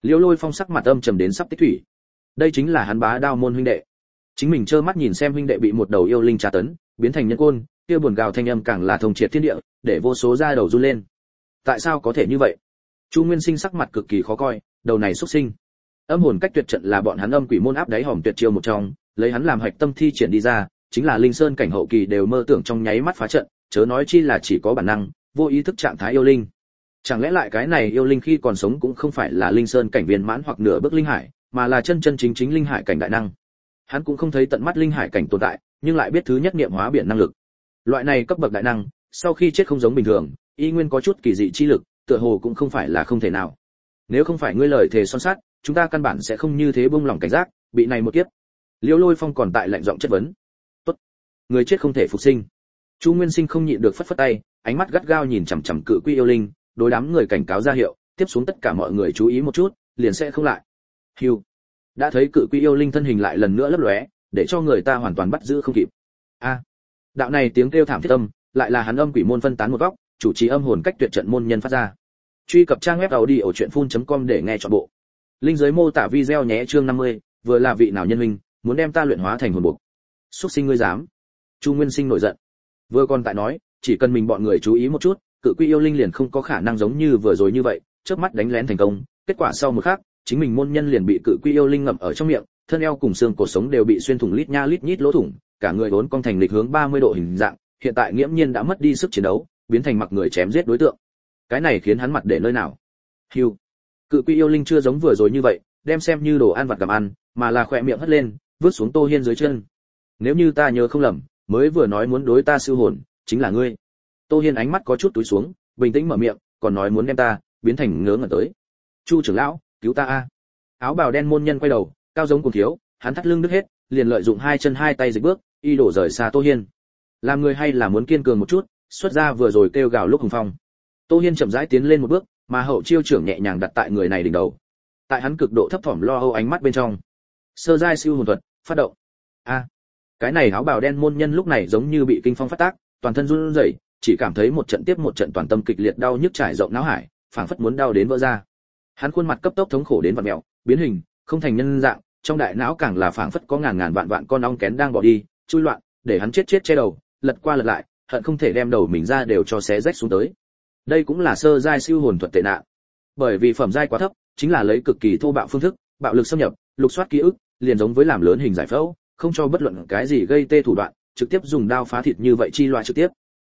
Liễu Lôi Phong sắc mặt âm trầm đến sắp tích thủy. Đây chính là hắn Bá Đao môn huynh đệ. Chính mình trơ mắt nhìn xem huynh đệ bị một đầu yêu linh tra tấn, biến thành nhân côn, kia buồn gào thanh âm càng là thông triệt thiên địa, để vô số da đầu run lên. Tại sao có thể như vậy? Chu Nguyên Sinh sắc mặt cực kỳ khó coi, đầu này xuất sinh. Âm hồn cách tuyệt trận là bọn hắn âm quỷ môn áp đáy hòm tuyệt chiêu một trong, lấy hắn làm hạch tâm thi triển đi ra, chính là linh sơn cảnh hậu kỳ đều mơ tưởng trong nháy mắt phá trận, chớ nói chi là chỉ có bản năng, vô ý thức trạng thái yêu linh. Chẳng lẽ lại cái này yêu linh khi còn sống cũng không phải là linh sơn cảnh viên mãn hoặc nửa bước linh hải, mà là chân chân chính chính linh hải cảnh đại năng. Hắn cũng không thấy tận mắt linh hải cảnh tồn tại, nhưng lại biết thứ nhất niệm hóa biển năng lực. Loại này cấp bậc đại năng, sau khi chết không giống bình thường, y nguyên có chút kỳ dị chi lực, tựa hồ cũng không phải là không thể nào. Nếu không phải ngươi lời thề son sắt, chúng ta căn bản sẽ không như thế buông lỏng cảnh giác, bị này một kiếp. Liễu Lôi Phong còn tại lạnh giọng chất vấn. Tốt, người chết không thể phục sinh. Chu Nguyên Sinh không nhịn được phất phất tay, ánh mắt gắt gao nhìn chằm chằm cự quy yêu linh, đối đám người cảnh cáo ra hiệu, tiếp xuống tất cả mọi người chú ý một chút, liền sẽ không lại. Hưu. Đã thấy cự quy yêu linh thân hình lại lần nữa lấp lóe, để cho người ta hoàn toàn bắt giữ không kịp. A. Đạo này tiếng kêu thảm thiết âm, lại là hắn âm quỷ môn phân tán một góc, chủ trì âm hồn cách tuyệt trận môn nhân phát ra. Truy cập trang web audiochuyenphun.com để nghe trọn bộ. Linh dưới mô tả video nhé chương 50, vừa là vị nào nhân huynh, muốn đem ta luyện hóa thành hồn buộc. Súc sinh ngươi dám? Chu Nguyên Sinh nổi giận. Vừa còn tại nói, chỉ cần mình bọn người chú ý một chút, cự quy yêu linh liền không có khả năng giống như vừa rồi như vậy, chớp mắt đánh lén thành công, kết quả sau một khắc, chính mình môn nhân liền bị cự quy yêu linh ngậm ở trong miệng, thân eo cùng xương cổ sống đều bị xuyên thủng lít nha lít nhít lỗ thủng, cả người vốn cong thành lịch hướng 30 độ hình dạng, hiện tại nghiễm nhiên đã mất đi sức chiến đấu, biến thành mặc người chém giết đối tượng. Cái này khiến hắn mặt để nơi nào? Hưu. Cự quy yêu linh chưa giống vừa rồi như vậy, đem xem như đồ ăn vặt cầm ăn, mà là khỏe miệng hất lên, vứt xuống Tô Hiên dưới chân. Nếu như ta nhớ không lầm, mới vừa nói muốn đối ta siêu hồn, chính là ngươi. Tô Hiên ánh mắt có chút túi xuống, bình tĩnh mở miệng, còn nói muốn đem ta biến thành ngớ ngẩn tới. Chu trưởng lão, cứu ta a! Áo bào đen môn nhân quay đầu, cao giống cuồng thiếu, hắn thắt lưng đứt hết, liền lợi dụng hai chân hai tay dịch bước, y đổ rời xa Tô Hiên. Làm người hay là muốn kiên cường một chút, xuất ra vừa rồi kêu gào lúc hùng phong. Tô Hiên chậm rãi tiến lên một bước, mà hậu chiêu trưởng nhẹ nhàng đặt tại người này đỉnh đầu. Tại hắn cực độ thấp thỏm lo âu ánh mắt bên trong, sơ giai siêu hồn thuật phát động. A! Cái này áo bào đen môn nhân lúc này giống như bị kinh phong phát tác, toàn thân run rẩy, chỉ cảm thấy một trận tiếp một trận toàn tâm kịch liệt đau nhức trải rộng não hải, phảng phất muốn đau đến vỡ ra. Hắn khuôn mặt cấp tốc thống khổ đến vặn mèo, biến hình, không thành nhân dạng, trong đại não càng là phảng phất có ngàn ngàn vạn vạn con ong kén đang bỏ đi, chui loạn, để hắn chết chết che đầu, lật qua lật lại, hận không thể đem đầu mình ra đều cho xé rách xuống tới. Đây cũng là sơ giai siêu hồn thuật tệ nạn. Bởi vì phẩm giai quá thấp, chính là lấy cực kỳ thô bạo phương thức, bạo lực xâm nhập, lục soát ký ức, liền giống với làm lớn hình giải phẫu, không cho bất luận cái gì gây tê thủ đoạn, trực tiếp dùng đao phá thịt như vậy chi loại trực tiếp.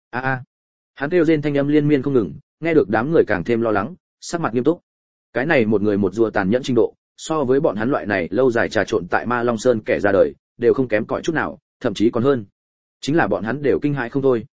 Hắn kêu rên thanh âm liên miên không ngừng, nghe được đám người càng thêm lo lắng, sắc mặt nghiêm túc. Cái này một người một rùa tàn nhẫn trình độ, so với bọn hắn loại này lâu dài trà trộn tại Ma Long Sơn kẻ ra đời, đều không kém cỏi chút nào, thậm chí còn hơn. Chính là bọn hắn đều kinh hãi không thôi.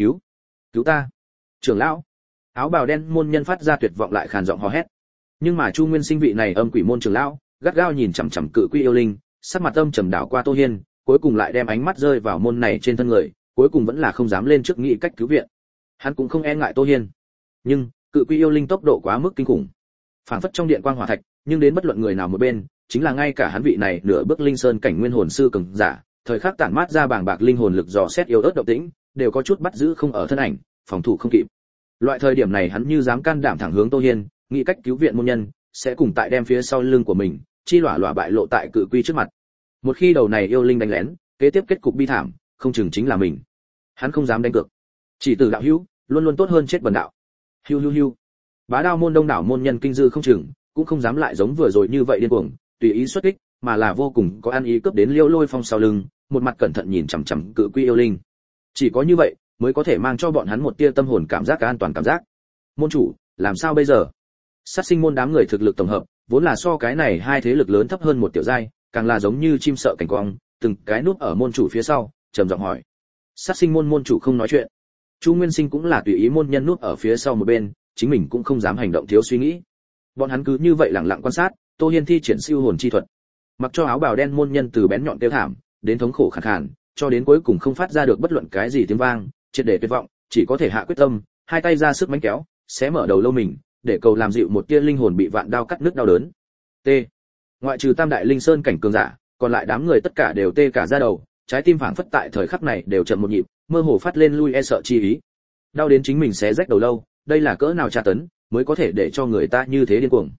Cứu ta! Trưởng lão! Áo bào đen môn nhân phát ra tuyệt vọng lại khàn giọng hò hét. Nhưng mà Chu Nguyên Sinh vị này âm quỷ môn trưởng lão, gắt gao nhìn chằm chằm cự quy yêu linh, sắc mặt âm trầm đảo qua Tô Hiên, cuối cùng lại đem ánh mắt rơi vào môn này trên thân người, cuối cùng vẫn là không dám lên trước nghĩ cách cứu viện. Hắn cũng không e ngại Tô Hiên, nhưng cự quy yêu linh tốc độ quá mức kinh khủng, phảng phất trong điện quang hỏa thạch, nhưng đến bất luận người nào một bên, chính là ngay cả hắn vị này nửa bước linh sơn cảnh nguyên hồn sư cường giả, thời khắc tản mát ra bàng bạc linh hồn lực dò xét yếu ớt động tĩnh, đều có chút bắt giữ không ở thân ảnh, phòng thủ không kịp. Loại thời điểm này hắn như dám can đảm thẳng hướng Tô Hiên, nghĩ cách cứu viện môn nhân, sẽ cùng tại đem phía sau lưng của mình, chi lỏa lỏa bại lộ tại cự quy trước mặt. Một khi đầu này yêu linh đánh lén, kế tiếp kết cục bi thảm, không chừng chính là mình. Hắn không dám đánh cược. Chỉ từ đạo hữu, luôn luôn tốt hơn chết bần đạo. Hiu. Bá Đao môn đông đảo môn nhân kinh dư không chừng, cũng không dám lại giống vừa rồi như vậy điên cuồng, tùy ý xuất kích, mà là vô cùng có ăn ý cướp đến Liễu Lôi Phong sau lưng, một mặt cẩn thận nhìn chằm chằm cự quy yêu linh. Chỉ có như vậy, mới có thể mang cho bọn hắn một tia tâm hồn cảm giác an toàn cảm giác. Môn chủ, làm sao bây giờ? Sát sinh môn đám người thực lực tổng hợp, vốn là so cái này hai thế lực lớn thấp hơn một tiểu giai, càng là giống như chim sợ cảnh quang, từng cái núp ở môn chủ phía sau, trầm giọng hỏi. Sát sinh môn môn chủ không nói chuyện. Chu Nguyên Sinh cũng là tùy ý môn nhân núp ở phía sau một bên, chính mình cũng không dám hành động thiếu suy nghĩ. Bọn hắn cứ như vậy lặng lặng quan sát, Tô Hiên thi triển siêu hồn chi thuật. Mặc cho áo bào đen môn nhân từ bén nhọn kêu thảm, đến thống khổ khàn khàn, cho đến cuối cùng không phát ra được bất luận cái gì tiếng vang, triệt để tuyệt vọng, chỉ có thể hạ quyết tâm, hai tay ra sức mánh kéo, xé mở đầu lâu mình, để cầu làm dịu một tia linh hồn bị vạn đao cắt nứt đau đớn. T. Ngoại trừ Tam đại linh sơn cảnh cường giả, còn lại đám người tất cả đều tê cả da đầu, trái tim phảng phất tại thời khắc này đều chậm một nhịp, mơ hồ phát lên lui e sợ chi ý. Đau đến chính mình xé rách đầu lâu, đây là cỡ nào tra tấn, mới có thể để cho người ta như thế điên cuồng.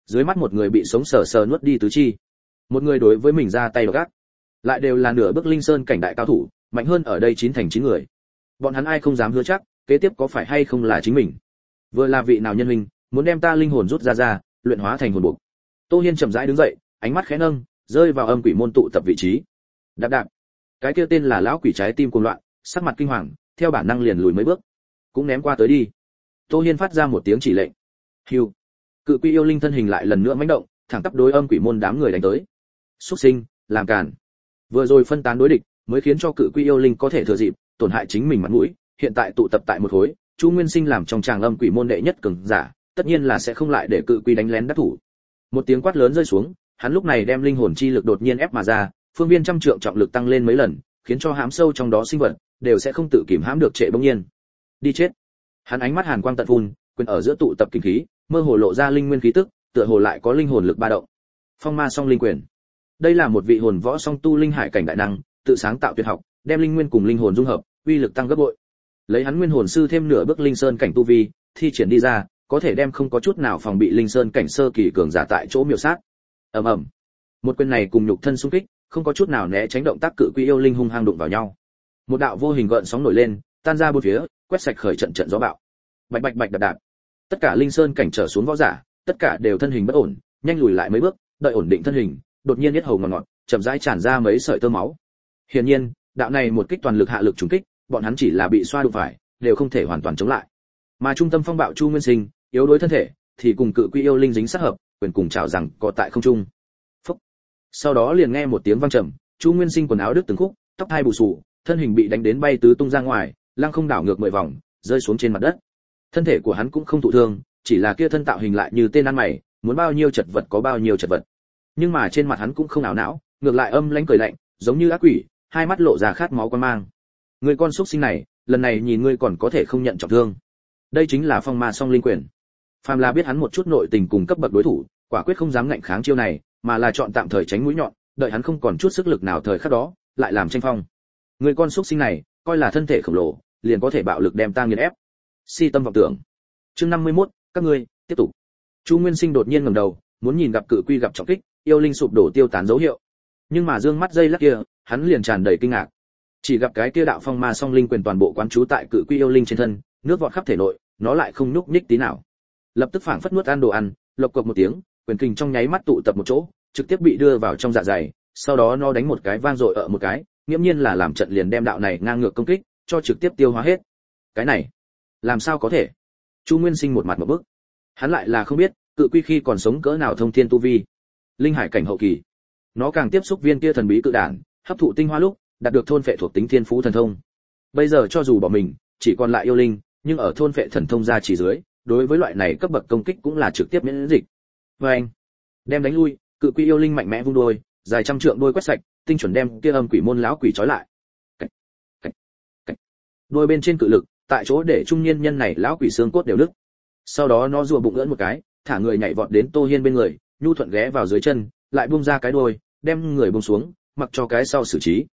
Dưới mắt một người bị sống sờ sờ nuốt đi tứ chi, một người đối với mình ra tay gác, lại đều là nửa bước linh sơn cảnh đại cao thủ, mạnh hơn ở đây 9 thành 9 người. Bọn hắn ai không dám hứa chắc, kế tiếp có phải hay không là chính mình. Vừa là vị nào nhân huynh, muốn đem ta linh hồn rút ra, luyện hóa thành hồn buộc. Tô Hiên chậm rãi đứng dậy, ánh mắt khẽ nâng, rơi vào âm quỷ môn tụ tập vị trí. Đạp đạp. Cái kia tên là lão quỷ trái tim cuồng loạn, sắc mặt kinh hoàng, theo bản năng liền lùi mấy bước, cũng ném qua tới đi. Tô Hiên phát ra một tiếng chỉ lệnh. Hưu. Cự quy yêu linh thân hình lại lần nữa mãnh động, thẳng tắp đối âm quỷ môn đám người đánh tới. Súc sinh, làm cản. Vừa rồi phân tán đối địch, mới khiến cho cự quy yêu linh có thể thừa dịp, tổn hại chính mình mặt mũi, hiện tại tụ tập tại một khối, Chu Nguyên Sinh làm trong tràng âm quỷ môn đệ nhất cường giả, tất nhiên là sẽ không lại để cự quy đánh lén đắc thủ. Một tiếng quát lớn rơi xuống, hắn lúc này đem linh hồn chi lực đột nhiên ép mà ra, phương viên trăm trượng trọng lực tăng lên mấy lần, khiến cho hãm sâu trong đó sinh vật đều sẽ không tự kìm hãm được trệ bỗng nhiên. Đi chết. Hắn ánh mắt hàn quang tận phun, quyền ở giữa tụ tập kinh khí, mơ hồ lộ ra linh nguyên khí tức, tựa hồ lại có linh hồn lực ba động. Phong ma song linh quyền. Đây là một vị hồn võ song tu linh hải cảnh đại năng, tự sáng tạo tuyệt học, đem linh nguyên cùng linh hồn dung hợp, uy lực tăng gấp bội. Lấy hắn nguyên hồn sư thêm nửa bước linh sơn cảnh tu vi, thi triển đi ra, có thể đem không có chút nào phòng bị linh sơn cảnh sơ kỳ cường giả tại chỗ miểu sát. Ầm ầm. Một quyền này cùng nhục thân xung kích, không có chút nào né tránh động tác cự quy yêu linh hung hăng đụng vào nhau. Một đạo vô hình gợn sóng nổi lên, tan ra bốn phía, quét sạch khởi trận trận gió bạo. Bạch bạch bạch đạp đạp. Tất cả linh sơn cảnh trở xuống võ giả, tất cả đều thân hình bất ổn, nhanh lùi lại mấy bước, đợi ổn định thân hình, đột nhiên yết hầu ngọt ngọt, chậm rãi tràn ra mấy sợi tơ máu. Hiển nhiên, đạo này một kích toàn lực hạ lực trùng kích, bọn hắn chỉ là bị xoa đụng phải, đều không thể hoàn toàn chống lại. Mà trung tâm phong bạo Chu Nguyên Sinh, yếu đuối thân thể, thì cùng cự quy yêu linh dính sát hợp, quyền cùng chảo rằng có tại không trung. Phốc. Sau đó liền nghe một tiếng vang trầm, Chu Nguyên Sinh quần áo đứt từng khúc, tóc hai bù xù, thân hình bị đánh đến bay tứ tung ra ngoài, lăng không đảo ngược 10 vòng, rơi xuống trên mặt đất. Thân thể của hắn cũng không thụ thương, chỉ là kia thân tạo hình lại như tên ăn mày, muốn bao nhiêu chật vật có bao nhiêu chật vật. Nhưng mà trên mặt hắn cũng không ảo não, ngược lại âm lãnh cười lạnh, giống như ác quỷ, hai mắt lộ ra khát máu quan mang. Người con súc sinh này, lần này nhìn ngươi còn có thể không nhận trọng thương. Đây chính là phong ma song linh quyền. Phàm là biết hắn một chút nội tình cùng cấp bậc đối thủ, quả quyết không dám ngạnh kháng chiêu này, mà là chọn tạm thời tránh mũi nhọn, đợi hắn không còn chút sức lực nào thời khắc đó, lại làm tranh phong. Người con súc sinh này, coi là thân thể khổng lồ, liền có thể bạo lực đem ta nghiền ép. Si tâm vọng tưởng. Chương 51, các ngươi tiếp tục. Chu Nguyên Sinh đột nhiên ngẩng đầu, muốn nhìn gặp cự quy gặp trọng kích, yêu linh sụp đổ tiêu tán dấu hiệu. Nhưng mà dương mắt dây lắc kia, hắn liền tràn đầy kinh ngạc. Chỉ gặp cái kia đạo phong ma song linh quyền toàn bộ quán trú tại cự quy yêu linh trên thân, nước vọt khắp thể nội, nó lại không nhúc nhích tí nào. Lập tức phảng phất nuốt ăn đồ ăn, lộc cộc một tiếng, quyền kình trong nháy mắt tụ tập một chỗ, trực tiếp bị đưa vào trong dạ dày, sau đó nó đánh một cái vang dội ở một cái, nghiễm nhiên là làm trận liền đem đạo này ngang ngược công kích, cho trực tiếp tiêu hóa hết. Cái này, làm sao có thể? Chu Nguyên Sinh một mặt một bức. Hắn lại là không biết, cự quy khi còn sống cỡ nào thông thiên tu vi. Linh hải cảnh hậu kỳ. Nó càng tiếp xúc viên kia thần bí cự đản, hấp thụ tinh hoa lúc, đạt được thôn phệ thuộc tính thiên phú thần thông. Bây giờ cho dù bỏ mình, chỉ còn lại yêu linh, nhưng ở thôn phệ thần thông gia chỉ dưới, đối với loại này cấp bậc công kích cũng là trực tiếp miễn dịch. Và anh, đem đánh lui, cự quy yêu linh mạnh mẽ vung đuôi, dài trăm trượng đuôi quét sạch, tinh chuẩn đem kia âm quỷ môn lão quỷ trói lại. Cách, cách, cách. Đuôi bên trên cự lực, tại chỗ để trung niên nhân này lão quỷ xương cốt đều đứt. Sau đó nó rùa bụng ưỡn một cái, thả người nhảy vọt đến Tô Hiên bên người, nhu thuận ghé vào dưới chân, lại buông ra cái đuôi, đem người buông xuống, mặc cho cái sau xử trí.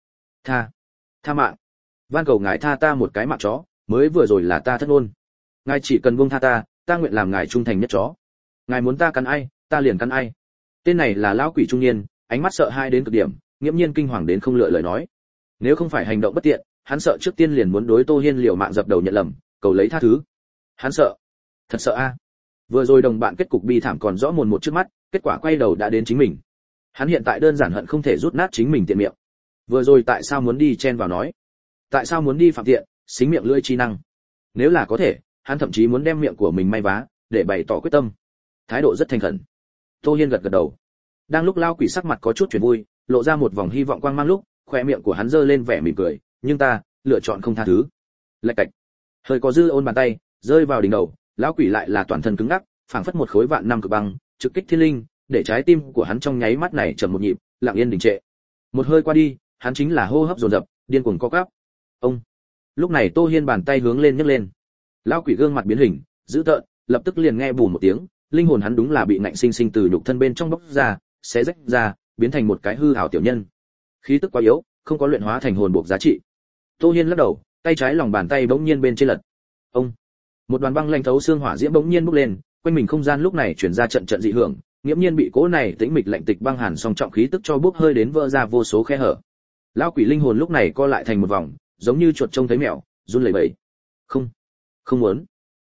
Tha mạng, van cầu ngài tha ta một cái mạng chó, mới vừa rồi là ta thất ngôn. Ngài chỉ cần buông tha ta nguyện làm ngài trung thành nhất chó. Ngài muốn ta cắn ai, ta liền cắn ai. Tên này là lão quỷ trung niên, ánh mắt sợ hãi đến cực điểm, nghiễm nhiên kinh hoàng đến không lựa lời nói. Nếu không phải hành động bất tiện, hắn sợ trước tiên liền muốn đối Tô Hiên liều mạng dập đầu nhận lầm, cầu lấy tha thứ. Hắn sợ, thật sợ a. Vừa rồi đồng bạn kết cục bi thảm còn rõ mồn một trước mắt, kết quả quay đầu đã đến chính mình. Hắn hiện tại đơn giản hận không thể rút nát chính mình tiện miệng. Vừa rồi tại sao muốn đi chen vào nói? Tại sao muốn đi phạm tiện, xính miệng lưỡi chi năng? Nếu là có thể, hắn thậm chí muốn đem miệng của mình may vá, để bày tỏ quyết tâm. Thái độ rất thành khẩn. Tô Hiên gật gật đầu. Đang lúc lao quỷ sắc mặt có chút chuyển vui, lộ ra một vòng hy vọng quang mang lúc, khóe miệng của hắn giơ lên vẻ mỉm cười, nhưng ta lựa chọn không tha thứ. Lạch cạch. Hơi có dư ôn bàn tay rơi vào đỉnh đầu, lão quỷ lại là toàn thân cứng ngắc, phảng phất một khối vạn năm cực băng, trực kích thiên linh, để trái tim của hắn trong nháy mắt này chậm một nhịp, lặng yên đình trệ. Một hơi qua đi, hắn chính là hô hấp dồn dập, điên cuồng co quắp. Ông. Lúc này Tô Hiên bàn tay hướng lên nhấc lên. Lão quỷ gương mặt biến hình, dữ tợn, lập tức liền nghe bùm một tiếng, linh hồn hắn đúng là bị ngạnh sinh sinh từ nhục thân bên trong bóc ra, xé rách ra, biến thành một cái hư ảo tiểu nhân. Khí tức quá yếu, không có luyện hóa thành hồn buộc giá trị. Tô Hiên lắc đầu, tay trái lòng bàn tay bỗng nhiên bên trên lật. Ông. Một đoàn băng lạnh thấu xương hỏa diễm bỗng nhiên bốc lên, quanh mình không gian lúc này truyền ra trận trận dị hưởng, nghiễm nhiên bị cỗ này tĩnh mịch lạnh tịch băng hàn song trọng khí tức cho bốc hơi đến vỡ ra vô số khe hở. Lão quỷ linh hồn lúc này co lại thành một vòng, giống như chuột trông thấy mèo, run lẩy bẩy. Không, không muốn.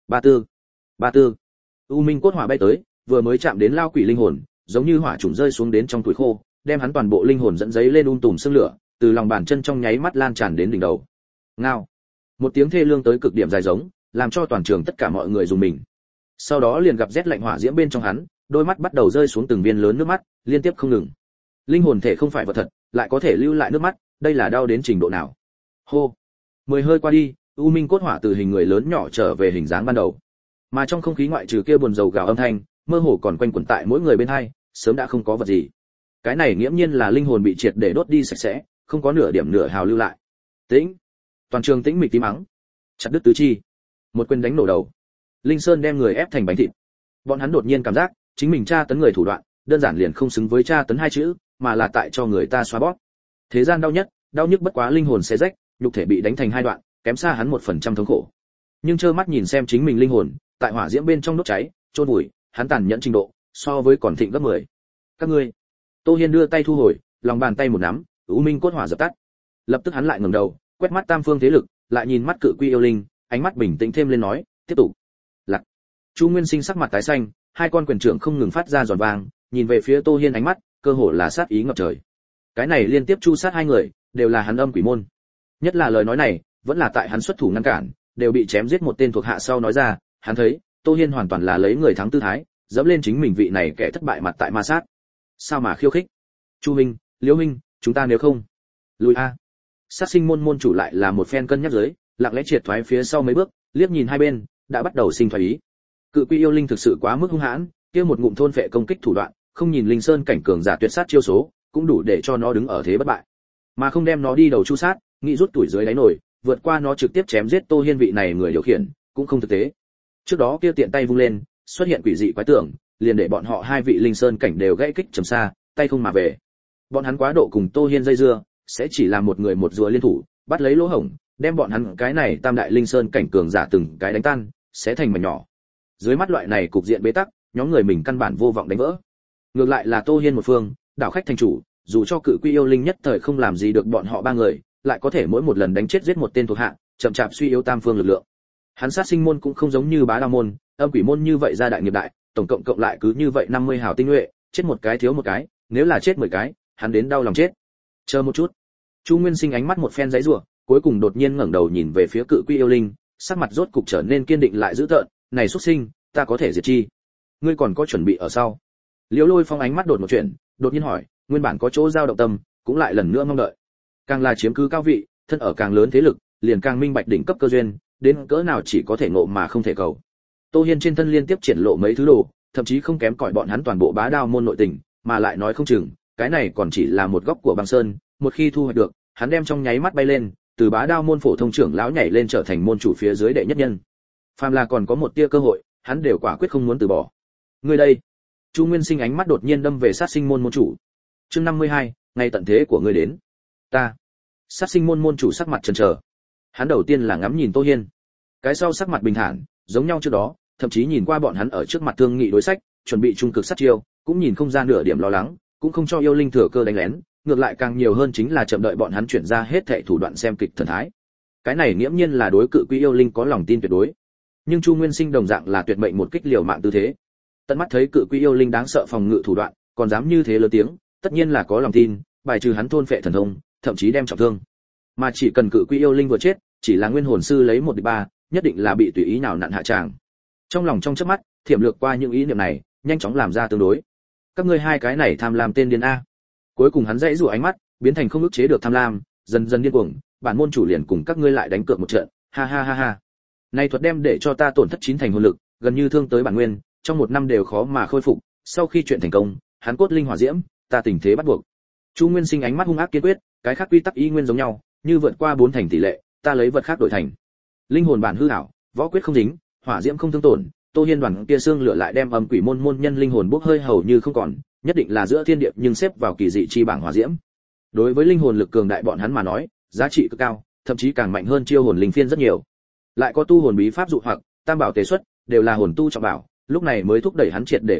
Ba tư. U minh cốt hỏa bay tới, vừa mới chạm đến lao quỷ linh hồn, giống như hỏa trùng rơi xuống đến trong tuổi khô, đem hắn toàn bộ linh hồn dẫn giấy lên tùm sương lửa, từ lòng bàn chân trong nháy mắt lan tràn đến đỉnh đầu. Ngao. Một tiếng thê lương tới cực điểm dài giống, làm cho toàn trường tất cả mọi người dùng mình. Sau đó liền gặp rét lạnh hỏa diễm bên trong hắn, đôi mắt bắt đầu rơi xuống từng viên lớn nước mắt, liên tiếp không ngừng. Linh hồn thể không phải vật thật, lại có thể lưu lại nước mắt, đây là đau đến trình độ nào? Hô. 10 hơi qua đi, u minh cốt hỏa từ hình người lớn nhỏ trở về hình dáng ban đầu. Mà trong không khí ngoại trừ kia buồn dầu gào âm thanh, mơ hồ còn quanh quẩn tại mỗi người bên hai, sớm đã không có vật gì. Cái này nghiễm nhiên là linh hồn bị triệt để đốt đi sạch sẽ, không có nửa điểm nửa hào lưu lại. Tĩnh. Toàn trường tĩnh mịch tím mắng. Chặt đứt tứ chi. Một quyền đánh nổ đầu. Linh Sơn đem người ép thành bánh thịt. Bọn hắn đột nhiên cảm giác, chính mình tra tấn người thủ đoạn, đơn giản liền không xứng với tra tấn hai chữ, mà là tại cho người ta xóa bóp. Thế gian đau nhất, đau nhức bất quá linh hồn xé rách, nhục thể bị đánh thành hai đoạn, kém xa hắn 1% thống khổ. Nhưng trơ mắt nhìn xem chính mình linh hồn, tại hỏa diễm bên trong đốt cháy, chôn vùi, hắn tàn nhẫn trình độ, so với còn thịnh gấp 10. Các ngươi. Tô Hiên đưa tay thu hồi, lòng bàn tay một nắm, u minh cốt hỏa dập tắt. Lập tức hắn lại ngẩng đầu, quét mắt tam phương thế lực, lại nhìn mắt cự quy yêu linh, ánh mắt bình tĩnh thêm lên nói, tiếp tục. Lặc. Chu Nguyên Sinh sắc mặt tái xanh, hai con quyền trưởng không ngừng phát ra giòn vàng, nhìn về phía Tô Hiên ánh mắt, cơ hồ là sát ý ngập trời. Cái này liên tiếp chu sát hai người, đều là hắn âm quỷ môn. Nhất là lời nói này, vẫn là tại hắn xuất thủ ngăn cản, đều bị chém giết một tên thuộc hạ sau nói ra, hắn thấy, Tô Hiên hoàn toàn là lấy người thắng tư thái, dẫm lên chính mình vị này kẻ thất bại mặt tại ma sát. Sao mà khiêu khích? Chu Minh, Liễu Minh, chúng ta nếu không, lùi a. Sát sinh môn môn chủ lại là một phen cân nhắc dưới, lặng lẽ triệt thoái phía sau mấy bước, liếc nhìn hai bên, đã bắt đầu sinh thoái ý. Cự quy yêu linh thực sự quá mức hung hãn, kia một ngụm thôn phệ công kích thủ đoạn, không nhìn linh sơn cảnh cường giả tuyệt sát chiêu số, cũng đủ để cho nó đứng ở thế bất bại. Mà không đem nó đi đầu chu sát, nghĩ rút tuổi dưới đáy nổi, vượt qua nó trực tiếp chém giết Tô Hiên vị này người điều khiển, cũng không thực tế. Trước đó kia tiện tay vung lên, xuất hiện quỷ dị quái tưởng, liền để bọn họ hai vị linh sơn cảnh đều gãy kích trầm xa, tay không mà về. Bọn hắn quá độ cùng Tô Hiên dây dưa, sẽ chỉ làm một người một rùa liên thủ, bắt lấy lỗ hổng, đem bọn hắn cái này tam đại linh sơn cảnh cường giả từng cái đánh tan, sẽ thành mảnh nhỏ. Dưới mắt loại này cục diện bế tắc, nhóm người mình căn bản vô vọng đánh vỡ. Ngược lại là Tô Hiên một phương, đảo khách thành chủ, dù cho cự quy yêu linh nhất thời không làm gì được bọn họ ba người, lại có thể mỗi một lần đánh chết giết một tên thuộc hạ, chậm chạp suy yếu tam phương lực lượng. Hắn sát sinh môn cũng không giống như bá đao môn, âm quỷ môn như vậy gia đại nghiệp đại, tổng cộng cộng lại cứ như vậy 50 hào tinh nhuệ, chết một cái thiếu một cái, nếu là chết 10 cái, hắn đến đau lòng chết. Chờ một chút. Chu Nguyên Sinh ánh mắt một phen giãy giụa, cuối cùng đột nhiên ngẩng đầu nhìn về phía cự quy yêu linh, sắc mặt rốt cục trở nên kiên định lại dữ tợn, "Này xuất sinh, ta có thể diệt chi. Ngươi còn có chuẩn bị ở sau?" Liễu Lôi Phong ánh mắt đột một chuyện, đột nhiên hỏi, nguyên bản có chỗ dao động tâm, cũng lại lần nữa mong đợi. Càng là chiếm cứ cao vị, thân ở càng lớn thế lực, liền càng minh bạch đỉnh cấp cơ duyên, đến cỡ nào chỉ có thể ngộ mà không thể cầu. Tô Hiên trên thân liên tiếp triển lộ mấy thứ đồ, thậm chí không kém cỏi bọn hắn toàn bộ bá đao môn nội tình, mà lại nói không chừng, cái này còn chỉ là một góc của băng sơn, một khi thu hoạch được, hắn đem trong nháy mắt bay lên, từ bá đao môn phổ thông trưởng lão nhảy lên trở thành môn chủ phía dưới đệ nhất nhân. Phàm là còn có một tia cơ hội, hắn đều quả quyết không muốn từ bỏ. Ngươi đây. Chu Nguyên Sinh ánh mắt đột nhiên đâm về sát sinh môn môn chủ. Chương 52, ngày tận thế của ngươi đến. Ta. Sát sinh môn môn chủ sắc mặt chần chờ. Hắn đầu tiên là ngắm nhìn Tô Hiên, cái sau sắc mặt bình thản, giống nhau trước đó, thậm chí nhìn qua bọn hắn ở trước mặt thương nghị đối sách, chuẩn bị trung cực sát chiêu, cũng nhìn không ra nửa điểm lo lắng, cũng không cho yêu linh thừa cơ đánh lén, ngược lại càng nhiều hơn chính là chậm đợi bọn hắn chuyển ra hết thảy thủ đoạn xem kịch thần thái. Cái này nghiễm nhiên là đối cự quy yêu linh có lòng tin tuyệt đối. Nhưng Chu Nguyên Sinh đồng dạng là tuyệt mệnh một kích liều mạng tư thế. Tận mắt thấy cự quy yêu linh đáng sợ phòng ngự thủ đoạn, còn dám như thế lớn tiếng, tất nhiên là có lòng tin, bài trừ hắn thôn phệ thần thông, thậm chí đem trọng thương. Mà chỉ cần cự quy yêu linh vừa chết, chỉ là nguyên hồn sư lấy 1 địch 3, nhất định là bị tùy ý nào nặn hạ tràng. Trong lòng trong chớp mắt, thiểm lược qua những ý niệm này, nhanh chóng làm ra tương đối. Các ngươi hai cái này tham lam tên điên a. Cuối cùng hắn dãy rủa ánh mắt, biến thành không ức chế được tham lam, dần dần điên cuồng, bản môn chủ liền cùng các ngươi lại đánh cược một trận, ha ha ha ha. Này thuật đem để cho ta tổn thất 9 thành hồn lực, gần như thương tới bản nguyên, trong 1 năm đều khó mà khôi phục, sau khi chuyện thành công, hắn cốt linh hỏa diễm, ta tình thế bắt buộc. Chu Nguyên Sinh ánh mắt hung ác kiên quyết, cái khác quy tắc y nguyên giống nhau, như vượt qua 4 thành tỷ lệ, ta lấy vật khác đổi thành. Linh hồn bản hư ảo, võ quyết không dính, hỏa diễm không thương tổn, Tô Hiên đoàn kia xương lửa lại đem âm quỷ môn môn nhân linh hồn bốc hơi hầu như không còn, nhất định là giữa thiên địa nhưng xếp vào kỳ dị chi bảng hỏa diễm. Đối với linh hồn lực cường đại bọn hắn mà nói, giá trị cực cao, thậm chí càng mạnh hơn chiêu hồn linh phiên rất nhiều. Lại có tu hồn bí pháp dụ hoặc, tam bảo tề xuất, đều là hồn tu trọng bảo, lúc này mới thúc đẩy hắn triệt để quyết định,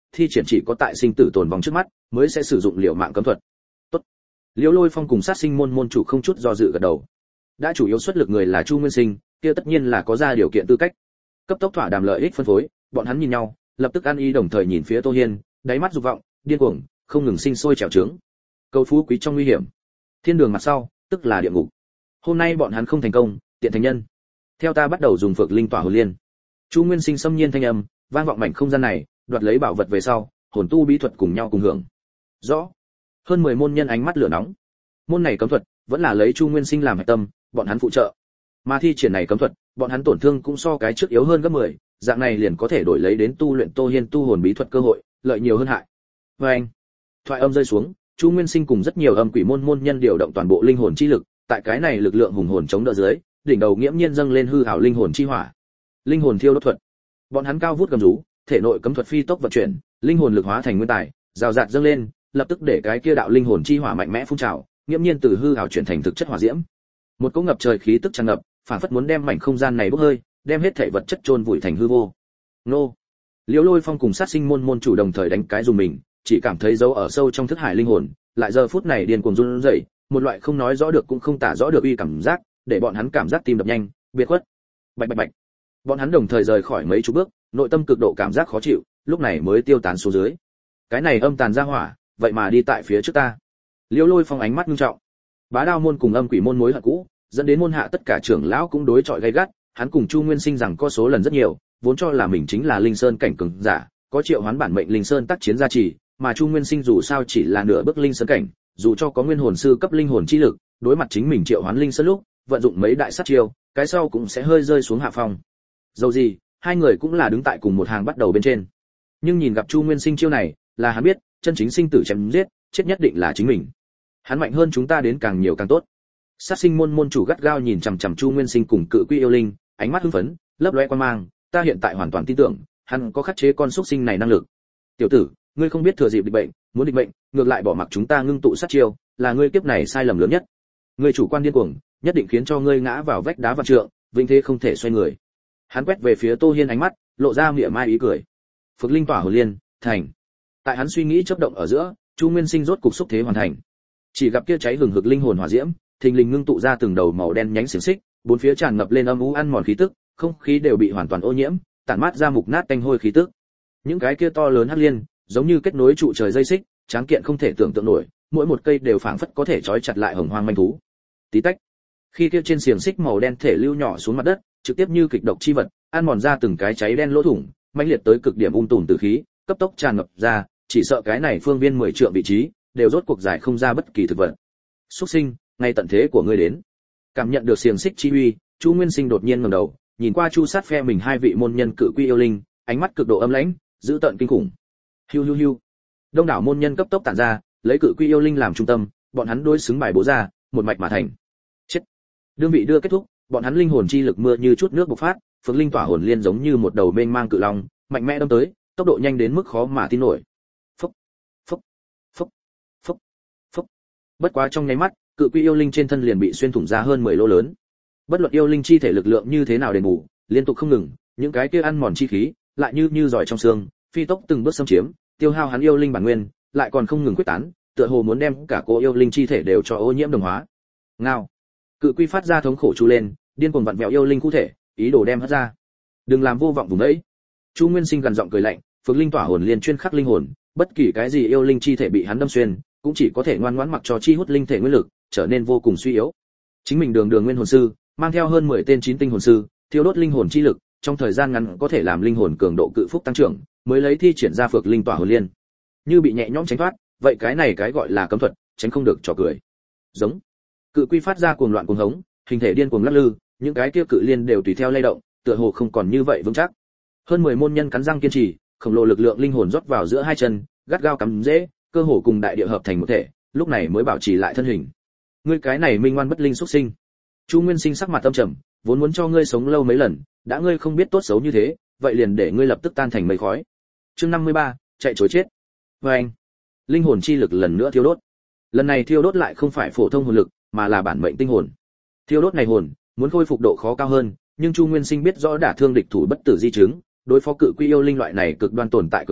thi triển chỉ có tại sinh tử tồn vong trước mắt mới sẽ sử dụng liều mạng cấm thuật. Tốt. Liễu Lôi Phong cùng Sát Sinh môn môn chủ không chút do dự gật đầu. Đã chủ yếu xuất lực người là Chu Nguyên Sinh, kia tất nhiên là có ra điều kiện tư cách. Cấp tốc thỏa đàm lợi ích phân phối, bọn hắn nhìn nhau, lập tức ăn ý đồng thời nhìn phía Tô Hiên, đáy mắt dục vọng, điên cuồng, không ngừng sinh sôi trèo trướng. Cầu phú quý trong nguy hiểm. Thiên đường mặt sau, tức là địa ngục. Hôm nay bọn hắn không thành công, tiện thành nhân. Theo ta bắt đầu dùng Phược Linh Tỏa Hồn Liên. Chu Nguyên Sinh xâm nhiên thanh âm, vang vọng mảnh không gian này, đoạt lấy bảo vật về sau, hồn tu bí thuật cùng nhau cùng hưởng. Rõ. Hơn 10 môn nhân ánh mắt lửa nóng. Môn này cấm thuật, vẫn là lấy Chu Nguyên Sinh làm hạch tâm, bọn hắn phụ trợ. Mà thi triển này cấm thuật, bọn hắn tổn thương cũng so cái trước yếu hơn gấp 10, dạng này liền có thể đổi lấy đến tu luyện Tô Hiên tu hồn bí thuật cơ hội, lợi nhiều hơn hại. Và anh, thoại âm rơi xuống, Chu Nguyên Sinh cùng rất nhiều âm quỷ môn môn nhân điều động toàn bộ linh hồn chi lực, tại cái này lực lượng hùng hồn chống đỡ dưới, đỉnh đầu nghiễm nhiên dâng lên hư ảo linh hồn chi hỏa. Linh hồn thiêu đốt thuật. Bọn hắn cao vút gầm rú, thể nội cấm thuật phi tốc vận chuyển, linh hồn lực hóa thành nguyên tài, rào rạt dâng lên, lập tức để cái kia đạo linh hồn chi hỏa mạnh mẽ phun trào, nghiễm nhiên từ hư ảo chuyển thành thực chất hỏa diễm. Một cỗ ngập trời khí tức tràn ngập, phản phất muốn đem mảnh không gian này bốc hơi, đem hết thể vật chất chôn vùi thành hư vô. Nô. Liễu Lôi Phong cùng Sát Sinh môn môn chủ đồng thời đánh cái dùng mình, chỉ cảm thấy dấu ở sâu trong thức hải linh hồn, lại giờ phút này điên cuồng run rẩy, một loại không nói rõ được cũng không tả rõ được uy cảm giác, để bọn hắn cảm giác tim đập nhanh, biệt khuất. Bạch bạch bạch. Bọn hắn đồng thời rời khỏi mấy chục bước, nội tâm cực độ cảm giác khó chịu, lúc này mới tiêu tán xuống dưới. Cái này âm tàn ra hỏa, vậy mà đi tại phía trước ta. Liễu Lôi Phong ánh mắt nghiêm trọng. Bá Đao môn cùng âm quỷ môn mối hận cũ, dẫn đến môn hạ tất cả trưởng lão cũng đối chọi gay gắt, hắn cùng Chu Nguyên Sinh rằng có số lần rất nhiều, vốn cho là mình chính là Linh Sơn cảnh cường giả, có triệu hoán bản mệnh Linh Sơn tác chiến gia trì, mà Chu Nguyên Sinh dù sao chỉ là nửa bước Linh Sơn cảnh, dù cho có nguyên hồn sư cấp linh hồn chi lực, đối mặt chính mình triệu hoán Linh Sơn lúc, vận dụng mấy đại sát chiêu, cái sau cũng sẽ hơi rơi xuống hạ phong. Dầu gì, hai người cũng là đứng tại cùng một hàng bắt đầu bên trên. Nhưng nhìn gặp Chu Nguyên Sinh chiêu này, là hắn biết, chân chính sinh tử chém giết, chết nhất định là chính mình. Hắn mạnh hơn chúng ta đến càng nhiều càng tốt. Sát Sinh môn môn chủ gắt gao nhìn chằm chằm Chu Nguyên Sinh cùng Cự Quy yêu linh, ánh mắt hưng phấn, lấp lóe quan mang, ta hiện tại hoàn toàn tin tưởng, hắn có khắc chế con xúc sinh này năng lực. Tiểu tử, ngươi không biết thừa dịp địch bệnh, muốn địch bệnh, ngược lại bỏ mặc chúng ta ngưng tụ sát chiêu, là ngươi kiếp này sai lầm lớn nhất. Ngươi chủ quan điên cuồng, nhất định khiến cho ngươi ngã vào vách đá vạn trượng, vĩnh thế không thể xoay người. Hắn quét về phía Tô Hiên ánh mắt, lộ ra mỉa mai ý cười. Phược Linh Tỏa Hồn Liên, thành. Tại hắn suy nghĩ chớp động ở giữa, Chu Nguyên Sinh rốt cục xúc thế hoàn thành. Chỉ gặp kia cháy hừng hực linh hồn hỏa diễm, thình lình ngưng tụ ra từng đầu màu đen nhánh xiềng xích, bốn phía tràn ngập lên âm u ăn mòn khí tức, không khí đều bị hoàn toàn ô nhiễm, tản mát ra mục nát tanh hôi khí tức. Những cái kia to lớn hắc liên, giống như kết nối trụ trời dây xích, tráng kiện không thể tưởng tượng nổi, mỗi một cây đều phảng phất có thể trói chặt lại hồng hoang manh thú. Tí tách. Khi kia trên xiềng xích màu đen thể lưu nhỏ xuống mặt đất, trực tiếp như kịch độc chi vật, ăn mòn ra từng cái cháy đen lỗ thủng, mãnh liệt tới cực điểm tùm từ khí, cấp tốc tràn ngập ra, chỉ sợ cái này phương viên 10 trượng vị trí, đều rốt cuộc giải không ra bất kỳ thực vật. Súc sinh, ngay tận thế của ngươi đến. Cảm nhận được xiềng xích chi uy, Chu Nguyên Sinh đột nhiên ngẩng đầu, nhìn qua Chu Sát phe mình hai vị môn nhân Cự Quy yêu linh, ánh mắt cực độ âm lãnh, dữ tợn kinh khủng. Hiu hiu hiu. Đông đảo môn nhân cấp tốc tản ra, lấy Cự Quy yêu linh làm trung tâm, bọn hắn đối xứng bài bố ra, một mạch mà thành. Chết. Đương vị đưa kết thúc, bọn hắn linh hồn chi lực mưa như chút nước bộc phát, Phược Linh Tỏa Hồn Liên giống như một đầu mênh mang cự long, mạnh mẽ đâm tới, tốc độ nhanh đến mức khó mà tin nổi. Phốc, phốc, phốc, phốc, phốc. Bất quá trong nháy mắt, Cự Quy yêu linh trên thân liền bị xuyên thủng ra hơn 10 lỗ lớn. Bất luận yêu linh chi thể lực lượng như thế nào đền bù, liên tục không ngừng, những cái kia ăn mòn chi khí, lại như giỏi trong xương, phi tốc từng bước xâm chiếm, tiêu hao hắn yêu linh bản nguyên, lại còn không ngừng quyết tán, tựa hồ muốn đem cả cô yêu linh chi thể đều cho ô nhiễm đồng hóa. Ngao. Cự Quy phát ra thống khổ chu lên, điên cuồng vặn vẹo yêu linh cụ thể, ý đồ đem hất ra. Đừng làm vô vọng vùng ấy. Chu Nguyên Sinh gần giọng cười lạnh, Phược Linh Tỏa Hồn Liên chuyên khắc linh hồn, bất kỳ cái gì yêu linh chi thể bị hắn đâm xuyên, cũng chỉ có thể ngoan ngoãn mặc cho chi hút linh thể nguyên lực, trở nên vô cùng suy yếu. Chính mình đường nguyên hồn sư, mang theo hơn 10 tên 9 tinh hồn sư, thiêu đốt linh hồn chi lực, trong thời gian ngắn có thể làm linh hồn cường độ cự phúc tăng trưởng, mới lấy thi triển ra Phược Linh Tỏa Hồn Liên. Như bị nhẹ nhõm tránh thoát, vậy cái này cái gọi là cấm thuật, tránh không được trò cười. Giống. Cự Quy phát ra cuồng loạn cuồng hống, hình thể điên cuồng lắc lư, những cái kia cự liên đều tùy theo lay động, tựa hồ không còn như vậy vững chắc. Hơn 10 môn nhân cắn răng kiên trì, khổng lồ lực lượng linh hồn rót vào giữa hai chân, gắt gao cắm dễ, cơ hồ cùng đại địa hợp thành một thể, lúc này mới bảo trì lại thân hình. Ngươi cái này minh ngoan bất linh xuất sinh. Chu Nguyên Sinh sắc mặt âm trầm, vốn muốn cho ngươi sống lâu mấy lần, đã ngươi không biết tốt xấu như thế, vậy liền để ngươi lập tức tan thành mây khói. Chương 53, chạy trối chết. Và anh, linh hồn chi lực lần nữa thiêu đốt. Lần này thiêu đốt lại không phải phổ thông hồn lực, mà là bản mệnh tinh hồn. Thiêu đốt này hồn, muốn khôi phục độ khó cao hơn, nhưng Chu Nguyên Sinh biết rõ đả thương địch thủ bất tử di chứng, đối phó Cự Quy yêu linh loại này cực đoan tồn tại cường đại,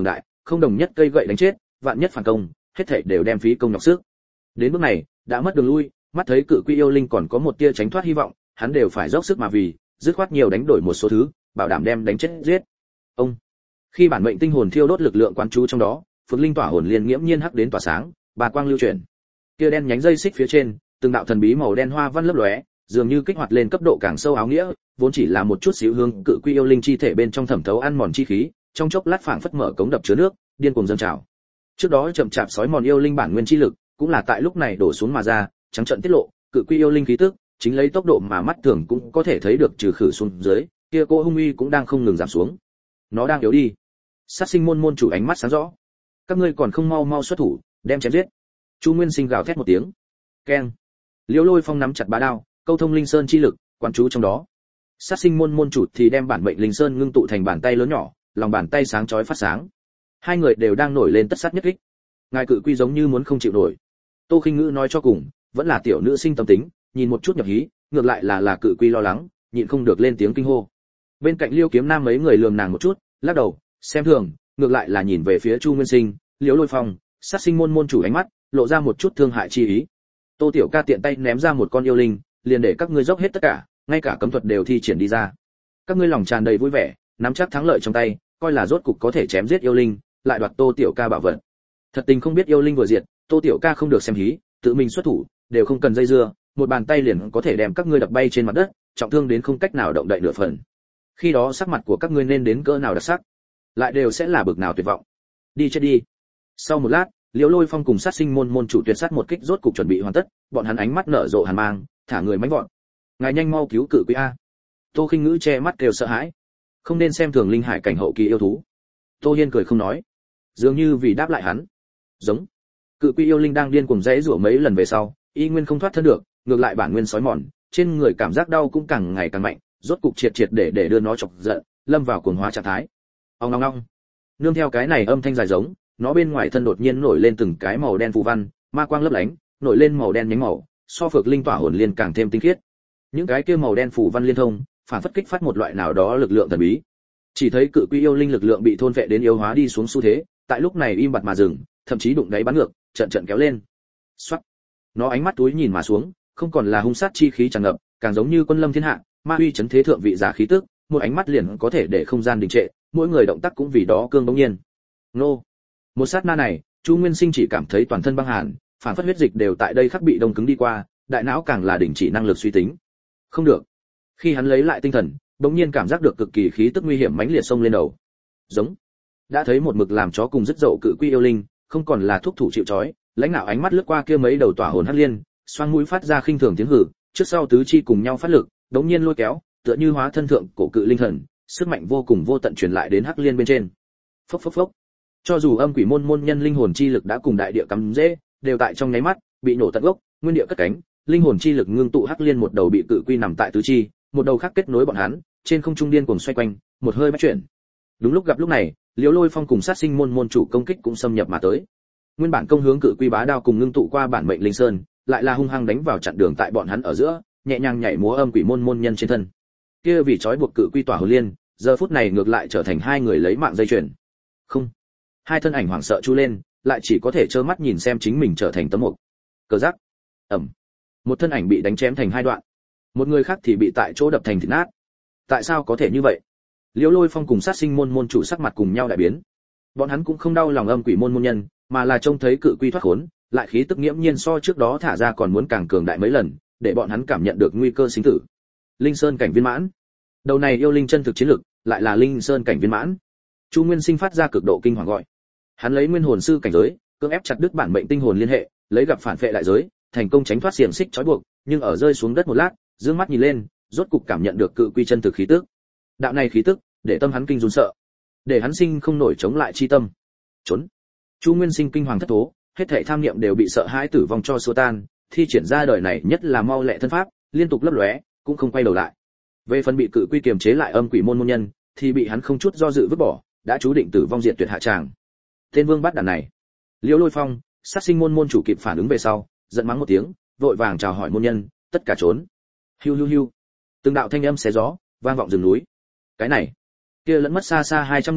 không đồng nhất cây gậy đánh chết, vạn nhất phản công, hết thảy đều đem phí công nhọc sức. Đến bước này, đã mất đường lui, mắt thấy cự quy yêu linh còn có một tia tránh thoát hy vọng, hắn đều phải dốc sức mà vì, dứt khoát nhiều đánh đổi một số thứ, bảo đảm đem đánh chết giết. Ông, khi bản mệnh tinh hồn thiêu đốt lực lượng quán chú trong đó, phượng linh tỏa hồn liền nghiễm nhiên hắc đến tỏa sáng, bà quang lưu chuyển. Kia đen nhánh dây xích phía trên, từng đạo thần bí màu đen hoa văn lấp lóe, dường như kích hoạt lên cấp độ càng sâu áo nghĩa, vốn chỉ là một chút xíu hương cự quy yêu linh chi thể bên trong thẩm thấu ăn mòn chi khí, trong chốc lát phảng phất mở cống đập chứa nước, điên cuồng dâng trào. Trước đó chậm chạp sói mòn yêu linh bản nguyên chi lực, cũng là tại lúc này đổ xuống mà ra, trắng trợn tiết lộ, cự quy yêu linh khí tức, chính lấy tốc độ mà mắt thường cũng có thể thấy được trừ khử xuống dưới, kia cô hung uy cũng đang không ngừng giảm xuống. Nó đang yếu đi. Sát sinh môn môn chủ ánh mắt sáng rõ. Các ngươi còn không mau mau xuất thủ, đem chém giết. Chu Nguyên Sinh gào thét một tiếng. Keng. Liễu Lôi Phong nắm chặt bá đao, câu thông linh sơn chi lực, quan chú trong đó. Sát sinh môn môn chủ thì đem bản mệnh linh sơn ngưng tụ thành bàn tay lớn nhỏ, lòng bàn tay sáng chói phát sáng. Hai người đều đang nổi lên tất sát nhất kích. Ngài cự quy giống như muốn không chịu nổi. Tô Khinh Ngữ nói cho cùng, vẫn là tiểu nữ sinh tâm tính, nhìn một chút nhập hí, ngược lại là cự quy lo lắng, nhịn không được lên tiếng kinh hô. Bên cạnh Liêu Kiếm Nam mấy người lườm nàng một chút, lắc đầu, xem thường, ngược lại là nhìn về phía Chu Nguyên Sinh, Liễu Lôi Phong, Sát sinh môn môn chủ ánh mắt lộ ra một chút thương hại chi ý. Tô Tiểu Ca tiện tay ném ra một con yêu linh, liền để các ngươi dốc hết tất cả, ngay cả cấm thuật đều thi triển đi ra. Các ngươi lòng tràn đầy vui vẻ, nắm chắc thắng lợi trong tay, coi là rốt cục có thể chém giết yêu linh, lại đoạt Tô Tiểu Ca bảo vật. Thật tình không biết yêu linh vừa diệt, Tô Tiểu Ca không được xem hí, tự mình xuất thủ, đều không cần dây dưa, một bàn tay liền có thể đem các ngươi đập bay trên mặt đất, trọng thương đến không cách nào động đậy nửa phần. Khi đó sắc mặt của các ngươi nên đến cỡ nào đặc sắc, lại đều sẽ là bực nào tuyệt vọng. Đi chết đi. Sau một lát, Liễu Lôi Phong cùng Sát sinh môn môn chủ tuyệt sát một kích rốt cục chuẩn bị hoàn tất, bọn hắn ánh mắt nở rộ hàn mang, thả người mãnh vọt. Ngài nhanh mau cứu cự quý a. Tô Khinh Ngữ che mắt kêu sợ hãi. Không nên xem thường linh hải cảnh hậu kỳ yêu thú. Tô Hiên cười không nói, dường như vì đáp lại hắn. Giống. Cự quy yêu linh đang điên cuồng rẽ rủa mấy lần về sau, y nguyên không thoát thân được, ngược lại bản nguyên sói mòn, trên người cảm giác đau cũng càng ngày càng mạnh, rốt cục triệt để đưa nó chọc giận, lâm vào cuồng hóa trạng thái. Ong ong ong. Nương theo cái này âm thanh dài giống, nó bên ngoài thân đột nhiên nổi lên từng cái màu đen phù văn, ma quang lấp lánh, nổi lên màu đen nhánh màu, so phược linh tỏa hồn liên càng thêm tinh khiết. Những cái kia màu đen phù văn liên thông, phản phất kích phát một loại nào đó lực lượng thần bí. Chỉ thấy cự quy yêu linh lực lượng bị thôn phệ đến yếu hóa đi xuống xu thế, tại lúc này im bặt mà dừng, thậm chí đụng đáy bắn ngược, trận kéo lên. Soát. Nó ánh mắt túi nhìn mà xuống, không còn là hung sát chi khí tràn ngập, càng giống như quân lâm thiên hạ, ma uy chấn thế thượng vị giả khí tức, một ánh mắt liền có thể để không gian đình trệ, mỗi người động tác cũng vì đó cương bỗng nhiên. Nô. Một sát na này, Chu Nguyên Sinh chỉ cảm thấy toàn thân băng hàn, phản phất huyết dịch đều tại đây khắc bị đông cứng đi qua, đại não càng là đình chỉ năng lực suy tính. Không được. Khi hắn lấy lại tinh thần, bỗng nhiên cảm giác được cực kỳ khí tức nguy hiểm mãnh liệt xông lên đầu. Giống. Đã thấy một mực làm chó cùng rất dậu cự quy yêu linh, không còn là thuốc thủ chịu trói, lãnh đạo ánh mắt lướt qua kia mấy đầu tỏa hồn hắc liên, xoang mũi phát ra khinh thường tiếng hử, trước sau tứ chi cùng nhau phát lực, đống nhiên lôi kéo, tựa như hóa thân thượng cổ cự linh thần, sức mạnh vô cùng vô tận truyền lại đến hắc liên bên trên. Phốc phốc phốc. Cho dù âm quỷ môn môn nhân linh hồn chi lực đã cùng đại địa cắm rễ, đều tại trong nháy mắt bị nổ tận gốc, nguyên địa cất cánh, linh hồn chi lực ngưng tụ hắc liên một đầu bị cự quy nằm tại tứ chi, một đầu khác kết nối bọn hắn, trên không trung điên cuồng xoay quanh, một hơi bắt chuyển. Đúng lúc gặp lúc này, Liễu Lôi Phong cùng Sát sinh môn môn chủ công kích cũng xâm nhập mà tới. Nguyên bản công hướng cự quy bá đao cùng ngưng tụ qua bản mệnh linh sơn, lại là hung hăng đánh vào chặn đường tại bọn hắn ở giữa, nhẹ nhàng nhảy múa âm quỷ môn môn nhân trên thân. Kia vì trói buộc cự quy tỏa hồn liên, giờ phút này ngược lại trở thành hai người lấy mạng dây chuyền. Không. Hai thân ảnh hoảng sợ chu lên, lại chỉ có thể trơ mắt nhìn xem chính mình trở thành tấm mục. Cờ giác. Ầm. Một thân ảnh bị đánh chém thành hai đoạn, một người khác thì bị tại chỗ đập thành thịt nát. Tại sao có thể như vậy? Liễu Lôi Phong cùng Sát sinh môn môn chủ sắc mặt cùng nhau đại biến. Bọn hắn cũng không đau lòng âm quỷ môn môn nhân, mà là trông thấy cự quy thoát khốn, lại khí tức nghiễm nhiên so trước đó thả ra còn muốn càng cường đại mấy lần, để bọn hắn cảm nhận được nguy cơ sinh tử. Linh Sơn cảnh viên mãn. Đầu này yêu linh chân thực chiến lực, lại là Linh Sơn cảnh viên mãn. Chu Nguyên Sinh phát ra cực độ kinh hoàng gọi. Hắn lấy nguyên hồn sư cảnh giới, cưỡng ép chặt đứt bản mệnh tinh hồn liên hệ, lấy gặp phản phệ đại giới, thành công tránh thoát xiềng xích trói buộc, nhưng ở rơi xuống đất một lát, dương mắt nhìn lên, rốt cục cảm nhận được cự quy chân thực khí tức. Đạo này khí tức, để tâm hắn kinh run sợ, để hắn sinh không nổi chống lại chi tâm. Trốn. Chu Nguyên Sinh kinh hoàng thất thố, hết thảy tham niệm đều bị sợ hãi tử vong cho xua tan, thi triển ra đời này nhất là mau lẹ thân pháp, liên tục lấp lóe, cũng không quay đầu lại. Về phần bị cự quy kiềm chế lại âm quỷ môn môn nhân, thì bị hắn không chút do dự vứt bỏ, đã chú định tử vong diệt tuyệt hạ tràng. Tên vương bát đàn này. Liễu Lôi Phong, Sát sinh môn môn chủ kịp phản ứng về sau, giận mắng một tiếng, vội vàng chào hỏi môn nhân, tất cả trốn. Hiu hiu hiu. Từng đạo thanh âm xé gió, vang vọng rừng núi. Cái này, kia lẫn mất xa xa 200 người,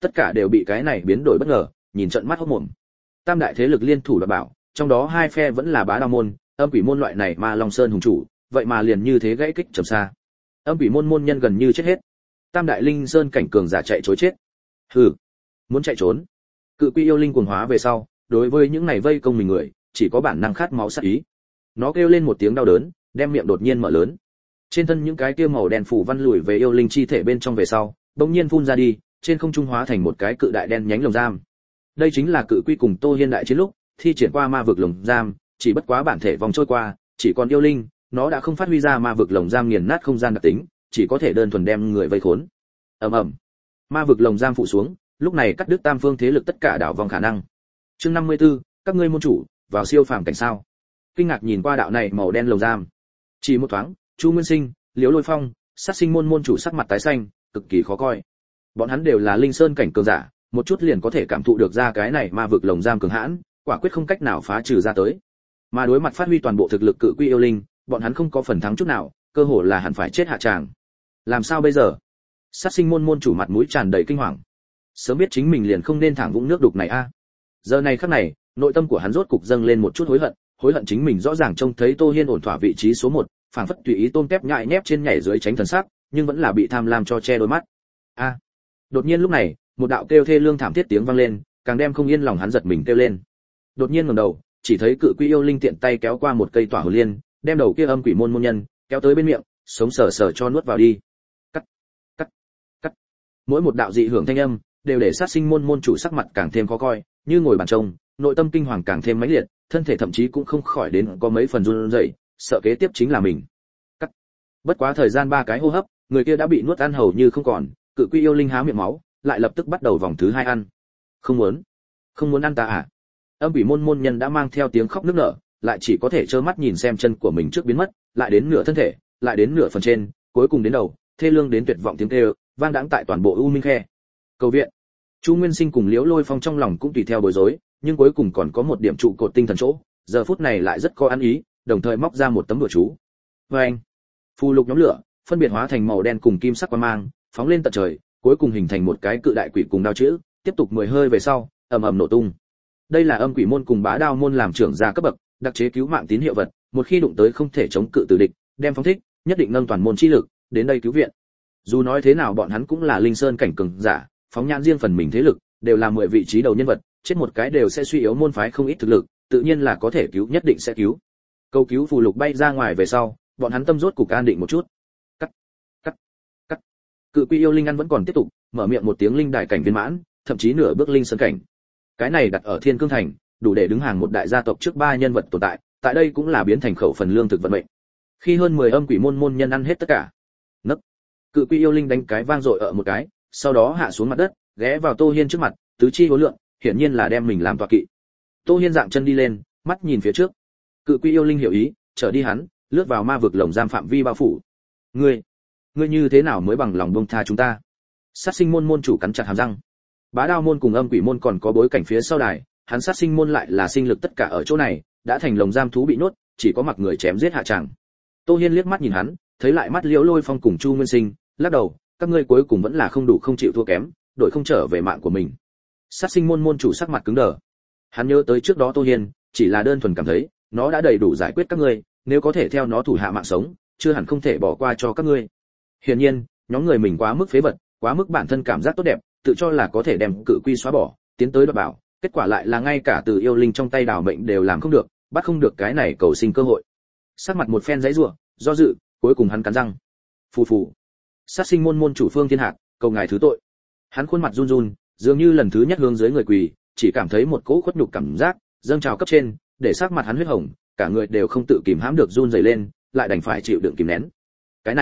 tất cả đều bị cái này biến đổi bất ngờ nhìn trận mắt hốt mồm. Tam đại thế lực liên thủ đoạt bảo, trong đó hai phe vẫn là Bá Đao môn, Âm Quỷ môn loại này Ma Long Sơn hùng chủ, vậy mà liền như thế gãy kích trầm xa. Âm Quỷ môn môn nhân gần như chết hết. Tam đại linh sơn cảnh cường giả chạy trối chết. Hừ, muốn chạy trốn. Cự Quy yêu linh cuồng hóa về sau, đối với những này vây công mình người, chỉ có bản năng khát máu sát ý. Nó kêu lên một tiếng đau đớn, đem miệng đột nhiên mở lớn. Trên thân những cái kia màu đen phủ văn lùi về yêu linh chi thể bên trong về sau, bỗng nhiên phun ra đi, trên không trung hóa thành một cái cự đại đen nhánh lồng giam. Đây chính là Cự Quy cùng Tô Hiên đại chiến lúc thi triển qua ma vực lồng giam, chỉ bất quá bản thể vòng trôi qua, chỉ còn yêu linh, nó đã không phát huy ra ma vực lồng giam nghiền nát không gian đặc tính, chỉ có thể đơn thuần đem người vây khốn. Ầm ầm. Ma vực lồng giam phụ xuống, lúc này cắt đứt tam phương thế lực tất cả đảo vòng khả năng. Chương 54, các ngươi môn chủ, vào siêu phàm cảnh sao? Kinh ngạc nhìn qua đạo này màu đen lồng giam. Chỉ một thoáng, Chu Nguyên Sinh, Liễu Lôi Phong, Sát Sinh môn môn chủ sắc mặt tái xanh, cực kỳ khó coi. Bọn hắn đều là linh sơn cảnh cường giả, một chút liền có thể cảm thụ được ra cái này ma vực lồng giam cường hãn, quả quyết không cách nào phá trừ ra tới. Mà đối mặt phát huy toàn bộ thực lực Cự Quy yêu linh, bọn hắn không có phần thắng chút nào, cơ hồ là hẳn phải chết hạ tràng. Làm sao bây giờ? Sát Sinh môn môn chủ mặt mũi tràn đầy kinh hoàng. Sớm biết chính mình liền không nên thẳng vũng nước đục này a. Giờ này khắc này, nội tâm của hắn rốt cục dâng lên một chút hối hận chính mình rõ ràng trông thấy Tô Hiên ổn thỏa vị trí số 1, phảng phất tùy ý tôm tép nhại nhép trên nhảy dưới tránh thần sắc, nhưng vẫn là bị tham lam cho che đôi mắt. A. Đột nhiên lúc này, một đạo kêu thê lương thảm thiết tiếng vang lên, càng đem không yên lòng hắn giật mình kêu lên. Đột nhiên ngẩng đầu, chỉ thấy Cự Quy yêu linh tiện tay kéo qua một cây tỏa hồn liên, đem đầu kia Âm Quỷ môn môn nhân kéo tới bên miệng, sống sờ sờ cho nuốt vào đi. Cắt, cắt, cắt. Mỗi một đạo dị hưởng thanh âm đều để Sát Sinh môn môn chủ sắc mặt càng thêm khó coi, như ngồi bàn trông, nội tâm kinh hoàng càng thêm mãnh liệt, thân thể thậm chí cũng không khỏi đến có mấy phần run rẩy, sợ kế tiếp chính là mình. Cắt. Bất quá thời gian 3 cái hô hấp, người kia đã bị nuốt ăn hầu như không còn, Cự Quy yêu linh há miệng máu, lại lập tức bắt đầu vòng thứ 2 ăn. Không muốn ăn ta à? Âm Quỷ môn môn nhân đã mang theo tiếng khóc nức nở, lại chỉ có thể trơ mắt nhìn xem chân của mình trước biến mất, lại đến nửa thân thể, lại đến nửa phần trên, cuối cùng đến đầu, thê lương đến tuyệt vọng tiếng kêu, vang đãng tại toàn bộ U Minh Khe. Cầu viện. Chu Nguyên Sinh cùng Liễu Lôi Phong trong lòng cũng tùy theo bối rối, nhưng cuối cùng còn có một điểm trụ cột tinh thần chỗ, giờ phút này lại rất có ăn ý, đồng thời móc ra một tấm đùa chú. Oeng! Phù lục nhóm lửa, phân biệt hóa thành màu đen cùng kim sắc quang mang, phóng lên tận trời, cuối cùng hình thành một cái cự đại quỷ cùng đao chữ, tiếp tục 10 hơi về sau, ầm ầm nổ tung. Đây là Âm Quỷ môn cùng Bá Đao môn làm trưởng gia cấp bậc, đặc chế cứu mạng tín hiệu vật, một khi đụng tới không thể chống cự tử địch, đem phóng thích, nhất định nâng toàn môn chi lực đến đây cứu viện. Dù nói thế nào bọn hắn cũng là linh sơn cảnh cường giả, phóng nhãn riêng phần mình thế lực, đều là 10 vị trí đầu nhân vật, chết một cái đều sẽ suy yếu môn phái không ít thực lực, tự nhiên là có thể cứu nhất định sẽ cứu. Câu cứu phù lục bay ra ngoài về sau, bọn hắn tâm rốt cục an định một chút. Cắt, cắt, cắt. Cự Quy yêu linh ăn vẫn còn tiếp tục, mở miệng một tiếng linh đại cảnh viên mãn, thậm chí nửa bước linh sơn cảnh. Cái này đặt ở Thiên Cương thành, đủ để đứng hàng một đại gia tộc trước 3 nhân vật tồn tại, tại đây cũng là biến thành khẩu phần lương thực vận mệnh. Khi hơn 10 Âm Quỷ môn môn nhân ăn hết tất cả, nấc. Cự Quy yêu linh đánh cái vang dội ở một cái, sau đó hạ xuống mặt đất, ghé vào Tô Hiên trước mặt, tứ chi hối lượng, hiển nhiên là đem mình làm tọa kỵ. Tô Hiên dạng chân đi lên, mắt nhìn phía trước. Cự Quy yêu linh hiểu ý, trở đi hắn, lướt vào ma vực lồng giam phạm vi bao phủ. Ngươi như thế nào mới bằng lòng buông tha chúng ta? Sát Sinh môn môn chủ cắn chặt hàm răng. Bá Đao môn cùng Âm Quỷ môn còn có bối cảnh phía sau đài, hắn Sát Sinh môn lại là sinh lực tất cả ở chỗ này, đã thành lồng giam thú bị nhốt, chỉ có mặc người chém giết hạ tràng. Tô Hiên liếc mắt nhìn hắn, thấy lại mắt Liễu Lôi Phong cùng Chu Nguyên Sinh, lắc đầu, các ngươi cuối cùng vẫn là không đủ không chịu thua kém, đội không trở về mạng của mình. Sát Sinh môn môn chủ sắc mặt cứng đờ. Hắn nhớ tới trước đó Tô Hiên, chỉ là đơn thuần cảm thấy, nó đã đầy đủ giải quyết các ngươi, nếu có thể theo nó thủ hạ mạng sống, chưa hẳn không thể bỏ qua cho các ngươi. Hiển nhiên, nhóm người mình quá mức phế vật, quá mức bản thân cảm giác tốt đẹp, tự cho là có thể đem Cự Quy xóa bỏ, tiến tới đoạt bảo, kết quả lại là ngay cả từ yêu linh trong tay đảo mệnh đều làm không được, bắt không được cái này cầu sinh cơ hội. Sắc mặt một phen giãy giụa, do dự, cuối cùng hắn cắn răng. Phù phù. Sát Sinh môn môn chủ Phương Thiên Hạc, cầu ngài thứ tội. Hắn khuôn mặt run run, dường như lần thứ nhất hướng dưới người quỳ, chỉ cảm thấy một cỗ khuất nhục cảm giác dâng trào cấp trên, để sắc mặt hắn huyết hồng, cả người đều không tự kìm hãm được run rẩy lên, lại đành phải chịu đựng kìm nén. Cái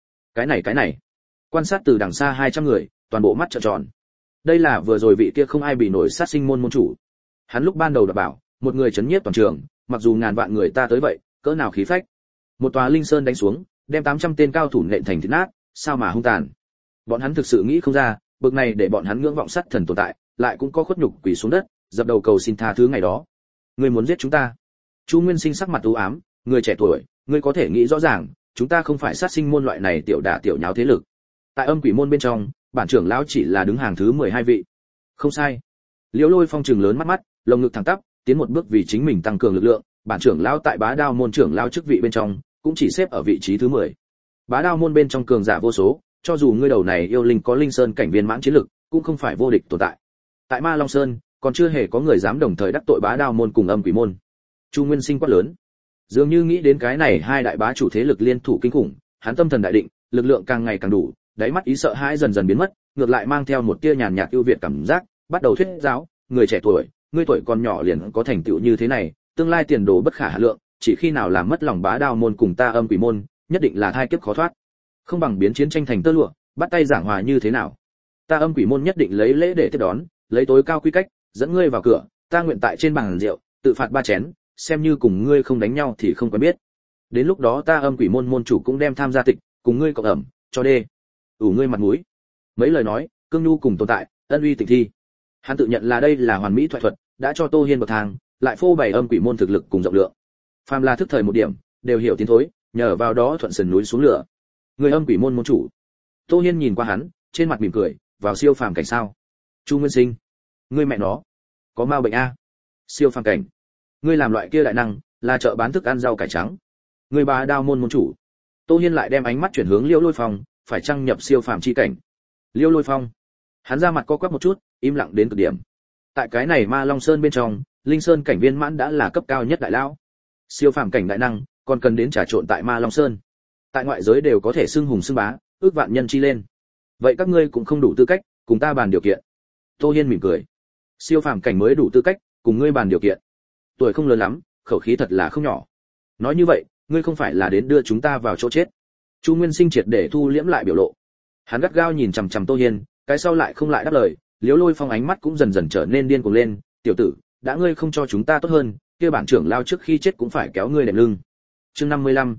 này. Quan sát từ đằng xa 200 người, toàn bộ mắt trợn tròn. Đây là vừa rồi vị kia không ai bị nổi Sát Sinh môn môn chủ. Hắn lúc ban đầu đã bảo, một người chấn nhiếp toàn trường, mặc dù ngàn vạn người ta tới vậy, cỡ nào khí phách. Một tòa linh sơn đánh xuống, đem 800 tên cao thủ nện thành thịt nát, sao mà hung tàn. Bọn hắn thực sự nghĩ không ra, bực này để bọn hắn ngưỡng vọng sát thần tồn tại, lại cũng có khuất nhục quỳ xuống đất, dập đầu cầu xin tha thứ ngày đó. Ngươi muốn giết chúng ta? Chu Nguyên Sinh sắc mặt u ám, người trẻ tuổi, ngươi có thể nghĩ rõ ràng, chúng ta không phải Sát Sinh môn loại này tiểu đả tiểu nháo thế lực. Tại Âm Quỷ môn bên trong, bản trưởng lão chỉ là đứng hàng thứ 12 vị, Không sai. Liễu Lôi Phong trừng lớn mắt mắt, lồng ngực thẳng tắp, tiến một bước vì chính mình tăng cường lực lượng, bản trưởng lão tại Bá Đao môn trưởng lão chức vị bên trong, cũng chỉ xếp ở vị trí thứ 10. Bá Đao môn bên trong cường giả vô số, cho dù ngươi đầu này yêu linh có linh sơn cảnh viên mãn chiến lực, cũng không phải vô địch tồn tại. Tại Ma Long Sơn, còn chưa hề có người dám đồng thời đắc tội Bá Đao môn cùng Âm Quỷ môn. Chu Nguyên Sinh quát lớn, dường như nghĩ đến cái này hai đại bá chủ thế lực liên thủ kinh khủng, hắn tâm thần đại định, lực lượng càng ngày càng đủ, đáy mắt ý sợ hãi dần dần biến mất, ngược lại mang theo một tia nhàn nhạt ưu việt cảm giác, bắt đầu thuyết giáo, người trẻ tuổi, ngươi tuổi còn nhỏ liền có thành tựu như thế này, tương lai tiền đồ bất khả hà lượng, chỉ khi nào làm mất lòng Bá Đao môn cùng ta Âm Quỷ môn, nhất định là thai kiếp khó thoát. Không bằng biến chiến tranh thành tơ lụa, bắt tay giảng hòa như thế nào? Ta Âm Quỷ môn nhất định lấy lễ để tiếp đón, lấy tối cao quy cách, dẫn ngươi vào cửa, ta nguyện tại trên bàn rượu, tự phạt 3 chén, xem như cùng ngươi không đánh nhau thì không quen biết. Đến lúc đó ta Âm Quỷ môn môn chủ cũng đem tham gia tịch, cùng ngươi cộng ẩm, cho đê. ủ ngươi mặt mũi. Mấy lời nói, cương nhu cùng tồn tại, ân uy tịnh thi. Hắn tự nhận là đây là hoàn mỹ thoại thuật, đã cho Tô Hiên bậc thang, lại phô bày Âm Quỷ môn thực lực cùng rộng lượng. Phàm là thức thời một điểm, đều hiểu tiến thối, nhờ vào đó thuận sườn núi xuống lửa. Người Âm Quỷ môn môn chủ. Tô Hiên nhìn qua hắn, trên mặt mỉm cười, vào siêu phàm cảnh sao? Chu Nguyên Sinh, ngươi mẹ nó, có ma bệnh a? Siêu phàm cảnh. Ngươi làm loại kia đại năng, là chợ bán thức ăn rau cải trắng. Ngươi Bá Đao môn môn chủ. Tô Hiên lại đem ánh mắt chuyển hướng Liễu Lôi Phong, phải chăng nhập siêu phàm chi cảnh? Liễu Lôi Phong, hắn ra mặt co quắp một chút, im lặng đến cực điểm. Tại cái này Ma Long Sơn bên trong, Linh Sơn cảnh viên mãn đã là cấp cao nhất đại lão. Siêu phàm cảnh đại năng, còn cần đến trà trộn tại Ma Long Sơn. Tại ngoại giới đều có thể xưng hùng xưng bá, ước vạn nhân chi lên. Vậy các ngươi cũng không đủ tư cách, cùng ta bàn điều kiện. Tô Hiên mỉm cười. Siêu phàm cảnh mới đủ tư cách, cùng ngươi bàn điều kiện. Tuổi không lớn lắm, khẩu khí thật là không nhỏ. Nói như vậy, ngươi không phải là đến đưa chúng ta vào chỗ chết? Chu Nguyên Sinh triệt để thu liễm lại biểu lộ. Hắn gắt gao nhìn chằm chằm Tô Hiên, cái sau lại không lại đáp lời, Liễu Lôi Phong ánh mắt cũng dần dần trở nên điên cuồng lên, "Tiểu tử, đã ngươi không cho chúng ta tốt hơn, kia bản trưởng lao trước khi chết cũng phải kéo ngươi đệm lưng." Chương 55,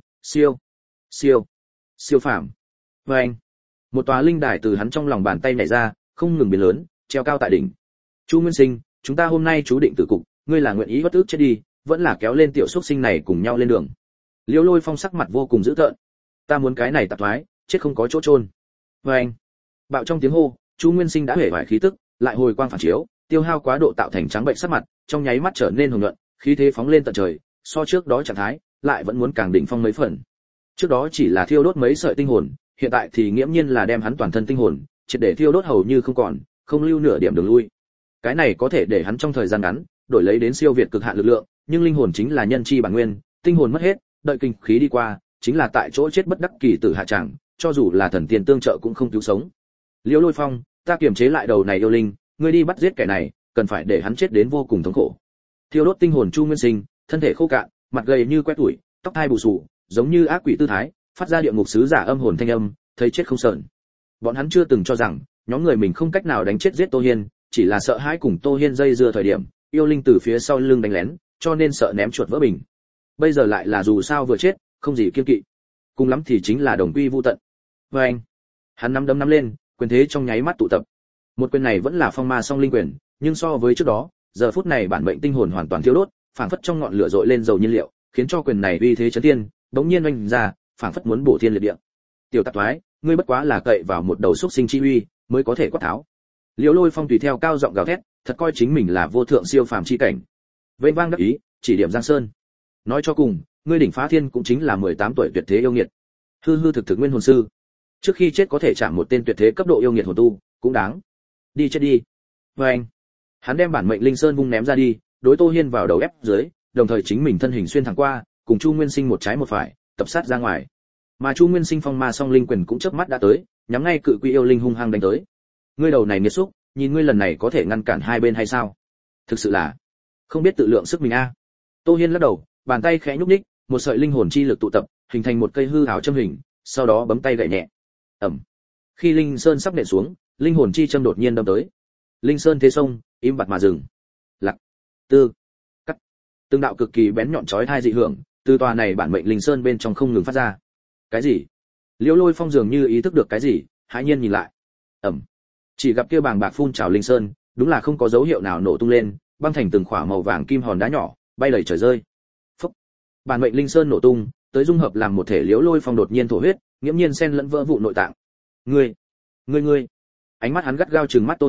siêu phàm. Oeng. Một tòa linh đài từ hắn trong lòng bàn tay nhảy ra, không ngừng biến lớn, treo cao tại đỉnh. "Chu Nguyên Sinh, chúng ta hôm nay chú định tử cục, ngươi là nguyện ý bất ức chết đi, vẫn là kéo lên tiểu xuất sinh này cùng nhau lên đường?" Liễu Lôi Phong sắc mặt vô cùng dữ tợn. "Ta muốn cái này tạp thoái, chết không có chỗ chôn." Oeng. Bạo trong tiếng hô, Chu Nguyên Sinh đã hể vải khí tức, lại hồi quang phản chiếu, tiêu hao quá độ tạo thành trắng bệnh sắc mặt, trong nháy mắt trở nên hồng nhuận, khí thế phóng lên tận trời, so trước đó trạng thái, lại vẫn muốn càng đỉnh phong mấy phần. Trước đó chỉ là thiêu đốt mấy sợi tinh hồn, hiện tại thì nghiễm nhiên là đem hắn toàn thân tinh hồn, triệt để thiêu đốt hầu như không còn, không lưu nửa điểm đường lui. Cái này có thể để hắn trong thời gian ngắn, đổi lấy đến siêu việt cực hạn lực lượng, nhưng linh hồn chính là nhân chi bản nguyên, tinh hồn mất hết, đợi kinh khí đi qua, chính là tại chỗ chết bất đắc kỳ tử hạ trạng, cho dù là thần tiên tương trợ cũng không cứu sống. Liễu Lôi Phong, ta kiềm chế lại đầu này yêu linh, ngươi đi bắt giết kẻ này, cần phải để hắn chết đến vô cùng thống khổ. Thiêu đốt tinh hồn Chu Nguyên Sinh, thân thể khô cạn, mặt gầy như que tuổi, tóc hai bù xù, giống như ác quỷ tư thái, phát ra địa ngục sứ giả âm hồn thanh âm, thấy chết không sờn. Bọn hắn chưa từng cho rằng, nhóm người mình không cách nào đánh chết giết Tô Hiên, chỉ là sợ hãi cùng Tô Hiên dây dưa thời điểm, yêu linh từ phía sau lưng đánh lén, cho nên sợ ném chuột vỡ bình. Bây giờ lại là dù sao vừa chết, không gì kiêng kỵ. Cùng lắm thì chính là đồng quy vu tận. Và anh, hắn nắm đấm nắm lên, quyền thế trong nháy mắt tụ tập. Một quyền này vẫn là phong ma song linh quyền, nhưng so với trước đó, giờ phút này bản mệnh tinh hồn hoàn toàn thiêu đốt, phảng phất trong ngọn lửa dội lên dầu nhiên liệu, khiến cho quyền này uy thế chấn thiên, đống nhiên oanh ra, phảng phất muốn bổ thiên liệt địa. Tiểu tạp thoái, ngươi bất quá là cậy vào một đầu xúc sinh chi uy, mới có thể quát tháo. Liễu Lôi Phong tùy theo cao giọng gào thét, thật coi chính mình là vô thượng siêu phàm chi cảnh. Vênh vang đắc ý, chỉ điểm Giang Sơn. Nói cho cùng, ngươi đỉnh phá thiên cũng chính là 18 tuổi tuyệt thế yêu nghiệt. Hư hư thực thực nguyên hồn sư. Trước khi chết có thể chạm một tên tuyệt thế cấp độ yêu nghiệt hồn tu, cũng đáng. Đi chết đi. Và anh, hắn đem bản mệnh linh sơn vung ném ra đi, đối Tô Hiên vào đầu ép dưới, đồng thời chính mình thân hình xuyên thẳng qua, cùng Chu Nguyên Sinh một trái một phải, tập sát ra ngoài. Mà Chu Nguyên Sinh phong ma song linh quyền cũng chớp mắt đã tới, nhắm ngay cự quy yêu linh hung hăng đánh tới. Ngươi đầu này nghiệt xúc, nhìn ngươi lần này có thể ngăn cản hai bên hay sao? Thực sự là không biết tự lượng sức mình a. Tô Hiên lắc đầu, bàn tay khẽ nhúc nhích, một sợi linh hồn chi lực tụ tập, hình thành một cây hư ảo châm hình, sau đó bấm tay gậy nhẹ. Ầm. Khi linh sơn sắp nện xuống, linh hồn chi châm đột nhiên đâm tới. Linh sơn thế sông, im bặt mà dừng. Lặc. Tư. Cắt. Từng đạo cực kỳ bén nhọn chói tai dị hưởng, từ tòa này bản mệnh linh sơn bên trong không ngừng phát ra. Cái gì? Liễu Lôi Phong dường như ý thức được cái gì, hãi nhiên nhìn lại. Ầm. Chỉ gặp kia bàng bạc phun trào linh sơn, đúng là không có dấu hiệu nào nổ tung lên, băng thành từng khỏa màu vàng kim hòn đá nhỏ, bay lầy trời rơi. Phốc. Bản mệnh linh sơn nổ tung, tới dung hợp làm một thể. Liễu Lôi Phong đột nhiên thổ huyết, nghiễm nhiên xen lẫn vỡ vụ nội tạng. Ngươi. Ánh mắt hắn gắt gao trừng mắt Tô Hiên,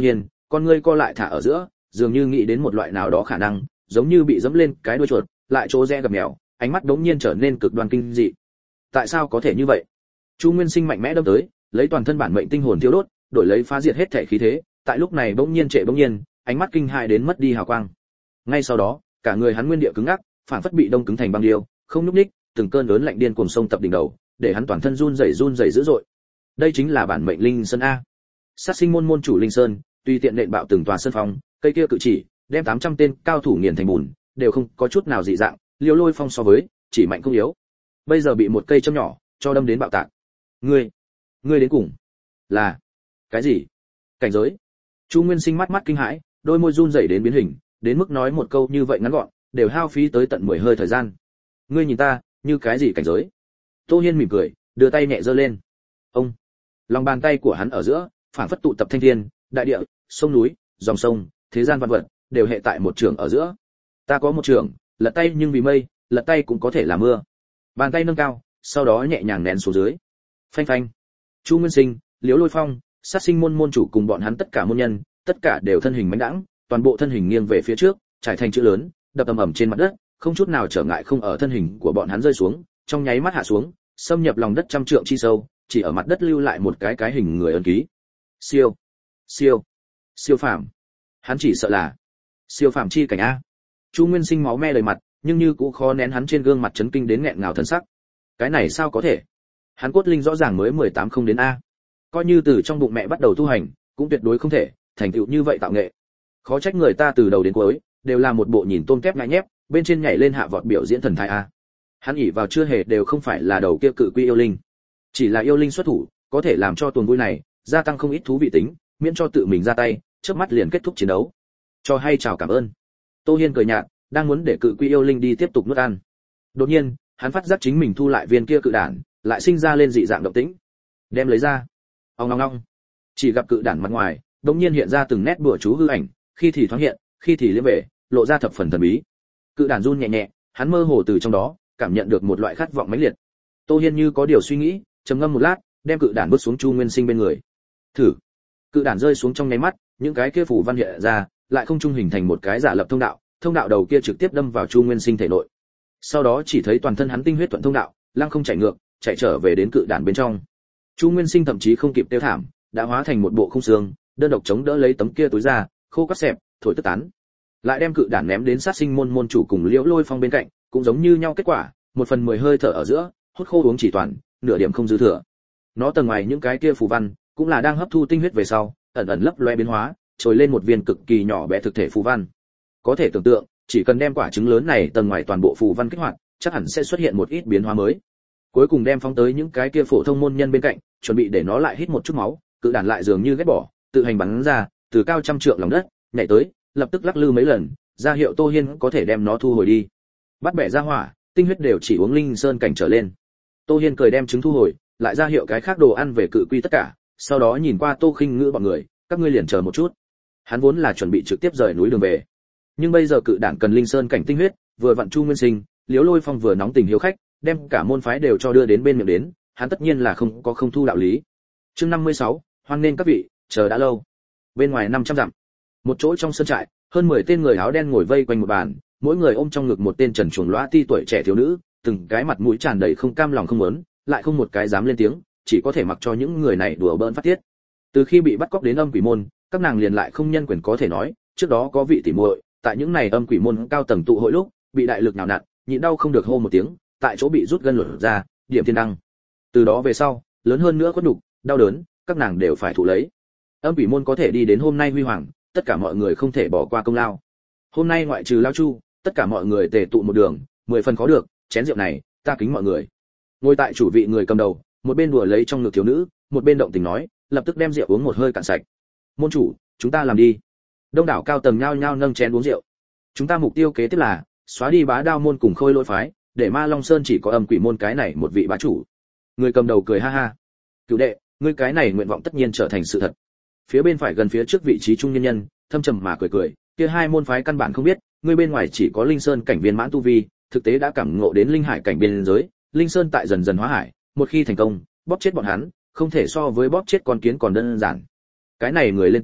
con ngươi co lại thả ở giữa, dường như nghĩ đến một loại nào đó khả năng, giống như bị dẫm lên cái đuôi chuột, lại chỗ rẽ gặp mèo, ánh mắt đống nhiên trở nên cực đoan kinh dị. Tại sao có thể như vậy? Chu Nguyên Sinh mạnh mẽ đâm tới, lấy toàn thân bản mệnh tinh hồn thiêu đốt, đổi lấy phá diệt hết thể khí thế, tại lúc này bỗng nhiên trệ bỗng nhiên, ánh mắt kinh hãi đến mất đi hào quang. Ngay sau đó, cả người hắn nguyên địa cứng ngắc, phản phất bị đông cứng thành băng điêu, không nhúc nhích, từng cơn lớn lạnh điên cuồng sông tập đỉnh đầu, để hắn toàn thân run rẩy dữ dội. Đây chính là bản mệnh linh sơn a. Sát sinh môn môn chủ linh sơn, tùy tiện nện bạo từng tòa sơn phong, cây kia cự chỉ, đem 800 tên cao thủ nghiền thành bùn, đều không có chút nào dị dạng, Liêu Lôi Phong so với, chỉ mạnh không yếu. Bây giờ bị một cây châm nhỏ cho đâm đến bạo tạc. Ngươi đến cùng là cái gì? Cảnh giới? Chu Nguyên Sinh mắt kinh hãi, đôi môi run rẩy đến biến hình, đến mức nói một câu như vậy ngắn gọn, đều hao phí tới tận 10 hơi thời gian. Ngươi nhìn ta, như cái gì cảnh giới? Tô Hiên mỉm cười, đưa tay nhẹ giơ lên. Ông, lòng bàn tay của hắn ở giữa, phảng phất tụ tập thanh thiên, đại địa, sông núi, dòng sông, thế gian vạn vật, đều hệ tại một trường ở giữa. Ta có một trường, lật tay nhưng vì mây, lật tay cũng có thể là mưa. Bàn tay nâng cao, sau đó nhẹ nhàng nén xuống dưới. Phanh phanh. Chu Nguyên Sinh, Liễu Lôi Phong, Sát Sinh môn môn chủ cùng bọn hắn tất cả môn nhân, tất cả đều thân hình mãnh đãng, toàn bộ thân hình nghiêng về phía trước, trải thành chữ lớn, đập ầm ầm trên mặt đất, không chút nào trở ngại không ở thân hình của bọn hắn rơi xuống, trong nháy mắt hạ xuống, xâm nhập lòng đất trăm trượng chi sâu, chỉ ở mặt đất lưu lại một cái hình người ấn ký. Siêu phàm. Hắn chỉ sợ là siêu phàm chi cảnh a. Chu Nguyên Sinh máu me đầy mặt, nhưng như cũng khó nén hắn trên gương mặt chấn kinh đến nghẹn ngào thần sắc. Cái này sao có thể? Hắn cốt linh rõ ràng mới 18 không đến a. Coi như từ trong bụng mẹ bắt đầu tu hành, cũng tuyệt đối không thể thành tựu như vậy tạo nghệ. Khó trách người ta từ đầu đến cuối đều là một bộ nhìn tôm tép ngại nhép, bên trên nhảy lên hạ vọt biểu diễn thần thái a. Hắn ỷ vào chưa hề đều không phải là đầu kia cự quy yêu linh, chỉ là yêu linh xuất thủ, có thể làm cho tuần vui này gia tăng không ít thú vị tính, miễn cho tự mình ra tay, chớp mắt liền kết thúc chiến đấu. Cho hay chào cảm ơn. Tô Hiên cười nhạt, đang muốn để cự quy yêu linh đi tiếp tục nuốt ăn. Đột nhiên, hắn phát giác chính mình thu lại viên kia cự đản, lại sinh ra lên dị dạng động tĩnh. Đem lấy ra. Ong ong ong. Chỉ gặp cự đản mặt ngoài, đột nhiên hiện ra từng nét bùa chú hư ảnh, khi thì thoáng hiện, khi thì liếm về, lộ ra thập phần thần bí. Cự đản run nhẹ nhẹ, hắn mơ hồ từ trong đó cảm nhận được một loại khát vọng mãnh liệt. Tô Hiên như có điều suy nghĩ, trầm ngâm một lát, đem cự đản bước xuống Chu Nguyên Sinh bên người. Thử. Cự đản rơi xuống trong nháy mắt, những cái kia phủ văn hiện ra, lại không trung hình thành một cái giả lập thông đạo đầu kia trực tiếp đâm vào Chu Nguyên Sinh thể nội. Sau đó chỉ thấy toàn thân hắn tinh huyết thuận thông đạo, lăng không chạy ngược, chạy trở về đến cự đản bên trong. Chu Nguyên Sinh thậm chí không kịp tiêu thảm, đã hóa thành một bộ khung xương, đơn độc chống đỡ lấy tấm kia túi ra, khô quắt xẹp, thổi tức tán. Lại đem cự đản ném đến Sát Sinh môn môn chủ cùng Liễu Lôi Phong bên cạnh, cũng giống như nhau kết quả, 1/10 hơi thở ở giữa, hút khô uống chỉ toàn, nửa điểm không dư thừa. Nó tầng ngoài những cái kia phù văn, cũng là đang hấp thu tinh huyết về sau, ẩn ẩn lấp loe biến hóa, trồi lên một viên cực kỳ nhỏ bé thực thể phù văn. Có thể tưởng tượng, chỉ cần đem quả trứng lớn này tầng ngoài toàn bộ phù văn kích hoạt, chắc hẳn sẽ xuất hiện một ít biến hóa mới. Cuối cùng đem phóng tới những cái kia phổ thông môn nhân bên cạnh, chuẩn bị để nó lại hít một chút máu, cự đản lại dường như ghét bỏ, tự hành bắn ra, từ cao trăm trượng lòng đất, nhảy tới, lập tức lắc lư mấy lần, ra hiệu Tô Hiên có thể đem nó thu hồi đi. Bắt bẻ ra hỏa, tinh huyết đều chỉ uống linh sơn cảnh trở lên. Tô Hiên cười đem trứng thu hồi, lại ra hiệu cái khác đồ ăn về cự quy tất cả, sau đó nhìn qua Tô Khinh Ngữ bọn người, các ngươi liền chờ một chút. Hắn vốn là chuẩn bị trực tiếp rời núi đường về, nhưng bây giờ cự đản cần linh sơn cảnh tinh huyết, vừa vặn Chu Nguyên Sinh, Liễu Lôi Phong vừa nóng tình hiếu khách, đem cả môn phái đều cho đưa đến bên miệng đến, hắn tất nhiên là không thu đạo lý. Chương 56, hoan nên các vị, chờ đã lâu. Bên ngoài 500 dặm, một chỗ trong sân trại, hơn 10 tên người áo đen ngồi vây quanh một bàn, mỗi người ôm trong ngực một tên trần truồng lóa ti tuổi trẻ thiếu nữ, từng cái mặt mũi tràn đầy không cam lòng không muốn, lại không một cái dám lên tiếng, chỉ có thể mặc cho những người này đùa bỡn phát tiết. Từ khi bị bắt cóc đến âm quỷ môn, các nàng liền lại không nhân quyền có thể nói, trước đó có vị tỷ muội, tại những này âm quỷ môn cao tầng tụ hội lúc, bị đại lực nhào nặn, nhịn đau không được hô một tiếng, tại chỗ bị rút gân lột ra, điểm thiên đăng. Từ đó về sau, lớn hơn nữa có đủ, đau đớn, các nàng đều phải thụ lấy. Âm quỷ môn có thể đi đến hôm nay huy hoàng, tất cả mọi người không thể bỏ qua công lao. Hôm nay ngoại trừ lão Chu, tất cả mọi người tề tụ một đường, 10 phần khó được, chén rượu này, ta kính mọi người. Ngồi tại chủ vị người cầm đầu, một bên đùa lấy trong ngực thiếu nữ, một bên động tình nói, lập tức đem rượu uống một hơi cạn sạch. Môn chủ, chúng ta làm đi. Đông đảo cao tầng nhao nhao nâng chén uống rượu. Chúng ta mục tiêu kế tiếp là xóa đi Bá Đao môn cùng Khôi Lỗi phái, để Ma Long Sơn chỉ có âm quỷ môn cái này một vị bá chủ. Người cầm đầu cười ha ha. Cửu đệ, ngươi cái này nguyện vọng tất nhiên trở thành sự thật. Phía bên phải gần phía trước vị trí trung nhân nhân, thâm trầm mà cười cười, kia hai môn phái căn bản không biết, ngươi bên ngoài chỉ có Linh Sơn cảnh viên mãn tu vi, thực tế đã cảm ngộ đến linh hải cảnh biên giới, Linh Sơn tại dần dần hóa hải, một khi thành công, bóp chết bọn hắn, không thể so với bóp chết con kiến còn đơn giản. Cái này người lên tiếng,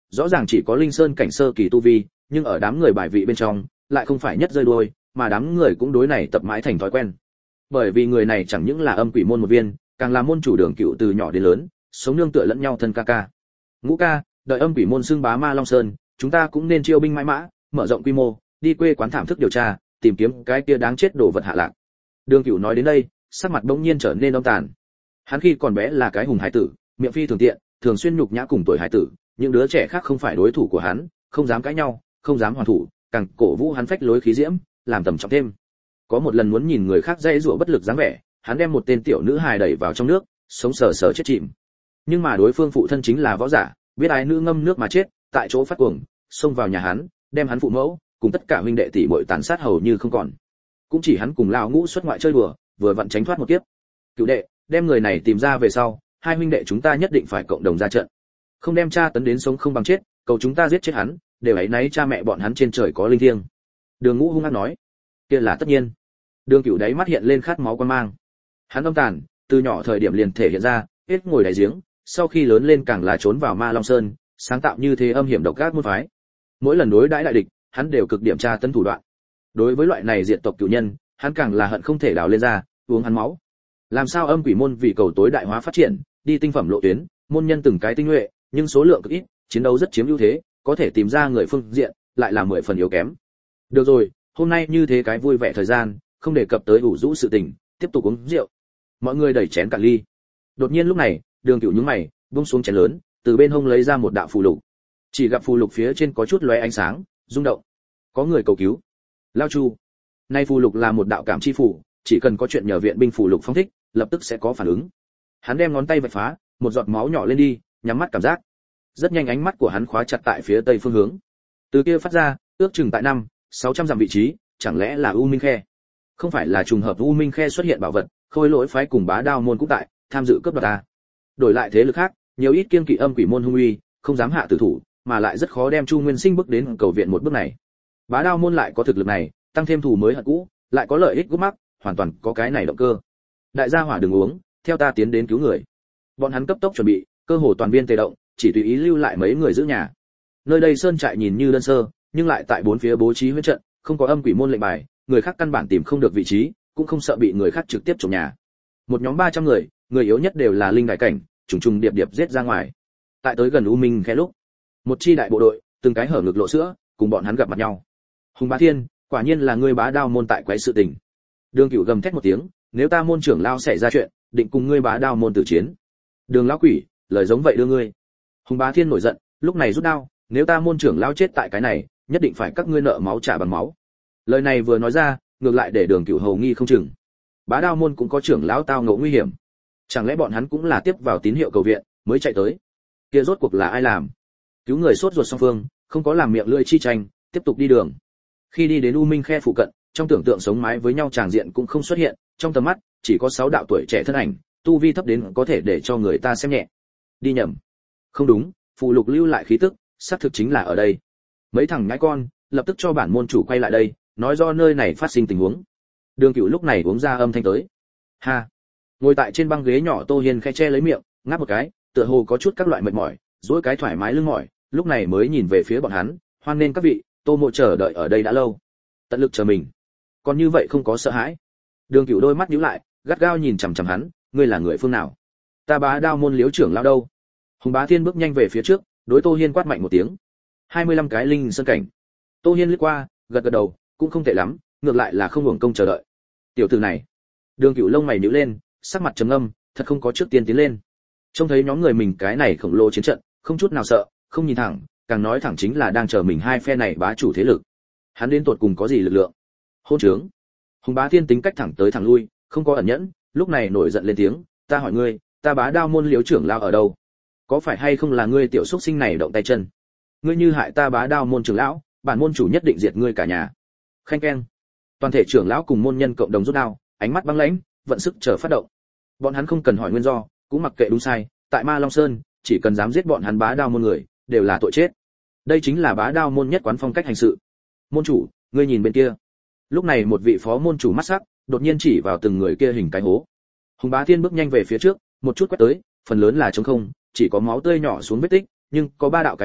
rõ ràng chỉ có linh sơn cảnh sơ kỳ tu vi, nhưng ở đám người bài vị bên trong lại không phải nhất rơi đuôi, mà đám người cũng đối này tập mãi thành thói quen. Bởi vì người này chẳng những là âm quỷ môn một viên, càng là môn chủ Đường Cựu từ nhỏ đến lớn, sống nương tựa lẫn nhau thân ca ca. Ngũ ca, đợi âm quỷ môn xưng bá Ma Long Sơn, chúng ta cũng nên chiêu binh mãi mã, mở rộng quy mô, đi quê quán thảm thức điều tra, tìm kiếm cái kia đáng chết đồ vật hạ lạc. Đường Cựu nói đến đây, sắc mặt bỗng nhiên trở nên âm tàn. Hắn khi còn bé là cái hùng hải tử, miệng phi thường tiện, thường xuyên nhục nhã cùng tuổi hải tử, những đứa trẻ khác không phải đối thủ của hắn, không dám cãi nhau, không dám hoàn thủ, càng cổ vũ hắn phách lối khí diễm, làm tầm trọng thêm. Có một lần muốn nhìn người khác dãy rủa bất lực dáng vẻ, hắn đem một tên tiểu nữ hài đẩy vào trong nước, sống sờ sờ chết chìm. Nhưng mà đối phương phụ thân chính là võ giả, biết ái nữ ngâm nước mà chết, tại chỗ phát cuồng, xông vào nhà hắn, đem hắn phụ mẫu cùng tất cả huynh đệ tỷ muội tàn sát hầu như không còn. Cũng chỉ hắn cùng lão Ngũ xuất ngoại chơi đùa, vừa vặn tránh thoát một kiếp. Cựu đệ, đem người này tìm ra về sau, hai huynh đệ chúng ta nhất định phải cộng đồng ra trận. Không đem cha tấn đến sống không bằng chết, cầu chúng ta giết chết hắn, đều ấy nấy cha mẹ bọn hắn trên trời có linh thiêng. Đường Ngũ hung hăng nói. Kia là tất nhiên. Đường Cựu đáy mắt hiện lên khát máu quan mang. Hắn âm tàn, từ nhỏ thời điểm liền thể hiện ra, hết ngồi đáy giếng, sau khi lớn lên càng là trốn vào Ma Long Sơn, sáng tạo như thế âm hiểm độc ác môn phái. Mỗi lần đối đãi đại địch, hắn đều cực điểm tra tấn thủ đoạn. Đối với loại này diệt tộc cửu nhân, hắn càng là hận không thể đào lên ra, uống hắn máu. Làm sao âm quỷ môn vì cầu tối đại hóa phát triển, đi tinh phẩm lộ tuyến, môn nhân từng cái tinh nhuệ, nhưng số lượng cực ít, chiến đấu rất chiếm ưu thế, có thể tìm ra người phương diện, lại là 10 phần yếu kém. Được rồi, hôm nay như thế cái vui vẻ thời gian, không đề cập tới ủ rũ sự tình, tiếp tục uống rượu. Mọi người đẩy chén cạn ly. Đột nhiên lúc này, Đường Cửu nhướng mày, buông xuống chén lớn, từ bên hông lấy ra một đạo phù lục. Chỉ gặp phù lục phía trên có chút lóe ánh sáng, rung động. Có người cầu cứu. Lao Chu. Nay phù lục là một đạo cảm chi phù, chỉ cần có chuyện nhờ viện binh phù lục phong thích, lập tức sẽ có phản ứng. Hắn đem ngón tay vạch phá, một giọt máu nhỏ lên đi, nhắm mắt cảm giác. Rất nhanh ánh mắt của hắn khóa chặt tại phía tây phương hướng. Từ kia phát ra, ước chừng tại 500-600 dặm vị trí, chẳng lẽ là U Minh Khe? Không phải là trùng hợp U Minh Khe xuất hiện bảo vật, Khôi Lỗi phái cùng Bá Đao môn cũng tại, tham dự cướp đoạt ta. Đổi lại thế lực khác, nhiều ít kiêng kỵ âm quỷ môn hung uy, không dám hạ tử thủ, mà lại rất khó đem Chu Nguyên Sinh bước đến cầu viện một bước này. Bá Đao môn lại có thực lực này, tăng thêm thù mới hận cũ, lại có lợi ích gút mắc, hoàn toàn có cái này động cơ. Đại gia hỏa đừng uống, theo ta tiến đến cứu người. Bọn hắn cấp tốc chuẩn bị, cơ hồ toàn viên tề động, chỉ tùy ý lưu lại mấy người giữ nhà. Nơi đây sơn trại nhìn như đơn sơ, nhưng lại tại bốn phía bố trí huyễn trận, không có âm quỷ môn lệnh bài, người khác căn bản tìm không được vị trí, cũng không sợ bị người khác trực tiếp trộm nhà. Một nhóm 300 người, người yếu nhất đều là linh đại cảnh, trùng trùng điệp điệp giết ra ngoài. Tại tới gần U Minh Khe lúc, một chi đại bộ đội, từng cái hở ngực lộ sữa, cùng bọn hắn gặp mặt nhau. Hùng Bá Thiên, quả nhiên là ngươi Bá Đao môn tại quấy sự tình. Đường Cửu gầm thét một tiếng, nếu ta môn trưởng lao xảy ra chuyện, định cùng ngươi Bá Đao môn tử chiến. Đường lão quỷ, lời giống vậy đưa ngươi. Hùng Bá Thiên nổi giận, lúc này rút đao, nếu ta môn trưởng lao chết tại cái này, nhất định phải các ngươi nợ máu trả bằng máu. Lời này vừa nói ra, ngược lại để Đường Cửu hầu nghi không chừng. Bá Đao môn cũng có trưởng lão tao ngộ nguy hiểm, chẳng lẽ bọn hắn cũng là tiếp vào tín hiệu cầu viện mới chạy tới? Kia rốt cuộc là ai làm? Cứu người sốt ruột song phương, không có làm miệng lưỡi chi tranh, tiếp tục đi đường. Khi đi đến U Minh Khe phụ cận, trong tưởng tượng sống mái với nhau tràng diện cũng không xuất hiện, trong tầm mắt chỉ có 6 đạo tuổi trẻ thân ảnh, tu vi thấp đến có thể để cho người ta xem nhẹ. Đi nhầm. Không đúng, phụ lục lưu lại khí tức, xác thực chính là ở đây. Mấy thằng nhãi con, lập tức cho bản môn chủ quay lại đây, nói do nơi này phát sinh tình huống. Đường Cửu lúc này uống ra âm thanh tới. Ha. Ngồi tại trên băng ghế nhỏ Tô Hiên khẽ che lấy miệng, ngáp một cái, tựa hồ có chút các loại mệt mỏi, duỗi cái thoải mái lưng mỏi, lúc này mới nhìn về phía bọn hắn, hoan nên các vị, Tô Mộ chờ đợi ở đây đã lâu, tận lực chờ mình. Còn như vậy không có sợ hãi. Đường Cửu đôi mắt nhíu lại, gắt gao nhìn chằm chằm hắn, ngươi là người phương nào? Ta Bá Đao môn Liếu trưởng lão đâu? Hùng Bá Thiên bước nhanh về phía trước, đối Tô Hiên quát mạnh một tiếng. 25 cái linh sơn cảnh. Tô Hiên liếc qua, gật gật đầu, cũng không tệ lắm, ngược lại là không hưởng công chờ đợi. Tiểu tử này. Đường Cửu lông mày nhíu lên, sắc mặt trầm ngâm, thật không có trước tiên tiến lên. Trông thấy nhóm người mình cái này khổng lồ chiến trận, không chút nào sợ, không nhìn thẳng, càng nói thẳng chính là đang chờ mình hai phe này bá chủ thế lực. Hắn đến tột cùng có gì lực lượng? Hôn trướng. Hùng Bá Thiên tính cách thẳng tới thẳng lui, không có ẩn nhẫn, lúc này nổi giận lên tiếng, ta hỏi ngươi, ta Bá Đao môn Liếu trưởng lão ở đâu? Có phải hay không là ngươi tiểu xúc sinh này động tay chân? Ngươi như hại ta Bá Đao môn trưởng lão, bản môn chủ nhất định diệt ngươi cả nhà. Khanh keng. Toàn thể trưởng lão cùng môn nhân cộng đồng rút đao, ánh mắt băng lãnh, vận sức chờ phát động. Bọn hắn không cần hỏi nguyên do, cũng mặc kệ đúng sai, tại Ma Long Sơn, chỉ cần dám giết bọn hắn Bá Đao môn người, đều là tội chết. Đây chính là Bá Đao môn nhất quán phong cách hành sự. Môn chủ, ngươi nhìn bên kia. Lúc này một vị phó môn chủ mắt sắc, đột nhiên chỉ vào từng người kia hình cái hố. Hùng Bá Thiên bước nhanh về phía trước, một chút quét tới, phần lớn là trống không, chỉ có máu tươi nhỏ xuống vết tích, nhưng có 3 đạo cái hố,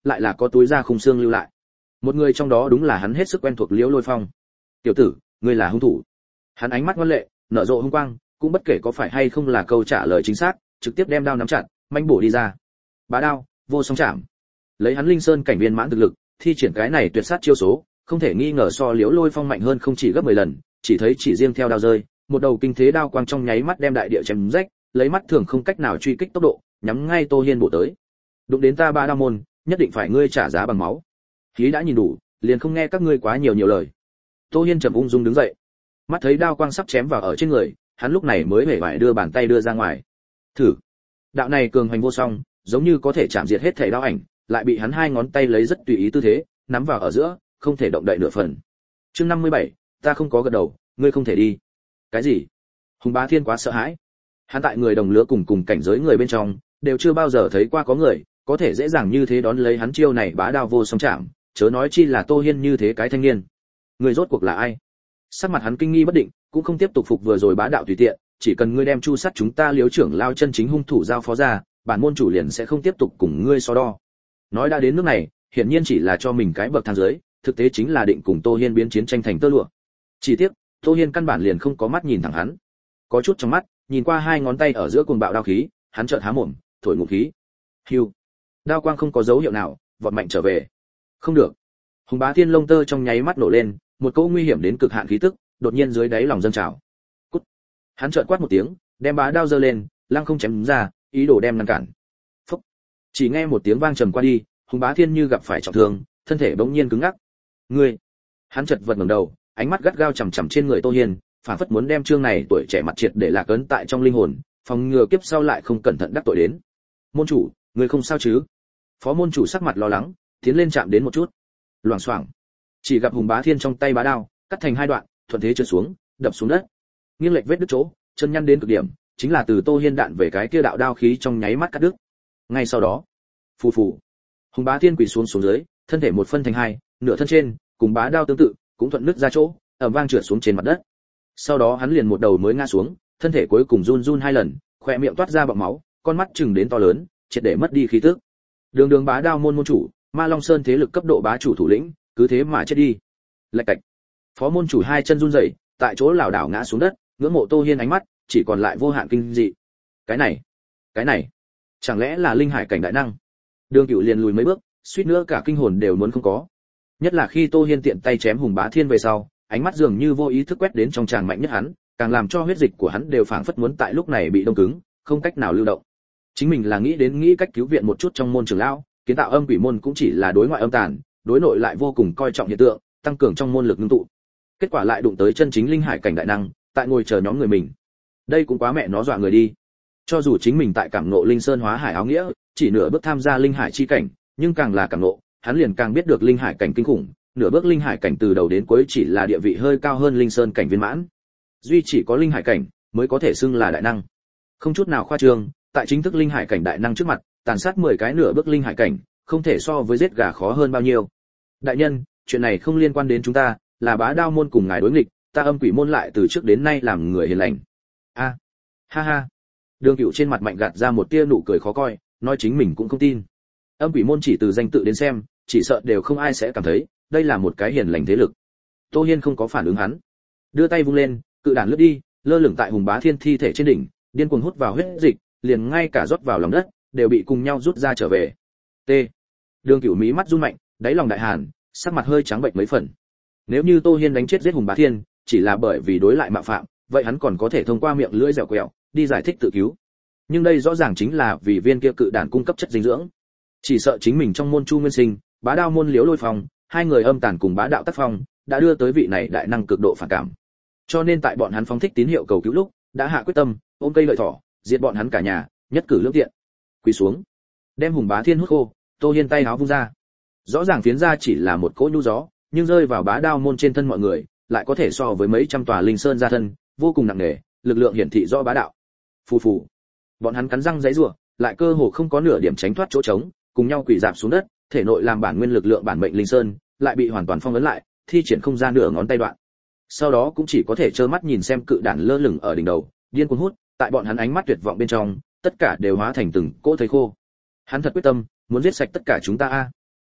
lại là có túi da khung xương lưu lại. Một người trong đó đúng là hắn hết sức quen thuộc Liễu Lôi Phong. "Tiểu tử, ngươi là hung thủ." Hắn ánh mắt ngoan lệ, nở rộ hung quang, cũng bất kể có phải hay không là câu trả lời chính xác, trực tiếp đem đao nắm chặt, manh bổ đi ra. Bá đao, vô song chạm. Lấy hắn Linh Sơn cảnh viên mãn thực lực, thi triển cái này tuyệt sát chiêu số, không thể nghi ngờ so Liễu Lôi Phong mạnh hơn không chỉ gấp 10 lần, chỉ thấy chỉ riêng theo đao rơi, một đầu kinh thế đao quang trong nháy mắt đem đại địa chém rách, lấy mắt thường không cách nào truy kích tốc độ, nhắm ngay Tô Hiên bổ tới. "Đụng đến ta Bá Đao môn, nhất định phải ngươi trả giá bằng máu." Khí đã nhìn đủ, liền không nghe các ngươi quá nhiều lời. Tô Hiên trầm ung dung đứng dậy, mắt thấy đao quang sắp chém vào ở trên người, hắn lúc này mới hề vải đưa bàn tay đưa ra ngoài. Thử. Đạo này cường hành vô song, giống như có thể chạm diệt hết thảy đao ảnh, lại bị hắn hai ngón tay lấy rất tùy ý tư thế, nắm vào ở giữa, không thể động đậy nửa phần. Chương 57, ta không có gật đầu, ngươi không thể đi. Cái gì? Hùng Bá Thiên quá sợ hãi. Hắn tại người đồng lứa cùng cảnh giới người bên trong, đều chưa bao giờ thấy qua có người có thể dễ dàng như thế đón lấy hắn chiêu này bá đao vô song chạm, chớ nói chi là Tô Hiên như thế cái thanh niên. Người rốt cuộc là ai? Sắc mặt hắn kinh nghi bất định, cũng không tiếp tục phục vừa rồi bá đạo tùy tiện, chỉ cần ngươi đem chu sát chúng ta Liếu trưởng lao chân chính hung thủ giao phó ra, bản môn chủ liền sẽ không tiếp tục cùng ngươi so đo. Nói đã đến nước này, hiển nhiên chỉ là cho mình cái bậc thang dưới, thực tế chính là định cùng Tô Hiên biến chiến tranh thành tơ lụa. Chỉ tiếc, Tô Hiên căn bản liền không có mắt nhìn thẳng hắn. Có chút trong mắt, nhìn qua hai ngón tay ở giữa cuồng bạo đao khí, hắn chợt há mồm, thổi ngụm khí. Hưu. Đao quang không có dấu hiệu nào, vọt mạnh trở về. Không được. Hùng Bá Thiên lông tơ trong nháy mắt nổ lên, một cỗ nguy hiểm đến cực hạn khí tức, đột nhiên dưới đáy lòng dâng trào. Cút. Hắn chợt quát một tiếng, đem bá đao giơ lên, lăng không chém ra, ý đồ đem ngăn cản. Phốc. Chỉ nghe một tiếng vang trầm qua đi, Hùng Bá Thiên như gặp phải trọng thương, thân thể bỗng nhiên cứng ngắc. Ngươi. Hắn chợt vật ngẩng đầu, ánh mắt gắt gao chằm chằm trên người Tô Hiên, phản phất muốn đem chương này tuổi trẻ mặt triệt để lạc ấn tại trong linh hồn, phòng ngừa kiếp sau lại không cẩn thận đắc tội đến. Môn chủ, ngươi không sao chứ? Phó môn chủ sắc mặt lo lắng, tiến lên chạm đến một chút. Loảng xoảng. Chỉ gặp Hùng Bá Thiên trong tay bá đao, cắt thành hai đoạn, thuận thế trượt xuống, đập xuống đất. Nghiêng lệch vết đứt chỗ, chân nhăn đến cực điểm, chính là từ Tô Hiên đạn về cái kia đạo đao khí trong nháy mắt cắt đứt. Ngay sau đó, phù phù. Hùng Bá Thiên quỳ xuống dưới, thân thể một phân thành hai, nửa thân trên, cùng bá đao tương tự, cũng thuận nứt ra chỗ, ầm vang trượt xuống trên mặt đất. Sau đó hắn liền một đầu mới ngã xuống, thân thể cuối cùng run run hai lần, khóe miệng toát ra bọt máu, con mắt chừng đến to lớn, triệt để mất đi khí tức. Đường Đường Bá Đao môn môn chủ, Ma Long Sơn thế lực cấp độ bá chủ thủ lĩnh, cứ thế mà chết đi. Lạch cạch. Phó môn chủ hai chân run rẩy, tại chỗ lảo đảo ngã xuống đất, ngưỡng mộ Tô Hiên ánh mắt chỉ còn lại vô hạn kinh dị. Cái này, chẳng lẽ là linh hải cảnh đại năng? Đường Cửu liền lùi mấy bước, suýt nữa cả kinh hồn đều muốn không có. Nhất là khi Tô Hiên tiện tay chém Hùng Bá Thiên về sau, ánh mắt dường như vô ý thức quét đến trong tràng mạnh nhất hắn, càng làm cho huyết dịch của hắn đều phảng phất muốn tại lúc này bị đông cứng, không cách nào lưu động. Chính mình là nghĩ cách cứu viện một chút trong môn trưởng lão, kiến tạo âm quỷ môn cũng chỉ là đối ngoại âm tàn, đối nội lại vô cùng coi trọng hiện tượng, tăng cường trong môn lực ngưng tụ. Kết quả lại đụng tới chân chính linh hải cảnh đại năng, tại ngồi chờ nhóm người mình. Đây cũng quá mẹ nó dọa người đi. Cho dù chính mình tại cảm ngộ linh sơn hóa hải áo nghĩa, chỉ nửa bước tham gia linh hải chi cảnh, nhưng càng là cảm ngộ, hắn liền càng biết được linh hải cảnh kinh khủng, nửa bước linh hải cảnh từ đầu đến cuối chỉ là địa vị hơi cao hơn linh sơn cảnh viên mãn. Duy chỉ có linh hải cảnh mới có thể xưng là đại năng. Không chút nào khoa trương, tại chính thức linh hải cảnh đại năng trước mặt, tàn sát 10 cái nửa bước linh hải cảnh, không thể so với giết gà khó hơn bao nhiêu. Đại nhân, chuyện này không liên quan đến chúng ta, là Bá Đao môn cùng ngài đối nghịch, ta âm quỷ môn lại từ trước đến nay làm người hiền lành. A, ha ha. Đường Cửu trên mặt mạnh gạt ra một tia nụ cười khó coi, nói chính mình cũng không tin. Âm quỷ môn chỉ từ danh tự đến xem, chỉ sợ đều không ai sẽ cảm thấy đây là một cái hiền lành thế lực. Tô Hiên không có phản ứng hắn, đưa tay vung lên, cự đản lướt đi, lơ lửng tại Hùng Bá Thiên thi thể trên đỉnh, điên cuồng hút vào huyết dịch, liền ngay cả rót vào lòng đất đều bị cùng nhau rút ra trở về. T. Đường Cửu mí mắt run mạnh, đáy lòng đại hàn, sắc mặt hơi trắng bệch mấy phần. Nếu như Tô Hiên đánh chết giết Hùng Bá Thiên, chỉ là bởi vì đối lại mạo phạm, vậy hắn còn có thể thông qua miệng lưỡi dẻo quẹo đi giải thích tự cứu. Nhưng đây rõ ràng chính là vì viên kia cự đản cung cấp chất dinh dưỡng. Chỉ sợ chính mình trong môn Chu Nguyên Sinh, Bá Đao môn Liễu Lôi Phong, hai người âm tàn cùng Bá Đạo Tác Phong, đã đưa tới vị này đại năng cực độ phản cảm. Cho nên tại bọn hắn phóng thích tín hiệu cầu cứu lúc, đã hạ quyết tâm, ôm cây lợi thỏ, diệt bọn hắn cả nhà, nhất cử lưỡng tiện. Quỳ xuống, đem Hùng Bá Thiên hút khô, Tô Hiên tay áo vung ra. Rõ ràng phiến ra chỉ là một cỗ nhu gió, nhưng rơi vào Bá Đao môn trên thân mọi người, lại có thể so với mấy trăm tòa linh sơn gia thân, vô cùng nặng nề, lực lượng hiển thị rõ bá đạo. Phù phù. Bọn hắn cắn răng giãy giụa, lại cơ hồ không có nửa điểm tránh thoát chỗ trống, cùng nhau quỳ rạp xuống đất, thể nội làm bản nguyên lực lượng bản mệnh linh sơn, lại bị hoàn toàn phong ấn lại, thi triển không ra nửa ngón tay đoạn. Sau đó cũng chỉ có thể trơ mắt nhìn xem cự đản lơ lửng ở đỉnh đầu, điên cuồng hút, tại bọn hắn ánh mắt tuyệt vọng bên trong, tất cả đều hóa thành từng cỗ thây khô. Hắn thật quyết tâm, muốn giết sạch tất cả chúng ta a.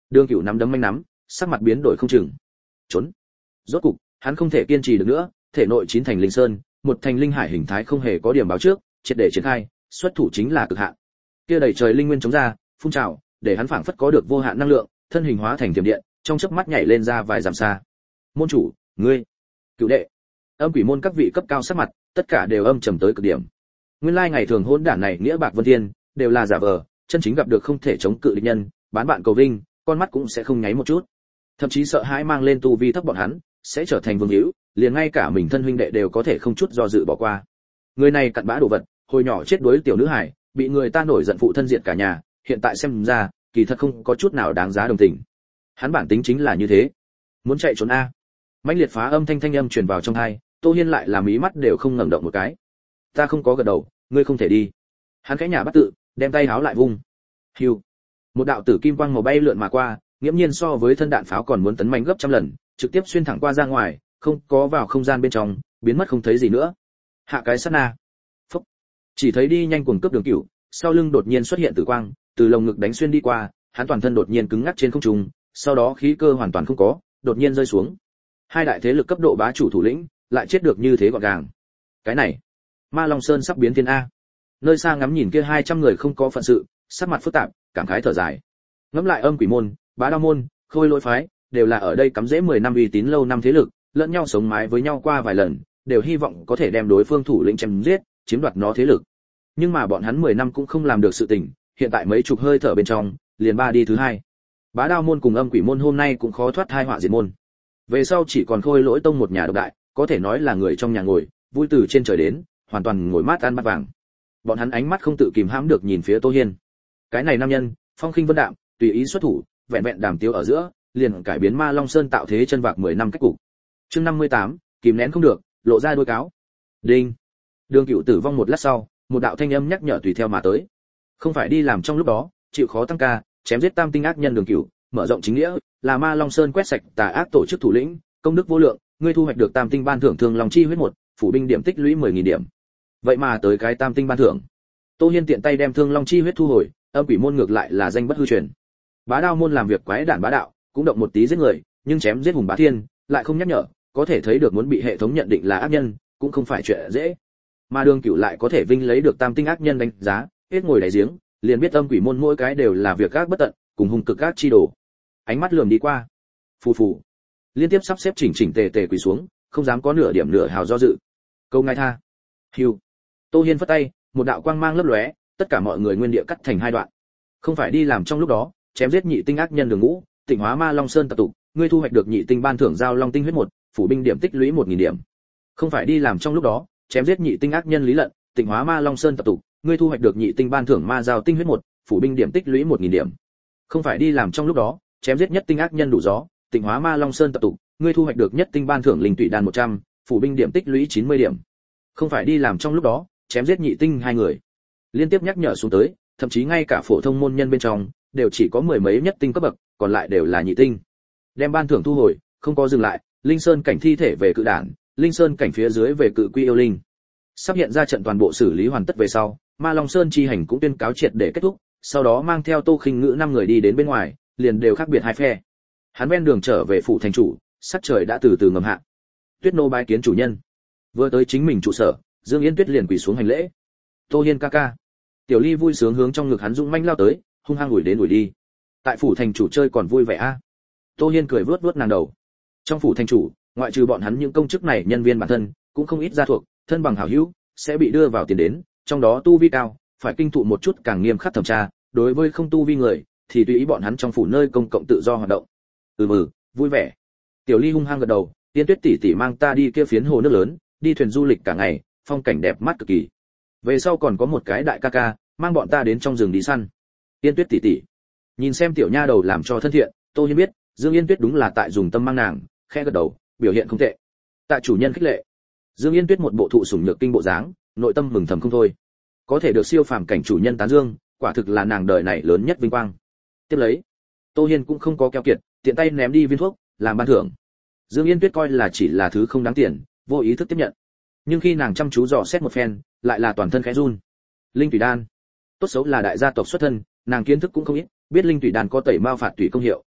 Đường Cửu nắm đấm manh nắm, sắc mặt biến đổi không chừng. Trốn. Rốt cục, hắn không thể kiên trì được nữa, thể nội chín thành linh sơn, một thành linh hải hình thái không hề có điểm báo trước, triệt để triển khai, xuất thủ chính là cực hạn. Kia đầy trời linh nguyên chống ra, phun trào, để hắn phảng phất có được vô hạn năng lượng, thân hình hóa thành tiềm điện, trong chớp mắt nhảy lên ra vài dặm xa. Môn chủ, ngươi, Cửu đệ, Âm Quỷ môn các vị cấp cao sắc mặt, tất cả đều âm trầm tới cực điểm. Nguyên lai ngày thường hỗn đản này nghĩa bạc vân thiên, đều là giả vờ, chân chính gặp được không thể chống cự địch nhân, bán bạn cầu vinh, con mắt cũng sẽ không nháy một chút. Thậm chí sợ hãi mang lên tu vi thấp bọn hắn, sẽ trở thành vương hữu, liền ngay cả mình thân huynh đệ đều có thể không chút do dự bỏ qua. Người này cặn bã đồ vật, hồi nhỏ chết đuối tiểu nữ hải, bị người ta nổi giận phụ thân diệt cả nhà, hiện tại xem ra, kỳ thật không có chút nào đáng giá đồng tình. Hắn bản tính chính là như thế. Muốn chạy trốn a. Mãnh liệt phá âm thanh âm truyền vào trong tai, Tô Hiên lại là mí mắt đều không ngẩng động một cái. Ta không có gật đầu, ngươi không thể đi. Hắn khẽ nhả bắt tự, đem tay háo lại vung. Hưu. Một đạo tử kim quang màu bay lượn mà qua, nghiễm nhiên so với thân đạn pháo còn muốn tấn mạnh gấp trăm lần, trực tiếp xuyên thẳng qua ra ngoài, không có vào không gian bên trong, biến mất không thấy gì nữa. Hạ cái sát na. Phốc. Chỉ thấy đi nhanh cuồng cướp Đường Cửu, sau lưng đột nhiên xuất hiện tử quang, từ lồng ngực đánh xuyên đi qua, hắn toàn thân đột nhiên cứng ngắc trên không trung, sau đó khí cơ hoàn toàn không có, đột nhiên rơi xuống. Hai đại thế lực cấp độ bá chủ thủ lĩnh, lại chết được như thế gọn gàng. Cái này, Ma Long Sơn sắp biến thiên a. Nơi xa ngắm nhìn kia 200 người không có phận sự, sắc mặt phức tạp, cảm khái thở dài. Ngẫm lại Âm Quỷ môn, Bá Đao môn, Khôi Lỗi phái, đều là ở đây cắm rễ 10 năm uy tín lâu năm thế lực, lẫn nhau sống mái với nhau qua vài lần, đều hy vọng có thể đem đối phương thủ lĩnh chém giết, chiếm đoạt nó thế lực. Nhưng mà bọn hắn 10 năm cũng không làm được sự tình, hiện tại mấy chục hơi thở bên trong, liền ba đi thứ hai. Bá Đao môn cùng Âm Quỷ môn hôm nay cũng khó thoát tai họa diệt môn. Về sau chỉ còn Khôi Lỗi tông một nhà độc đại, có thể nói là người trong nhà ngồi, vui từ trên trời đến, hoàn toàn ngồi mát ăn bát vàng. Bọn hắn ánh mắt không tự kìm hãm được nhìn phía Tô Hiên. Cái này nam nhân, phong khinh vân đạm, tùy ý xuất thủ, vẹn vẹn đàm tiếu ở giữa, liền cải biến Ma Long Sơn tạo thế chân vạc 10 năm cách cục. Chương 58, kìm nén không được, lộ ra đuôi cáo. Đinh. Đường Cửu tử vong một lát sau, một đạo thanh âm nhắc nhở tùy theo mà tới. Không phải đi làm trong lúc đó, chịu khó tăng ca, chém giết tam tinh ác nhân Đường Cửu, mở rộng chính nghĩa, là Ma Long Sơn quét sạch tà ác tổ chức thủ lĩnh, công đức vô lượng, ngươi thu hoạch được tam tinh ban thưởng Thương Long chi huyết 1, phủ binh điểm tích lũy 10.000 điểm. Vậy mà tới cái tam tinh ban thưởng. Tô Hiên tiện tay đem Thương Long chi huyết thu hồi, Âm Quỷ môn ngược lại là danh bất hư truyền. Bá Đao môn làm việc quái đản bá đạo, cũng động một tí giết người, nhưng chém giết hùng bá thiên, lại không nhắc nhở, có thể thấy được muốn bị hệ thống nhận định là ác nhân, cũng không phải chuyện dễ. Mà Đường Cửu lại có thể vinh lấy được tam tinh ác nhân đánh giá, hết ngồi đáy giếng, liền biết Âm Quỷ môn mỗi cái đều là việc ác bất tận, cùng hung cực ác chi đồ. Ánh mắt lườm đi qua, phù phù, liên tiếp sắp xếp chỉnh chỉnh tề tề quỳ xuống, không dám có nửa điểm nửa hào do dự. Câu ngài tha. Hưu. Tô Hiên phất tay, một đạo quang mang lấp lóe, tất cả mọi người nguyên địa cắt thành hai đoạn. Không phải đi làm trong lúc đó, chém giết nhị tinh ác nhân Đường Ngũ, Tịnh hóa Ma Long Sơn tập tụ, ngươi thu hoạch được nhị tinh ban thưởng giao long tinh huyết 1, phủ binh điểm tích lũy 1000 điểm. Không phải đi làm trong lúc đó, chém giết nhị tinh ác nhân Lý Lận, Tịnh hóa Ma Long Sơn tập tụ, ngươi thu hoạch được nhị tinh ban thưởng ma giao tinh huyết 1, phủ binh điểm tích lũy 1000 điểm. Không phải đi làm trong lúc đó, chém giết nhất tinh ác nhân Đủ Gió, Tịnh hóa Ma Long Sơn tập tụ, ngươi thu hoạch được nhất tinh ban thưởng linh tụy đan 100, phủ binh điểm tích lũy 90 điểm. Không phải đi làm trong lúc đó, chém giết nhị tinh hai người. Liên tiếp nhắc nhở xuống tới, thậm chí ngay cả phổ thông môn nhân bên trong đều chỉ có mười mấy nhất tinh cấp bậc, còn lại đều là nhị tinh. Đem ban thưởng thu hồi, không có dừng lại, Linh Sơn cảnh thi thể về cự đản, Linh Sơn cảnh phía dưới về cự quy yêu linh. Sắp hiện ra trận toàn bộ xử lý hoàn tất về sau, Ma Long Sơn chi hành cũng tuyên cáo triệt để kết thúc, sau đó mang theo Tô Khinh Ngữ 5 người đi đến bên ngoài, liền đều khác biệt hai phe. Hắn ven đường trở về phủ thành chủ, sắc trời đã từ từ ngầm hạ. Tuyết nô bái kiến chủ nhân. Vừa tới chính mình trụ sở, Dương Yên Tuyết liền quỳ xuống hành lễ. Tô Hiên ca ca. Tiểu Ly vui sướng hướng trong ngực hắn dũng manh lao tới, hung hăng ủi đến ủi đi. Tại phủ thành chủ chơi còn vui vẻ a. Tô Hiên cười vuốt vuốt nàng đầu. Trong phủ thành chủ, ngoại trừ bọn hắn những công chức này nhân viên bản thân, cũng không ít gia thuộc, thân bằng hảo hữu, sẽ bị đưa vào tiền đến, trong đó tu vi cao, phải kinh thụ một chút càng nghiêm khắc thẩm tra, đối với không tu vi người, thì tùy ý bọn hắn trong phủ nơi công cộng tự do hoạt động. Vui vẻ. Tiểu Ly hung hăng gật đầu, Tiên Tuyết tỷ tỷ mang ta đi kia phiến hồ nước lớn, đi thuyền du lịch cả ngày, phong cảnh đẹp mắt cực kỳ. Về sau còn có một cái đại ca ca, mang bọn ta đến trong rừng đi săn. Tiên Tuyết tỷ tỷ. Nhìn xem tiểu nha đầu làm cho thân thiện, Tô Hiên biết, Dương Yên Tuyết đúng là tại dùng tâm mang nàng, khẽ gật đầu, biểu hiện không tệ. Tại chủ nhân khích lệ. Dương Yên Tuyết một bộ thụ sủng nhược kinh bộ dáng, nội tâm mừng thầm không thôi. Có thể được siêu phàm cảnh chủ nhân tán dương, quả thực là nàng đời này lớn nhất vinh quang. Tiếp lấy, Tô Hiên cũng không có keo kiệt, tiện tay ném đi viên thuốc, làm ban thưởng. Dương Yên Tuyết coi là chỉ là thứ không đáng tiền, vô ý thức tiếp nhận. Nhưng khi nàng chăm chú dò xét một phen, lại là toàn thân khẽ run. Linh tùy đan, tốt xấu là đại gia tộc xuất thân, nàng kiến thức cũng không ít, biết linh tùy đan có tẩy mao phạt tùy công hiệu,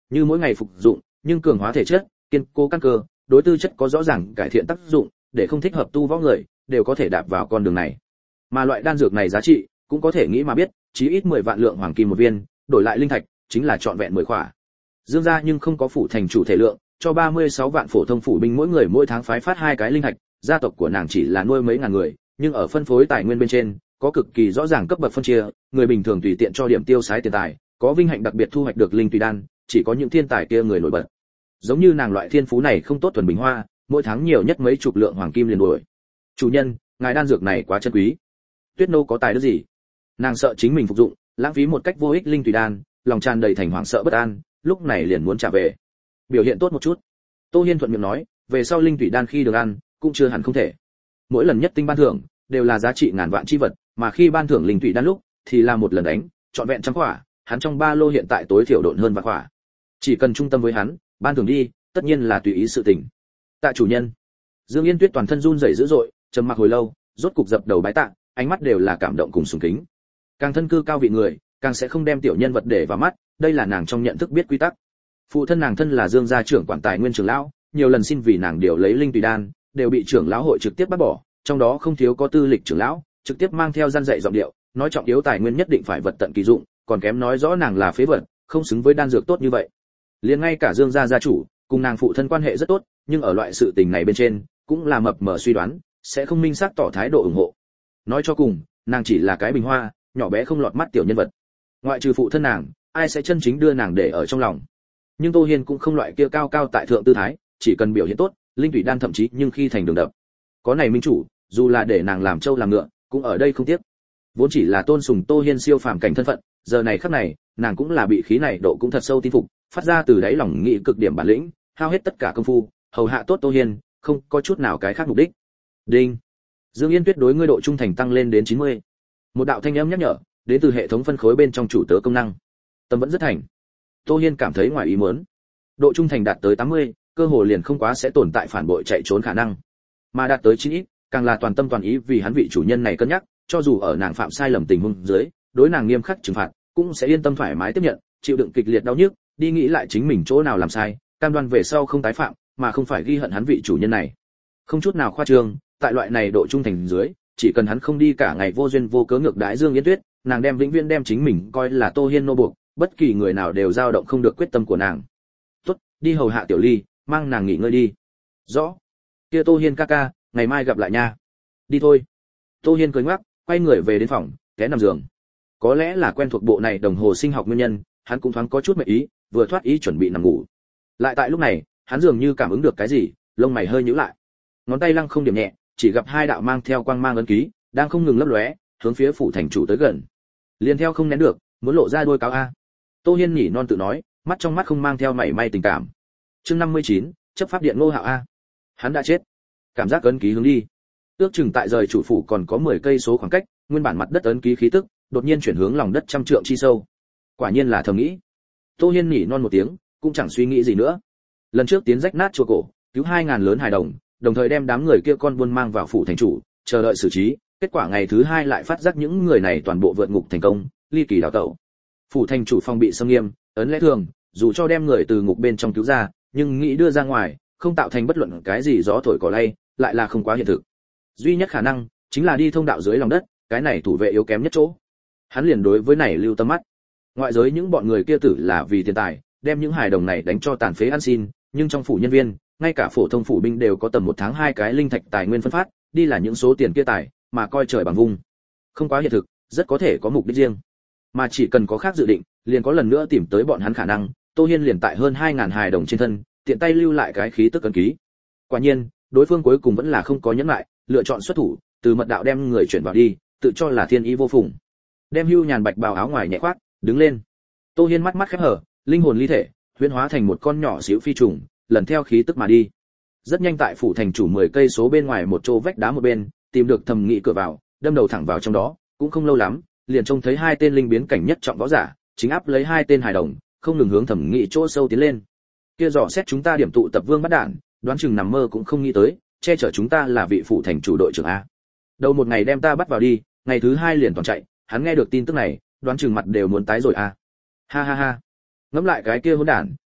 như mỗi ngày phục dụng, nhưng cường hóa thể chất, kiên cố căn cơ, đối tư chất có rõ ràng cải thiện tác dụng, để không thích hợp tu võ người đều có thể đạp vào con đường này. Mà loại đan dược này giá trị cũng có thể nghĩ mà biết, chí ít 10 vạn lượng hoàng kim một viên, đổi lại linh thạch chính là trọn vẹn 10 khỏa. Dương gia nhưng không có phủ thành chủ thể lượng, cho 36 vạn phổ thông phủ binh mỗi người mỗi tháng phái phát 2 cái linh thạch, gia tộc của nàng chỉ là nuôi mấy ngàn người, nhưng ở phân phối tài nguyên bên trên có cực kỳ rõ ràng cấp bậc phân chia, người bình thường tùy tiện cho điểm tiêu xái tiền tài, có vinh hạnh đặc biệt thu hoạch được linh tùy đan, chỉ có những thiên tài kia người nổi bật. Giống như nàng loại thiên phú này không tốt thuần bình hoa, mỗi tháng nhiều nhất mấy chục lượng hoàng kim liền đuổi. Chủ nhân, ngài đan dược này quá chân quý. Tuyết nô có tài đức gì? Nàng sợ chính mình phục dụng, lãng phí một cách vô ích linh tùy đan, lòng tràn đầy thành hoảng sợ bất an, lúc này liền muốn trả về. Biểu hiện tốt một chút. Tô Hiên thuận miệng nói, về sau linh tùy đan khi được ăn, cũng chưa hẳn không thể. Mỗi lần nhất tinh ban thưởng đều là giá trị ngàn vạn chi vật, mà khi ban thưởng linh tùy đan lúc thì là một lần đánh, trọn vẹn trăm quả, hắn trong ba lô hiện tại tối thiểu độn hơn vạn quả. Chỉ cần trung tâm với hắn, ban thưởng đi, tất nhiên là tùy ý sự tình. Tạ chủ nhân. Dương Yên Tuyết toàn thân run rẩy dữ dội, trầm mặc hồi lâu, rốt cục dập đầu bái tạ, ánh mắt đều là cảm động cùng sùng kính. Càng thân cư cao vị người, càng sẽ không đem tiểu nhân vật để vào mắt, đây là nàng trong nhận thức biết quy tắc. Phụ thân nàng thân là Dương gia trưởng quản tài nguyên trưởng lão, nhiều lần xin vì nàng điều lấy linh tùy đan, đều bị trưởng lão hội trực tiếp bắt bỏ, trong đó không thiếu có tư lịch trưởng lão, trực tiếp mang theo gian dạy giọng điệu, nói trọng yếu tài nguyên nhất định phải vật tận kỳ dụng, còn kém nói rõ nàng là phế vật, không xứng với đan dược tốt như vậy. Liền ngay cả Dương gia gia chủ, cùng nàng phụ thân quan hệ rất tốt, nhưng ở loại sự tình này bên trên, cũng là mập mờ suy đoán, sẽ không minh xác tỏ thái độ ủng hộ. Nói cho cùng, nàng chỉ là cái bình hoa, nhỏ bé không lọt mắt tiểu nhân vật. Ngoại trừ phụ thân nàng, ai sẽ chân chính đưa nàng để ở trong lòng. Nhưng Tô Hiên cũng không loại kia cao cao tại thượng tư thái, chỉ cần biểu hiện tốt, linh thủy đan thậm chí nhưng khi thành đường đập. Có này minh chủ, dù là để nàng làm trâu làm ngựa, cũng ở đây không tiếc. Vốn chỉ là tôn sùng Tô Hiên siêu phàm cảnh thân phận, giờ này khắc này, nàng cũng là bị khí này độ cũng thật sâu tin phục, phát ra từ đáy lòng nghĩ cực điểm bản lĩnh, hao hết tất cả công phu, hầu hạ tốt Tô Hiên, không có chút nào cái khác mục đích. Đinh. Dương Yên Tuyết đối ngươi độ trung thành tăng lên đến 90. Một đạo thanh âm nhắc nhở, đến từ hệ thống phân khối bên trong chủ tớ công năng. Tâm vẫn rất thành. Tô Hiên cảm thấy ngoài ý muốn. Độ trung thành đạt tới 80, cơ hồ liền không quá sẽ tồn tại phản bội chạy trốn khả năng. Mà đạt tới 9 càng là toàn tâm toàn ý vì hắn vị chủ nhân này cân nhắc, cho dù ở nàng phạm sai lầm tình huống dưới, đối nàng nghiêm khắc trừng phạt, cũng sẽ yên tâm thoải mái tiếp nhận, chịu đựng kịch liệt đau nhức, đi nghĩ lại chính mình chỗ nào làm sai, cam đoan về sau không tái phạm, mà không phải ghi hận hắn vị chủ nhân này. Không chút nào khoa trương, tại loại này độ trung thành dưới, chỉ cần hắn không đi cả ngày vô duyên vô cớ ngược đãi Dương Yên Tuyết, nàng đem vĩnh viễn đem chính mình coi là Tô Hiên nô buộc, bất kỳ người nào đều dao động không được quyết tâm của nàng. Tốt, đi hầu hạ Tiểu Ly, mang nàng nghỉ ngơi đi. Rõ. Kia Tô Hiên ca ca, ngày mai gặp lại nha. Đi thôi. Tô Hiên cười ngoắc, quay người về đến phòng, té nằm giường. Có lẽ là quen thuộc bộ này đồng hồ sinh học nguyên nhân, hắn cũng thoáng có chút mệt ý, vừa thoát ý chuẩn bị nằm ngủ. Lại tại lúc này, hắn dường như cảm ứng được cái gì, lông mày hơi nhíu lại. Ngón tay lăng không điểm nhẹ, chỉ gặp hai đạo mang theo quang mang ấn ký, đang không ngừng lấp lóe, hướng phía phủ thành chủ tới gần. Liên theo không nén được, muốn lộ ra đuôi cáo a. Tô Hiên nhỉ non tự nói, mắt trong mắt không mang theo mảy may tình cảm. Chương 59, chấp pháp điện Ngô Hạo a. Hắn đã chết. Cảm giác ấn ký hướng đi. Ước chừng tại rời chủ phủ còn có 10 cây số khoảng cách, nguyên bản mặt đất ấn ký khí tức, đột nhiên chuyển hướng lòng đất trăm trượng chi sâu. Quả nhiên là thầm nghĩ. Tô Hiên nhỉ non một tiếng, cũng chẳng suy nghĩ gì nữa. Lần trước tiến rách nát chùa cổ, cứu 2000 lớn hài đồng, đồng thời đem đám người kia con buôn mang vào phủ thành chủ, chờ đợi xử trí, kết quả ngày thứ 2 lại phát giác những người này toàn bộ vượt ngục thành công, ly kỳ đào tẩu. Phủ thành chủ phong bị xâm nghiêm, ấn lẽ thường, dù cho đem người từ ngục bên trong cứu ra, nhưng nghĩ đưa ra ngoài, không tạo thành bất luận cái gì gió thổi cỏ lay, lại là không quá hiện thực. Duy nhất khả năng chính là đi thông đạo dưới lòng đất, cái này thủ vệ yếu kém nhất chỗ. Hắn liền đối với này lưu tâm mắt. Ngoại giới những bọn người kia tử là vì tiền tài, đem những hài đồng này đánh cho tàn phế ăn xin, nhưng trong phủ nhân viên, ngay cả phổ thông phủ binh đều có tầm 1 tháng 2 cái linh thạch tài nguyên phân phát, đi là những số tiền kia tài, mà coi trời bằng vung. Không quá hiện thực, rất có thể có mục đích riêng. Mà chỉ cần có khác dự định, liền có lần nữa tìm tới bọn hắn khả năng. Tô Hiên liền tại hơn 2000 hài đồng trên thân, tiện tay lưu lại cái khí tức ấn ký. Quả nhiên, đối phương cuối cùng vẫn là không có nhẫn lại, lựa chọn xuất thủ, từ mật đạo đem người chuyển vào đi, tự cho là thiên ý vô phùng. Đem hưu nhàn bạch bào áo ngoài nhẹ khoác, đứng lên. Tô Hiên mắt mắt khép hở, linh hồn ly thể, huyễn hóa thành một con nhỏ xíu phi trùng, lần theo khí tức mà đi. Rất nhanh tại phủ thành chủ 10 cây số bên ngoài một chỗ vách đá một bên, tìm được thẩm nghị cửa vào, đâm đầu thẳng vào trong đó, cũng không lâu lắm, liền trông thấy 2 tên linh biến cảnh nhất trọng võ giả, chính áp lấy 2 tên hài đồng, không ngừng hướng thẩm nghị chỗ sâu tiến lên. Kia dò xét chúng ta điểm tụ tập vương bắt đạn, đoán chừng nằm mơ cũng không nghĩ tới, che chở chúng ta là vị phủ thành chủ đội trưởng a. Đầu một ngày đem ta bắt vào đi, ngày thứ 2 liền toàn chạy, hắn nghe được tin tức này, đoán chừng mặt đều muốn tái rồi a. Ha ha ha. Ngẫm lại cái kia hỗn đản,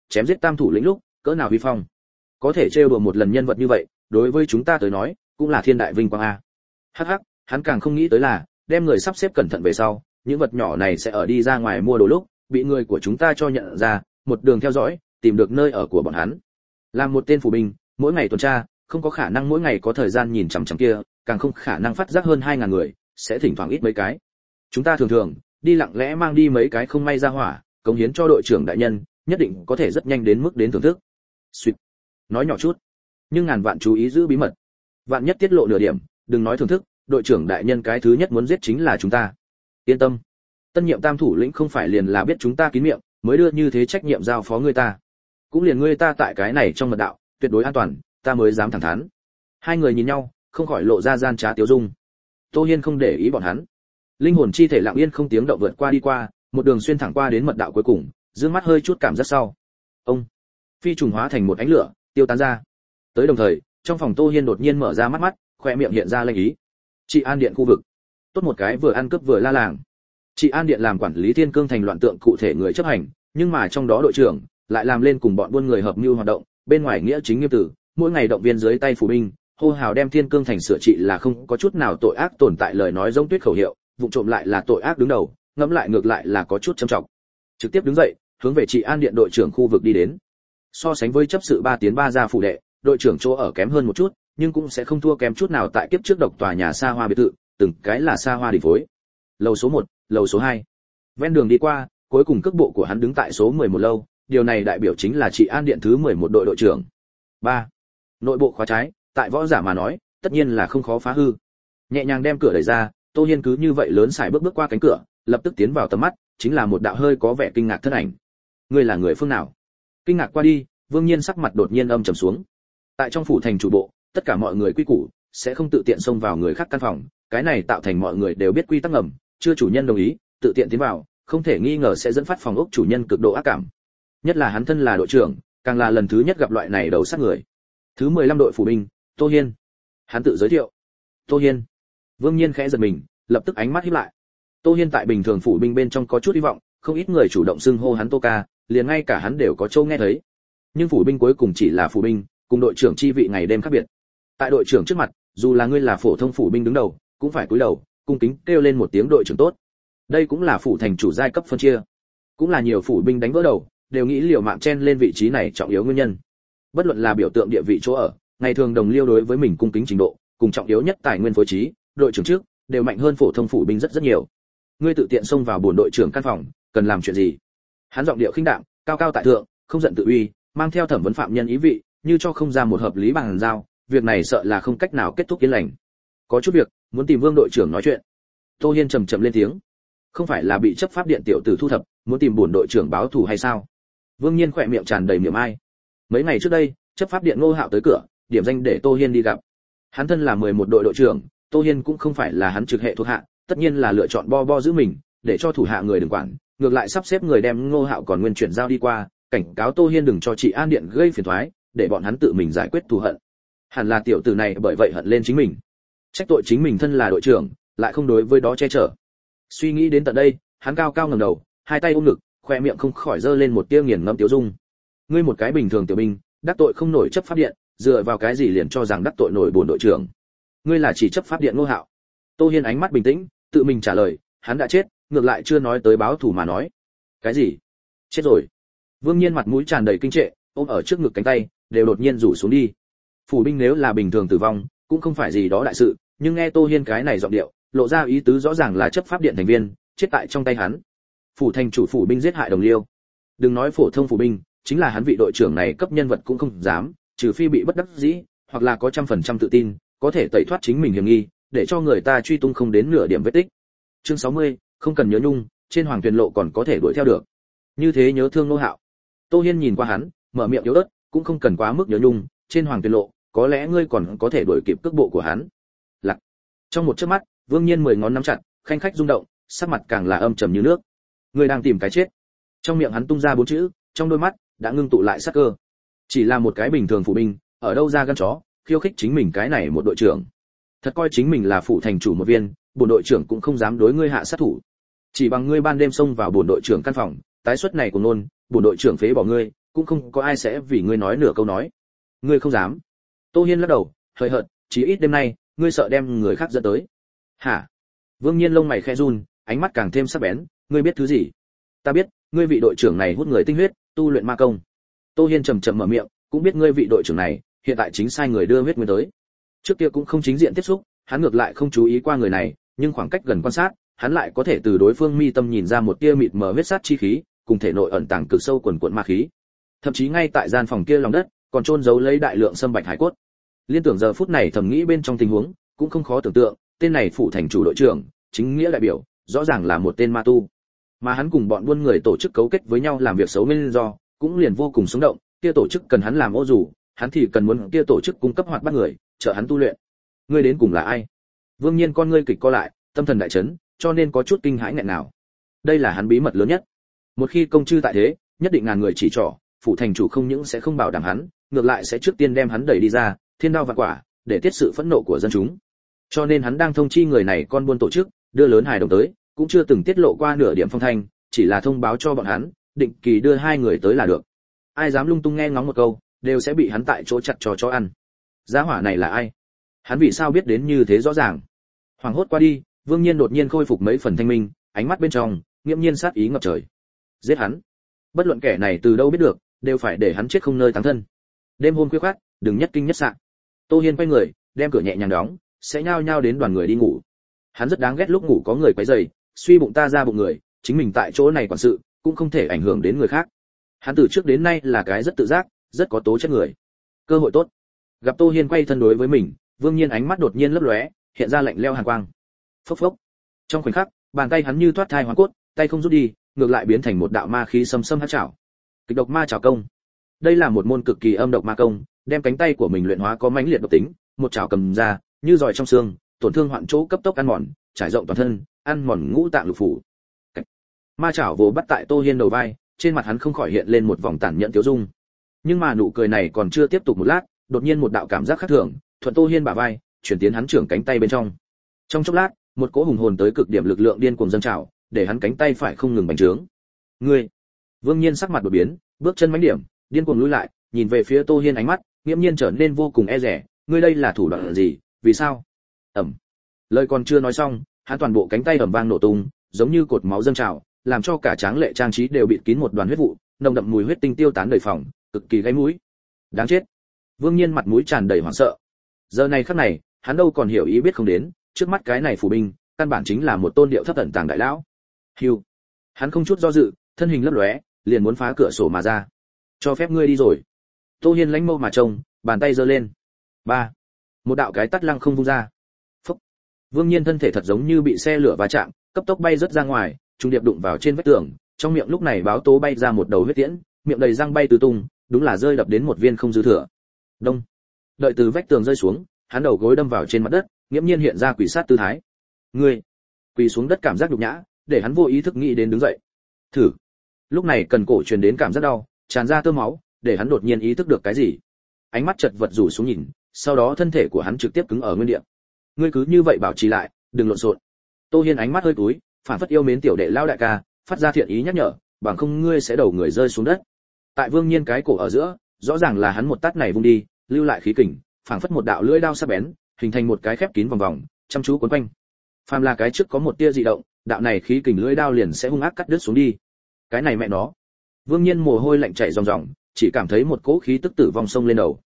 chém giết tam thủ lĩnh lúc cỡ nào vi phong. Có thể trêu đùa một lần nhân vật như vậy, đối với chúng ta tới nói cũng là thiên đại vinh quang a. Hắc hắc, hắn càng không nghĩ tới là đem người sắp xếp cẩn thận về sau, những vật nhỏ này sẽ ở đi ra ngoài mua đồ lúc bị người của chúng ta cho nhận ra, một đường theo dõi tìm được nơi ở của bọn hắn. Làm một tên phủ binh, mỗi ngày tuần tra, không có khả năng mỗi ngày có thời gian nhìn chằm chằm kia, càng không khả năng phát giác hơn 2000 người, sẽ thỉnh thoảng ít mấy cái. Chúng ta thường thường đi lặng lẽ mang đi mấy cái không may ra hỏa, cống hiến cho đội trưởng đại nhân, nhất định có thể rất nhanh đến mức đến thưởng thức. Xuyệt. Nói nhỏ chút, nhưng ngàn vạn chú ý giữ bí mật. Vạn nhất tiết lộ nửa điểm, đừng nói thưởng thức, đội trưởng đại nhân cái thứ nhất muốn giết chính là chúng ta. Yên tâm, tân nhiệm tam thủ lĩnh không phải liền là biết chúng ta kín miệng, mới đưa như thế trách nhiệm giao phó người ta. Cũng liền người ta tại cái này trong mật đạo, tuyệt đối an toàn, ta mới dám thẳng thắn. Hai người nhìn nhau, không khỏi lộ ra gian trá tiếu dung. Tô Hiên không để ý bọn hắn, linh hồn chi thể lặng yên không tiếng động vượt qua đi qua, một đường xuyên thẳng qua đến mật đạo cuối cùng, dương mắt hơi chút cảm giác sau. Ông phi trùng hóa thành một ánh lửa, tiêu tán ra. Tới đồng thời, trong phòng Tô Hiên đột nhiên mở ra mắt, khoe miệng hiện ra lanh ý. Trị An Điện khu vực. Tốt một cái vừa ăn cướp vừa la làng. Trị An Điện làm quản lý Thiên Cương thành loạn tượng cụ thể người chấp hành, nhưng mà trong đó đội trưởng lại làm lên cùng bọn buôn người hợp mưu hoạt động, bên ngoài nghĩa chính nghiêm tử, mỗi ngày động viên dưới tay phủ binh, hô hào đem Thiên Cương thành sửa trị là không có chút nào tội ác tồn tại, lời nói giống tuyết khẩu hiệu, vụ trộm lại là tội ác đứng đầu, ngẫm lại ngược lại là có chút trầm trọng. Trực tiếp đứng dậy, hướng về Trị An Điện đội trưởng khu vực đi đến. So sánh với chấp sự 3 tiến 3 ra phủ đệ, đội trưởng chỗ ở kém hơn một chút, nhưng cũng sẽ không thua kém chút nào tại kiếp trước độc tòa nhà xa hoa biệt thự, từng cái là xa hoa đỉnh phối. Lầu số 1, lầu số 2. Ven đường đi qua, cuối cùng cước bộ của hắn đứng tại số 11 lâu, điều này đại biểu chính là Trị An Điện thứ 11 đội đội trưởng. 3. Nội bộ khóa trái, tại võ giả mà nói, tất nhiên là không khó phá hư. Nhẹ nhàng đem cửa đẩy ra, Tô Hiên cứ như vậy lớn sải bước qua cánh cửa, lập tức tiến vào tầm mắt, chính là một đạo hơi có vẻ kinh ngạc thân ảnh. Ngươi là người phương nào? Kinh ngạc qua đi, Vương Nhiên sắc mặt đột nhiên âm trầm xuống. Tại trong phủ thành chủ bộ, tất cả mọi người quy củ, sẽ không tự tiện xông vào người khác căn phòng, cái này tạo thành mọi người đều biết quy tắc ngầm, chưa chủ nhân đồng ý, tự tiện tiến vào, không thể nghi ngờ sẽ dẫn phát phòng ốc chủ nhân cực độ ác cảm. Nhất là hắn thân là đội trưởng, càng là lần thứ nhất gặp loại này đầu sát người. Thứ 15 đội phủ binh, Tô Hiên. Hắn tự giới thiệu. Tô Hiên. Vương Nhiên khẽ giật mình, lập tức ánh mắt híp lại. Tô Hiên tại bình thường phủ binh bên trong có chút hy vọng, không ít người chủ động xưng hô hắn Tô ca, liền ngay cả hắn đều có châu nghe thấy. Nhưng phủ binh cuối cùng chỉ là phủ binh, cùng đội trưởng chi vị ngày đêm khác biệt. Tại đội trưởng trước mặt, dù là ngươi là phổ thông phủ binh đứng đầu, cũng phải cúi đầu, cung kính kêu lên một tiếng đội trưởng tốt. Đây cũng là phủ thành chủ giai cấp phân chia, cũng là nhiều phủ binh đánh vỡ đầu, đều nghĩ liều mạng chen lên vị trí này trọng yếu nguyên nhân. Bất luận là biểu tượng địa vị chỗ ở, ngày thường đồng liêu đối với mình cung kính trình độ, cùng trọng yếu nhất tài nguyên phối trí, đội trưởng trước đều mạnh hơn phổ thông phủ binh rất nhiều. Ngươi tự tiện xông vào buồn đội trưởng căn phòng, cần làm chuyện gì? Hắn giọng điệu khinh đạm, cao cao tại thượng, không giận tự uy, mang theo thẩm vấn phạm nhân ý vị, như cho không ra một hợp lý bằng giao, việc này sợ là không cách nào kết thúc yên lành. Có chút việc, muốn tìm Vương đội trưởng nói chuyện. Tô Hiên trầm trầm lên tiếng. Không phải là bị chấp pháp điện tiểu tử thu thập, muốn tìm buồn đội trưởng báo thù hay sao? Vương Nhiên khỏe miệng tràn đầy miệng ai. Mấy ngày trước đây, chấp pháp điện Ngô Hạo tới cửa, điểm danh để Tô Hiên đi gặp. Hắn thân là 11 đội đội trưởng, Tô Hiên cũng không phải là hắn trực hệ thuộc hạ, tất nhiên là lựa chọn bo giữ mình, để cho thủ hạ người đừng quản, ngược lại sắp xếp người đem Ngô Hạo còn nguyên chuyển giao đi qua, cảnh cáo Tô Hiên đừng cho Trị An Điện gây phiền toái, để bọn hắn tự mình giải quyết thù hận. Hẳn là tiểu tử này bởi vậy hận lên chính mình, trách tội chính mình thân là đội trưởng, lại không đối với đó che chở. Suy nghĩ đến tận đây, hắn cao cao ngẩng đầu, hai tay ôm ngực, khoe miệng không khỏi dơ lên một tia nghiền ngẫm tiêu dung. Ngươi một cái bình thường tiểu binh, đắc tội không nổi chấp pháp điện, dựa vào cái gì liền cho rằng đắc tội nổi bổn đội trưởng? Ngươi là chỉ chấp pháp điện Ngô Hạo. Tô Hiên ánh mắt bình tĩnh, tự mình trả lời, hắn đã chết, ngược lại chưa nói tới báo thù mà nói. Cái gì? Chết rồi? Vương Nhiên mặt mũi tràn đầy kinh trệ, ôm ở trước ngực cánh tay đều đột nhiên rủ xuống đi. Phủ binh nếu là bình thường tử vong, cũng không phải gì đó đại sự, nhưng nghe Tô Hiên cái này giọng điệu, lộ ra ý tứ rõ ràng là chấp pháp điện thành viên chết tại trong tay hắn. Phủ thành chủ phủ binh giết hại đồng liêu. Đừng nói phổ thông phủ binh, chính là hắn vị đội trưởng này cấp nhân vật cũng không dám, trừ phi bị bất đắc dĩ, hoặc là có 100% tự tin, có thể tẩy thoát chính mình hiểm nghi, để cho người ta truy tung không đến nửa điểm vết tích. Chương 60, không cần nhớ nhung, trên Hoàng Tuyền lộ còn có thể đuổi theo được. Như thế nhớ thương Ngô Hạo. Tô Hiên nhìn qua hắn, mở miệng yếu ớt, cũng không cần quá mức nhớ nhung, trên Hoàng Tuyền lộ, có lẽ ngươi còn có thể đuổi kịp cước bộ của hắn. Lặc. Trong một chớp mắt, Vương Nhiên 10 ngón nắm chặt, khanh khách rung động, sắc mặt càng là âm trầm như nước. Ngươi đang tìm cái chết. Trong miệng hắn tung ra 4 chữ, trong đôi mắt đã ngưng tụ lại sát cơ. Chỉ là một cái bình thường phụ binh, ở đâu ra gan chó, khiêu khích chính mình cái này một đội trưởng. Thật coi chính mình là phụ thành chủ một viên, bổn đội trưởng cũng không dám đối ngươi hạ sát thủ. Chỉ bằng ngươi ban đêm xông vào bổn đội trưởng căn phòng, tái xuất này của nôn, bổn đội trưởng phế bỏ ngươi, cũng không có ai sẽ vì ngươi nói nửa câu nói. Ngươi không dám. Tô Hiên lắc đầu, hơi hợt, chí ít đêm nay, ngươi sợ đem người khác dẫn tới. Hả? Vương Nhiên lông mày khẽ run, ánh mắt càng thêm sắc bén, ngươi biết thứ gì? Ta biết, ngươi vị đội trưởng này hút người tinh huyết, tu luyện ma công. Tô Hiên chậm chậm mở miệng, cũng biết ngươi vị đội trưởng này, hiện tại chính sai người đưa huyết nguyên tới. Trước kia cũng không chính diện tiếp xúc, hắn ngược lại không chú ý qua người này, nhưng khoảng cách gần quan sát, hắn lại có thể từ đối phương mi tâm nhìn ra một tia mịt mờ huyết sát chi khí, cùng thể nội ẩn tàng cực sâu quần quần ma khí. Thậm chí ngay tại gian phòng kia lòng đất, còn chôn giấu lấy đại lượng sâm bạch hải cốt. Liên tưởng giờ phút này thầm nghĩ bên trong tình huống, cũng không khó tưởng tượng, tên này phụ thành chủ đội trưởng, chính nghĩa đại biểu, rõ ràng là một tên ma tu. Mà hắn cùng bọn buôn người tổ chức cấu kết với nhau làm việc xấu nguyên do, cũng liền vô cùng sống động, kia tổ chức cần hắn làm ô dù, hắn thì cần muốn kia tổ chức cung cấp hoạt bát người, trợ hắn tu luyện. Ngươi đến cùng là ai? Vương Nhiên con ngươi kịch co lại, tâm thần đại chấn, cho nên có chút kinh hãi nghẹn nào. Đây là hắn bí mật lớn nhất. Một khi công chư tại thế, nhất định ngàn người chỉ trỏ, phụ thành chủ không những sẽ không bảo đảm hắn, ngược lại sẽ trước tiên đem hắn đẩy đi ra, thiên đao vạn quả, để tiết sự phẫn nộ của dân chúng. Cho nên hắn đang thông chi người này con buôn tổ chức, đưa lớn hài đồng tới, cũng chưa từng tiết lộ qua nửa điểm phong thanh, chỉ là thông báo cho bọn hắn, định kỳ đưa hai người tới là được. Ai dám lung tung nghe ngóng một câu, đều sẽ bị hắn tại chỗ chặt cho ăn. Giá hỏa này là ai? Hắn vì sao biết đến như thế rõ ràng? Hoàng hốt qua đi, Vương Nhiên đột nhiên khôi phục mấy phần thanh minh, ánh mắt bên trong nghiêm nhiên sát ý ngập trời. Giết hắn! Bất luận kẻ này từ đâu biết được, đều phải để hắn chết không nơi táng thân. Đêm hôm khuya khoắt, đừng nhất kinh nhất sạng. Tô Hiên quay người, đem cửa nhẹ nhàng đóng, sẽ nhao nhao đến đoàn người đi ngủ. Hắn rất đáng ghét lúc ngủ có người quấy rầy, suy bụng ta ra bụng người, chính mình tại chỗ này quản sự, cũng không thể ảnh hưởng đến người khác. Hắn từ trước đến nay là cái rất tự giác, rất có tố chất người. Cơ hội tốt. Gặp Tô Hiên quay thân đối với mình, Vương Nhiên ánh mắt đột nhiên lấp lóe, hiện ra lạnh lẽo hàn quang. Phốc phốc. Trong khoảnh khắc, bàn tay hắn như thoát thai hóa cốt, tay không rút đi, ngược lại biến thành một đạo ma khí xâm xâm hắc trảo. Kịch độc ma trảo công. Đây là một môn cực kỳ âm độc ma công, đem cánh tay của mình luyện hóa có mãnh liệt độc tính, một chảo cầm ra, như giỏi trong xương, tổn thương hoạn chỗ cấp tốc ăn mòn, trải rộng toàn thân, ăn mòn ngũ tạng lục phủ. Ma chảo vồ bắt tại Tô Hiên đầu vai, trên mặt hắn không khỏi hiện lên một vòng tàn nhẫn tiêu dung. Nhưng mà nụ cười này còn chưa tiếp tục một lát, đột nhiên một đạo cảm giác khác thường, thuận Tô Hiên bả vai, chuyển tiến hắn trưởng cánh tay bên trong. Trong chốc lát, một cỗ hùng hồn tới cực điểm lực lượng điên cuồng dâng trào, để hắn cánh tay phải không ngừng bành trướng. Ngươi! Vương Nhiên sắc mặt đột biến, bước chân mãnh điểm, điên cuồng lùi lại, nhìn về phía Tô Hiên ánh mắt, nghiêm nhiên trở nên vô cùng e dè. Ngươi đây là thủ đoạn gì? Vì sao? Ầm. Lời còn chưa nói xong, hắn toàn bộ cánh tay ầm vang nổ tung, giống như cột máu dâng trào, làm cho cả tráng lệ trang trí đều bị kín một đoàn huyết vụ, nồng đậm mùi huyết tinh tiêu tán đầy phòng, cực kỳ gai mũi. Đáng chết. Vương Nhiên mặt mũi tràn đầy hoảng sợ. Giờ này khắc này, hắn đâu còn hiểu ý biết không đến, trước mắt cái này phủ binh, căn bản chính là một tôn điệu thấp tận tàng đại lão. Hưu. Hắn không chút do dự, thân hình lấp lóe, liền muốn phá cửa sổ mà ra. Cho phép ngươi đi rồi. Tô Hiên lãnh mâu mà trông, bàn tay giơ lên. Ba. Một đạo cái tát lăng không vung ra. Phúc. Vương Nhiên thân thể thật giống như bị xe lửa va chạm, cấp tốc bay rất ra ngoài, trung điệp đụng vào trên vách tường, trong miệng lúc này báo tố bay ra một đầu huyết tiễn, miệng đầy răng bay tứ tung, đúng là rơi đập đến một viên không dư thừa. Đông. Đợi từ vách tường rơi xuống, hắn đầu gối đâm vào trên mặt đất, nghiễm nhiên hiện ra quỷ sát tư thái. Ngươi. Quỳ xuống đất cảm giác nhục nhã, để hắn vô ý thức nghĩ đến đứng dậy. Thử. Lúc này cần cổ truyền đến cảm giác đau, tràn ra tơ máu, để hắn đột nhiên ý thức được cái gì. Ánh mắt chợt vật rủ xuống nhìn, sau đó thân thể của hắn trực tiếp cứng ở nguyên địa. Ngươi cứ như vậy bảo trì lại, đừng lộn xộn. Tô Hiên ánh mắt hơi cúi, phản phất yêu mến tiểu đệ lao đại ca, phát ra thiện ý nhắc nhở, bằng không ngươi sẽ đầu người rơi xuống đất. Tại Vương Nhiên cái cổ ở giữa, rõ ràng là hắn một tát này vung đi, lưu lại khí kình, phảng phất một đạo lưỡi dao sắc bén, hình thành một cái khép kín vòng vòng, chăm chú quấn quanh. Phàm là cái trước có một tia dị động, đạo này khí kình lưỡi dao liền sẽ hung ác cắt đứt xuống đi. Cái này mẹ nó. Vương Nhiên mồ hôi lạnh chảy ròng ròng, chỉ cảm thấy một cỗ khí tức tử vong xông lên đầu.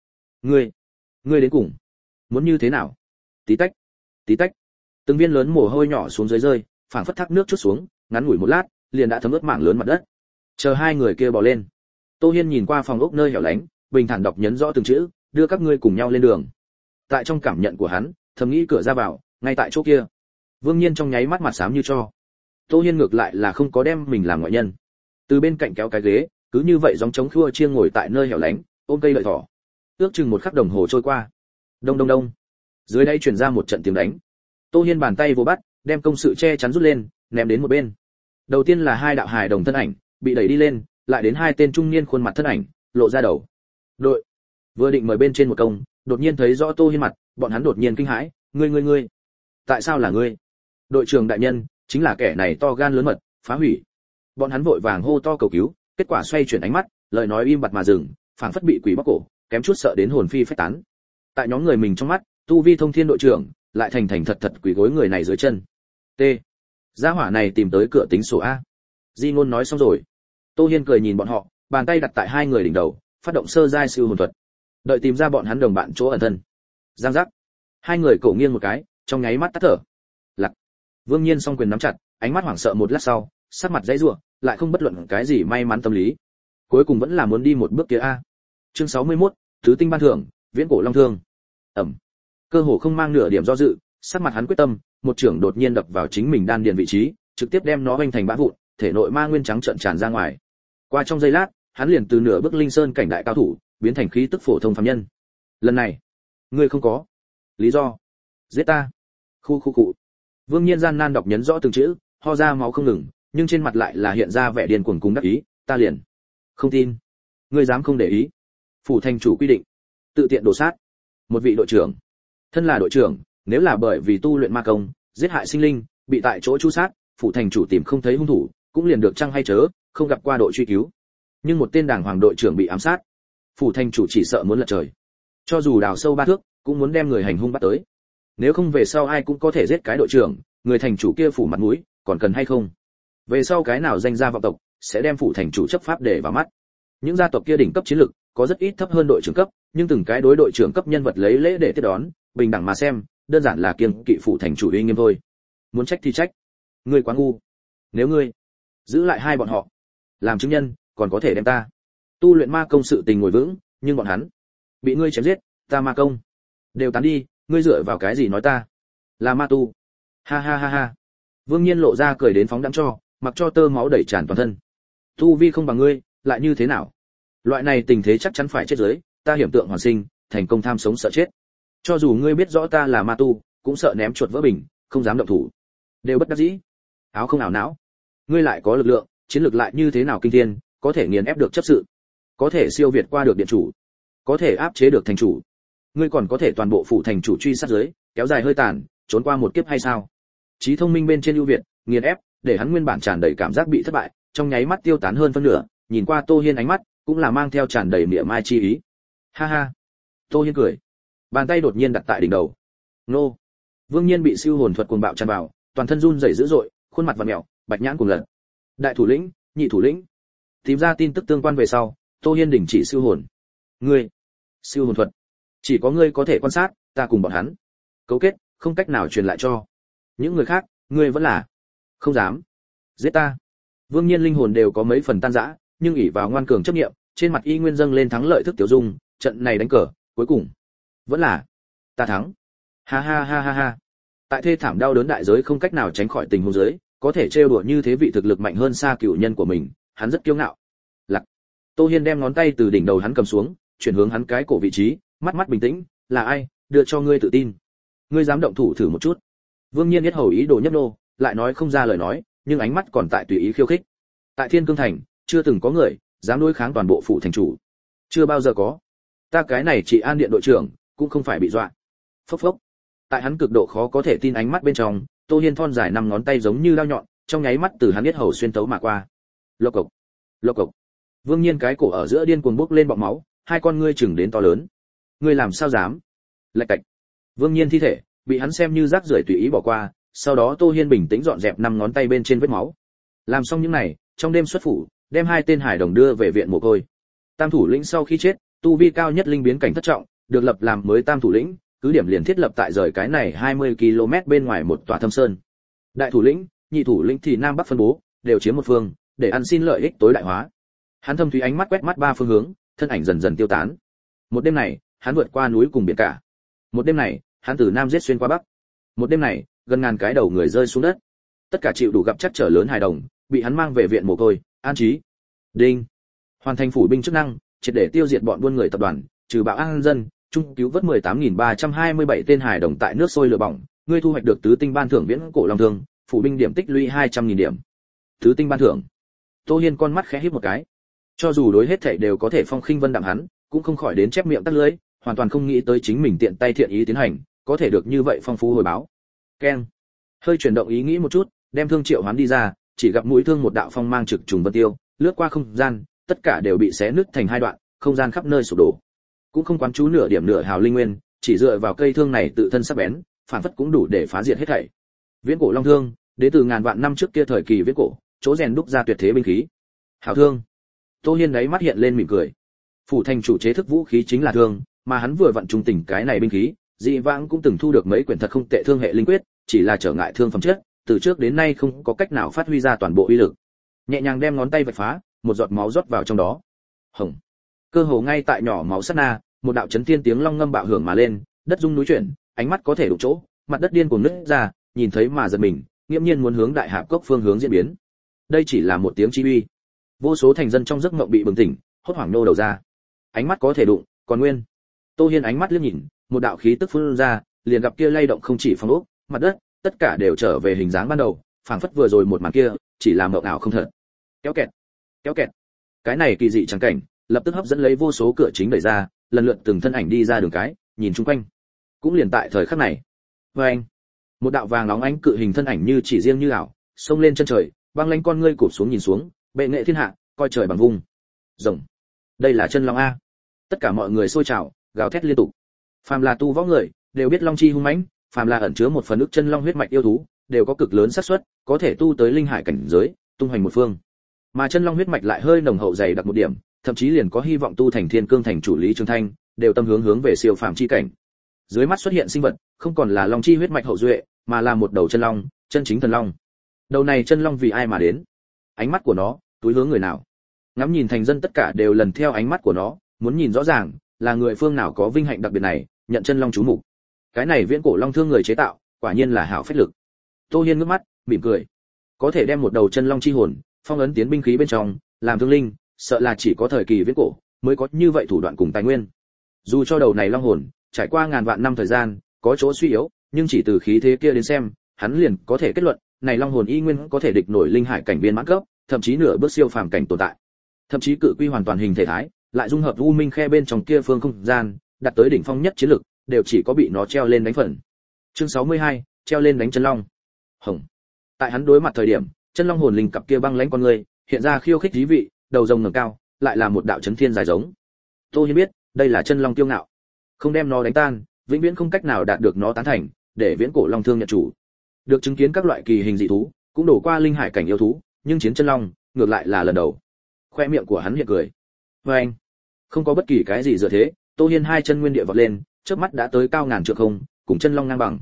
Ngươi đến cùng muốn như thế nào? Tí tách, tí tách. Từng viên lớn mồ hôi nhỏ xuống dưới rơi, phảng phất thác nước chút xuống, ngắn ngủi một lát, liền đã thấm ướt mảng lớn mặt đất. Chờ hai người kia bò lên, Tô Hiên nhìn qua phòng ốc nơi hẻo lánh, bình thản đọc nhấn rõ từng chữ, đưa các ngươi cùng nhau lên đường. Tại trong cảm nhận của hắn, thầm nghĩ cửa ra vào, ngay tại chỗ kia. Vương Nhiên trong nháy mắt mặt xám như tro. Tô Hiên ngược lại là không có đem mình làm ngoại nhân. Từ bên cạnh kéo cái ghế, cứ như vậy gióng trống khua chiêng ngồi tại nơi hẻo lánh, ôm cây lợi thỏ. Ước chừng một khắc đồng hồ trôi qua. Đông đông đông. Dưới đây truyền ra một trận tiếng đánh. Tô Hiên bàn tay vô bắt, đem công sự che chắn rút lên, ném đến một bên. Đầu tiên là hai đạo hài đồng thân ảnh, bị đẩy đi lên, lại đến hai tên trung niên khuôn mặt thân ảnh, lộ ra đầu. Đội. Vừa định mời bên trên một công, đột nhiên thấy rõ Tô Hiên mặt, bọn hắn đột nhiên kinh hãi, ngươi. Tại sao là ngươi? Đội trưởng đại nhân, chính là kẻ này to gan lớn mật, phá hủy. Bọn hắn vội vàng hô to cầu cứu, kết quả xoay chuyển ánh mắt, lời nói im bặt mà dừng, phảng phất bị quỷ bóc cổ, kém chút sợ đến hồn phi phách tán. Tại nhóm người mình trong mắt, tu vi thông thiên đội trưởng lại thành thành thật thật quỳ gối người này dưới chân. T. Gia hỏa này tìm tới cửa tính sổ a. Di Ngôn nói xong rồi. Tô Hiên cười nhìn bọn họ, bàn tay đặt tại hai người đỉnh đầu, phát động sơ giai siêu hồn thuật. Đợi tìm ra bọn hắn đồng bạn chỗ ẩn thân. Giang giác. Hai người cổ nghiêng một cái, trong nháy mắt tắt thở. Lặc. Vương Nhiên song quyền nắm chặt, ánh mắt hoảng sợ một lát sau, sắc mặt dãy rủa, lại không bất luận cái gì may mắn tâm lý. Cuối cùng vẫn là muốn đi một bước kia a. Chương 61, Tứ tinh ban thưởng, Viễn cổ long thương. Ẩm. Cơ hồ không mang nửa điểm do dự, sắc mặt hắn quyết tâm, một trưởng đột nhiên đập vào chính mình đan điền vị trí, trực tiếp đem nó vênh thành bã vụn, thể nội ma nguyên trắng trợn tràn ra ngoài. Qua trong giây lát, hắn liền từ nửa bước linh sơn cảnh đại cao thủ, biến thành khí tức phổ thông phàm nhân. Lần này, ngươi không có lý do giết ta. Khu khu cụ. Vương Nhiên gian nan đọc nhấn rõ từng chữ, ho ra máu không ngừng, nhưng trên mặt lại là hiện ra vẻ điên cuồng cùng đắc ý, ta liền không tin, ngươi dám không để ý. Phủ thành chủ quy định, tự tiện đổ sát một vị đội trưởng. Thân là đội trưởng, nếu là bởi vì tu luyện ma công, giết hại sinh linh, bị tại chỗ chu sát, phủ thành chủ tìm không thấy hung thủ, cũng liền được chăng hay chớ, không gặp qua đội truy cứu. Nhưng một tên đảng hoàng đội trưởng bị ám sát, phủ thành chủ chỉ sợ muốn lật trời. Cho dù đào sâu 3 thước, cũng muốn đem người hành hung bắt tới. Nếu không về sau ai cũng có thể giết cái đội trưởng, người thành chủ kia phủ mặt mũi, còn cần hay không? Về sau cái nào danh gia vọng tộc sẽ đem phủ thành chủ chấp pháp để vào mắt. Những gia tộc kia đỉnh cấp chiến lực, có rất ít thấp hơn đội trưởng cấp, nhưng từng cái đối đội trưởng cấp nhân vật lấy lễ để tiếp đón, bình đẳng mà xem, đơn giản là kiêng kỵ phủ thành chủ uy nghiêm thôi. Muốn trách thì trách, ngươi quá ngu. Nếu ngươi giữ lại hai bọn họ làm chứng nhân, còn có thể đem ta tu luyện ma công sự tình ngồi vững, nhưng bọn hắn bị ngươi chém giết, ta ma công đều tán đi, ngươi dựa vào cái gì nói ta là ma tu? Ha ha ha ha. Vương Nhiên lộ ra cười đến phóng đãng cho, mặc cho tơ máu đẩy tràn toàn thân. Tu vi không bằng ngươi, lại như thế nào? Loại này tình thế chắc chắn phải chết giới, ta hiểm tượng hoàn sinh, thành công tham sống sợ chết. Cho dù ngươi biết rõ ta là ma tu, cũng sợ ném chuột vỡ bình, không dám động thủ. Đều bất đắc dĩ. Áo không ảo não. Ngươi lại có lực lượng, chiến lược lại như thế nào kinh thiên, có thể nghiền ép được chấp sự, có thể siêu việt qua được điện chủ, có thể áp chế được thành chủ. Ngươi còn có thể toàn bộ phủ thành chủ truy sát dưới, kéo dài hơi tàn, trốn qua một kiếp hay sao? Trí thông minh bên trên ưu việt, nghiền ép, để hắn nguyên bản tràn đầy cảm giác bị thất bại, trong nháy mắt tiêu tán hơn phân nửa, nhìn qua Tô Hiên ánh mắt, cũng là mang theo tràn đầy mỉa mai chi ý. Ha ha. Tô Hiên cười, bàn tay đột nhiên đặt tại đỉnh đầu. Nô. Vương Nhiên bị siêu hồn thuật cuồng bạo tràn vào, toàn thân run rẩy dữ dội, khuôn mặt vặn mèo, bạch nhãn cuồng lật. Đại thủ lĩnh, nhị thủ lĩnh. Tìm ra tin tức tương quan về sau, Tô Hiên đình chỉ siêu hồn. Ngươi, siêu hồn thuật, chỉ có ngươi có thể quan sát, ta cùng bọn hắn cấu kết, không cách nào truyền lại cho những người khác, ngươi vẫn là không dám giết ta. Vương Nhiên linh hồn đều có mấy phần tan rã, nhưng ỷ vào ngoan cường chấp niệm, trên mặt y nguyên dâng lên thắng lợi thức tiểu dung, trận này đánh cờ, cuối cùng vẫn là ta thắng. Ha ha ha ha ha. Tại thê thảm đau đớn đại giới không cách nào tránh khỏi tình huống giới, có thể trêu đùa như thế vị thực lực mạnh hơn xa cửu nhân của mình, hắn rất kiêu ngạo. Lặc. Tô Hiên đem ngón tay từ đỉnh đầu hắn cầm xuống, chuyển hướng hắn cái cổ vị trí, mắt mắt bình tĩnh, là ai đưa cho ngươi tự tin? Ngươi dám động thủ thử một chút? Vương Nhiên biết hầu ý đồ nhấp nô, lại nói không ra lời nói, nhưng ánh mắt còn tại tùy ý khiêu khích. Tại Thiên Cương Thành, chưa từng có người dám đối kháng toàn bộ phủ thành chủ, chưa bao giờ có. Ta cái này chỉ An Điện đội trưởng, cũng không phải bị dọa. Phốc phốc. Tại hắn cực độ khó có thể tin ánh mắt bên trong, Tô Hiên thon dài 5 ngón tay giống như dao nhọn, trong nháy mắt từ hắn biết hầu xuyên tấu mà qua. Lộc cộc, lộc cộc. Vương Nhiên cái cổ ở giữa điên cuồng bốc lên bọt máu, hai con ngươi chừng đến to lớn. Ngươi làm sao dám? Lạch cạch. Vương Nhiên thi thể bị hắn xem như rác rưởi tùy ý bỏ qua, sau đó Tô Hiên bình tĩnh dọn dẹp 5 ngón tay bên trên vết máu. Làm xong những này, trong đêm xuất phủ, đem 2 tên hải đồng đưa về viện mồ côi. Tam thủ lĩnh sau khi chết, tu vi cao nhất linh biến cảnh thất trọng, được lập làm mới tam thủ lĩnh, cứ điểm liền thiết lập tại rời cái này 20 km bên ngoài một tòa thâm sơn. Đại thủ lĩnh, nhị thủ lĩnh thì nam bắc phân bố, đều chiếm một phương, để ăn xin lợi ích tối đại hóa. Hắn thâm thúy ánh mắt quét mắt 3 phương hướng, thân ảnh dần dần tiêu tán. Một đêm này, hắn vượt qua núi cùng biển cả. Một đêm này, hắn từ nam giết xuyên qua bắc. Một đêm này, gần ngàn cái đầu người rơi xuống đất. Tất cả chịu đủ gặp chắc trở lớn hài đồng, bị hắn mang về viện mồ côi, an trí. Đinh. Hoàn thành phủ binh chức năng, triệt để tiêu diệt bọn buôn người tập đoàn, trừ bạo an dân, trung cứu vớt 18.327 tên hài đồng tại nước sôi lửa bỏng, ngươi thu hoạch được tứ tinh ban thưởng viễn cổ long thương, phủ binh điểm tích lũy 200.000 điểm. Tứ tinh ban thưởng. Tô Hiên con mắt khẽ híp một cái. Cho dù đối hết thảy đều có thể phong khinh vân đạm hắn, cũng không khỏi đến chép miệng tắt lưỡi, hoàn toàn không nghĩ tới chính mình tiện tay thiện ý tiến hành, có thể được như vậy phong phú hồi báo. Keng. Hơi chuyển động ý nghĩ một chút, đem thương triệu hoán đi ra, chỉ gặp mũi thương một đạo phong mang trực trùng vân tiêu, lướt qua không gian, tất cả đều bị xé nứt thành hai đoạn, không gian khắp nơi sụp đổ. Cũng không quán chú nửa điểm nửa hào linh nguyên, chỉ dựa vào cây thương này tự thân sắc bén, phản phất cũng đủ để phá diệt hết thảy. Viễn cổ long thương, đến từ ngàn vạn năm trước kia thời kỳ viễn cổ, chỗ rèn đúc ra tuyệt thế binh khí. Hảo thương. Tô Hiên đấy mắt hiện lên mỉm cười. Phủ thành chủ chế thức vũ khí chính là thương, mà hắn vừa vặn trung tình cái này binh khí, dị vãng cũng từng thu được mấy quyển thật không tệ thương hệ linh quyết, chỉ là trở ngại thương phẩm chất, từ trước đến nay không có cách nào phát huy ra toàn bộ uy lực. Nhẹ nhàng đem ngón tay vạch phá, một giọt máu rót vào trong đó. Hồng. Cơ hồ ngay tại nhỏ máu sát na, một đạo chấn thiên tiếng long ngâm bạo hưởng mà lên, đất rung núi chuyển, ánh mắt có thể đụng chỗ, mặt đất điên cuồng nứt ra, nhìn thấy mà giật mình, nghiễm nhiên muốn hướng đại hạp cốc phương hướng diễn biến. Đây chỉ là một tiếng chi uy. Vô số thành dân trong giấc mộng bị bừng tỉnh, hốt hoảng nô đầu ra. Ánh mắt có thể đụng, còn nguyên. Tô Hiên ánh mắt liếc nhìn, một đạo khí tức phun ra, liền gặp kia lay động không chỉ phong ốc, mặt đất, tất cả đều trở về hình dáng ban đầu, phảng phất vừa rồi một màn kia, chỉ là mộng ảo không thật. Kéo kẹt, kéo kẹt. Cái này kỳ dị chẳng cảnh, lập tức hấp dẫn lấy vô số cửa chính đẩy ra, lần lượt từng thân ảnh đi ra đường cái, nhìn chung quanh. Cũng liền tại thời khắc này, anh, một đạo vàng nóng ánh cự hình thân ảnh như chỉ riêng như ảo, xông lên chân trời, băng lãnh con ngươi cụp xuống nhìn xuống, bệ nghệ thiên hạ, coi trời bằng vung. Rồng. Đây là chân long a. Tất cả mọi người sôi trào, gào thét liên tục. Phàm là tu võ người, đều biết long chi hung mãnh, phàm là ẩn chứa một phần ức chân long huyết mạch yêu thú, đều có cực lớn xác suất có thể tu tới linh hải cảnh giới, tung hoành một phương. Mà chân long huyết mạch lại hơi nồng hậu dày đặc một điểm, thậm chí liền có hy vọng tu thành thiên cương thành chủ Lý Trường Thanh, đều tâm hướng về siêu phàm chi cảnh. Dưới mắt xuất hiện sinh vật, không còn là long chi huyết mạch hậu duệ, mà là một đầu chân long, chân chính thần long. Đầu này chân long vì ai mà đến? Ánh mắt của nó, túi hướng người nào? Ngắm nhìn thành dân tất cả đều lần theo ánh mắt của nó, muốn nhìn rõ ràng, là người phương nào có vinh hạnh đặc biệt này, nhận chân long chú mục. Cái này viễn cổ long thương người chế tạo, quả nhiên là hảo phách lực. Tô Hiên ngước mắt, mỉm cười. Có thể đem một đầu chân long chi hồn, phong ấn tiến binh khí bên trong, làm thương linh, sợ là chỉ có thời kỳ viễn cổ mới có như vậy thủ đoạn cùng tài nguyên. Dù cho đầu này long hồn trải qua ngàn vạn năm thời gian, có chỗ suy yếu, nhưng chỉ từ khí thế kia đến xem, hắn liền có thể kết luận, này long hồn y nguyên có thể địch nổi linh hải cảnh viên mãn cấp, thậm chí nửa bước siêu phàm cảnh tồn tại. Thậm chí cự quy hoàn toàn hình thể thái, lại dung hợp u minh khe bên trong kia phương không gian, đạt tới đỉnh phong nhất chiến lực, đều chỉ có bị nó treo lên đánh phần. Chương 62, treo lên đánh chân long. Hồng. Tại hắn đối mặt thời điểm, chân long hồn linh cặp kia băng lãnh con người, hiện ra khiêu khích thí vị, đầu rồng ngẩng cao, lại là một đạo chấn thiên dài giống. Tô Hiên biết, đây là chân long tiêu ngạo. Không đem nó đánh tan, vĩnh viễn không cách nào đạt được nó tán thành, để viễn cổ long thương nhận chủ. Được chứng kiến các loại kỳ hình dị thú, cũng đổ qua linh hải cảnh yêu thú, nhưng chiến chân long, ngược lại là lần đầu. Khoe miệng của hắn hiện cười. Anh, không có bất kỳ cái gì dựa thế, Tô Hiên hai chân nguyên địa vọt lên, chớp mắt đã tới cao ngàn trượng không, cùng chân long ngang bằng.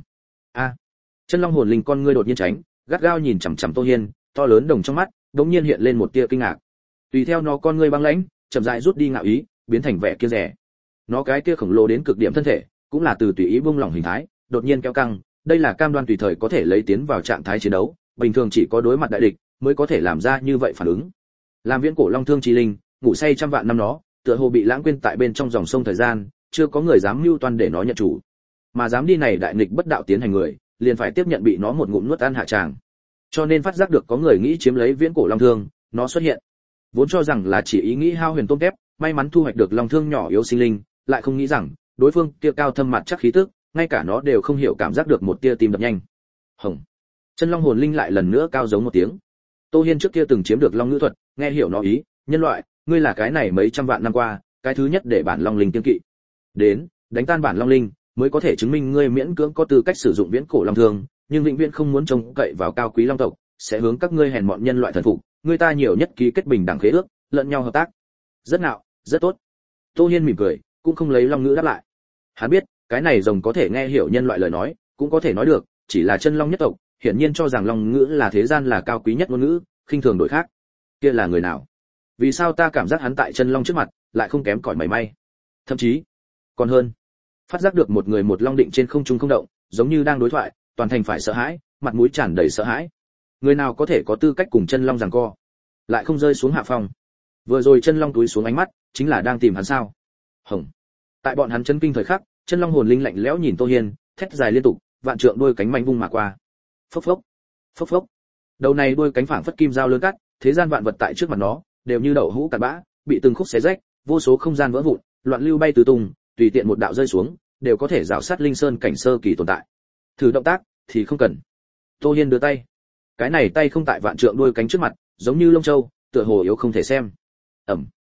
Chân long hồn linh con ngươi đột nhiên tránh, gắt gao nhìn chằm chằm Tô Hiên, to lớn đồng trong mắt, đống nhiên hiện lên một tia kinh ngạc. Tùy theo nó con ngươi băng lãnh, chậm rãi rút đi ngạo ý, biến thành vẻ kia rẻ. Nó cái kia khổng lồ đến cực điểm thân thể, cũng là từ tùy ý buông lỏng hình thái, đột nhiên kéo căng, đây là cam đoan tùy thời có thể lấy tiến vào trạng thái chiến đấu, bình thường chỉ có đối mặt đại địch mới có thể làm ra như vậy phản ứng. Làm viễn cổ long thương chi linh, ngủ say trăm vạn năm nó, tựa hồ bị lãng quên tại bên trong dòng sông thời gian, chưa có người dám mưu toan để nó nhận chủ. Mà dám đi này đại nghịch bất đạo tiến hành người, liền phải tiếp nhận bị nó một ngụm nuốt ăn hạ tràng. Cho nên phát giác được có người nghĩ chiếm lấy viễn cổ long thương, nó xuất hiện. Vốn cho rằng là chỉ ý nghĩ hao huyền tôm tép, may mắn thu hoạch được long thương nhỏ yếu sinh linh, lại không nghĩ rằng đối phương kia cao thâm mặt chắc khí tức, ngay cả nó đều không hiểu cảm giác được một tia tim đập nhanh. Hồng. Chân long hồn linh lại lần nữa cao giống một tiếng. Tô Hiên trước kia từng chiếm được long ngữ thuật, nghe hiểu nó ý, nhân loại, ngươi là cái này mấy trăm vạn năm qua, cái thứ nhất để bản long linh kiêng kỵ. Đến, đánh tan bản long linh, mới có thể chứng minh ngươi miễn cưỡng có tư cách sử dụng viễn cổ long thương, nhưng vĩnh viễn không muốn trông cậy vào cao quý long tộc, sẽ hướng các ngươi hèn mọn nhân loại thần phục, người ta nhiều nhất ký kết bình đẳng khế ước, lẫn nhau hợp tác. Rất nạo, rất tốt. Tô Hiên mỉm cười, cũng không lấy long ngữ đáp lại. Hắn biết, cái này rồng có thể nghe hiểu nhân loại lời nói, cũng có thể nói được, chỉ là chân long nhất tộc, hiển nhiên cho rằng long ngữ là thế gian là cao quý nhất ngôn ngữ, khinh thường đổi khác. Kia là người nào? Vì sao ta cảm giác hắn tại chân long trước mặt, lại không kém cỏi mảy may? Thậm chí, còn hơn. Phát giác được một người một long định trên không trung không động, giống như đang đối thoại, toàn thành phải sợ hãi, mặt mũi tràn đầy sợ hãi. Người nào có thể có tư cách cùng chân long giằng co, lại không rơi xuống hạ phong? Vừa rồi chân long túi xuống ánh mắt, chính là đang tìm hắn sao? Hồng. Tại bọn hắn chấn kinh thời khắc, chân long hồn linh lạnh lẽo nhìn Tô Hiên, thét dài liên tục, vạn trượng đuôi cánh manh vung mà qua. Phốc phốc, phốc phốc. Đầu này đuôi cánh phảng phất kim dao lớn cắt, thế gian vạn vật tại trước mặt nó đều như đậu hũ cặn bã, bị từng khúc xé rách, vô số không gian vỡ vụn, loạn lưu bay tứ tung, tùy tiện một đạo rơi xuống, đều có thể rào sát linh sơn cảnh sơ kỳ tồn tại. Thử động tác thì không cần. Tô Hiên đưa tay, cái này tay không tại vạn trượng đuôi cánh trước mặt, giống như lông châu, tựa hồ yếu không thể xem. Ầm.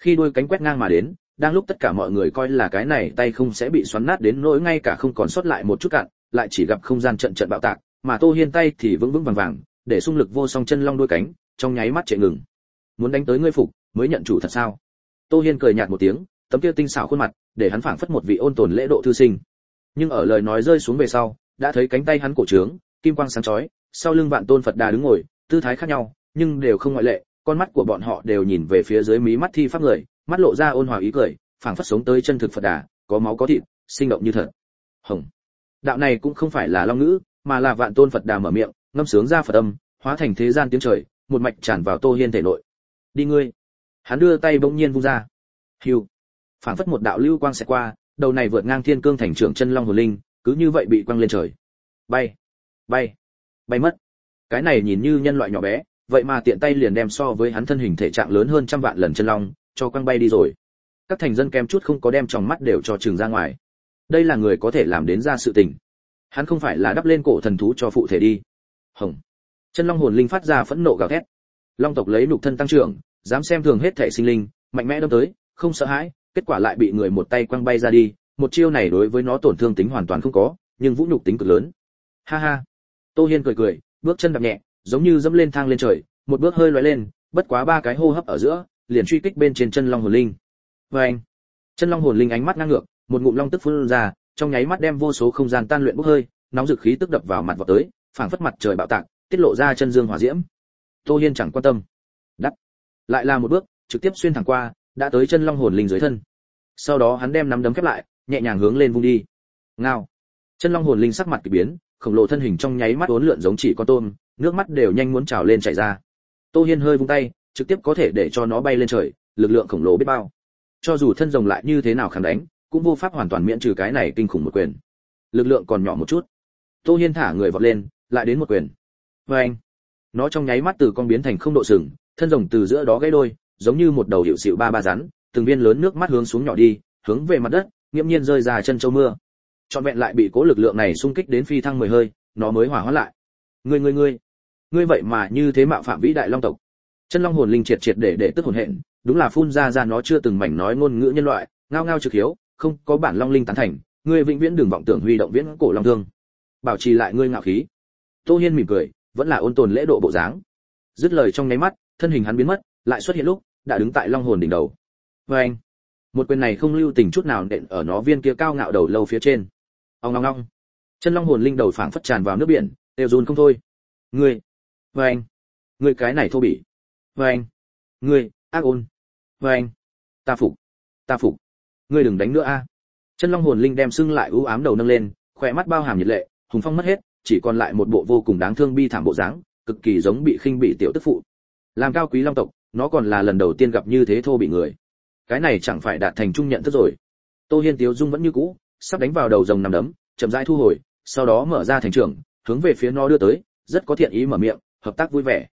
Khi đuôi cánh quét ngang mà đến, đang lúc tất cả mọi người coi là cái này tay không sẽ bị xoắn nát đến nỗi ngay cả không còn sót lại một chút cạn, lại chỉ gặp không gian trận trận bạo tạc, mà Tô Hiên tay thì vững vững vàng vàng, để xung lực vô song chân long đuôi cánh, trong nháy mắt trệ ngừng. Muốn đánh tới ngươi phục, mới nhận chủ thật sao? Tô Hiên cười nhạt một tiếng, tấm kia tinh xảo khuôn mặt, để hắn phảng phất một vị ôn tồn lễ độ thư sinh. Nhưng ở lời nói rơi xuống về sau, đã thấy cánh tay hắn cổ trướng, kim quang sáng chói, sau lưng Vạn Tôn Phật Đà đứng ngồi, tư thái khác nhau, nhưng đều không ngoại lệ, con mắt của bọn họ đều nhìn về phía dưới mí mắt thi pháp người, mắt lộ ra ôn hòa ý cười, phảng phất sống tới chân thực Phật Đà, có máu có thịt, sinh động như thật. Hồng. Đạo này cũng không phải là long ngữ, mà là Vạn Tôn Phật Đà mở miệng, ngâm sướng ra Phật âm, hóa thành thế gian tiếng trời, một mạch tràn vào Tô Hiên thể nội. Đi ngươi. Hắn đưa tay bỗng nhiên vung ra. Hưu. Phảng phất một đạo lưu quang xẹt qua, đầu này vượt ngang thiên cương thành trưởng chân long hồn linh, cứ như vậy bị quăng lên trời. Bay, bay, bay mất. Cái này nhìn như nhân loại nhỏ bé, vậy mà tiện tay liền đem so với hắn thân hình thể trạng lớn hơn trăm vạn lần chân long cho quăng bay đi rồi. Các thành dân kem chút không có đem tròng mắt đều cho trừng ra ngoài. Đây là người có thể làm đến ra sự tình. Hắn không phải là đắp lên cổ thần thú cho phụ thể đi. Hồng. Chân long hồn linh phát ra phẫn nộ gào thét. Long tộc lấy nhục thân tăng trưởng, dám xem thường hết thể sinh linh, mạnh mẽ đâm tới, không sợ hãi, kết quả lại bị người một tay quăng bay ra đi, một chiêu này đối với nó tổn thương tính hoàn toàn không có, nhưng vũ nhục tính cực lớn. Ha ha. Tô Hiên cười cười, bước chân đạp nhẹ, giống như dẫm lên thang lên trời, một bước hơi lóe lên, bất quá ba cái hô hấp ở giữa, liền truy kích bên trên chân long hồn linh. Oeng! Chân long hồn linh ánh mắt ngang ngược, một ngụm long tức phun ra, trong nháy mắt đem vô số không gian tan luyện bốc hơi, nóng dực khí tức đập vào mặt vọt tới, phảng phất mặt trời bạo tạc, tiết lộ ra chân dương hỏa diễm. Tô Hiên chẳng quan tâm. Đắt. Lại là một bước, trực tiếp xuyên thẳng qua, đã tới chân long hồn linh dưới thân. Sau đó hắn đem nắm đấm khép lại, nhẹ nhàng hướng lên vung đi. Ngao. Chân long hồn linh sắc mặt kỳ biến, khổng lồ thân hình trong nháy mắt uốn lượn giống chỉ con tôm, nước mắt đều nhanh muốn trào lên chảy ra. Tô Hiên hơi vung tay, trực tiếp có thể để cho nó bay lên trời, lực lượng khổng lồ biết bao. Cho dù thân rồng lại như thế nào kháng đánh, cũng vô pháp hoàn toàn miễn trừ cái này kinh khủng một quyền. Lực lượng còn nhỏ một chút. Tô Hiên thả người vọt lên, lại đến một quyền. Oeng! Nó trong nháy mắt từ con biến thành không độ sừng, thân rồng từ giữa đó gãy đôi, giống như một đầu hiệu xịu ba rắn, từng viên lớn nước mắt hướng xuống nhỏ đi, hướng về mặt đất, nghiễm nhiên rơi ra chân châu mưa. Trọn vẹn lại bị cố lực lượng này xung kích đến phi thăng 10 hơi, nó mới hỏa hoãn lại. Ngươi vậy mà như thế mạo phạm vĩ đại long tộc. Chân long hồn linh triệt để tức hồn hện, đúng là phun ra nó chưa từng mảnh nói ngôn ngữ nhân loại, ngao ngao trực hiếu, không có bản long linh tán thành, ngươi vĩnh viễn đừng vọng tưởng huy động viễn cổ long thương. Bảo trì lại ngươi ngạo khí. Tô Hiên mỉm cười, vẫn là ôn tồn lễ độ bộ dáng. Dứt lời trong nháy mắt, thân hình hắn biến mất, lại xuất hiện lúc đã đứng tại long hồn đỉnh đầu. Anh, một quyền này không lưu tình chút nào nện ở nó viên kia cao ngạo đầu lâu phía trên. Ong ong ong. Chân long hồn linh đầu phảng phất tràn vào nước biển, đều run không thôi. Ngươi, anh, ngươi cái này thô bỉ. Anh, ngươi, ác ôn. Anh, ta phục. Ngươi đừng đánh nữa a. Chân long hồn linh đem sưng lại u ám đầu nâng lên, khỏe mắt bao hàm nhiệt lệ, hùng phong mất hết, chỉ còn lại một bộ vô cùng đáng thương bi thảm bộ dáng, cực kỳ giống bị khinh bị tiểu tức phụ. Làm cao quý long tộc, nó còn là lần đầu tiên gặp như thế thô bị người. Cái này chẳng phải đạt thành chung nhận thức rồi. Tô Hiên tiếu dung vẫn như cũ, sắp đánh vào đầu rồng nằm đấm, chậm rãi thu hồi, sau đó mở ra thành trưởng, hướng về phía nó đưa tới, rất có thiện ý mở miệng, hợp tác vui vẻ.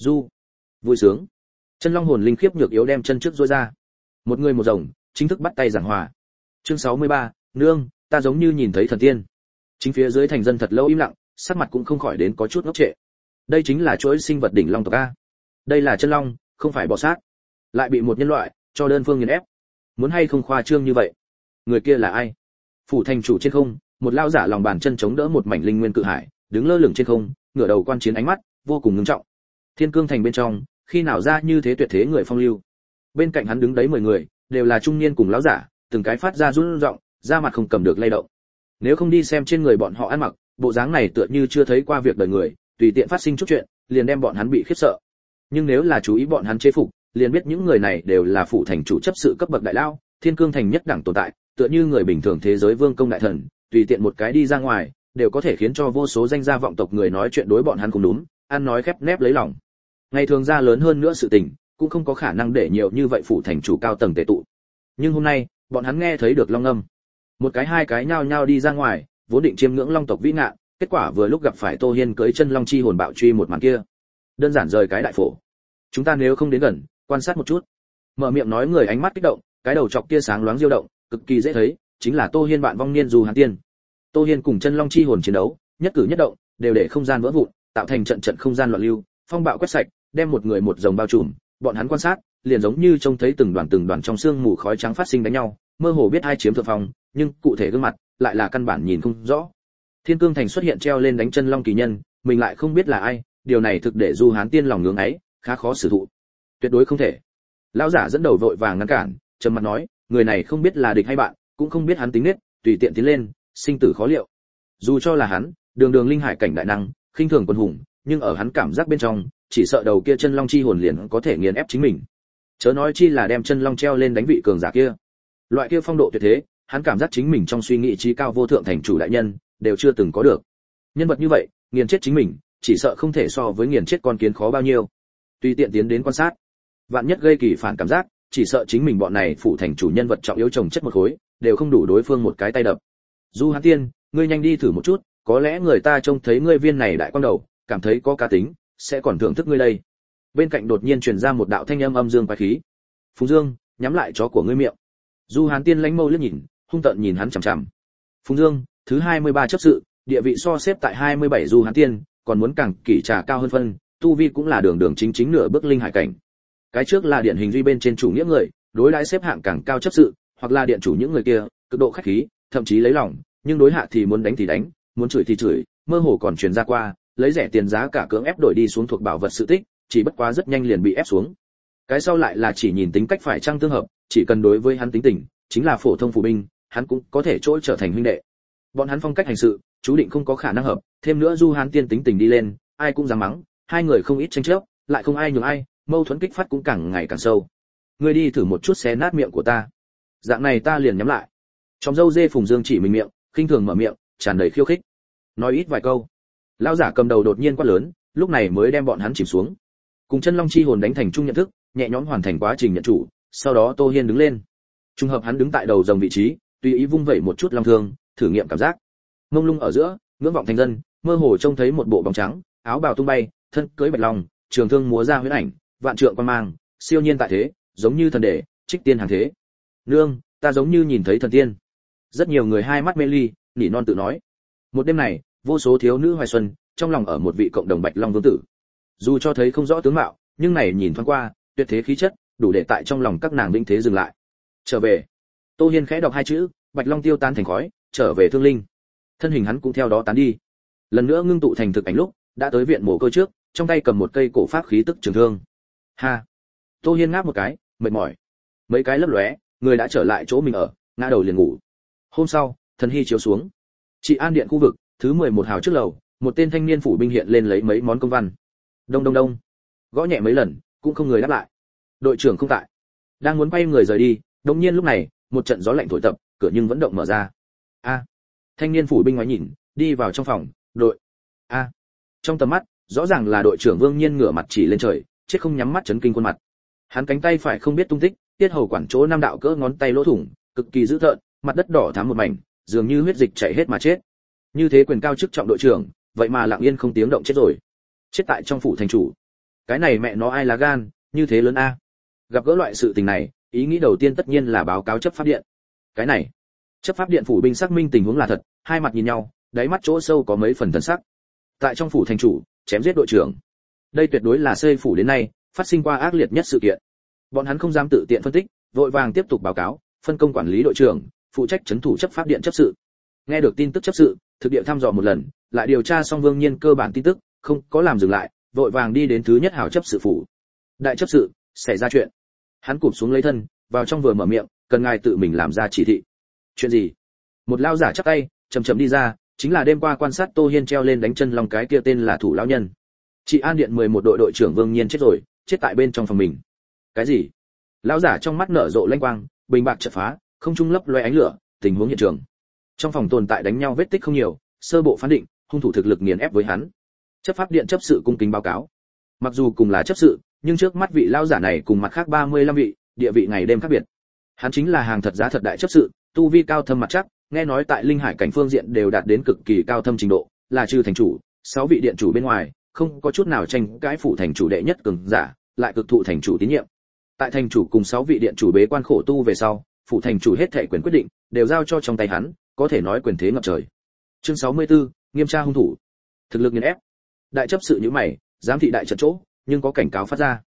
Vui sướng. Chân long hồn linh khiếp nhược yếu đem chân trước duỗi ra. Một người một rồng, chính thức bắt tay giảng hòa. Chương 63, nương, ta giống như nhìn thấy thần tiên. Chính phía dưới thành dân thật lâu im lặng, sắc mặt cũng không khỏi đến có chút ngốc trệ. Đây chính là chuỗi sinh vật đỉnh long tộc a. Đây là chân long, không phải bò sát. Lại bị một nhân loại cho đơn phương nghiền ép. Muốn hay không khoa trương như vậy? Người kia là ai? Phủ thành chủ trên không, một lao giả lòng bàn chân chống đỡ một mảnh linh nguyên cự hải, đứng lơ lửng trên không, ngửa đầu quan chiến ánh mắt vô cùng ngưng trọng. Thiên Cương thành bên trong, khi nào ra như thế tuyệt thế người phong lưu? Bên cạnh hắn đứng đấy 10 người, đều là trung niên cùng lão giả, từng cái phát ra run rộng, da mặt không cầm được lay động. Nếu không đi xem trên người bọn họ ăn mặc, bộ dáng này tựa như chưa thấy qua việc đời người, tùy tiện phát sinh chút chuyện, liền đem bọn hắn bị khiếp sợ. Nhưng nếu là chú ý bọn hắn chế phục, liền biết những người này đều là phủ thành chủ chấp sự cấp bậc đại lao, Thiên Cương thành nhất đẳng tồn tại, tựa như người bình thường thế giới vương công đại thần, tùy tiện một cái đi ra ngoài, đều có thể khiến cho vô số danh gia vọng tộc người nói chuyện đối bọn hắn cùng đúng, ăn nói khép nép lấy lòng. Ngày thường ra lớn hơn nữa sự tình, cũng không có khả năng để nhiều như vậy phủ thành chủ cao tầng tề tụ. Nhưng hôm nay, bọn hắn nghe thấy được long âm. Một cái hai cái nhao nhao đi ra ngoài, vốn định chiêm ngưỡng long tộc vĩ ngạn, kết quả vừa lúc gặp phải Tô Hiên cưỡi chân long chi hồn bạo truy một màn kia. Đơn giản rời cái đại phổ. Chúng ta nếu không đến gần, quan sát một chút. Mở miệng nói người ánh mắt kích động, cái đầu chọc kia sáng loáng diêu động, cực kỳ dễ thấy, chính là Tô Hiên bạn vong niên dù Hàn Tiên. Tô Hiên cùng chân long chi hồn chiến đấu, nhất cử nhất động đều để không gian vỡ vụn, tạo thành trận trận không gian loạn lưu, phong bạo quét sạch, đem một người một rồng bao trùm, bọn hắn quan sát, liền giống như trông thấy từng đoàn trong sương mù khói trắng phát sinh đánh nhau, mơ hồ biết ai chiếm thượng phong, nhưng cụ thể gương mặt lại là căn bản nhìn không rõ. Thiên Cương Thành xuất hiện treo lên đánh chân long kỳ nhân, mình lại không biết là ai, điều này thực để Du Hán Tiên lòng ngưỡng ấy, khá khó xử thụ. Tuyệt đối không thể. Lão giả dẫn đầu vội vàng ngăn cản, trầm mặt nói, người này không biết là địch hay bạn, cũng không biết hắn tính nết, tùy tiện tiến lên, sinh tử khó liệu. Dù cho là hắn, đường đường linh hải cảnh đại năng, khinh thường quân hùng, nhưng ở hắn cảm giác bên trong, chỉ sợ đầu kia chân long chi hồn liền có thể nghiền ép chính mình. Chớ nói chi là đem chân long treo lên đánh vị cường giả kia. Loại kia phong độ tuyệt thế, hắn cảm giác chính mình trong suy nghĩ trí cao vô thượng thành chủ đại nhân, đều chưa từng có được. Nhân vật như vậy, nghiền chết chính mình, chỉ sợ không thể so với nghiền chết con kiến khó bao nhiêu. Tùy tiện tiến đến quan sát, vạn nhất gây kỳ phản cảm giác, chỉ sợ chính mình bọn này phụ thành chủ nhân vật trọng yếu chồng chất một khối, đều không đủ đối phương một cái tay đập. Du Hán Tiên, ngươi nhanh đi thử một chút, có lẽ người ta trông thấy ngươi viên này đại quan đầu, cảm thấy có cá tính, sẽ còn thưởng thức ngươi đây. Bên cạnh đột nhiên truyền ra một đạo thanh âm âm dương quái khí. Phùng Dương, nhắm lại chó của ngươi miệng. Du Hán Tiên lánh mâu liếc nhìn, hung tợn nhìn hắn chằm chằm. Phùng Dương, thứ 23 chấp sự, địa vị so xếp tại 27 Du Hán Tiên, còn muốn càng kỷ trà cao hơn phân, tu vi cũng là đường chính nửa bước linh hải cảnh. Cái trước là điển hình duy bên trên chủ nghĩa người, đối đãi xếp hạng càng cao chấp sự, hoặc là điện chủ những người kia, cực độ khách khí, thậm chí lấy lòng, nhưng đối hạ thì muốn đánh thì đánh, muốn chửi thì chửi, mơ hồ còn truyền ra qua, lấy rẻ tiền giá cả cưỡng ép đổi đi xuống thuộc bảo vật sự tích, chỉ bất quá rất nhanh liền bị ép xuống. Cái sau lại là chỉ nhìn tính cách phải chăng tương hợp, chỉ cần đối với hắn tính tình, chính là phổ thông phủ binh, hắn cũng có thể trỗi trở thành huynh đệ. Bọn hắn phong cách hành sự, chú định không có khả năng hợp, thêm nữa Du Hán Tiên tính tình đi lên, ai cũng dám mắng, hai người không ít tranh chấp, lại không ai nhường ai, mâu thuẫn kích phát cũng càng ngày càng sâu. Ngươi đi thử một chút xé nát miệng của ta. Dạng này ta liền nhắm lại. Trong dâu dê Phùng Dương chỉ mình miệng, khinh thường mở miệng, tràn đầy khiêu khích. Nói ít vài câu. Lão giả cầm đầu đột nhiên quát lớn, lúc này mới đem bọn hắn chìm xuống. Cùng chân long chi hồn đánh thành chung nhận thức, nhẹ nhõm hoàn thành quá trình nhận chủ, sau đó Tô Hiên đứng lên. Trùng hợp hắn đứng tại đầu rồng vị trí, tùy ý vung vẩy một chút long thương, thử nghiệm cảm giác. Ngông lung ở giữa, ngưỡng vọng thành dân, mơ hồ trông thấy một bộ bóng trắng, áo bào tung bay, thân cưỡi bạch long, trường thương múa ra huyễn ảnh, vạn trượng quan mang, siêu nhiên tại thế, giống như thần đệ, trích tiên hàng thế. Nương, ta giống như nhìn thấy thần tiên. Rất nhiều người hai mắt mê ly, nỉ non tự nói. Một đêm này, vô số thiếu nữ hoài xuân, trong lòng ở một vị cộng đồng bạch long vương tử. Dù cho thấy không rõ tướng mạo, nhưng này nhìn thoáng qua, tuyệt thế khí chất, đủ để tại trong lòng các nàng vĩnh thế dừng lại. Trở về. Tô Hiên khẽ đọc hai chữ, bạch long tiêu tan thành khói, trở về thương linh. Thân hình hắn cũng theo đó tán đi. Lần nữa ngưng tụ thành thực ảnh lúc, đã tới viện mồ côi trước, trong tay cầm một cây cổ pháp khí tức trường thương. Ha. Tô Hiên ngáp một cái, mệt mỏi. Mấy cái lấp lóe, người đã trở lại chỗ mình ở, ngã đầu liền ngủ. Hôm sau, thần hy chiếu xuống. Trị An điện khu vực, thứ 11 hào trước lầu, một tên thanh niên phủ binh hiện lên lấy mấy món công văn. Đông đông đông. Gõ nhẹ mấy lần, cũng không người đáp lại. Đội trưởng không tại. Đang muốn quay người rời đi, đột nhiên lúc này, một trận gió lạnh thổi tập, cửa nhưng vẫn động mở ra. A. Thanh niên phủ binh ngoái nhìn, đi vào trong phòng, đội. A. Trong tầm mắt, rõ ràng là đội trưởng Vương Nhiên ngửa mặt chỉ lên trời, chết không nhắm mắt chấn kinh khuôn mặt. Hắn cánh tay phải không biết tung tích, tiết hầu quản chỗ năm đạo cỡ ngón tay lỗ thủng, cực kỳ dữ tợn, mặt đất đỏ thắm một mảnh, dường như huyết dịch chảy hết mà chết. Như thế quyền cao chức trọng đội trưởng, vậy mà lặng yên không tiếng động chết rồi. Chết tại trong phủ thành chủ. Cái này mẹ nó ai lá gan, như thế lớn a. Gặp gỡ loại sự tình này, ý nghĩ đầu tiên tất nhiên là báo cáo chấp pháp điện. Cái này, chấp pháp điện phủ binh xác minh tình huống là thật, hai mặt nhìn nhau, đáy mắt chỗ sâu có mấy phần thần sắc. Tại trong phủ thành chủ, chém giết đội trưởng. Đây tuyệt đối là xây phủ đến nay phát sinh qua ác liệt nhất sự kiện. Bọn hắn không dám tự tiện phân tích, vội vàng tiếp tục báo cáo, phân công quản lý đội trưởng, phụ trách trấn thủ chấp pháp điện chấp sự. Nghe được tin tức chấp sự, thực địa thăm dò một lần, lại điều tra xong Vương Nhiên cơ bản tin tức, không có làm dừng lại, vội vàng đi đến thứ nhất hào chấp sự phủ. Đại chấp sự, xảy ra chuyện. Hắn cụp xuống lấy thân, vào trong vừa mở miệng, cần ngài tự mình làm ra chỉ thị. Chuyện gì? Một lao giả chắp tay, chậm chậm đi ra, chính là đêm qua quan sát Tô Hiên treo lên đánh chân lòng cái kia tên là Thủ lão nhân. Trị An điện 11 đội đội trưởng Vương Nhiên chết rồi, chết tại bên trong phòng mình. Cái gì? Lão giả trong mắt nở rộ lanh quang, bình bạc chợt phá, không trung lấp loé ánh lửa, tình huống hiện trường. Trong phòng tồn tại đánh nhau vết tích không nhiều, sơ bộ phán định, hung thủ thực lực nghiền ép với hắn. Chấp pháp điện chấp sự cung kính báo cáo. Mặc dù cùng là chấp sự, nhưng trước mắt vị lão giả này cùng mặt khác 35 vị, địa vị ngày đêm khác biệt. Hắn chính là hàng thật giá thật đại chấp sự, tu vi cao thâm mặt chắc, nghe nói tại linh hải cảnh phương diện đều đạt đến cực kỳ cao thâm trình độ, là trừ thành chủ, 6 vị điện chủ bên ngoài, không có chút nào tranh cãi phủ thành chủ đệ nhất cường giả, lại cực thụ thành chủ tín nhiệm. Tại thành chủ cùng 6 vị điện chủ bế quan khổ tu về sau, phủ thành chủ hết thảy quyền quyết định đều giao cho trong tay hắn, có thể nói quyền thế ngập trời. Chương 64, nghiêm tra hung thủ. Thực lực nghiền ép. Đại chấp sự như mày, giám thị đại trận chỗ, nhưng có cảnh cáo phát ra.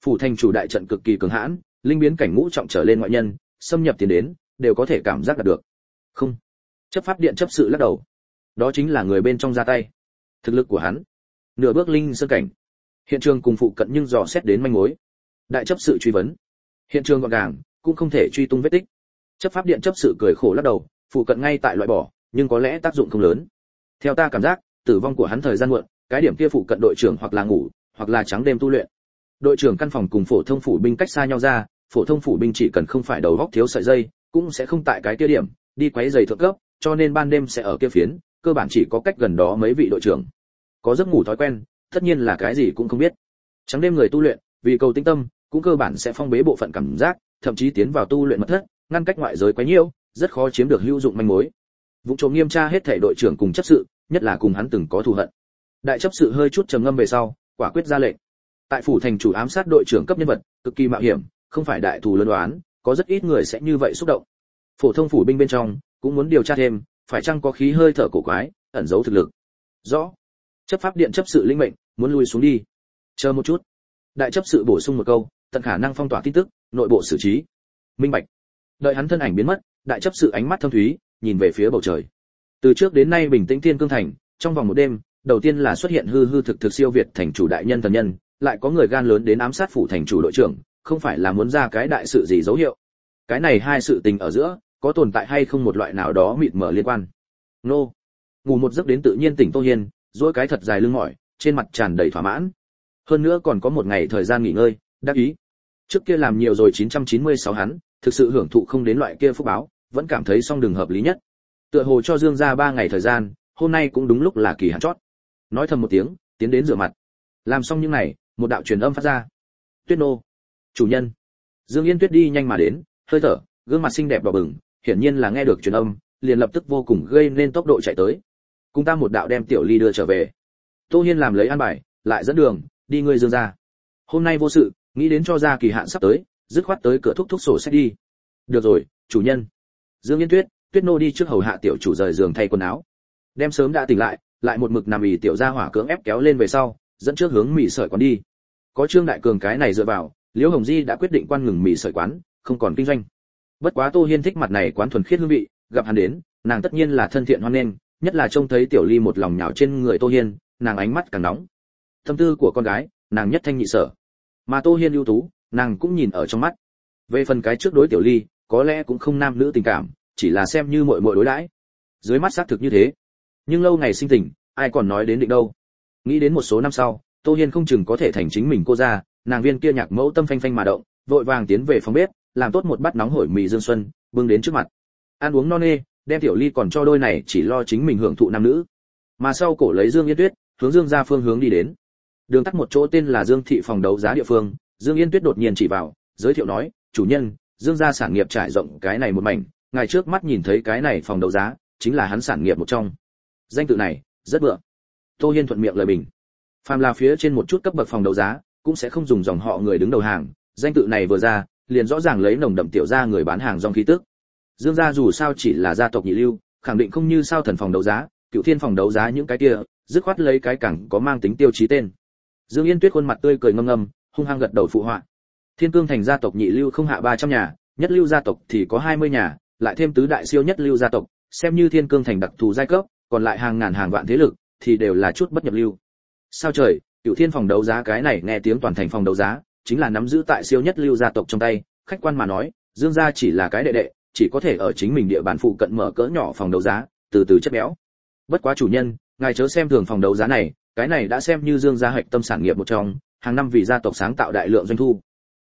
Phủ thành chủ đại trận cực kỳ cường hãn, linh biến cảnh ngũ trọng trở lên ngoại nhân, xâm nhập tiến đến, đều có thể cảm giác được. Không. Chấp pháp điện chấp sự lắc đầu. Đó chính là người bên trong ra tay. Thực lực của hắn, nửa bước linh sơn cảnh. Hiện trường cùng phụ cận nhưng dò xét đến manh mối. Đại chấp sự truy vấn. Hiện trường gọn gàng, cũng không thể truy tung vết tích. Chấp pháp điện chấp sự cười khổ lắc đầu, phụ cận ngay tại loại bỏ, nhưng có lẽ tác dụng không lớn. Theo ta cảm giác, tử vong của hắn thời gian muộn, cái điểm kia phụ cận đội trưởng hoặc là ngủ, hoặc là trắng đêm tu luyện. Đội trưởng căn phòng cùng phổ thông phủ binh cách xa nhau ra, phổ thông phủ binh chỉ cần không phải đầu góc thiếu sợi dây, cũng sẽ không tại cái kia điểm đi quấy giày thượng cấp, cho nên ban đêm sẽ ở kia phiến, cơ bản chỉ có cách gần đó mấy vị đội trưởng. Có giấc ngủ thói quen, tất nhiên là cái gì cũng không biết. Trắng đêm người tu luyện, vì cầu tĩnh tâm, cũng cơ bản sẽ phong bế bộ phận cảm giác, thậm chí tiến vào tu luyện mật thất, ngăn cách ngoại giới quấy nhiễu, rất khó chiếm được hữu dụng manh mối. Vụ trộm nghiêm tra hết thảy đội trưởng cùng chấp sự, nhất là cùng hắn từng có thù hận. Đại chấp sự hơi chút trầm ngâm về sau, quả quyết ra lệnh. Tại phủ thành chủ ám sát đội trưởng cấp nhân vật, cực kỳ mạo hiểm, không phải đại thù lớn đoán, có rất ít người sẽ như vậy xúc động. Phổ thông phủ binh bên trong, cũng muốn điều tra thêm, phải chăng có khí hơi thở cổ quái, ẩn giấu thực lực. Rõ. Chấp pháp điện chấp sự linh mệnh, muốn lui xuống đi. Chờ một chút. Đại chấp sự bổ sung một câu, tận khả năng phong tỏa tin tức, nội bộ xử trí. Minh bạch. Đợi hắn thân ảnh biến mất, đại chấp sự ánh mắt thâm thúy, nhìn về phía bầu trời. Từ trước đến nay bình tĩnh Thiên Cương thành, trong vòng một đêm, đầu tiên là xuất hiện hư hư thực thực siêu việt thành chủ đại nhân thần nhân, lại có người gan lớn đến ám sát phủ thành chủ đội trưởng, không phải là muốn ra cái đại sự gì dấu hiệu. Cái này hai sự tình ở giữa, có tồn tại hay không một loại nào đó mịt mờ liên quan. Nô. Ngủ một giấc đến tự nhiên tỉnh Tô Hiên, duỗi cái thật dài lưng mỏi, trên mặt tràn đầy thỏa mãn. Hơn nữa còn có một ngày thời gian nghỉ ngơi, đắc ý. Trước kia làm nhiều rồi 996 hắn, thực sự hưởng thụ không đến loại kia phúc báo, vẫn cảm thấy song đường hợp lý nhất. Tựa hồ cho Dương gia 3 ngày thời gian, hôm nay cũng đúng lúc là kỳ hạn chót. Nói thầm một tiếng, tiến đến rửa mặt. Làm xong những này, một đạo truyền âm phát ra. Tuyết nô, chủ nhân. Dương Yên Tuyết đi nhanh mà đến, hơi thở, gương mặt xinh đẹp đỏ bừng, hiển nhiên là nghe được truyền âm, liền lập tức vô cùng gây nên tốc độ chạy tới. Cùng ta một đạo đem Tiểu Ly đưa trở về. Tô Hiên làm lấy an bài, lại dẫn đường, đi ngươi Dương gia. Hôm nay vô sự, nghĩ đến cho ra kỳ hạn sắp tới, dứt khoát tới cửa thúc sổ sách đi. Được rồi, chủ nhân. Dương Yên Tuyết, Tuyết nô đi trước hầu hạ tiểu chủ rời giường thay quần áo. Đem sớm đã tỉnh lại một mực nằm ì tiểu gia hỏa cưỡng ép kéo lên về sau, dẫn trước hướng mì sợi quán đi. Có Trương Đại Cường cái này dựa vào, Liễu Hồng Di đã quyết định quan ngừng mì sợi quán, không còn kinh doanh. Bất quá Tô Hiên thích mặt này quán thuần khiết hương vị, gặp hắn đến, nàng tất nhiên là thân thiện hoan nghênh, nhất là trông thấy Tiểu Ly một lòng nhào trên người Tô Hiên, nàng ánh mắt càng nóng. Tâm tư của con gái, nàng nhất thanh nhị sở. Mà Tô Hiên ưu tú, nàng cũng nhìn ở trong mắt. Về phần cái trước đối Tiểu Ly, có lẽ cũng không nam nữ tình cảm, chỉ là xem như muội muội đối đãi. Dưới mắt xác thực như thế. Nhưng lâu ngày sinh tình, ai còn nói đến định đâu. Nghĩ đến một số năm sau, Tô Hiên không chừng có thể thành chính mình cô ra, nàng viên kia nhạc mẫu tâm phanh phanh mà động, vội vàng tiến về phòng bếp, làm tốt một bát nóng hổi mì dương xuân, bưng đến trước mặt. Ăn uống no nê, đem Tiểu Ly còn cho đôi này chỉ lo chính mình hưởng thụ nam nữ. Mà sau cổ lấy Dương Yên Tuyết, hướng Dương gia phương hướng đi đến. Đường tắt một chỗ tên là Dương thị phòng đấu giá địa phương, Dương Yên Tuyết đột nhiên chỉ vào, giới thiệu nói, chủ nhân, Dương gia sản nghiệp trải rộng cái này một mảnh, ngài trước mắt nhìn thấy cái này phòng đấu giá, chính là hắn sản nghiệp một trong. Danh tự này, rất bựa. Tô Hiên thuận miệng lời bình. Phàm là phía trên một chút cấp bậc phòng đấu giá, cũng sẽ không dùng dòng họ người đứng đầu hàng, danh tự này vừa ra, liền rõ ràng lấy nồng đậm tiểu gia người bán hàng dòng khí tức. Dương gia dù sao chỉ là gia tộc nhị lưu, khẳng định không như sao thần phòng đấu giá, Cửu Thiên phòng đấu giá những cái kia, dứt khoát lấy cái cẳng có mang tính tiêu chí tên. Dương Yên Tuyết khuôn mặt tươi cười ngâm ngâm, hung hăng gật đầu phụ họa. Thiên Cương thành gia tộc nhị lưu không hạ 300 nhà, nhất lưu gia tộc thì có 20 nhà, lại thêm tứ đại siêu nhất lưu gia tộc, xem như Thiên Cương thành đặc thù giai cấp, còn lại hàng ngàn hàng vạn thế lực thì đều là chút bất nhập lưu. Sao trời, Cửu Thiên phòng đấu giá cái này nghe tiếng toàn thành phòng đấu giá, chính là nắm giữ tại siêu nhất lưu gia tộc trong tay, khách quan mà nói, Dương gia chỉ là cái đệ đệ, chỉ có thể ở chính mình địa bàn phụ cận mở cỡ nhỏ phòng đấu giá, từ từ chất béo. Bất quá chủ nhân, ngài chớ xem thường phòng đấu giá này, cái này đã xem như Dương gia hạch tâm sản nghiệp một trong, hàng năm vì gia tộc sáng tạo đại lượng doanh thu.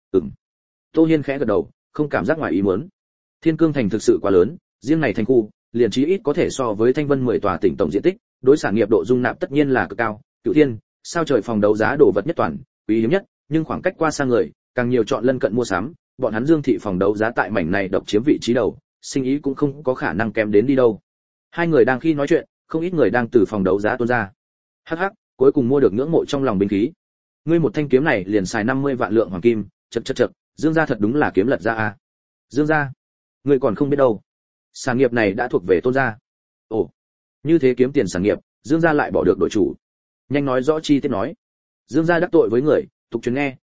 Tô Hiên khẽ gật đầu, không cảm giác ngoài ý muốn. Thiên Cương thành thực sự quá lớn, riêng này thành khu, liền chí ít có thể so với Thanh Vân 10 tòa tỉnh tổng diện tích, đối sản nghiệp độ dung nạp tất nhiên là cực cao. Cửu Thiên, sao trời phòng đấu giá đồ vật nhất toàn, quý hiếm nhất, nhưng khoảng cách qua xa người, càng nhiều chọn lân cận mua sắm, bọn hắn Dương thị phòng đấu giá tại mảnh này độc chiếm vị trí đầu, sinh ý cũng không có khả năng kém đến đi đâu. Hai người đang khi nói chuyện, không ít người đang từ phòng đấu giá tuôn ra. Hắc hắc, cuối cùng mua được ngưỡng mộ trong lòng binh khí. Ngươi một thanh kiếm này liền xài 50 vạn lượng hoàng kim, chậc, Dương gia thật đúng là kiếm lật ra a. Dương gia, ngươi còn không biết đâu. Sản nghiệp này đã thuộc về Tôn gia. Ồ, như thế kiếm tiền sản nghiệp, Dương gia lại bỏ được đội chủ. Nhanh nói rõ chi tiết nói. Dương gia đắc tội với người, tục truyền nghe,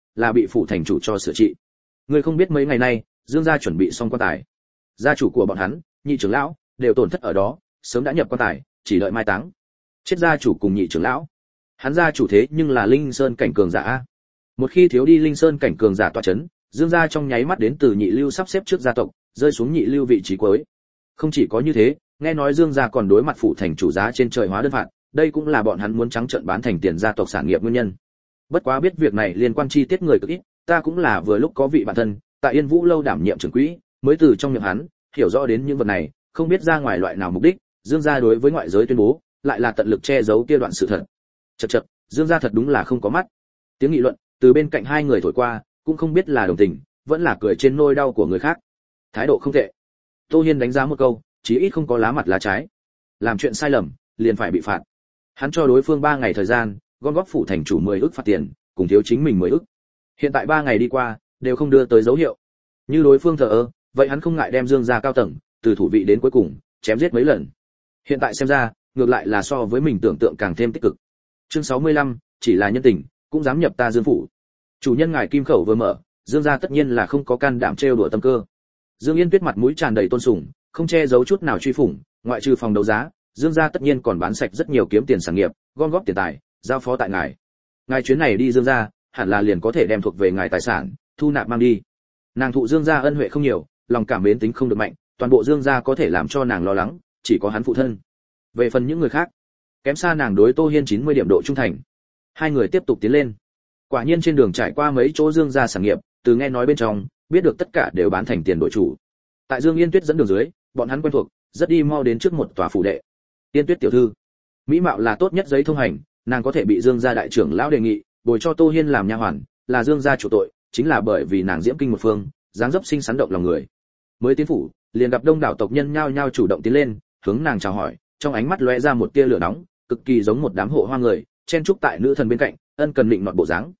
là bị phủ thành chủ cho sửa trị. Ngươi không biết mấy ngày nay Dương gia chuẩn bị xong quan tài, gia chủ của bọn hắn, nhị trưởng lão đều tổn thất ở đó, sớm đã nhập quan tài, chỉ đợi mai táng. Chết gia chủ cùng nhị trưởng lão, hắn gia chủ thế nhưng là Linh Sơn cảnh cường giả a. Một khi thiếu đi Linh Sơn cảnh cường giả tọa chấn, Dương gia trong nháy mắt đến từ nhị lưu sắp xếp trước gia tộc, rơi xuống nhị lưu vị trí cuối. Không chỉ có như thế, nghe nói Dương gia còn đối mặt phủ thành chủ giá trên trời hóa đơn phạt, đây cũng là bọn hắn muốn trắng trợn bán thành tiền gia tộc sản nghiệp nguyên nhân. Bất quá biết việc này liên quan chi tiết người cực ít, ta cũng là vừa lúc có vị bạn thân tại Yên Vũ lâu đảm nhiệm trưởng quỹ, mới từ trong miệng hắn hiểu rõ đến những vật này, không biết ra ngoài loại nào mục đích, Dương gia đối với ngoại giới tuyên bố, lại là tận lực che giấu kia đoạn sự thật. Chậc chậc, Dương gia thật đúng là không có mắt. Tiếng nghị luận từ bên cạnh hai người thổi qua, cũng không biết là đồng tình, vẫn là cười trên nỗi đau của người khác. Thái độ không tệ. Tô Hiên đánh giá một câu, chí ít không có lá mặt lá trái. Làm chuyện sai lầm, liền phải bị phạt. Hắn cho đối phương 3 ngày thời gian, gom góp phủ thành chủ 10 ức phạt tiền, cùng thiếu chính mình 10 ức. Hiện tại 3 ngày đi qua, đều không đưa tới dấu hiệu. Như đối phương thờ ơ, vậy hắn không ngại đem Dương gia cao tầng, từ thủ vị đến cuối cùng, chém giết mấy lần. Hiện tại xem ra, ngược lại là so với mình tưởng tượng càng thêm tích cực. Chương 65, chỉ là nhân tình, cũng dám nhập ta Dương phủ. Chủ nhân ngài kim khẩu vừa mở, Dương gia tất nhiên là không có can đảm trêu đùa tâm cơ. Dương Yên Tuyết mặt mũi tràn đầy tôn sùng, không che giấu chút nào truy phủng, ngoại trừ phòng đấu giá, Dương gia tất nhiên còn bán sạch rất nhiều kiếm tiền sản nghiệp, gom góp tiền tài, giao phó tại ngài. Ngài chuyến này đi Dương gia, hẳn là liền có thể đem thuộc về ngài tài sản, thu nạp mang đi. Nàng thụ Dương gia ân huệ không nhiều, lòng cảm mến tính không được mạnh, toàn bộ Dương gia có thể làm cho nàng lo lắng, chỉ có hắn phụ thân. Về phần những người khác, kém xa nàng đối Tô Hiên 90 điểm độ trung thành. Hai người tiếp tục tiến lên. Quả nhiên trên đường trải qua mấy chỗ Dương gia sản nghiệp, từ nghe nói bên trong, biết được tất cả đều bán thành tiền đổi chủ. Tại Dương Yên Tuyết dẫn đường dưới, bọn hắn quen thuộc, rất đi mau đến trước một tòa phủ đệ. Yên Tuyết tiểu thư, mỹ mạo là tốt nhất giấy thông hành, nàng có thể bị Dương gia đại trưởng lão đề nghị, bồi cho Tô Hiên làm nha hoàn, là Dương gia chủ tội, chính là bởi vì nàng diễm kinh một phương, dáng dấp xinh xắn động lòng người. Mới tiến phủ, liền gặp đông đảo tộc nhân nhao nhao chủ động tiến lên, hướng nàng chào hỏi, trong ánh mắt lóe ra một tia lửa nóng, cực kỳ giống một đám hộ hoa người, chen chúc tại nữ thần bên cạnh, ân cần định nọt bộ dáng.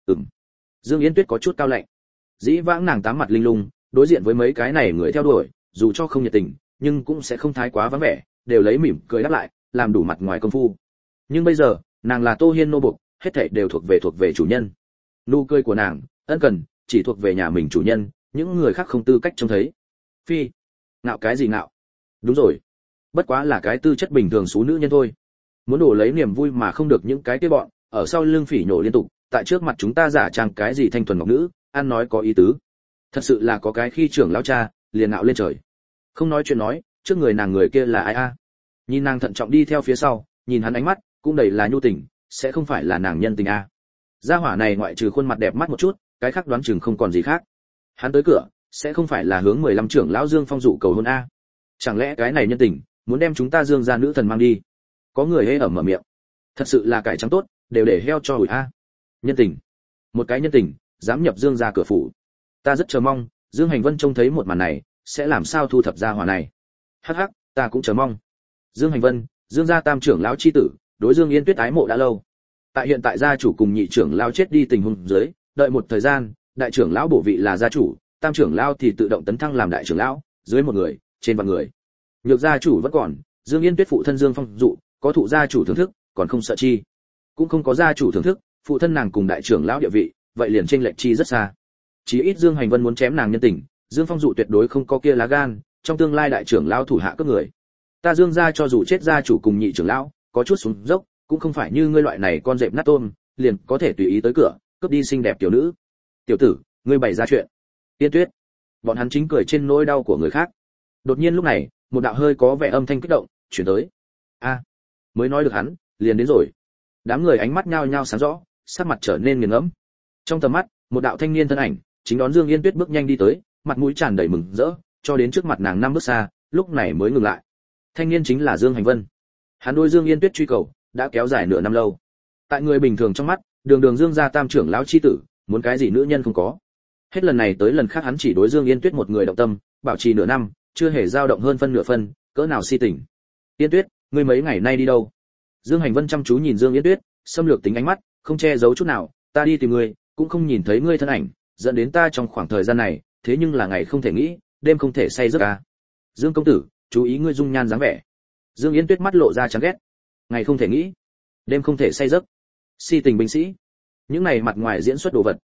Dương Yên Tuyết có chút cao lạnh. Dĩ vãng nàng tám mặt linh lung, đối diện với mấy cái này người theo đuổi, dù cho không nhiệt tình, nhưng cũng sẽ không thái quá vắng vẻ, đều lấy mỉm cười đáp lại, làm đủ mặt ngoài công phu. Nhưng bây giờ, nàng là Tô Hiên nô buộc, hết thảy đều thuộc về chủ nhân. Nụ cười của nàng, ân cần, chỉ thuộc về nhà mình chủ nhân, những người khác không tư cách trông thấy. Phi, ngạo cái gì ngạo? Đúng rồi, bất quá là cái tư chất bình thường số nữ nhân thôi. Muốn đổ lấy niềm vui mà không được những cái kia bọn, ở sau lưng phỉ nhổ liên tục, tại trước mặt chúng ta giả trang cái gì thanh thuần ngọc nữ, ăn nói có ý tứ. Thật sự là có cái khi trưởng lão cha, liền ngạo lên trời. Không nói chuyện nói, trước người nàng người kia là ai a? Nhìn nàng thận trọng đi theo phía sau, nhìn hắn ánh mắt cũng đầy là nhu tình, sẽ không phải là nàng nhân tình a. Gia hỏa này ngoại trừ khuôn mặt đẹp mắt một chút, cái khác đoán chừng không còn gì khác. Hắn tới cửa, sẽ không phải là hướng 15 trưởng lão Dương Phong dụ cầu hôn a. Chẳng lẽ cái này nhân tình, muốn đem chúng ta Dương gia nữ thần mang đi? Có người hễ ẩm mở miệng. Thật sự là cải trắng tốt, đều để heo cho hủi a. Nhân tình, một cái nhân tình, dám nhập Dương gia cửa phủ. Ta rất chờ mong, Dương Hành Vân trông thấy một màn này, sẽ làm sao thu thập gia hỏa này. Hắc hắc, ta cũng chờ mong. Dương Hành Vân, Dương gia tam trưởng lão chi tử, đối Dương Yên Tuyết ái mộ đã lâu. Tại hiện tại gia chủ cùng nhị trưởng lão chết đi tình huống dưới, đợi một thời gian, đại trưởng lão bổ vị là gia chủ, tam trưởng lão thì tự động tấn thăng làm đại trưởng lão, dưới một người, trên vạn người. Nhược gia chủ vẫn còn, Dương Yên Tuyết phụ thân Dương Phong dụ, có thụ gia chủ thưởng thức, còn không sợ chi. Cũng không có gia chủ thưởng thức, phụ thân nàng cùng đại trưởng lão địa vị, vậy liền chênh lệch chi rất xa. Chí ít Dương Hành Vân muốn chém nàng nhân tình, Dương Phong dụ tuyệt đối không có kia lá gan, trong tương lai đại trưởng lão thủ hạ các người. Ta Dương gia cho dù chết gia chủ cùng nhị trưởng lão, có chút xuống dốc, cũng không phải như ngươi loại này con dẹp nát tôm, liền có thể tùy ý tới cửa, cướp đi xinh đẹp tiểu nữ. Tiểu tử, ngươi bày ra chuyện. Yên Tuyết. Bọn hắn chính cười trên nỗi đau của người khác. Đột nhiên lúc này, một đạo hơi có vẻ âm thanh kích động chuyển tới. A, mới nói được hắn, liền đến rồi. Đám người ánh mắt nhao nhao sáng rõ, sắc mặt trở nên nghiền ngẫm. Trong tầm mắt, một đạo thanh niên thân ảnh, chính đón Dương Yên Tuyết bước nhanh đi tới, mặt mũi tràn đầy mừng rỡ, cho đến trước mặt nàng 5 bước xa, lúc này mới ngừng lại. Thanh niên chính là Dương Hành Vân. Hắn đối Dương Yên Tuyết truy cầu đã kéo dài nửa năm lâu. Tại người bình thường trong mắt, đường đường Dương gia tam trưởng lão chi tử, muốn cái gì nữ nhân không có. Hết lần này tới lần khác hắn chỉ đối Dương Yên Tuyết một người động tâm, bảo trì nửa năm, chưa hề dao động hơn phân nửa phân, cỡ nào si tình. Yên Tuyết, ngươi mấy ngày nay đi đâu? Dương Hành Vân chăm chú nhìn Dương Yên Tuyết, xâm lược tính ánh mắt, không che giấu chút nào, ta đi tìm ngươi, cũng không nhìn thấy ngươi thân ảnh, dẫn đến ta trong khoảng thời gian này, thế nhưng là ngày không thể nghĩ, đêm không thể say giấc à. Dương công tử, chú ý ngươi dung nhan dáng vẻ. Dương Yên Tuyết mắt lộ ra chán ghét. Ngày không thể nghĩ, đêm không thể say giấc. Si tình binh sĩ. Những này mặt ngoài diễn xuất đồ vật,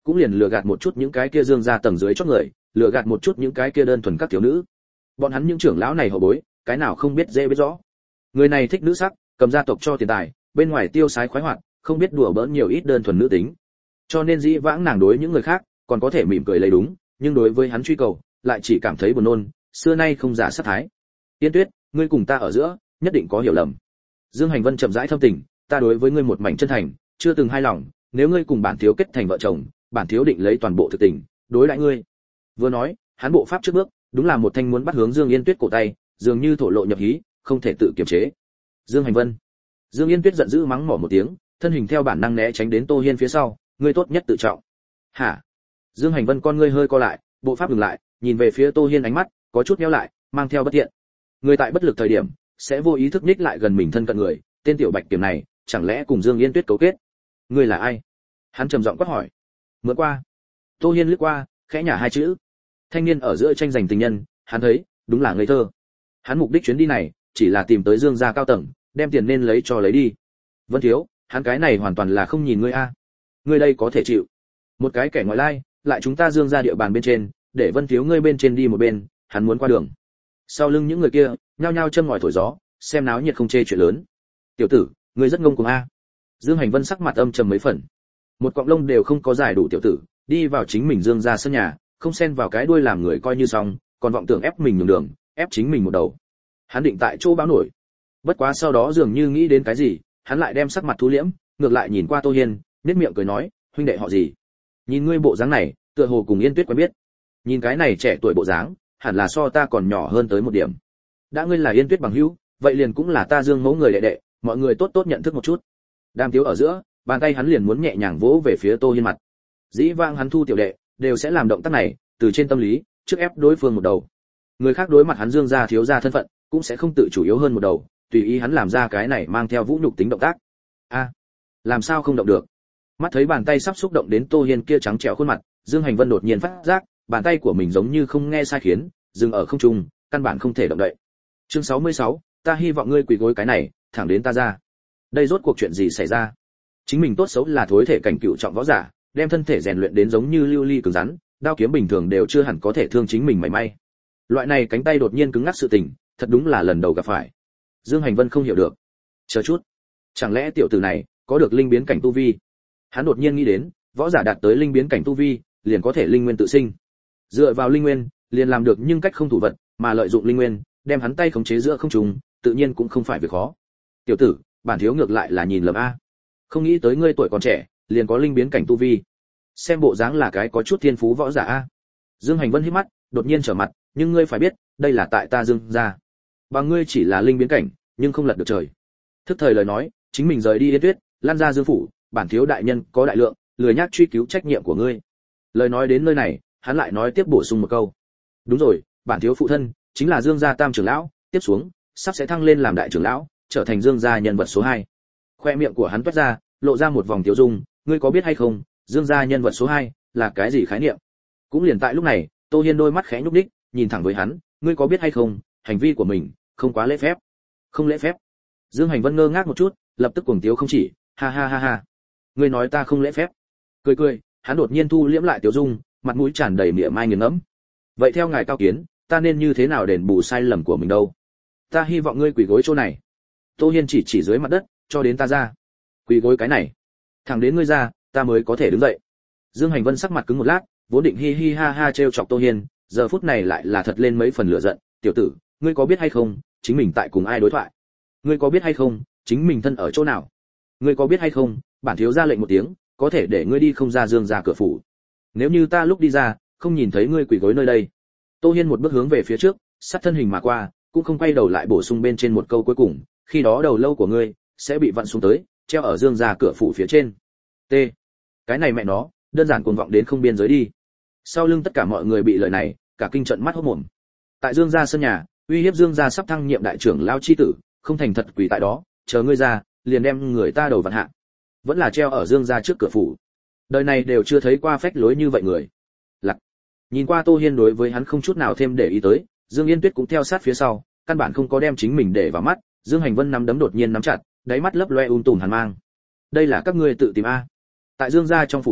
cũng liền lừa gạt một chút những cái kia dương gia tầng dưới chót người, lừa gạt một chút những cái kia đơn thuần các thiếu nữ. Bọn hắn những trưởng lão này hậu bối, cái nào không biết dễ biết rõ. Người này thích nữ sắc, cầm gia tộc cho tiền tài, bên ngoài tiêu sái khoái hoạt, không biết đùa bỡn nhiều ít đơn thuần nữ tính. Cho nên dĩ vãng nàng đối những người khác còn có thể mỉm cười lấy đúng, nhưng đối với hắn truy cầu, lại chỉ cảm thấy buồn nôn, xưa nay không giả sát thái. Tiên Tuyết, ngươi cùng ta ở giữa, nhất định có hiểu lầm. Dương Hành Vân chậm rãi thâm tình, ta đối với ngươi một mảnh chân thành, chưa từng hai lòng, nếu ngươi cùng bản thiếu kết thành vợ chồng, bản thiếu định lấy toàn bộ thực tình đối đãi ngươi. Vừa nói, hắn bộ pháp trước bước, đúng là một thanh muốn bắt hướng Dương Yên Tuyết cổ tay, dường như thổ lộ nhập hí, không thể tự kiềm chế. Dương Hành Vân. Dương Yên Tuyết giận dữ mắng mỏ một tiếng, thân hình theo bản năng né tránh đến Tô Hiên phía sau, ngươi tốt nhất tự trọng. Hả? Dương Hành Vân con ngươi hơi co lại, bộ pháp dừng lại, nhìn về phía Tô Hiên ánh mắt có chút nheo lại, mang theo bất thiện. Người tại bất lực thời điểm, sẽ vô ý thức nhích lại gần mình thân cận người, tên tiểu bạch kiểm này, chẳng lẽ cùng Dương Yên Tuyết cấu kết? Ngươi là ai? Hắn trầm giọng quát hỏi. Mượn qua. Tô Hiên lướt qua, khẽ nhả hai chữ. Thanh niên ở giữa tranh giành tình nhân, hắn thấy, đúng là ngây thơ. Hắn mục đích chuyến đi này, chỉ là tìm tới Dương gia cao tầng, đem tiền nên lấy cho lấy đi. Vân thiếu, hắn cái này hoàn toàn là không nhìn ngươi a. Ngươi đây có thể chịu. Một cái kẻ ngoại lai, lại chúng ta Dương gia địa bàn bên trên, để Vân thiếu ngươi bên trên đi một bên, hắn muốn qua đường. Sau lưng những người kia, nhao nhao châm ngòi thổi gió, xem náo nhiệt không chê chuyện lớn. Tiểu tử, ngươi rất ngông cuồng a. Dương Hành Vân sắc mặt âm trầm mấy phần. Một cọng lông đều không có giải đủ tiểu tử, đi vào chính mình Dương gia sân nhà, không xen vào cái đuôi làm người coi như xong, còn vọng tưởng ép mình nhường đường, ép chính mình một đầu. Hắn định tại chỗ báo nổi. Bất quá sau đó dường như nghĩ đến cái gì, hắn lại đem sắc mặt thu liễm, ngược lại nhìn qua Tô Hiên, nhếch miệng cười nói, huynh đệ họ gì? Nhìn ngươi bộ dáng này, tựa hồ cùng Yên Tuyết quen biết. Nhìn cái này trẻ tuổi bộ dáng, hẳn là so ta còn nhỏ hơn tới một điểm. Đã ngươi là Yên Tuyết bằng hữu, vậy liền cũng là ta Dương mẫu người đệ đệ, mọi người tốt tốt nhận thức một chút. Đàm Tiếu ở giữa, bàn tay hắn liền muốn nhẹ nhàng vỗ về phía Tô Hiên mặt. Dĩ vãng hắn thu tiểu đệ, đều sẽ làm động tác này, từ trên tâm lý, trước ép đối phương một đầu. Người khác đối mặt hắn Dương gia thiếu gia thân phận, cũng sẽ không tự chủ yếu hơn một đầu, tùy ý hắn làm ra cái này mang theo vũ nhục tính động tác. A, làm sao không động được? Mắt thấy bàn tay sắp xúc động đến Tô Hiên kia trắng trẻo khuôn mặt, Dương Hành Vân đột nhiên phát giác, bàn tay của mình giống như không nghe sai khiến, dừng ở không trung, căn bản không thể động đậy. Chương 66, ta hy vọng ngươi quỳ gối cái này, thẳng đến ta ra. Đây rốt cuộc chuyện gì xảy ra? Chính mình tốt xấu là thối thể cảnh cựu trọng võ giả, đem thân thể rèn luyện đến giống như lưu ly cứng rắn, đao kiếm bình thường đều chưa hẳn có thể thương chính mình mảy may. Loại này cánh tay đột nhiên cứng ngắc sự tình, thật đúng là lần đầu gặp phải. Dương Hành Vân không hiểu được. Chờ chút, chẳng lẽ tiểu tử này có được linh biến cảnh tu vi? Hắn đột nhiên nghĩ đến, võ giả đạt tới linh biến cảnh tu vi, liền có thể linh nguyên tự sinh. Dựa vào linh nguyên, liền làm được nhưng cách không thủ vật, mà lợi dụng linh nguyên, đem hắn tay khống chế giữa không trung, tự nhiên cũng không phải việc khó. Tiểu tử, bản thiếu ngược lại là nhìn lầm a. Không nghĩ tới ngươi tuổi còn trẻ, liền có linh biến cảnh tu vi. Xem bộ dáng là cái có chút thiên phú võ giả a. Dương Hành Vân hít mắt, đột nhiên trở mặt, nhưng ngươi phải biết, đây là tại ta Dương gia. Bằng ngươi chỉ là linh biến cảnh, nhưng không lật được trời. Thức thời lời nói, chính mình rời đi Yên Tuyết, lan ra Dương phủ, bản thiếu đại nhân có đại lượng, lười nhác truy cứu trách nhiệm của ngươi. Lời nói đến nơi này, hắn lại nói tiếp bổ sung một câu. Đúng rồi, bản thiếu phụ thân chính là Dương gia tam trưởng lão, tiếp xuống sắp sẽ thăng lên làm đại trưởng lão, trở thành Dương gia nhân vật số 2. Khoe miệng của hắn toát ra, lộ ra một vòng tiêu dung, ngươi có biết hay không, Dương gia nhân vật số 2 là cái gì khái niệm? Cũng liền tại lúc này, Tô Hiên đôi mắt khẽ nhúc nhích, nhìn thẳng với hắn, ngươi có biết hay không, hành vi của mình không quá lễ phép. Không lễ phép? Dương Hành Vân ngơ ngác một chút, lập tức cuồng tiếu không chỉ, ha ha ha ha. Ngươi nói ta không lễ phép? Cười cười, hắn đột nhiên thu liễm lại tiêu dung, mặt mũi tràn đầy mỉa mai nghiền ngẫm. Vậy theo ngài cao kiến, ta nên như thế nào đền bù sai lầm của mình đâu? Ta hy vọng ngươi quỳ gối chỗ này. Tô Hiên chỉ dưới mặt đất, cho đến ta ra. Quỳ gối cái này, thẳng đến ngươi ra, ta mới có thể đứng dậy. Dương Hành Vân sắc mặt cứng một lát, vốn định hi hi ha ha trêu chọc Tô Hiên, giờ phút này lại là thật lên mấy phần lửa giận. Tiểu tử, ngươi có biết hay không, chính mình tại cùng ai đối thoại? Ngươi có biết hay không, chính mình thân ở chỗ nào? Ngươi có biết hay không, bản thiếu ra lệnh một tiếng, có thể để ngươi đi không ra Dương ra cửa phủ. Nếu như ta lúc đi ra, không nhìn thấy ngươi quỳ gối nơi đây. Tô Hiên một bước hướng về phía trước, sát thân hình mà qua, cũng không quay đầu lại bổ sung bên trên một câu cuối cùng, khi đó đầu lâu của ngươi sẽ bị vặn xuống tới, treo ở Dương ra cửa phủ phía trên. T. Cái này mẹ nó, đơn giản cuồng vọng đến không biên giới đi. Sau lưng tất cả mọi người bị lời này, cả kinh trận mắt hốt mồm. Tại Dương gia sân nhà, uy hiếp Dương gia sắp thăng nhiệm đại trưởng lao chi tử, không thành thật quỳ tại đó, chờ ngươi ra, liền đem người ta đầu vặn hạ. Vẫn là treo ở Dương gia trước cửa phủ. Đời này đều chưa thấy qua phách lối như vậy người. Lặc. Nhìn qua Tô Hiên đối với hắn không chút nào thêm để ý tới, Dương Yên Tuyết cũng theo sát phía sau, căn bản không có đem chính mình để vào mắt. Dương Hành Vân nắm đấm đột nhiên nắm chặt, đáy mắt lấp loe tùm hàn mang. Đây là các ngươi tự tìm a. Tại Dương gia trong phủ đệ,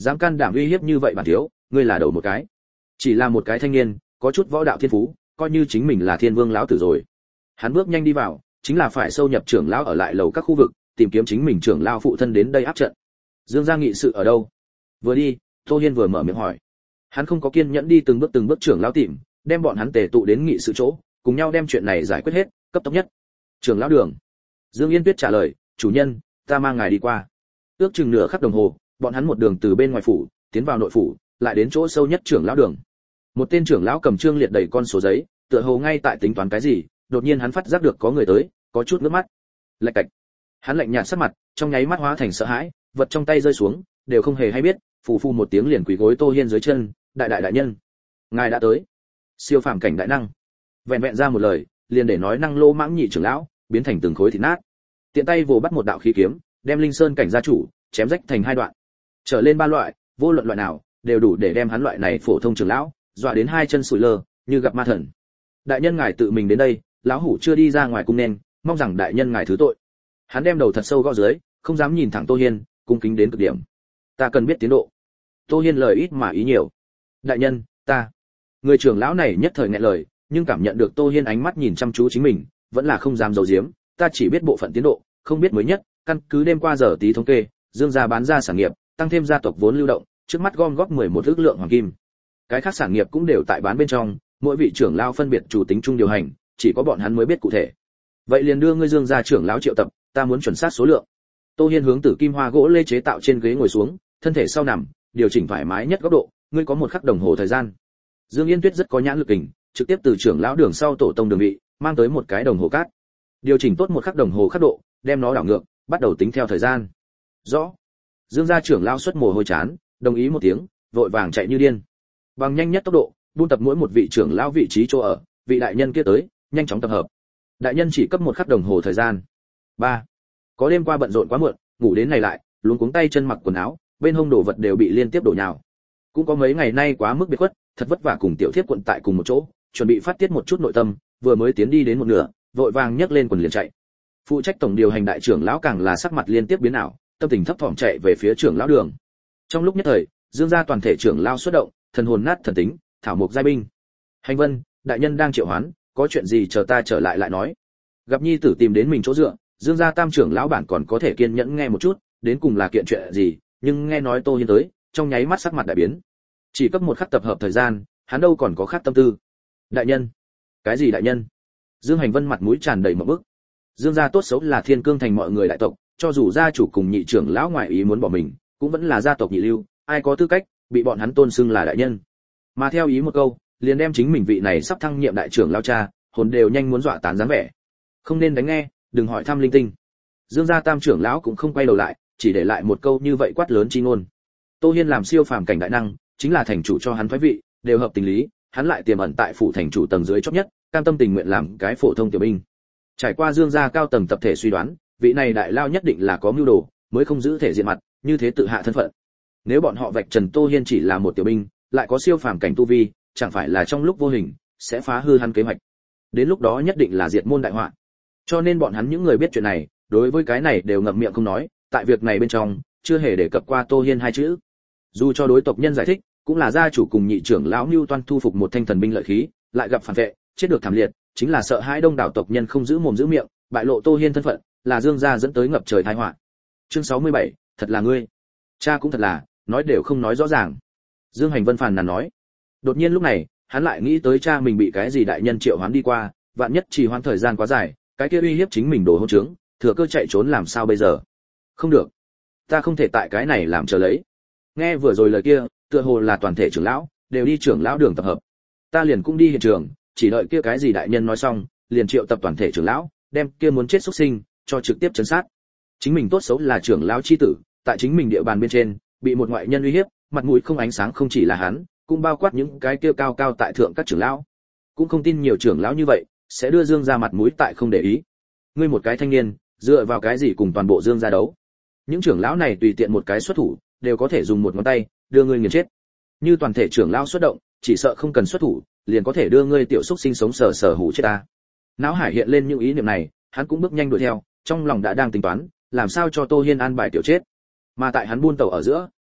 dám can đảm uy hiếp như vậy bản thiếu, ngươi là đầu một cái. Chỉ là một cái thanh niên, có chút võ đạo thiên phú, coi như chính mình là Thiên Vương lão tử rồi. Hắn bước nhanh đi vào, chính là phải sâu nhập trưởng lão ở lại lầu các khu vực, tìm kiếm chính mình trưởng lão phụ thân đến đây áp trận. Dương gia nghị sự ở đâu? Vừa đi, Tô Hiên vừa mở miệng hỏi. Hắn không có kiên nhẫn đi từng bước trưởng lão tìm, đem bọn hắn tề tụ đến nghị sự chỗ, cùng nhau đem chuyện này giải quyết hết, cấp tốc nhất. Trưởng lão đường. Dương Yên Tuyết trả lời, chủ nhân, ta mang ngài đi qua. Ước chừng nửa khắc đồng hồ, bọn hắn một đường từ bên ngoài phủ tiến vào nội phủ, lại đến chỗ sâu nhất trưởng lão đường. Một tên trưởng lão cầm trương liệt đầy con số giấy, tựa hồ ngay tại tính toán cái gì, đột nhiên hắn phát giác được có người tới, có chút nước mắt. Lạch cạch. Hắn lạnh nhạt sắc mặt, trong nháy mắt hóa thành sợ hãi, vật trong tay rơi xuống, đều không hề hay biết, phù phù một tiếng liền quỳ gối Tô Hiên dưới chân, đại nhân, ngài đã tới. Siêu phàm cảnh đại năng. Vẹn vẹn ra một lời, liền để nói năng lô mãng nhị trưởng lão, biến thành từng khối thịt nát. Tiện tay vồ bắt một đạo khí kiếm, đem Linh Sơn cảnh gia chủ chém rách thành hai đoạn. Trở lên ba loại, vô luận loại nào, đều đủ để đem hắn loại này phổ thông trưởng lão dọa đến hai chân sủi lơ, như gặp ma thần. Đại nhân ngài tự mình đến đây, lão hủ chưa đi ra ngoài cung nên, mong rằng đại nhân ngài thứ tội. Hắn đem đầu thật sâu gõ dưới, không dám nhìn thẳng Tô Hiên, cung kính đến cực điểm. Ta cần biết tiến độ. Tô Hiên lời ít mà ý nhiều. Đại nhân, ta. Người trưởng lão này nhất thời nghẹn lời, nhưng cảm nhận được Tô Hiên ánh mắt nhìn chăm chú chính mình, vẫn là không dám giấu giếm. Ta chỉ biết bộ phận tiến độ, không biết mới nhất, căn cứ đêm qua giờ tí thống kê, Dương gia bán ra sản nghiệp, tăng thêm gia tộc vốn lưu động, trước mắt gom góp 11 ức lượng hoàng kim. Cái khác sản nghiệp cũng đều tại bán bên trong, mỗi vị trưởng lão phân biệt chủ tính chung điều hành, chỉ có bọn hắn mới biết cụ thể. Vậy liền đưa ngươi Dương gia trưởng lão triệu tập, ta muốn chuẩn xác số lượng. Tô Hiên hướng Tử Kim Hoa gỗ lê chế tạo trên ghế ngồi xuống, thân thể sau nằm, điều chỉnh thoải mái nhất góc độ, ngươi có một khắc đồng hồ thời gian. Dương Yên Tuyết rất có nhãn lực kình, trực tiếp từ trưởng lão đường sau tổ tông đường vị, mang tới một cái đồng hồ cát. Điều chỉnh tốt một khắc đồng hồ khắc độ, đem nó đảo ngược, bắt đầu tính theo thời gian. Rõ. Dương gia trưởng lão xuất mồ hôi chán, đồng ý một tiếng, vội vàng chạy như điên. Bằng nhanh nhất tốc độ, buôn tập mỗi một vị trưởng lão vị trí chỗ ở, vị đại nhân kia tới, nhanh chóng tập hợp. Đại nhân chỉ cấp một khắc đồng hồ thời gian. 3. Có đêm qua bận rộn quá muộn, ngủ đến này lại, luống cuống tay chân mặc quần áo, bên hông đồ vật đều bị liên tiếp đổ nhào. Cũng có mấy ngày nay quá mức biệt khuất, thật vất vả cùng tiểu thiếp quận tại cùng một chỗ, chuẩn bị phát tiết một chút nội tâm, vừa mới tiến đi đến một nửa, vội vàng nhấc lên quần liền chạy. Phụ trách tổng điều hành đại trưởng lão càng là sắc mặt liên tiếp biến ảo, tâm tình thấp thỏm chạy về phía trưởng lão đường. Trong lúc nhất thời, Dương gia toàn thể trưởng lão xuất động, thần hồn nát thần tính, thảo mục giai binh. Hành Vân, đại nhân đang triệu hoán, có chuyện gì chờ ta trở lại lại nói. Gặp nhi tử tìm đến mình chỗ dựa, Dương gia tam trưởng lão bản còn có thể kiên nhẫn nghe một chút, đến cùng là kiện chuyện gì, nhưng nghe nói Tô Hiên tới, trong nháy mắt sắc mặt đại biến. Chỉ cấp một khắc tập hợp thời gian, hắn đâu còn có khác tâm tư. Đại nhân? Cái gì đại nhân? Dương Hành Vân mặt mũi tràn đầy một bức. Dương gia tốt xấu là Thiên Cương thành mọi người đại tộc, cho dù gia chủ cùng nhị trưởng lão ngoại ý muốn bỏ mình, cũng vẫn là gia tộc nhị lưu, ai có tư cách bị bọn hắn tôn xưng là đại nhân. Mà theo ý một câu, liền đem chính mình vị này sắp thăng nhiệm đại trưởng lão cha, hồn đều nhanh muốn dọa tán dáng vẻ. Không nên đánh nghe, đừng hỏi thăm linh tinh. Dương gia tam trưởng lão cũng không quay đầu lại, chỉ để lại một câu như vậy quát lớn chi ngôn. Tô Hiên làm siêu phàm cảnh đại năng, chính là thành chủ cho hắn thoái vị, đều hợp tình lý, hắn lại tiềm ẩn tại phủ thành chủ tầng dưới chót nhất, cam tâm tình nguyện làm cái phổ thông tiểu binh. Trải qua Dương gia cao tầng tập thể suy đoán, vị này đại lao nhất định là có mưu đồ, mới không giữ thể diện mặt, như thế tự hạ thân phận. Nếu bọn họ vạch trần Tô Hiên chỉ là một tiểu binh, lại có siêu phàm cảnh tu vi, chẳng phải là trong lúc vô hình sẽ phá hư hắn kế hoạch. Đến lúc đó nhất định là diệt môn đại họa. Cho nên bọn hắn những người biết chuyện này, đối với cái này đều ngậm miệng không nói, tại việc này bên trong, chưa hề đề cập qua Tô Hiên hai chữ. Dù cho đối tộc nhân giải thích, cũng là gia chủ cùng nhị trưởng lão Nưu Toan thu phục một thanh thần binh lợi khí, lại gặp phản vệ, chết được thảm liệt, chính là sợ hãi đông đảo tộc nhân không giữ mồm giữ miệng, bại lộ Tô Hiên thân phận, là Dương gia dẫn tới ngập trời tai họa. Chương 67, thật là ngươi. Cha cũng thật là, nói đều không nói rõ ràng. Dương Hành Vân phàn nàn nói. Đột nhiên lúc này, hắn lại nghĩ tới cha mình bị cái gì đại nhân triệu hoán đi qua, vạn nhất trì hoãn thời gian quá dài, cái kia uy hiếp chính mình đồ hỗn trướng, thừa cơ chạy trốn làm sao bây giờ? Không được, ta không thể tại cái này làm chờ lấy. Nghe vừa rồi lời kia, tựa hồ là toàn thể trưởng lão đều đi trưởng lão đường tập hợp. Ta liền cũng đi hiện trường, chỉ đợi kia cái gì đại nhân nói xong, liền triệu tập toàn thể trưởng lão, đem kia muốn chết xuất sinh cho trực tiếp trấn sát. Chính mình tốt xấu là trưởng lão chi tử, tại chính mình địa bàn bên trên, bị một ngoại nhân uy hiếp, mặt mũi không ánh sáng không chỉ là hắn, cũng bao quát những cái kia cao cao tại thượng các trưởng lão. Cũng không tin nhiều trưởng lão như vậy sẽ đưa Dương gia mặt mũi tại không để ý. Ngươi một cái thanh niên, dựa vào cái gì cùng toàn bộ Dương gia đấu? Những trưởng lão này tùy tiện một cái xuất thủ, đều có thể dùng một ngón tay đưa ngươi nghiền chết. Như toàn thể trưởng lão xuất động, chỉ sợ không cần xuất thủ, liền có thể đưa ngươi tiểu xúc sinh sống sờ sờ hủ chết ta. Não hải hiện lên những ý niệm này, hắn cũng bước nhanh đuổi theo, trong lòng đã đang tính toán, làm sao cho Tô Hiên an bài tiểu chết. Mà tại hắn buôn tàu ở giữa,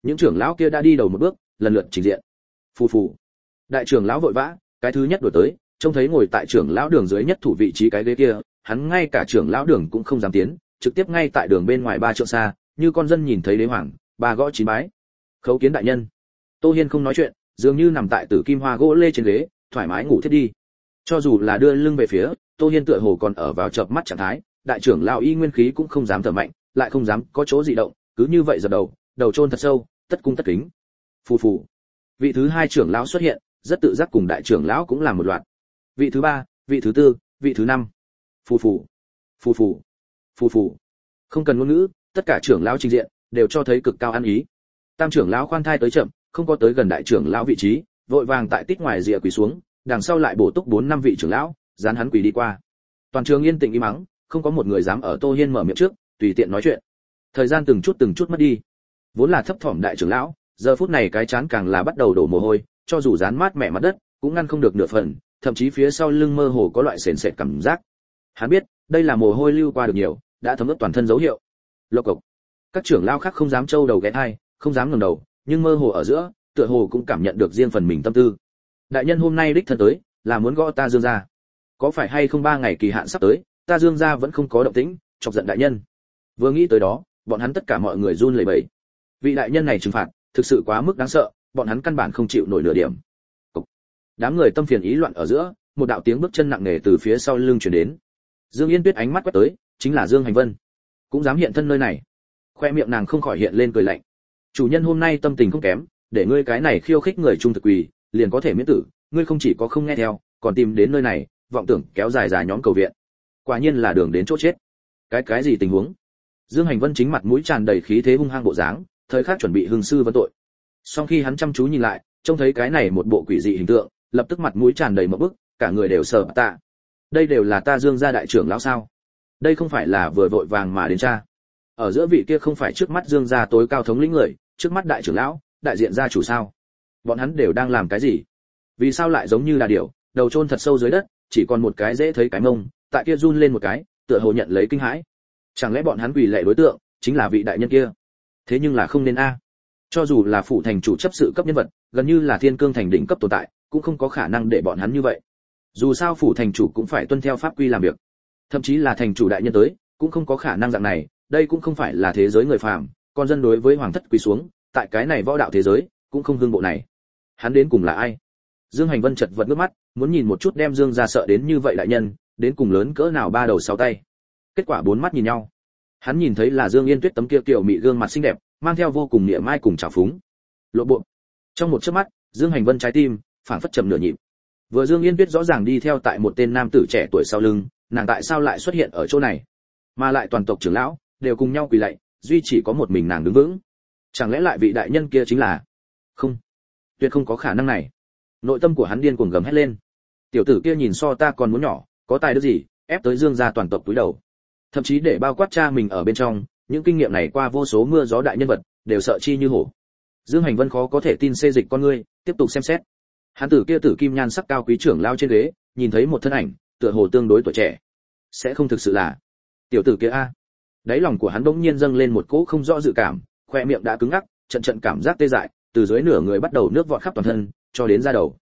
những trưởng lão kia đã đi đầu một bước, lần lượt trình diện. Phù phù. Đại trưởng lão vội vã, cái thứ nhất đuổi tới, trông thấy ngồi tại trưởng lão đường dưới nhất thủ vị trí cái ghế kia, hắn ngay cả trưởng lão đường cũng không dám tiến, trực tiếp ngay tại đường bên ngoài 3 trượng xa, như con dân nhìn thấy đế hoàng, bà gõ chín bái. Khấu kiến đại nhân. Tô Hiên không nói chuyện, dường như nằm tại tử kim hoa gỗ lê trên ghế, thoải mái ngủ thiết đi. Cho dù là đưa lưng về phía, Tô Hiên tựa hồ còn ở vào chợp mắt trạng thái, đại trưởng lão y nguyên khí cũng không dám thở mạnh, lại không dám có chỗ dị động, cứ như vậy dập đầu, đầu chôn thật sâu, tất cung tất kính. Phù phù. Vị thứ 2 trưởng lão xuất hiện, rất tự giác cùng đại trưởng lão cũng làm một loạt. Vị thứ 3, vị thứ 4, vị thứ 5. Phù phù. Phù phù. Phù phù. Không cần ngôn ngữ, tất cả trưởng lão trình diện đều cho thấy cực cao ăn ý. Tam trưởng lão khoan thai tới chậm, không có tới gần đại trưởng lão vị trí, vội vàng tại tít ngoài rìa quỳ xuống, đằng sau lại bổ túc 4-5 vị trưởng lão, dán hắn quỳ đi qua. Toàn trường yên tĩnh im mắng, không có một người dám ở Tô Hiên mở miệng trước, tùy tiện nói chuyện. Thời gian từng chút mất đi. Vốn là thấp thỏm đại trưởng lão, giờ phút này cái chán càng là bắt đầu đổ mồ hôi, cho dù dán mát mẻ mặt đất, cũng ngăn không được nửa phần, thậm chí phía sau lưng mơ hồ có loại sền sệt cảm giác. Hắn biết, đây là mồ hôi lưu qua được nhiều, đã thấm ướt toàn thân dấu hiệu. Lộc cộc. Các trưởng lão khác không dám trâu đầu ghé tai, không dám ngẩng đầu, nhưng mơ hồ ở giữa, tựa hồ cũng cảm nhận được riêng phần mình tâm tư. Đại nhân hôm nay đích thân tới, là muốn gõ ta Dương gia. Có phải hay không 3 ngày kỳ hạn sắp tới, ta Dương gia vẫn không có động tĩnh, chọc giận đại nhân. Vừa nghĩ tới đó, bọn hắn tất cả mọi người run lẩy bẩy. Vị đại nhân này trừng phạt, thực sự quá mức đáng sợ, bọn hắn căn bản không chịu nổi nửa điểm. Cục. Đám người tâm phiền ý loạn ở giữa, một đạo tiếng bước chân nặng nề từ phía sau lưng truyền đến. Dương Yên Tuyết ánh mắt quét tới, chính là Dương Hành Vân, cũng dám hiện thân nơi này. Khoe miệng nàng không khỏi hiện lên cười lạnh. Chủ nhân hôm nay tâm tình không kém, để ngươi cái này khiêu khích người trung thực quỳ, liền có thể miễn tử, ngươi không chỉ có không nghe theo, còn tìm đến nơi này, vọng tưởng kéo dài nhóm cầu viện. Quả nhiên là đường đến chỗ chết. Cái gì tình huống? Dương Hành Vân chính mặt mũi tràn đầy khí thế hung hăng bộ dáng, thời khắc chuẩn bị hưng sư vấn tội. Song khi hắn chăm chú nhìn lại, trông thấy cái này một bộ quỷ dị hình tượng, lập tức mặt mũi tràn đầy một bức, cả người đều sờ tạ. Đây đều là ta Dương gia đại trưởng lão sao? Đây không phải là vừa vội vàng mà đến cha. Ở giữa vị kia không phải trước mắt Dương gia tối cao thống lĩnh người, trước mắt đại trưởng lão, đại diện gia chủ sao? Bọn hắn đều đang làm cái gì? Vì sao lại giống như là điểu, đầu chôn thật sâu dưới đất, chỉ còn một cái dễ thấy cái mông, tại kia run lên một cái, tựa hồ nhận lấy kinh hãi. Chẳng lẽ bọn hắn quỳ lệ đối tượng chính là vị đại nhân kia? Thế nhưng là không nên a. Cho dù là phủ thành chủ chấp sự cấp nhân vật, gần như là thiên cương thành đỉnh cấp tồn tại, cũng không có khả năng để bọn hắn như vậy. Dù sao phủ thành chủ cũng phải tuân theo pháp quy làm việc. Thậm chí là thành chủ đại nhân tới, cũng không có khả năng dạng này, đây cũng không phải là thế giới người phàm, con dân đối với hoàng thất quỳ xuống, tại cái này võ đạo thế giới, cũng không hương bộ này. Hắn đến cùng là ai? Dương Hành Vân chật vật nước mắt, muốn nhìn một chút đem Dương gia sợ đến như vậy đại nhân, đến cùng lớn cỡ nào 3 đầu 6 tay. Kết quả 4 mắt nhìn nhau. Hắn nhìn thấy là Dương Yên Tuyết tấm kia kiểu mị gương mặt xinh đẹp, mang theo vô cùng niệm mai cùng trào phúng. Lộ bộ. Trong một chớp mắt, Dương Hành Vân trái tim phảng phất chậm nửa nhịp. Vừa Dương Yên Tuyết rõ ràng đi theo tại một tên nam tử trẻ tuổi sau lưng, nàng tại sao lại xuất hiện ở chỗ này? Mà lại toàn tộc trưởng lão đều cùng nhau quỳ lạy, duy chỉ có một mình nàng đứng vững. Chẳng lẽ lại vị đại nhân kia chính là? Không, tuyệt không có khả năng này. Nội tâm của hắn điên cuồng gầm hét lên. Tiểu tử kia nhìn so ta còn muốn nhỏ, có tài đức gì, ép tới Dương gia toàn tộc túi đầu. Thậm chí để bao quát cha mình ở bên trong, những kinh nghiệm này qua vô số mưa gió đại nhân vật, đều sợ chi như hổ. Dương Hành Vân khó có thể tin xê dịch con ngươi, tiếp tục xem xét. Hắn tử kia tử kim nhan sắc cao quý trưởng lao trên ghế, nhìn thấy một thân ảnh, tựa hồ tương đối tuổi trẻ. Sẽ không thực sự là tiểu tử kia a? Đáy lòng của hắn bỗng nhiên dâng lên một cỗ không rõ dự cảm, khoe miệng đã cứng ngắc, trận cảm giác tê dại, từ dưới nửa người bắt đầu nước vọt khắp toàn thân, cho đến da đầu.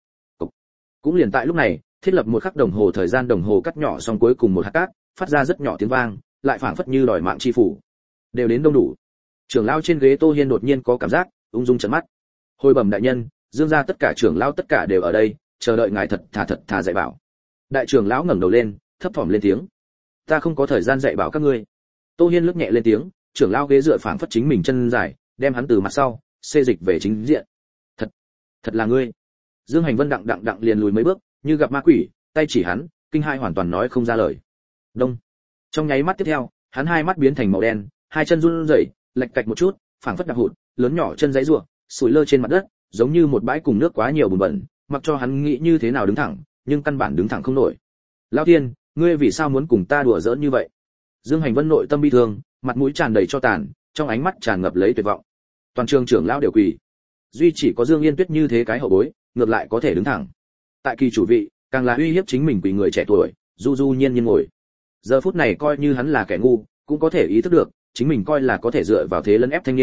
Cũng liền tại lúc này, thiết lập một khắc đồng hồ thời gian đồng hồ cắt nhỏ xong cuối cùng một hạt cát, phát ra rất nhỏ tiếng vang, lại phảng phất như đòi mạng chi phủ. Đều đến đông đủ. Trưởng lão trên ghế Tô Hiên đột nhiên có cảm giác ung dung trợn mắt. Hồi bẩm đại nhân, Dương gia tất cả trưởng lão tất cả đều ở đây, chờ đợi ngài thật thà dạy bảo. Đại trưởng lão ngẩng đầu lên, thấp thỏm lên tiếng. Ta không có thời gian dạy bảo các ngươi. Tô Hiên lướt nhẹ lên tiếng, trưởng lão ghế dựa phảng phất chính mình chân dài, đem hắn từ mặt sau xê dịch về chính diện. Thật là ngươi. Dương Hành Vân đặng liền lùi mấy bước, như gặp ma quỷ, tay chỉ hắn, kinh hai hoàn toàn nói không ra lời. Đông. Trong nháy mắt tiếp theo, hắn hai mắt biến thành màu đen, hai chân run rẩy, lệch cạch một chút, phảng phất đạp hụt, lớn nhỏ chân giãy giụa, sủi lơ trên mặt đất, giống như một bãi cùng nước quá nhiều bùn bẩn, mặc cho hắn nghĩ như thế nào đứng thẳng, nhưng căn bản đứng thẳng không nổi. Lão Thiên, ngươi vì sao muốn cùng ta đùa giỡn như vậy? Dương Hành Vân nội tâm bi thương, mặt mũi tràn đầy cho tàn, trong ánh mắt tràn ngập lấy tuyệt vọng. Toàn trường trưởng lão đều quỳ, duy chỉ có Dương Yên Tuyết như thế cái hậu bối, ngược lại có thể đứng thẳng. Tại kỳ chủ vị, càng là uy hiếp chính mình quỳ người trẻ tuổi, du nhiên ngồi. Giờ phút này coi như hắn là kẻ ngu, cũng có thể ý thức được, chính mình coi là có thể dựa vào thế lấn ép thanh niên,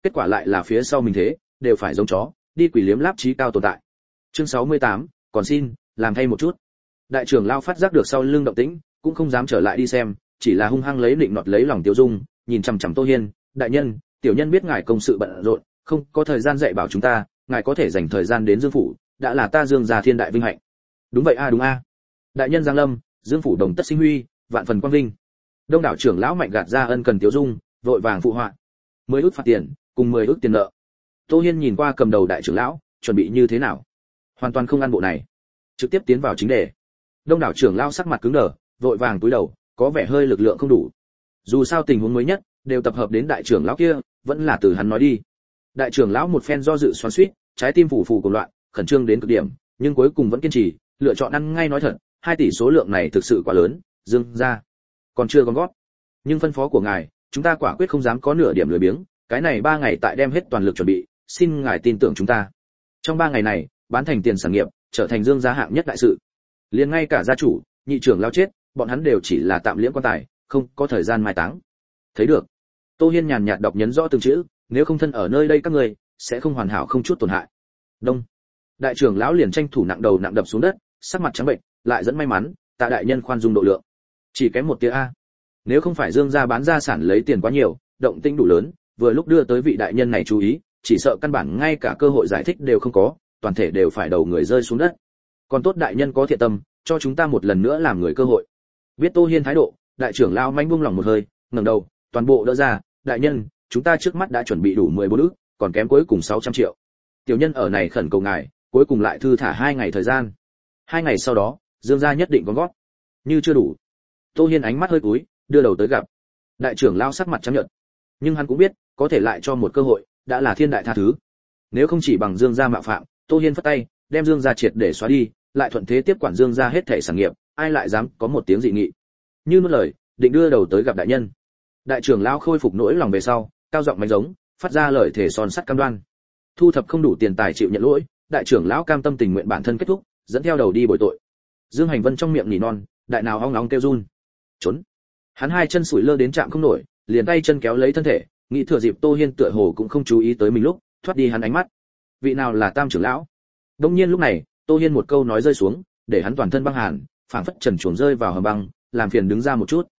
kết quả lại là phía sau mình thế, đều phải giống chó, đi quỷ liếm láp trí cao tồn tại. Chương 68, còn xin, làm thay một chút. Đại trưởng lão phát giác được sau lưng động tĩnh, cũng không dám trở lại đi xem, chỉ là hung hăng lấy định nọt lấy lòng Tiêu Dung, nhìn chằm chằm Tô Hiên, đại nhân, tiểu nhân biết ngài công sự bận rộn, không có thời gian dạy bảo chúng ta, ngài có thể dành thời gian đến Dương phủ, đã là ta Dương gia thiên đại vinh hạnh. Đúng vậy a, đúng a. Đại nhân giang lâm, Dương phủ đồng tất sinh huy, vạn phần quang vinh. Đông đảo trưởng lão mạnh gạt ra ân cần Tiêu Dung, vội vàng phụ họa. 10 ức phạt tiền, cùng 10 ức tiền nợ. Tô Hiên nhìn qua cầm đầu đại trưởng lão, chuẩn bị như thế nào? Hoàn toàn không ăn bộ này, trực tiếp tiến vào chính đề. Đông đảo trưởng lão sắc mặt cứng đờ, vội vàng cúi đầu, có vẻ hơi lực lượng không đủ. Dù sao tình huống mới nhất đều tập hợp đến đại trưởng lão kia, vẫn là từ hắn nói đi. Đại trưởng lão một phen do dự xoắn xuýt, trái tim phủ phù cuồng loạn, khẩn trương đến cực điểm, nhưng cuối cùng vẫn kiên trì, lựa chọn ăn ngay nói thật, 2 tỷ số lượng này thực sự quá lớn, Dương gia còn chưa gom góp. Nhưng phân phó của ngài, chúng ta quả quyết không dám có nửa điểm lười biếng, cái này 3 ngày tại đem hết toàn lực chuẩn bị, xin ngài tin tưởng chúng ta. Trong 3 ngày này, bán thành tiền sản nghiệp, trở thành Dương gia hạng nhất đại sự. Liền ngay cả gia chủ, nhị trưởng lão chết, bọn hắn đều chỉ là tạm liễm quan tài, không có thời gian mai táng. Thấy được. Tô Hiên nhàn nhạt đọc nhấn rõ từng chữ, nếu không thân ở nơi đây các người sẽ không hoàn hảo không chút tổn hại. Đông. Đại trưởng lão liền tranh thủ nặng đầu nặng đập xuống đất, sắc mặt trắng bệnh, lại dẫn may mắn, tạ đại nhân khoan dung độ lượng. Chỉ kém một tia a. Nếu không phải Dương gia bán gia sản lấy tiền quá nhiều, động tĩnh đủ lớn, vừa lúc đưa tới vị đại nhân này chú ý, chỉ sợ căn bản ngay cả cơ hội giải thích đều không có, toàn thể đều phải đầu người rơi xuống đất. Còn tốt đại nhân có thiện tâm, cho chúng ta một lần nữa làm người cơ hội. Biết Tô Hiên thái độ, đại trưởng lão manh buông lòng một hơi, ngẩng đầu, toàn bộ đỡ ra, đại nhân, chúng ta trước mắt đã chuẩn bị đủ 14 ức, còn kém cuối cùng 600 triệu. Tiểu nhân ở này khẩn cầu ngài, cuối cùng lại thư thả 2 ngày thời gian. 2 ngày sau đó, Dương gia nhất định có gót. Như chưa đủ. Tô Hiên ánh mắt hơi cúi, đưa đầu tới gặp. Đại trưởng lão sắc mặt trắng nhợt. Nhưng hắn cũng biết, có thể lại cho một cơ hội, đã là thiên đại tha thứ. Nếu không chỉ bằng Dương gia mạo phạm, Tô Hiên phất tay, đem Dương gia triệt để xóa đi, lại thuận thế tiếp quản Dương gia hết thảy sản nghiệp, ai lại dám có một tiếng dị nghị. Như nuốt lời, định đưa đầu tới gặp đại nhân. Đại trưởng lão khôi phục nỗi lòng về sau, cao giọng mánh giống, phát ra lời thể son sắt cam đoan. Thu thập không đủ tiền tài chịu nhận lỗi, đại trưởng lão cam tâm tình nguyện bản thân kết thúc, dẫn theo đầu đi bồi tội. Dương Hành Vân trong miệng nỉ non, đại nào ong nóng kêu run. Trốn. Hắn 2 chân sủi lơ đến chạm không nổi, liền tay chân kéo lấy thân thể, nghĩ thừa dịp Tô Hiên tựa hồ cũng không chú ý tới mình lúc, thoát đi hắn ánh mắt. Vị nào là Tam trưởng lão? Đương nhiên lúc này, Tô Hiên một câu nói rơi xuống, để hắn toàn thân băng hàn, phảng phất trần truồng rơi vào hầm băng, làm phiền đứng ra một chút.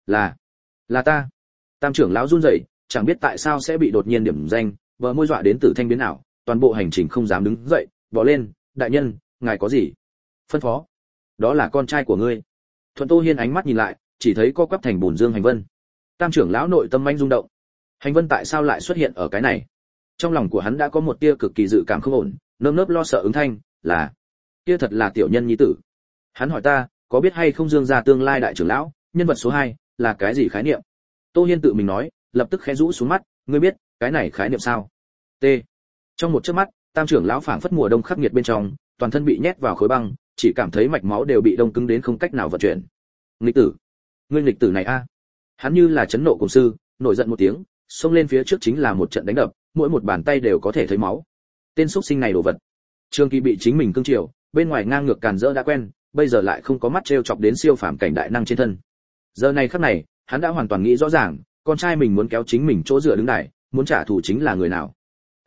Là ta. Tam trưởng lão run rẩy, chẳng biết tại sao sẽ bị đột nhiên điểm danh, bờ môi dọa đến tử thanh biến ảo, toàn bộ hành trình không dám đứng dậy, bỏ lên, đại nhân, ngài có gì? Phân phó. Đó là con trai của ngươi. Thuận Tô Hiên ánh mắt nhìn lại, chỉ thấy co quắp thành bùn Dương Hành Vân. Tam trưởng lão nội tâm manh rung động. Hành Vân tại sao lại xuất hiện ở cái này? Trong lòng của hắn đã có một tia cực kỳ dự cảm không ổn, nơm nớp lo sợ ứng thanh, là kia thật là tiểu nhân nhi tử. Hắn hỏi ta, có biết hay không Dương gia tương lai đại trưởng lão, nhân vật số 2, là cái gì khái niệm? Tô Hiên tự mình nói, lập tức khẽ rũ xuống mắt, ngươi biết, cái này khái niệm sao? T. Trong một chớp mắt, Tam trưởng lão phảng phất mùa đông khắc nghiệt bên trong, toàn thân bị nhét vào khối băng, chỉ cảm thấy mạch máu đều bị đông cứng đến không cách nào vận chuyển. Nghịch tử, ngươi nghịch tử này a! Hắn như là chấn nộ cùng sư, nổi giận một tiếng, xông lên phía trước chính là một trận đánh đập, mỗi một bàn tay đều có thể thấy máu. Tên xuất sinh này đồ vật. Trương Kỳ bị chính mình cương triều, bên ngoài ngang ngược càn rỡ đã quen, bây giờ lại không có mắt trêu chọc đến siêu phàm cảnh đại năng trên thân. Giờ này khắc này, hắn đã hoàn toàn nghĩ rõ ràng, con trai mình muốn kéo chính mình chỗ dựa đứng đài, muốn trả thù chính là người nào.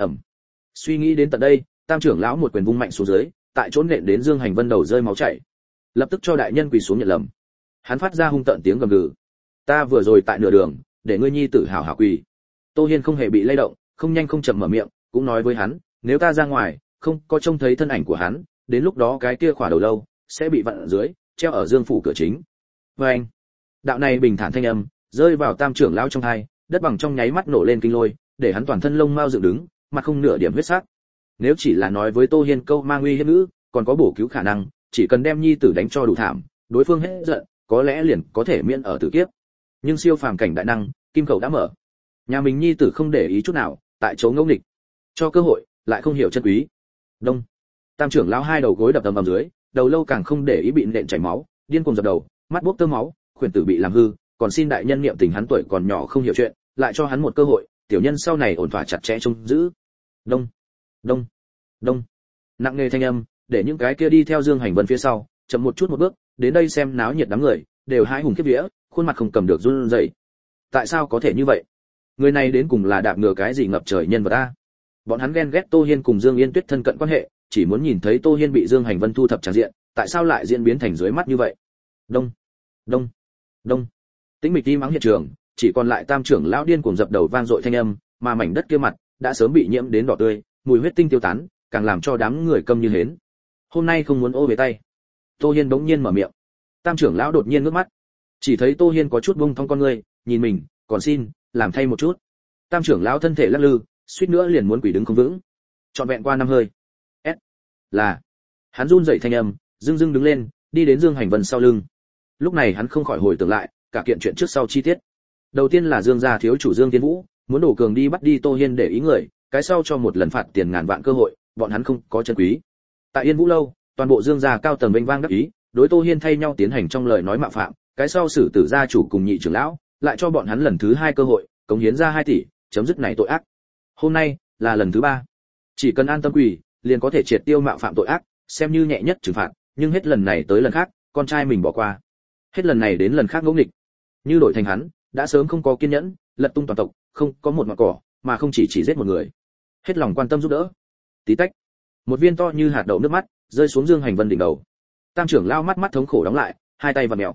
Suy nghĩ đến tận đây, Tam trưởng lão một quyền vung mạnh xuống dưới, tại chỗ nện đến Dương Hành Vân đầu rơi máu chảy. Lập tức cho đại nhân quỳ xuống nhận lầm. Hắn phát ra hung tợn tiếng gầm gừ. Ta vừa rồi tại nửa đường, để ngươi nhi tử hảo hảo quỳ. Tô Hiên không hề bị lay động, không nhanh không chậm mở miệng, cũng nói với hắn, nếu ta ra ngoài, không có trông thấy thân ảnh của hắn, đến lúc đó cái kia khỏa đầu lâu sẽ bị vặn ở dưới, treo ở Dương phủ cửa chính. Anh, đạo này bình thản thanh âm rơi vào Tam trưởng lão trong tai, đất bằng trong nháy mắt nổ lên kinh lôi, để hắn toàn thân lông mao dựng đứng, mặt không nửa điểm huyết sắc. Nếu chỉ là nói với Tô Hiên câu mang uy hiếp ngữ, còn có bổ cứu khả năng, chỉ cần đem nhi tử đánh cho đủ thảm, đối phương hết giận, có lẽ liền có thể miễn ở tử kiếp. Nhưng siêu phàm cảnh đại năng, kim khẩu đã mở. Nhà mình nhi tử không để ý chút nào, tại chỗ ngẫu nghịch, cho cơ hội, lại không hiểu chân quý. Đông. Tam trưởng lão 2 đầu gối đập ầm dưới, đầu lâu càng không để ý bị nện chảy máu, điên cuồng dập đầu, mắt bốc tơ máu, khuyển tử bị làm hư, còn xin đại nhân niệm tình hắn tuổi còn nhỏ không hiểu chuyện, lại cho hắn một cơ hội, tiểu nhân sau này ổn thỏa chặt chẽ trông giữ. Đông. Đông. Đông. Nặng nề thanh âm, để những cái kia đi theo Dương Hành Vân phía sau, chậm một chút một bước, đến đây xem náo nhiệt đám người, đều hãi hùng khiếp vía, khuôn mặt không cầm được run rẩy. Tại sao có thể như vậy? Người này đến cùng là đạp ngựa cái gì ngập trời nhân vật a? Bọn hắn ghen ghét Tô Hiên cùng Dương Yên Tuyết thân cận quan hệ, chỉ muốn nhìn thấy Tô Hiên bị Dương Hành Vân thu thập tràng diện, tại sao lại diễn biến thành dưới mắt như vậy? Đông, đông, đông. Tĩnh mịch im ắng hiện trường, chỉ còn lại Tam trưởng lão điên cuồng dập đầu vang dội thanh âm, mà mảnh đất kia mặt đã sớm bị nhiễm đến đỏ tươi, mùi huyết tinh tiêu tán, càng làm cho đám người câm như hến. Hôm nay không muốn ô về tay. Tô Hiên bỗng nhiên mở miệng. Tam trưởng lão đột nhiên ngước mắt, chỉ thấy Tô Hiên có chút bông thong con người, nhìn mình, còn xin làm thay một chút. Tam trưởng lão thân thể lắc lư, suýt nữa liền muốn quỳ đứng không vững. Trọn vẹn qua năm hơi. Là. Hắn run rẩy thanh âm, dưng dưng đứng lên, đi đến Dương Hành Vân sau lưng. Lúc này hắn không khỏi hồi tưởng lại cả kiện chuyện trước sau chi tiết. Đầu tiên là Dương gia thiếu chủ Dương Tiên Vũ muốn đổ cường đi bắt đi Tô Hiên để ý người, cái sau cho một lần phạt tiền ngàn vạn cơ hội, bọn hắn không có chân quý. Tại Yên Vũ lâu, toàn bộ Dương gia cao tầng vênh vang đắc ý, đối Tô Hiên thay nhau tiến hành trong lời nói mạo phạm, cái sau xử tử gia chủ cùng nhị trưởng lão, lại cho bọn hắn lần thứ hai cơ hội, cống hiến ra 2 tỷ, chấm dứt này tội ác. Hôm nay là lần thứ 3. Chỉ cần an tâm quỳ, liền có thể triệt tiêu mạo phạm tội ác, xem như nhẹ nhất trừng phạt, nhưng hết lần này tới lần khác, con trai mình bỏ qua. Hết lần này đến lần khác ngỗ nghịch. Như đổi thành hắn, đã sớm không có kiên nhẫn, lật tung toàn tộc, không có một ngọn cỏ, mà không chỉ giết một người. Hết lòng quan tâm giúp đỡ. Tí tách. Một viên to như hạt đậu nước mắt rơi xuống Dương Hành Vân đỉnh đầu. Tam trưởng lão mắt thống khổ đóng lại, hai tay vặn mèo.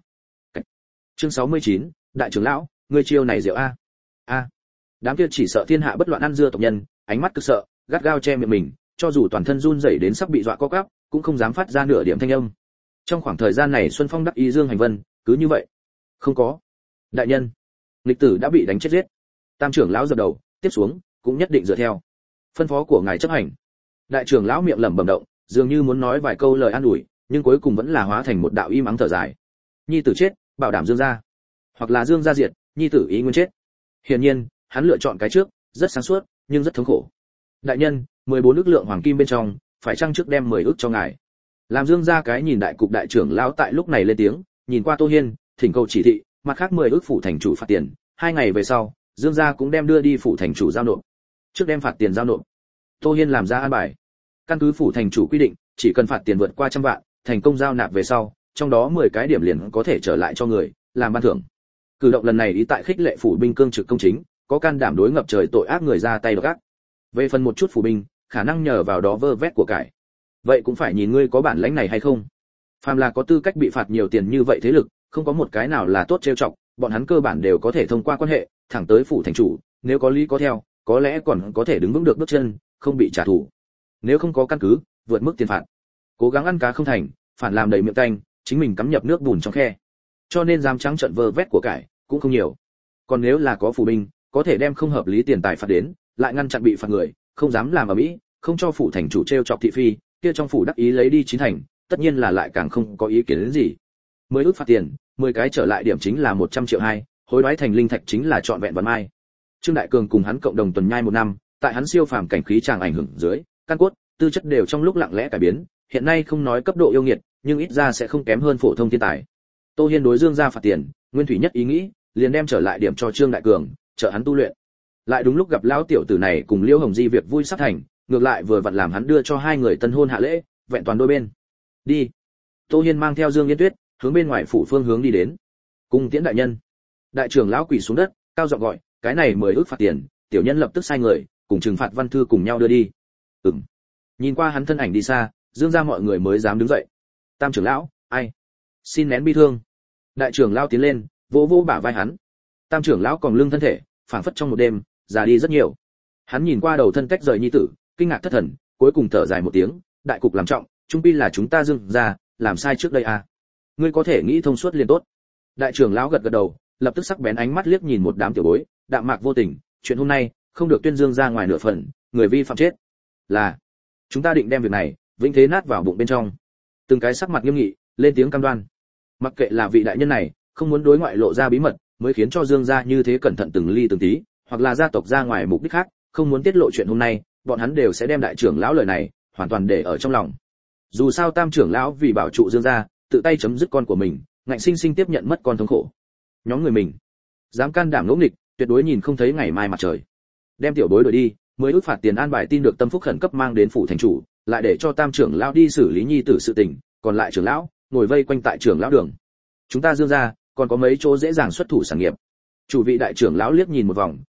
Chương 69, đại trưởng lão, ngươi chiêu này diệu a. A. Đám kia chỉ sợ thiên hạ bất loạn ăn dưa tộc nhân, ánh mắt cực sợ, gắt gao che miệng mình, cho dù toàn thân run rẩy đến sắp bị dọa co quắp, cũng không dám phát ra nửa điểm thanh âm. Trong khoảng thời gian này Xuân Phong đắc ý Dương Hành Vân, cứ như vậy. Không có. Đại nhân, nghịch tử đã bị đánh chết giết. Tam trưởng lão dập đầu, tiếp xuống cũng nhất định dựa theo phân phó của ngài chấp hành. Đại trưởng lão miệng lẩm bẩm động, dường như muốn nói vài câu lời an ủi, nhưng cuối cùng vẫn là hóa thành một đạo im ắng thở dài. Nhi tử chết, bảo đảm Dương gia, hoặc là Dương gia diệt, nhi tử ý nguyên chết. Hiển nhiên, hắn lựa chọn cái trước, rất sáng suốt, nhưng rất thống khổ. Đại nhân, 14 ức lượng hoàng kim bên trong, phải chăng trước đem 10 ức cho ngài. Làm Dương gia cái nhìn đại cục đại trưởng lão tại lúc này lên tiếng, nhìn qua Tô Hiên, thỉnh cầu chỉ thị, mặt khác 10 ức phủ thành chủ phạt tiền, 2 ngày về sau, Dương gia cũng đem đưa đi phủ thành chủ giao nộp. Trước đem phạt tiền giao nộp. Tô Hiên làm ra an bài. Căn cứ phủ thành chủ quy định, chỉ cần phạt tiền vượt qua 100 vạn, thành công giao nạp về sau, trong đó 10 cái điểm liền có thể trở lại cho người, làm ban thưởng. Cử động lần này ý tại khích lệ phủ binh cương trực công chính, có can đảm đối ngập trời tội ác người ra tay độc ác. Về phần một chút phủ binh, khả năng nhờ vào đó vơ vét của cải. Vậy cũng phải nhìn ngươi có bản lãnh này hay không. Phàm là có tư cách bị phạt nhiều tiền như vậy thế lực, không có một cái nào là tốt trêu chọc, bọn hắn cơ bản đều có thể thông qua quan hệ, thẳng tới phủ thành chủ, nếu có lý có theo, có lẽ còn có thể đứng vững được bước chân, không bị trả thù. Nếu không có căn cứ, vượt mức tiền phạt. Cố gắng ăn cá không thành, phản làm đầy miệng tanh, chính mình cắm nhập nước bùn trong khe. Cho nên dám trắng trợn vơ vét của cải cũng không nhiều. Còn nếu là có phủ binh, có thể đem không hợp lý tiền tài phạt đến, lại ngăn chặn bị phạt người, không dám làm ở mỹ, không cho phủ thành chủ trêu chọc thị phi, kia trong phủ đắc ý lấy đi 9 thành, tất nhiên là lại càng không có ý kiến đến gì. 10 ức phạt tiền, 10 cái trở lại điểm chính là 100 triệu 2, hối đoái thành linh thạch chính là trọn vẹn vận mai. Trương Đại Cường cùng hắn cộng đồng tuần nhai 1 năm, tại hắn siêu phàm cảnh khí tràng ảnh hưởng dưới, căn cốt, tư chất đều trong lúc lặng lẽ cải biến, hiện nay không nói cấp độ yêu nghiệt, nhưng ít ra sẽ không kém hơn phổ thông thiên tài. Tô Hiên đối Dương gia phạt tiền, nguyên thủy nhất ý nghĩ, liền đem trở lại điểm cho Trương Đại Cường, trợ hắn tu luyện. Lại đúng lúc gặp lão tiểu tử này cùng Liễu Hồng Di việc vui sắp thành, ngược lại vừa vặn làm hắn đưa cho hai người tân hôn hạ lễ, vẹn toàn đôi bên. Đi. Tô Hiên mang theo Dương Yên Tuyết, hướng bên ngoài phủ phương hướng đi đến. Cung tiễn đại nhân. Đại trưởng lão quỳ xuống đất, cao giọng gọi, cái này 10 ức phạt tiền, tiểu nhân lập tức sai người, cùng trừng phạt văn thư cùng nhau đưa đi. Ừm. Nhìn qua hắn thân ảnh đi xa, Dương gia mọi người mới dám đứng dậy. Tam trưởng lão, ai? Xin nén bi thương. Đại trưởng lão tiến lên, vỗ vỗ bả vai hắn. Tam trưởng lão còn lưng thân thể, phảng phất trong một đêm, già đi rất nhiều. Hắn nhìn qua đầu thân tách rời nhi tử, kinh ngạc thất thần, cuối cùng thở dài một tiếng, đại cục làm trọng, trung pi là chúng ta Dương gia, làm sai trước đây à? Ngươi có thể nghĩ thông suốt liền tốt. Đại trưởng lão gật gật đầu, lập tức sắc bén ánh mắt liếc nhìn một đám tiểu bối, đạm mạc vô tình, chuyện hôm nay không được tuyên dương ra ngoài nửa phần, người vi phạm chết. Là, chúng ta định đem việc này vĩnh thế nát vào bụng bên trong. Từng cái sắc mặt nghiêm nghị, lên tiếng cam đoan. Mặc kệ là vị đại nhân này không muốn đối ngoại lộ ra bí mật, mới khiến cho Dương gia như thế cẩn thận từng ly từng tí, hoặc là gia tộc ra ngoài mục đích khác, không muốn tiết lộ chuyện hôm nay, bọn hắn đều sẽ đem đại trưởng lão lời này hoàn toàn để ở trong lòng. Dù sao Tam trưởng lão vì bảo trụ Dương gia, tự tay chấm dứt con của mình, ngạnh sinh sinh tiếp nhận mất con thống khổ. Nhóm người mình dám can đảm ngỗ nghịch, tuyệt đối nhìn không thấy ngày mai mặt trời. Đem tiểu bối đuổi đi, mới ước phạt tiền an bài tin được tâm phúc khẩn cấp mang đến phủ thành chủ, lại để cho Tam trưởng lão đi xử lý nhi tử sự tình, còn lại trưởng lão ngồi vây quanh tại trưởng lão đường. Chúng ta Dương gia còn có mấy chỗ dễ dàng xuất thủ sản nghiệp. Chủ vị đại trưởng lão liếc nhìn một vòng,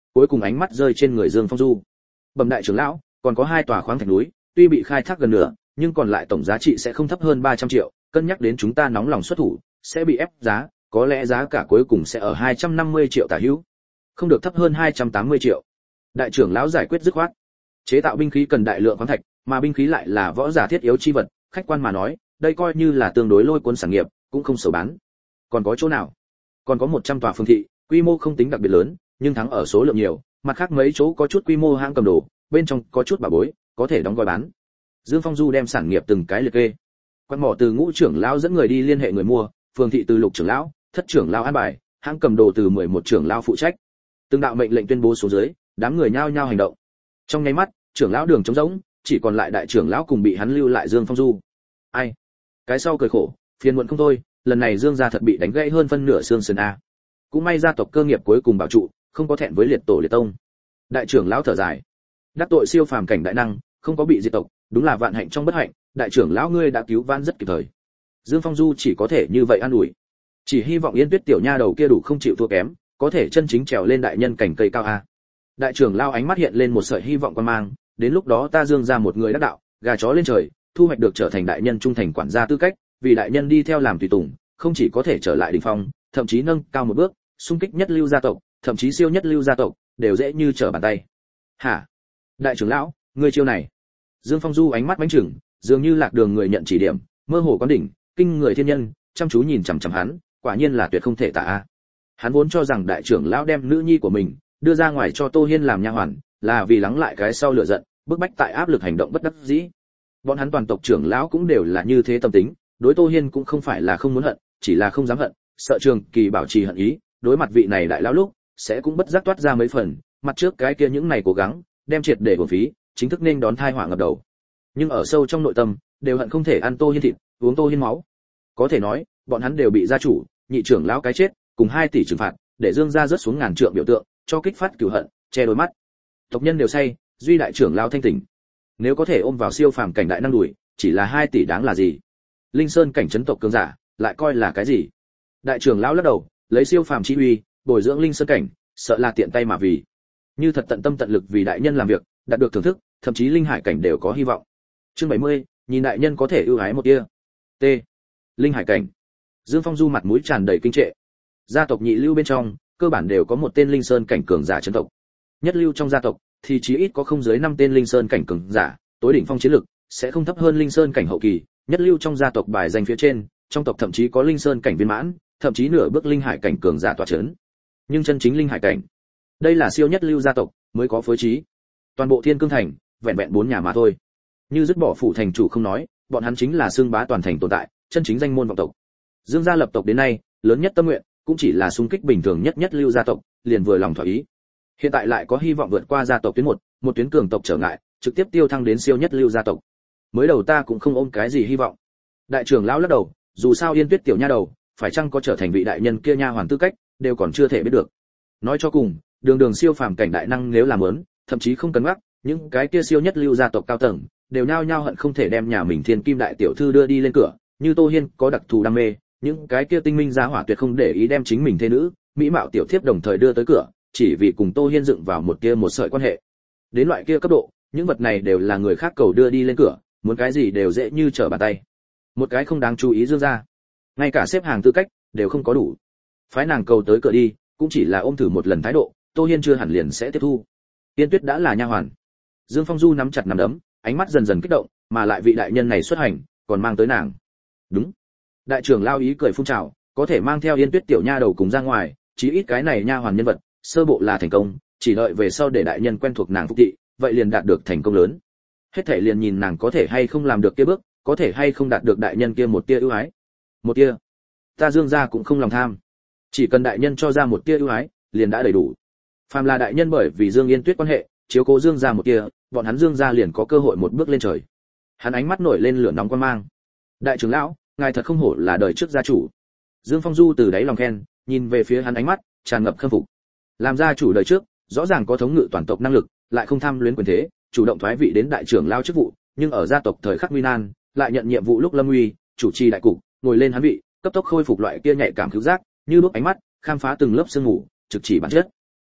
cuối cùng ánh mắt rơi trên người Dương Phong Du. Bẩm đại trưởng lão, còn có 2 tòa khoáng thạch núi, tuy bị khai thác gần nửa, nhưng còn lại tổng giá trị sẽ không thấp hơn 300 triệu, cân nhắc đến chúng ta nóng lòng xuất thủ, sẽ bị ép giá, có lẽ giá cả cuối cùng sẽ ở 250 triệu tả hữu, không được thấp hơn 280 triệu. Đại trưởng lão giải quyết dứt khoát. Chế tạo binh khí cần đại lượng khoáng thạch, mà binh khí lại là võ giả thiết yếu chi vật, khách quan mà nói, đây coi như là tương đối lôi cuốn sản nghiệp, cũng không xấu bán. Còn có chỗ nào? Còn có 100 tòa phường thị, quy mô không tính đặc biệt lớn, nhưng thắng ở số lượng nhiều, mặt khác mấy chỗ có chút quy mô hãng cầm đồ, bên trong có chút bảo bối, có thể đóng gói bán. Dương Phong Du đem sản nghiệp từng cái liệt kê. Quan mỏ từ Ngũ trưởng lão dẫn người đi liên hệ người mua, phường thị từ Lục trưởng lão, Thất trưởng lão an bài, hãng cầm đồ từ 11 trưởng lão phụ trách. Từng đạo mệnh lệnh tuyên bố xuống dưới, đám người nhao nhao hành động. Trong nháy mắt, trưởng lão đường trống rỗng, chỉ còn lại đại trưởng lão cùng bị hắn lưu lại Dương Phong Du. Ai? Cái sau cười khổ, phiền muộn không thôi, lần này Dương gia thật bị đánh gãy hơn phân nửa xương sườn a. Cũng may gia tộc cơ nghiệp cuối cùng bảo trụ, không có thẹn với liệt tổ liệt tông. Đại trưởng lão thở dài, đắc tội siêu phàm cảnh đại năng, không có bị diệt tộc, đúng là vạn hạnh trong bất hạnh, đại trưởng lão ngươi đã cứu vãn rất kịp thời. Dương Phong Du chỉ có thể như vậy an ủi, chỉ hy vọng Yên Tuyết tiểu nha đầu kia đủ không chịu thua kém, có thể chân chính trèo lên đại nhân cảnh cây cao a. Đại trưởng lão ánh mắt hiện lên một sợi hy vọng quan mang, đến lúc đó ta Dương ra một người đắc đạo, gà chó lên trời, thu hoạch được trở thành đại nhân trung thành quản gia tư cách, vì đại nhân đi theo làm tùy tùng, không chỉ có thể trở lại đỉnh phong, thậm chí nâng cao một bước, xung kích nhất lưu gia tộc, thậm chí siêu nhất lưu gia tộc, đều dễ như trở bàn tay. Hả? Đại trưởng lão, ngươi chiêu này? Dương Phong Du ánh mắt bánh chừng, dường như lạc đường người nhận chỉ điểm, mơ hồ quán đỉnh, kinh người thiên nhân, chăm chú nhìn chằm chằm hắn, quả nhiên là tuyệt không thể tả a. Hắn vốn cho rằng đại trưởng lão đem nữ nhi của mình đưa ra ngoài cho Tô Hiên làm nha hoàn, là vì lắng lại cái sau lửa giận, bức bách tại áp lực hành động bất đắc dĩ. Bọn hắn toàn tộc trưởng lão cũng đều là như thế tâm tính, đối Tô Hiên cũng không phải là không muốn hận, chỉ là không dám hận, sợ Trường Kỳ bảo trì hận ý, đối mặt vị này đại lão lúc, sẽ cũng bất giác toát ra mấy phần, mặt trước cái kia những này cố gắng, đem triệt để uổng phí, chính thức nên đón tai họa ngập đầu. Nhưng ở sâu trong nội tâm, đều hận không thể ăn Tô Hiên thịt, uống Tô Hiên máu. Có thể nói, bọn hắn đều bị gia chủ, nhị trưởng lão cái chết, cùng 2 tỷ trừng phạt, để Dương gia rớt xuống ngàn trượng biểu tượng, cho kích phát cửu hận, che đôi mắt. Tộc nhân đều say, duy đại trưởng lão thanh tỉnh. Nếu có thể ôm vào siêu phàm cảnh đại năng đuổi, chỉ là 2 tỷ đáng là gì? Linh Sơn cảnh chấn tộc cường giả, lại coi là cái gì? Đại trưởng lão lắc đầu, lấy siêu phàm chi uy, bồi dưỡng Linh Sơn cảnh, sợ là tiện tay mà vì. Như thật tận tâm tận lực vì đại nhân làm việc, đạt được thưởng thức, thậm chí linh hải cảnh đều có hy vọng. Chương 70, nhìn đại nhân có thể ưu ái một tia. T. Linh hải cảnh. Dương Phong Du mặt mũi tràn đầy kinh trệ. Gia tộc nhị lưu bên trong, cơ bản đều có một tên Linh Sơn cảnh cường giả chấn tộc. Nhất lưu trong gia tộc thì chí ít có không dưới 5 tên Linh Sơn cảnh cường giả, tối đỉnh phong chiến lực sẽ không thấp hơn Linh Sơn cảnh hậu kỳ. Nhất lưu trong gia tộc bài danh phía trên, trong tộc thậm chí có Linh Sơn cảnh viên mãn, thậm chí nửa bước linh hải cảnh cường giả tọa chấn. Nhưng chân chính linh hải cảnh, đây là siêu nhất lưu gia tộc mới có phối trí. Toàn bộ Thiên Cương thành, vẹn vẹn 4 nhà mà thôi. Như dứt bỏ phủ thành chủ không nói, bọn hắn chính là xương bá toàn thành tồn tại, chân chính danh môn vọng tộc. Dương gia lập tộc đến nay, lớn nhất tâm nguyện cũng chỉ là xung kích bình thường nhất lưu gia tộc, liền vừa lòng thỏa ý. Hiện tại lại có hy vọng vượt qua gia tộc tuyến một tuyến cường tộc trở ngại, trực tiếp tiêu thăng đến siêu nhất lưu gia tộc. Mới đầu ta cũng không ôm cái gì hy vọng. Đại trưởng lão lắc đầu, dù sao Yên Tuyết tiểu nha đầu, phải chăng có trở thành vị đại nhân kia nha hoàn tư cách, đều còn chưa thể biết được. Nói cho cùng, đường siêu phàm cảnh đại năng nếu làm muốn, thậm chí không cần gác, những cái kia siêu nhất lưu gia tộc cao tầng, đều nhao nhao hận không thể đem nhà mình Thiên Kim đại tiểu thư đưa đi lên cửa, như Tô Hiên có đặc thù đam mê, những cái kia tinh minh gia hỏa tuyệt không để ý đem chính mình thê nữ, mỹ mạo tiểu thiếp đồng thời đưa tới cửa, chỉ vì cùng Tô Hiên dựng vào một sợi quan hệ. Đến loại kia cấp độ, những vật này đều là người khác cầu đưa đi lên cửa, muốn cái gì đều dễ như trở bàn tay. Một cái không đáng chú ý Dương gia, ngay cả xếp hàng tư cách đều không có đủ. Phái nàng cầu tới cửa đi, cũng chỉ là ôm thử một lần thái độ, Tô Hiên chưa hẳn liền sẽ tiếp thu. Yên Tuyết đã là nha hoàn. Dương Phong Du nắm chặt nắm đấm, ánh mắt dần dần kích động, mà lại vị đại nhân này xuất hành, còn mang tới nàng. Đúng. Đại trưởng lao ý cười phun trào, có thể mang theo Yên Tuyết tiểu nha đầu cùng ra ngoài, chí ít cái này nha hoàn nhân vật, sơ bộ là thành công, chỉ đợi về sau để đại nhân quen thuộc nàng phục thị, vậy liền đạt được thành công lớn. Hết thảy liền nhìn nàng có thể hay không làm được kia bước, có thể hay không đạt được đại nhân kia một tia ưu ái. Một tia. Ta Dương gia cũng không lòng tham, chỉ cần đại nhân cho ra một tia ưu ái, liền đã đầy đủ. Phàm là đại nhân bởi vì Dương Yên Tuyết quan hệ, chiếu cố Dương gia một tia, bọn hắn Dương gia liền có cơ hội một bước lên trời. Hắn ánh mắt nổi lên lửa nóng quan mang. Đại trưởng lão, ngài thật không hổ là đời trước gia chủ. Dương Phong Du từ đáy lòng khen, nhìn về phía hắn ánh mắt tràn ngập khâm phục. Làm gia chủ đời trước, rõ ràng có thống ngự toàn tộc năng lực, lại không tham luyến quyền thế, chủ động thoái vị đến đại trưởng lão chức vụ, nhưng ở gia tộc thời khắc nguy nan, lại nhận nhiệm vụ lúc lâm nguy, chủ trì đại cục, ngồi lên hắn vị, cấp tốc khôi phục loại kia nhạy cảm cứu giác, như bước ánh mắt, khám phá từng lớp sương mù, trực chỉ bản chất.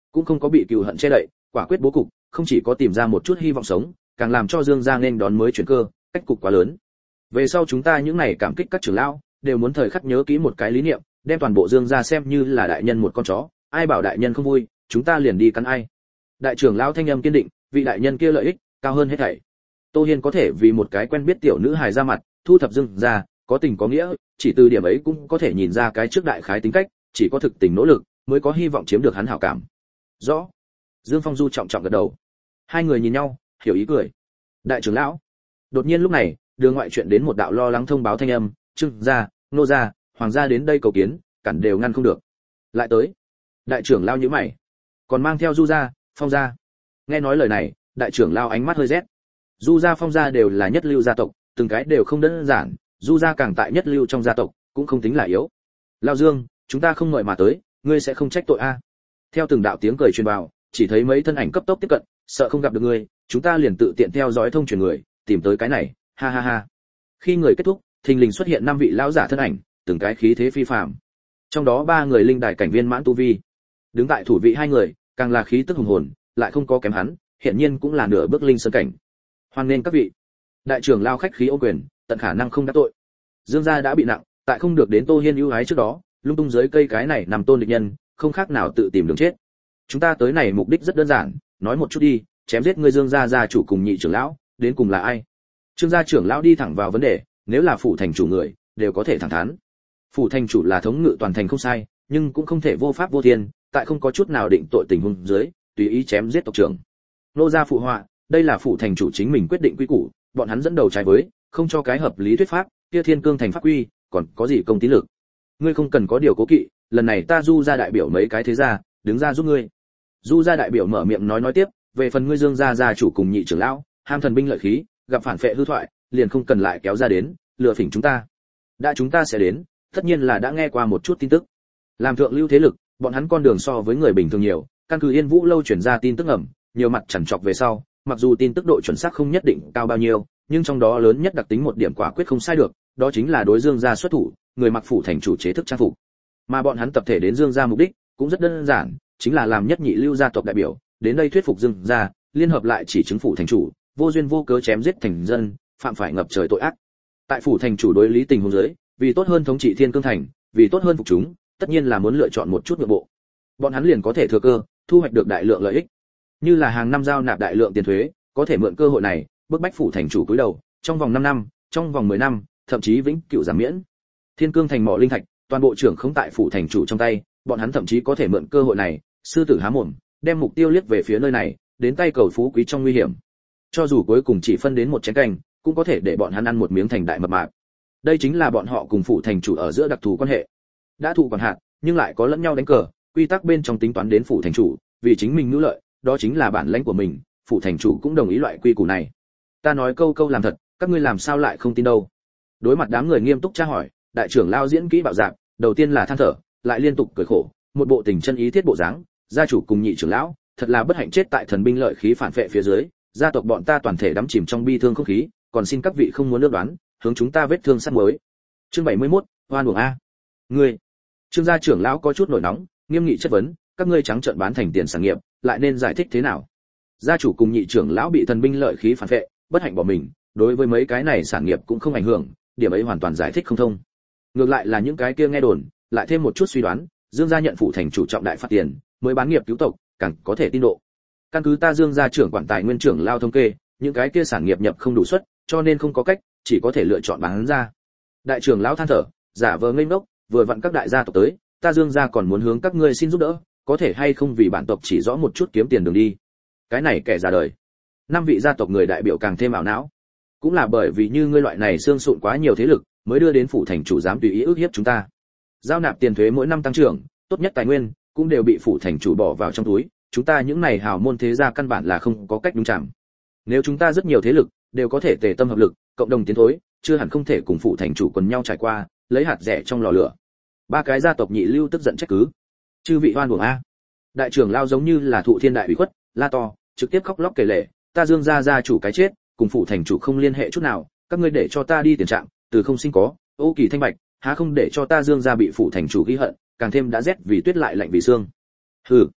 cũng không có bị cừu hận che đậy, quả quyết bố cục, không chỉ có tìm ra một chút hy vọng sống, càng làm cho Dương gia nên đón mới chuyển cơ, cách cục quá lớn. Về sau chúng ta những này cảm kích các trưởng lão, đều muốn thời khắc nhớ kỹ một cái lý niệm, đem toàn bộ Dương gia xem như là đại nhân một con chó, ai bảo đại nhân không vui, chúng ta liền đi cắn ai. Đại trưởng lão thanh âm kiên định, vị đại nhân kia lợi ích cao hơn hết thảy. Tô Hiên có thể vì một cái quen biết tiểu nữ hài ra mặt, thu thập Dương gia, có tình có nghĩa, chỉ từ điểm ấy cũng có thể nhìn ra cái trước đại khái tính cách, chỉ có thực tình nỗ lực mới có hy vọng chiếm được hắn hảo cảm. Rõ. Dương Phong Du trọng trọng gật đầu. Hai người nhìn nhau, hiểu ý cười. Đại trưởng lão. Đột nhiên lúc này, đường ngoại chuyện đến một đạo lo lắng thông báo thanh âm, Trương gia, Nô gia, Hoàng gia đến đây cầu kiến, cản đều ngăn không được. Lại tới. Đại trưởng lão nhíu mày. Còn mang theo Du gia, Phong gia. Nghe nói lời này, đại trưởng lão ánh mắt hơi rét. Du gia Phong gia đều là nhất lưu gia tộc, từng cái đều không đơn giản, Du gia càng tại nhất lưu trong gia tộc, cũng không tính là yếu. Lão Dương, chúng ta không mời mà tới, ngươi sẽ không trách tội a? Theo từng đạo tiếng cười truyền vào, chỉ thấy mấy thân ảnh cấp tốc tiếp cận, sợ không gặp được ngươi, chúng ta liền tự tiện theo dõi thông truyền người, tìm tới cái này, ha ha ha. Khi người kết thúc, thình lình xuất hiện 5 vị lão giả thân ảnh, từng cái khí thế phi phàm. Trong đó 3 người linh đài cảnh viên mãn tu vi, đứng tại thủ vị 2 người, càng là khí tức hùng hồn, lại không có kém hắn, hiện nhiên cũng là nửa bước linh sơn cảnh. Hoan nghênh các vị. Đại trưởng lao khách khí ô quyền, tận khả năng không đắc tội. Dương gia đã bị nặng, tại không được đến Tô Hiên ưu ái trước đó, lung tung dưới cây cái này nằm tôn địch nhân, không khác nào tự tìm đường chết. Chúng ta tới này mục đích rất đơn giản, nói một chút đi, chém giết ngươi Dương gia gia chủ cùng nhị trưởng lão, đến cùng là ai? Trương gia trưởng lão đi thẳng vào vấn đề, nếu là phủ thành chủ người, đều có thể thẳng thắn. Phủ thành chủ là thống ngự toàn thành không sai, nhưng cũng không thể vô pháp vô thiên, tại không có chút nào định tội tình huống dưới, tùy ý chém giết tộc trưởng. Nô gia phụ họa, đây là phủ thành chủ chính mình quyết định quy củ, bọn hắn dẫn đầu trái với, không cho cái hợp lý thuyết pháp, kia thiên cương thành pháp quy, còn có gì công tín lực. Ngươi không cần có điều cố kỵ, lần này ta Du gia đại biểu mấy cái thế gia, đứng ra giúp ngươi. Du gia đại biểu mở miệng nói tiếp, về phần ngươi Dương gia gia chủ cùng nhị trưởng lão, ham thần binh lợi khí, gặp phản phệ hư thoại, liền không cần lại kéo ra đến, lừa phỉnh chúng ta. Đã chúng ta sẽ đến, tất nhiên là đã nghe qua một chút tin tức. Làm thượng lưu thế lực, bọn hắn con đường so với người bình thường nhiều, căn cứ Yên Vũ lâu chuyển ra tin tức ẩm, nhiều mặt chằn chọc về sau, mặc dù tin tức độ chuẩn xác không nhất định cao bao nhiêu, nhưng trong đó lớn nhất đặc tính một điểm quả quyết không sai được, đó chính là đối Dương gia xuất thủ, người mặc phủ thành chủ chế thức trang phục. Mà bọn hắn tập thể đến Dương gia mục đích cũng rất đơn giản, chính là làm nhất nhị lưu gia tộc đại biểu, đến đây thuyết phục Dương gia, liên hợp lại chỉ chứng phủ thành chủ, vô duyên vô cớ chém giết thành dân, phạm phải ngập trời tội ác. Tại phủ thành chủ đối lý tình huống dưới, vì tốt hơn thống trị Thiên Cương thành, vì tốt hơn phục chúng, tất nhiên là muốn lựa chọn một chút nhượng bộ. Bọn hắn liền có thể thừa cơ, thu hoạch được đại lượng lợi ích. Như là hàng năm giao nạp đại lượng tiền thuế, có thể mượn cơ hội này, bức bách phủ thành chủ cúi đầu, trong vòng 5 năm, trong vòng 10 năm, thậm chí vĩnh cửu giảm miễn. Thiên Cương thành mỏ linh thạch, toàn bộ trưởng không tại phủ thành chủ trong tay, bọn hắn thậm chí có thể mượn cơ hội này, sư tử há mồm, đem mục tiêu liếc về phía nơi này, đến tay cầu phú quý trong nguy hiểm. Cho dù cuối cùng chỉ phân đến một chén canh, cũng có thể để bọn hắn ăn một miếng thành đại mập mạp. Đây chính là bọn họ cùng phủ thành chủ ở giữa đặc thù quan hệ. Đã thụ quản hạt, nhưng lại có lẫn nhau đánh cờ, quy tắc bên trong tính toán đến phủ thành chủ, vì chính mình ngữ lợi, đó chính là bản lãnh của mình, phủ thành chủ cũng đồng ý loại quy củ này. Ta nói câu câu làm thật, các ngươi làm sao lại không tin đâu? Đối mặt đám người nghiêm túc tra hỏi, đại trưởng lao diễn kỹ bạo dạn, đầu tiên là than thở, lại liên tục cười khổ, một bộ tình chân ý thiết bộ dáng, gia chủ cùng nhị trưởng lão, thật là bất hạnh chết tại thần binh lợi khí phản phệ phía dưới, gia tộc bọn ta toàn thể đắm chìm trong bi thương không khí, còn xin các vị không muốn ước đoán, hướng chúng ta vết thương sắt muối. Chương 71, oan uổng a. Ngươi. Trương gia trưởng lão có chút nổi nóng, nghiêm nghị chất vấn, các ngươi trắng trợn bán thành tiền sản nghiệp, lại nên giải thích thế nào? Gia chủ cùng nhị trưởng lão bị thần binh lợi khí phản phệ, bất hạnh bỏ mình, đối với mấy cái này sản nghiệp cũng không ảnh hưởng, điểm ấy hoàn toàn giải thích không thông. Ngược lại là những cái kia nghe đồn, lại thêm một chút suy đoán, Dương gia nhận phụ thành chủ trọng đại phạt tiền, mới bán nghiệp cứu tộc, càng có thể tin độ. Căn cứ ta Dương gia trưởng quản tài nguyên trưởng lao thống kê, những cái kia sản nghiệp nhập không đủ suất, cho nên không có cách, chỉ có thể lựa chọn bán ra. Đại trưởng lão than thở, giả vờ ngây ngốc, vừa vặn các đại gia tộc tới, ta Dương gia còn muốn hướng các ngươi xin giúp đỡ, có thể hay không vì bản tộc chỉ rõ một chút kiếm tiền đường đi. Cái này kẻ ra đời. 5 vị gia tộc người đại biểu càng thêm ảo não. Cũng là bởi vì như ngươi loại này xương sụn quá nhiều thế lực, mới đưa đến phủ thành chủ dám tùy ý ức hiếp chúng ta. Giao nạp tiền thuế mỗi năm tăng trưởng, tốt nhất tài nguyên cũng đều bị phủ thành chủ bỏ vào trong túi, chúng ta những này hào môn thế gia căn bản là không có cách đúng chạm. Nếu chúng ta rất nhiều thế lực đều có thể tề tâm hợp lực, cộng đồng tiến thối, chưa hẳn không thể cùng phủ thành chủ quần nhau trải qua, lấy hạt rẻ trong lò lửa. 3 cái gia tộc nhị lưu tức giận trách cứ. Chư vị oan uổng a. Đại trưởng lao giống như là thụ thiên đại ủy khuất, la to, trực tiếp khóc lóc kể lể, ta Dương gia gia chủ cái chết, cùng phủ thành chủ không liên hệ chút nào, các ngươi để cho ta đi tiền trạng, từ không sinh có, ô kỳ thanh bạch, há không để cho ta Dương gia bị phủ thành chủ ghi hận, càng thêm đã rét vì tuyết lại lạnh vì xương. Hừ.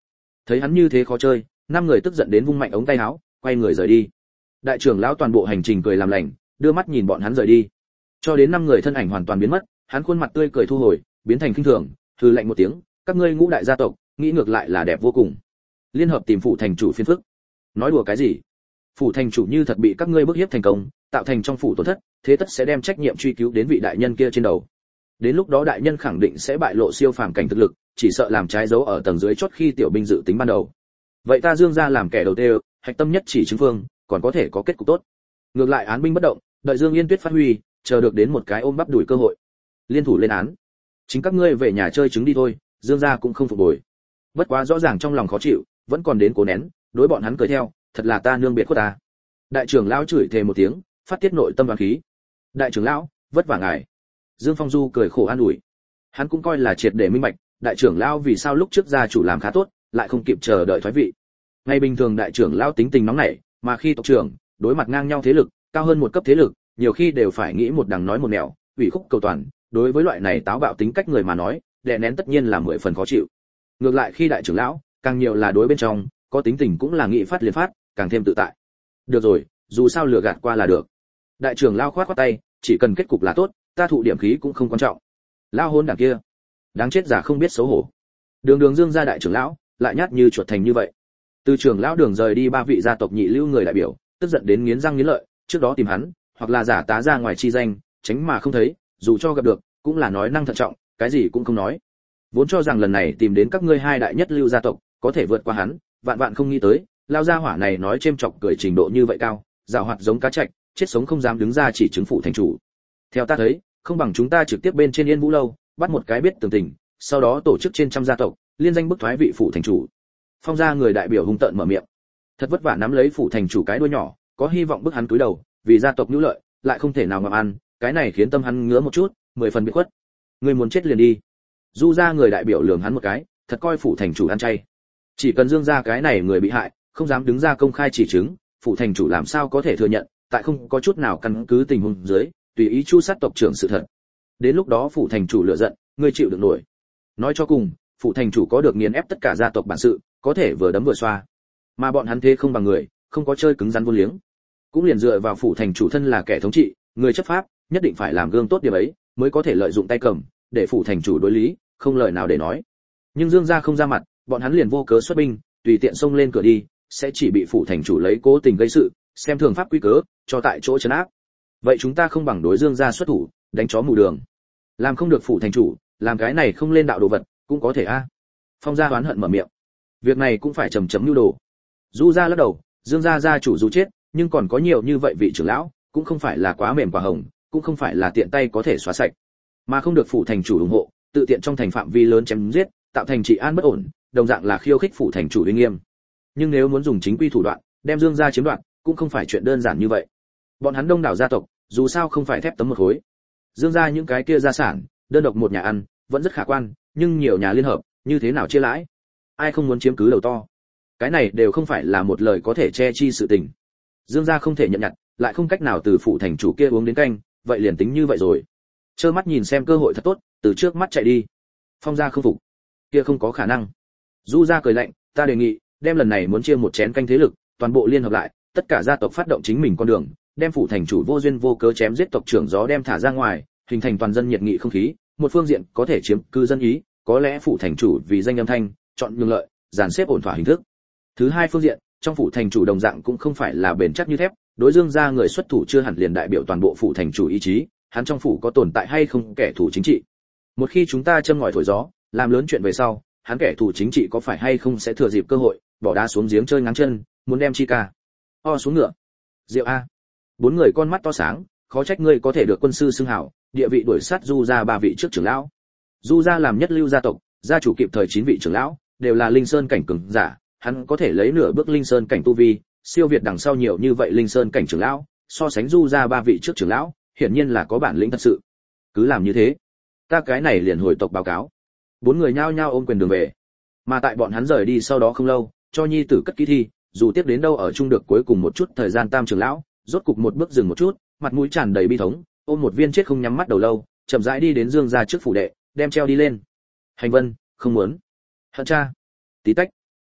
Thấy hắn như thế khó chơi, năm người tức giận đến vung mạnh ống tay áo, quay người rời đi. Đại trưởng lão toàn bộ hành trình cười làm lành, đưa mắt nhìn bọn hắn rời đi. Cho đến năm người thân ảnh hoàn toàn biến mất, hắn khuôn mặt tươi cười thu hồi, biến thành khinh thường, hừ lạnh một tiếng, các ngươi ngũ đại gia tộc, nghĩ ngược lại là đẹp vô cùng. Liên hợp tìm phủ thành chủ phiền phức. Nói đùa cái gì? Phủ thành chủ như thật bị các ngươi bức hiếp thành công, tạo thành trong phủ tổn thất, thế tất sẽ đem trách nhiệm truy cứu đến vị đại nhân kia trên đầu. Đến lúc đó đại nhân khẳng định sẽ bại lộ siêu phàm cảnh thực lực, chỉ sợ làm trái dấu ở tầng dưới chót khi tiểu binh dự tính ban đầu. Vậy ta Dương gia làm kẻ đầu tiên, hạch tâm nhất chỉ chứng phương, còn có thể có kết cục tốt. Ngược lại án binh bất động, đợi Dương Yên Tuyết phát huy, chờ được đến một cái ôm bắp đuổi cơ hội. Liên thủ lên án. Chính các ngươi về nhà chơi trứng đi thôi, Dương gia cũng không phục bồi. Bất quá rõ ràng trong lòng khó chịu, vẫn còn đến cố nén, đối bọn hắn cười theo, thật là ta nương biệt khuất ta. Đại trưởng lão chửi thề một tiếng, phát tiết nội tâm đoán khí. Đại trưởng lão, vất vả ngài. Dương Phong Du cười khổ an ủi. Hắn cũng coi là triệt để minh bạch, đại trưởng lão vì sao lúc trước gia chủ làm khá tốt, lại không kịp chờ đợi thoái vị. Ngày bình thường đại trưởng lão tính tình nóng nảy, mà khi tộc trưởng đối mặt ngang nhau thế lực, cao hơn một cấp thế lực, nhiều khi đều phải nghĩ một đằng nói một nẻo, ủy khúc cầu toàn, đối với loại này táo bạo tính cách người mà nói, đè nén tất nhiên là 10 phần khó chịu. Ngược lại khi đại trưởng lão, càng nhiều là đối bên trong, có tính tình cũng là nghị phát liền phát, càng thêm tự tại. Được rồi, dù sao lừa gạt qua là được. Đại trưởng lão khoát khoát tay, chỉ cần kết cục là tốt, ta thụ điểm khí cũng không quan trọng. Lao hôn đảng kia, đáng chết giả không biết xấu hổ. Đường Dương gia đại trưởng lão, lại nhát như chuột thành như vậy. Từ trưởng lão Đường rời đi 3 vị gia tộc nhị lưu người đại biểu, tức giận đến nghiến răng nghiến lợi, trước đó tìm hắn, hoặc là giả tá ra ngoài chi danh, tránh mà không thấy, dù cho gặp được, cũng là nói năng thận trọng, cái gì cũng không nói. Vốn cho rằng lần này tìm đến các ngươi hai đại nhất lưu gia tộc, có thể vượt qua hắn, vạn vạn không nghĩ tới, lao gia hỏa này nói chêm chọc cười trình độ như vậy cao, giàu hoạt giống cá trạch, chết sống không dám đứng ra chỉ chứng phụ thành chủ. Theo ta thấy, không bằng chúng ta trực tiếp bên trên Yên Vũ lâu, bắt một cái biết tường tình, sau đó tổ chức trên trăm gia tộc, liên danh bức thoái vị phụ thành chủ. Phong gia người đại biểu hung tợn mở miệng. Thật vất vả nắm lấy phụ thành chủ cái đuôi nhỏ, có hy vọng bức hắn túi đầu, vì gia tộc nhu lợi, lại không thể nào ngậm ăn, cái này khiến tâm hắn ngứa một chút, 10 phần biệt khuất. Người muốn chết liền đi. Du gia người đại biểu lườm hắn một cái, thật coi phụ thành chủ ăn chay. Chỉ cần Dương gia cái này người bị hại, không dám đứng ra công khai chỉ chứng, phụ thành chủ làm sao có thể thừa nhận, tại không có chút nào căn cứ tình huống dưới, tùy ý chu sát tộc trưởng sự thật. Đến lúc đó phụ thành chủ lựa giận, ngươi chịu được nổi. Nói cho cùng, phụ thành chủ có được nghiền ép tất cả gia tộc bản sự, có thể vừa đấm vừa xoa. Mà bọn hắn thế không bằng người, không có chơi cứng rắn vô liếng. Cũng liền dựa vào phụ thành chủ thân là kẻ thống trị, người chấp pháp, nhất định phải làm gương tốt điểm ấy, mới có thể lợi dụng tay cầm, để phụ thành chủ đối lý, không lời nào để nói. Nhưng Dương gia không ra mặt, bọn hắn liền vô cớ xuất binh, tùy tiện xông lên cửa đi, sẽ chỉ bị phụ thành chủ lấy cố tình gây sự, xem thường pháp quy cớ, cho tại chỗ trấn áp. Vậy chúng ta không bằng đối Dương gia xuất thủ, đánh chó mù đường. Làm không được phụ thành chủ, làm cái này không lên đạo đồ vật, cũng có thể a. Phong gia oán hận mở miệng. Việc này cũng phải chầm chấm nhu đồ. Du gia lắc đầu, Dương gia gia chủ dù chết, nhưng còn có nhiều như vậy vị trưởng lão, cũng không phải là quá mềm quả hồng, cũng không phải là tiện tay có thể xóa sạch. Mà không được phụ thành chủ ủng hộ, tự tiện trong thành phạm vi lớn chém giết, tạo thành trị an bất ổn, đồng dạng là khiêu khích phụ thành chủ uy nghiêm. Nhưng nếu muốn dùng chính quy thủ đoạn, đem Dương gia chiếm đoạt, cũng không phải chuyện đơn giản như vậy. Bọn hắn đông đảo gia tộc, dù sao không phải thép tấm một khối. Dương gia những cái kia gia sản, đơn độc một nhà ăn, vẫn rất khả quan, nhưng nhiều nhà liên hợp, như thế nào chia lãi? Ai không muốn chiếm cứ đầu to? Cái này đều không phải là một lời có thể che chi sự tình. Dương gia không thể nhận nhặt, lại không cách nào từ phụ thành chủ kia uống đến canh, vậy liền tính như vậy rồi. Trơ mắt nhìn xem cơ hội thật tốt, từ trước mắt chạy đi. Phong gia không phục, kia không có khả năng. Du gia cười lạnh, ta đề nghị, đem lần này muốn chia một chén canh thế lực, toàn bộ liên hợp lại, tất cả gia tộc phát động chính mình con đường, đem phụ thành chủ vô duyên vô cớ chém giết tộc trưởng gió đem thả ra ngoài, hình thành toàn dân nhiệt nghị không khí, một phương diện có thể chiếm cư dân ý, có lẽ phụ thành chủ vì danh âm thanh, chọn nhường lợi, dàn xếp ổn thỏa hình thức. Thứ hai phương diện, trong phụ thành chủ đồng dạng cũng không phải là bền chắc như thép, đối Dương gia người xuất thủ chưa hẳn liền đại biểu toàn bộ phụ thành chủ ý chí, hắn trong phủ có tồn tại hay không kẻ thù chính trị. Một khi chúng ta châm ngòi thổi gió, làm lớn chuyện về sau, hắn kẻ thù chính trị có phải hay không sẽ thừa dịp cơ hội, bỏ đá xuống giếng chơi ngáng chân, muốn đem chi ca. Xuống ngựa. Diệu a. 4 người con mắt to sáng, khó trách ngươi có thể được quân sư xưng hào, địa vị đuổi sát Du gia 3 vị trước trưởng lão. Du gia làm nhất lưu gia tộc, gia chủ kịp thời 9 vị trưởng lão, đều là linh sơn cảnh cường giả, hắn có thể lấy nửa bước linh sơn cảnh tu vi, siêu việt đằng sau nhiều như vậy linh sơn cảnh trưởng lão, so sánh Du gia 3 vị trước trưởng lão, hiển nhiên là có bản lĩnh thật sự. Cứ làm như thế, ta cái này liền hồi tộc báo cáo. 4 người nhao nhao ôm quyền đường về. Mà tại bọn hắn rời đi sau đó không lâu, cho nhi tử cất kỹ thi, dù tiếp đến đâu ở chung được cuối cùng một chút thời gian tam trưởng lão, rốt cục một bước dừng một chút, mặt mũi tràn đầy bi thống, ôm một viên chết không nhắm mắt đầu lâu, chậm rãi đi đến Dương gia trước phủ đệ, đem treo đi lên. Hành Vân, không muốn. Hận cha. Tí tách.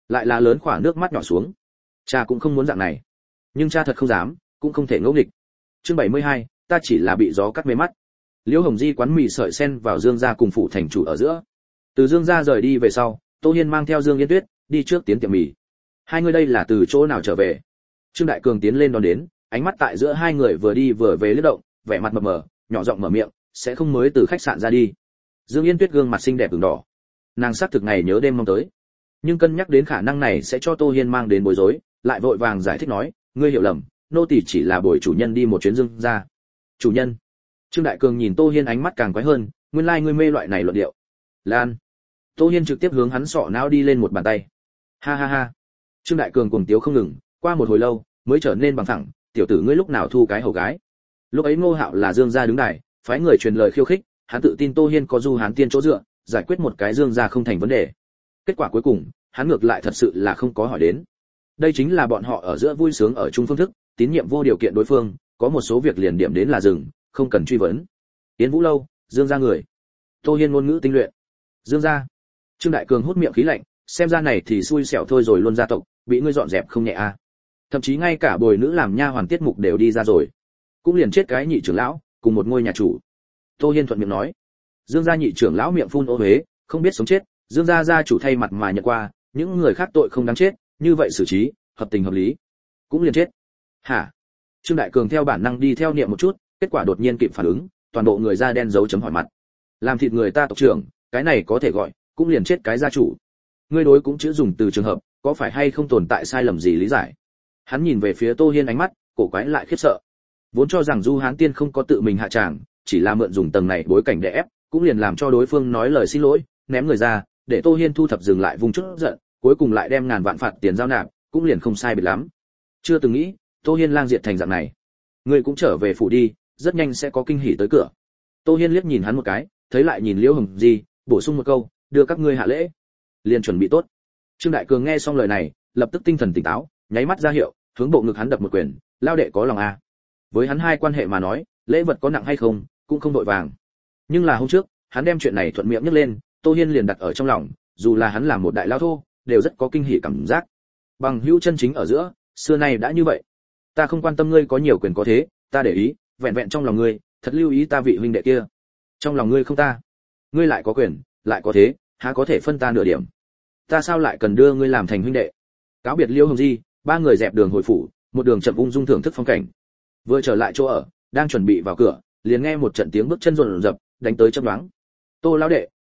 lại là lớn khỏa nước mắt nhỏ xuống. Cha cũng không muốn dạng này, nhưng cha thật không dám, cũng không thể ngỗ nghịch. Chương 72, ta chỉ là bị gió cắt mê mắt. Liễu Hồng Di quán mì sợi sen vào Dương gia cùng phủ thành chủ ở giữa. Từ Dương gia rời đi về sau, Tô Hiên mang theo Dương Yên Tuyết đi trước tiến tiệm mì. Hai người đây là từ chỗ nào trở về? Trương Đại Cường tiến lên đón đến, ánh mắt tại giữa hai người vừa đi vừa về lướt động, vẻ mặt mập mờ, nhỏ giọng mở miệng, sẽ không mới từ khách sạn ra đi. Dương Yên Tuyết gương mặt xinh đẹp ửng đỏ. Nàng xác thực ngày nhớ đêm mong tới, nhưng cân nhắc đến khả năng này sẽ cho Tô Hiên mang đến bối rối, lại vội vàng giải thích nói, ngươi hiểu lầm, nô tỳ chỉ là bồi chủ nhân đi một chuyến Dương gia. Chủ nhân? Trương Đại Cường nhìn Tô Hiên ánh mắt càng quái hơn, nguyên lai ngươi mê loại này luận điệu. Lan. Tô Hiên trực tiếp hướng hắn sọ não đi lên một bàn tay. Ha ha ha. Trương Đại Cường cuồng tiếu không ngừng, qua một hồi lâu mới trở nên bằng thẳng, tiểu tử ngươi lúc nào thu cái hầu gái? Lúc ấy Ngô Hạo là Dương gia đứng đài, phái người truyền lời khiêu khích, hắn tự tin Tô Hiên có Du Hán Tiên chỗ dựa, giải quyết một cái Dương gia không thành vấn đề. Kết quả cuối cùng, hắn ngược lại thật sự là không có hỏi đến. Đây chính là bọn họ ở giữa vui sướng ở chung phương thức, tín nhiệm vô điều kiện đối phương, có một số việc liền điểm đến là dừng, không cần truy vấn. Yến Vũ lâu, Dương gia người. Tô Hiên ngôn ngữ tinh luyện. Dương gia. Trương Đại Cường hút miệng khí lạnh, xem ra này thì xui xẻo thôi rồi, luôn gia tộc bị ngươi dọn dẹp không nhẹ a. Thậm chí ngay cả bồi nữ làm nha hoàn tiết mục đều đi ra rồi, cũng liền chết cái nhị trưởng lão cùng một ngôi nhà chủ. Tô Hiên thuận miệng nói. Dương gia nhị trưởng lão miệng phun ô uế, không biết sống chết, Dương gia gia chủ thay mặt mà nhận qua, những người khác tội không đáng chết, như vậy xử trí hợp tình hợp lý, cũng liền chết. Hả? Trương Đại Cường theo bản năng đi theo niệm một chút, kết quả đột nhiên kịp phản ứng, toàn bộ người da đen dấu chấm hỏi mặt. Làm thịt người ta tộc trưởng, cái này có thể gọi, cũng liền chết cái gia chủ. Ngươi đối cũng chữ dùng từ trường hợp, có phải hay không tồn tại sai lầm gì lý giải? Hắn nhìn về phía Tô Hiên ánh mắt, cổ quái lại khiếp sợ. Vốn cho rằng Du Hán Tiên không có tự mình hạ tràng, chỉ là mượn dùng tầng này bối cảnh để ép, cũng liền làm cho đối phương nói lời xin lỗi, ném người ra, để Tô Hiên thu thập dừng lại vùng chút giận, cuối cùng lại đem ngàn vạn phạt tiền giao nạp, cũng liền không sai biệt lắm. Chưa từng nghĩ, Tô Hiên lang diệt thành dạng này. Ngươi cũng trở về phủ đi, rất nhanh sẽ có kinh hỉ tới cửa. Tô Hiên liếc nhìn hắn một cái, thấy lại nhìn Liễu Hồng Di, bổ sung một câu, đưa các ngươi hạ lễ. Liền chuẩn bị tốt. Trương Đại Cường nghe xong lời này, lập tức tinh thần tỉnh táo, nháy mắt ra hiệu, hướng bộ ngực hắn đập một quyền, lao đệ có lòng a. Với hắn hai quan hệ mà nói, lễ vật có nặng hay không, cũng không đội vàng. Nhưng là hôm trước, hắn đem chuyện này thuận miệng nhắc lên, Tô Hiên liền đặt ở trong lòng, dù là hắn là một đại lao thô, đều rất có kinh hỉ cảm giác. Bằng hữu chân chính ở giữa, xưa nay đã như vậy. Ta không quan tâm ngươi có nhiều quyền có thế, ta để ý, vẹn vẹn trong lòng ngươi, thật lưu ý ta vị huynh đệ kia. Trong lòng ngươi không ta, ngươi lại có quyền, lại có thế, há có thể phân ta nửa điểm. Ta sao lại cần đưa ngươi làm thành huynh đệ? Cáo biệt Liễu Hồng Di, ba người dẹp đường hồi phủ, một đường chậm ung dung thưởng thức phong cảnh. Vừa trở lại chỗ ở, đang chuẩn bị vào cửa, liền nghe một trận tiếng bước chân rộn rập, đánh tới chớp nhoáng. Tô lão đệ,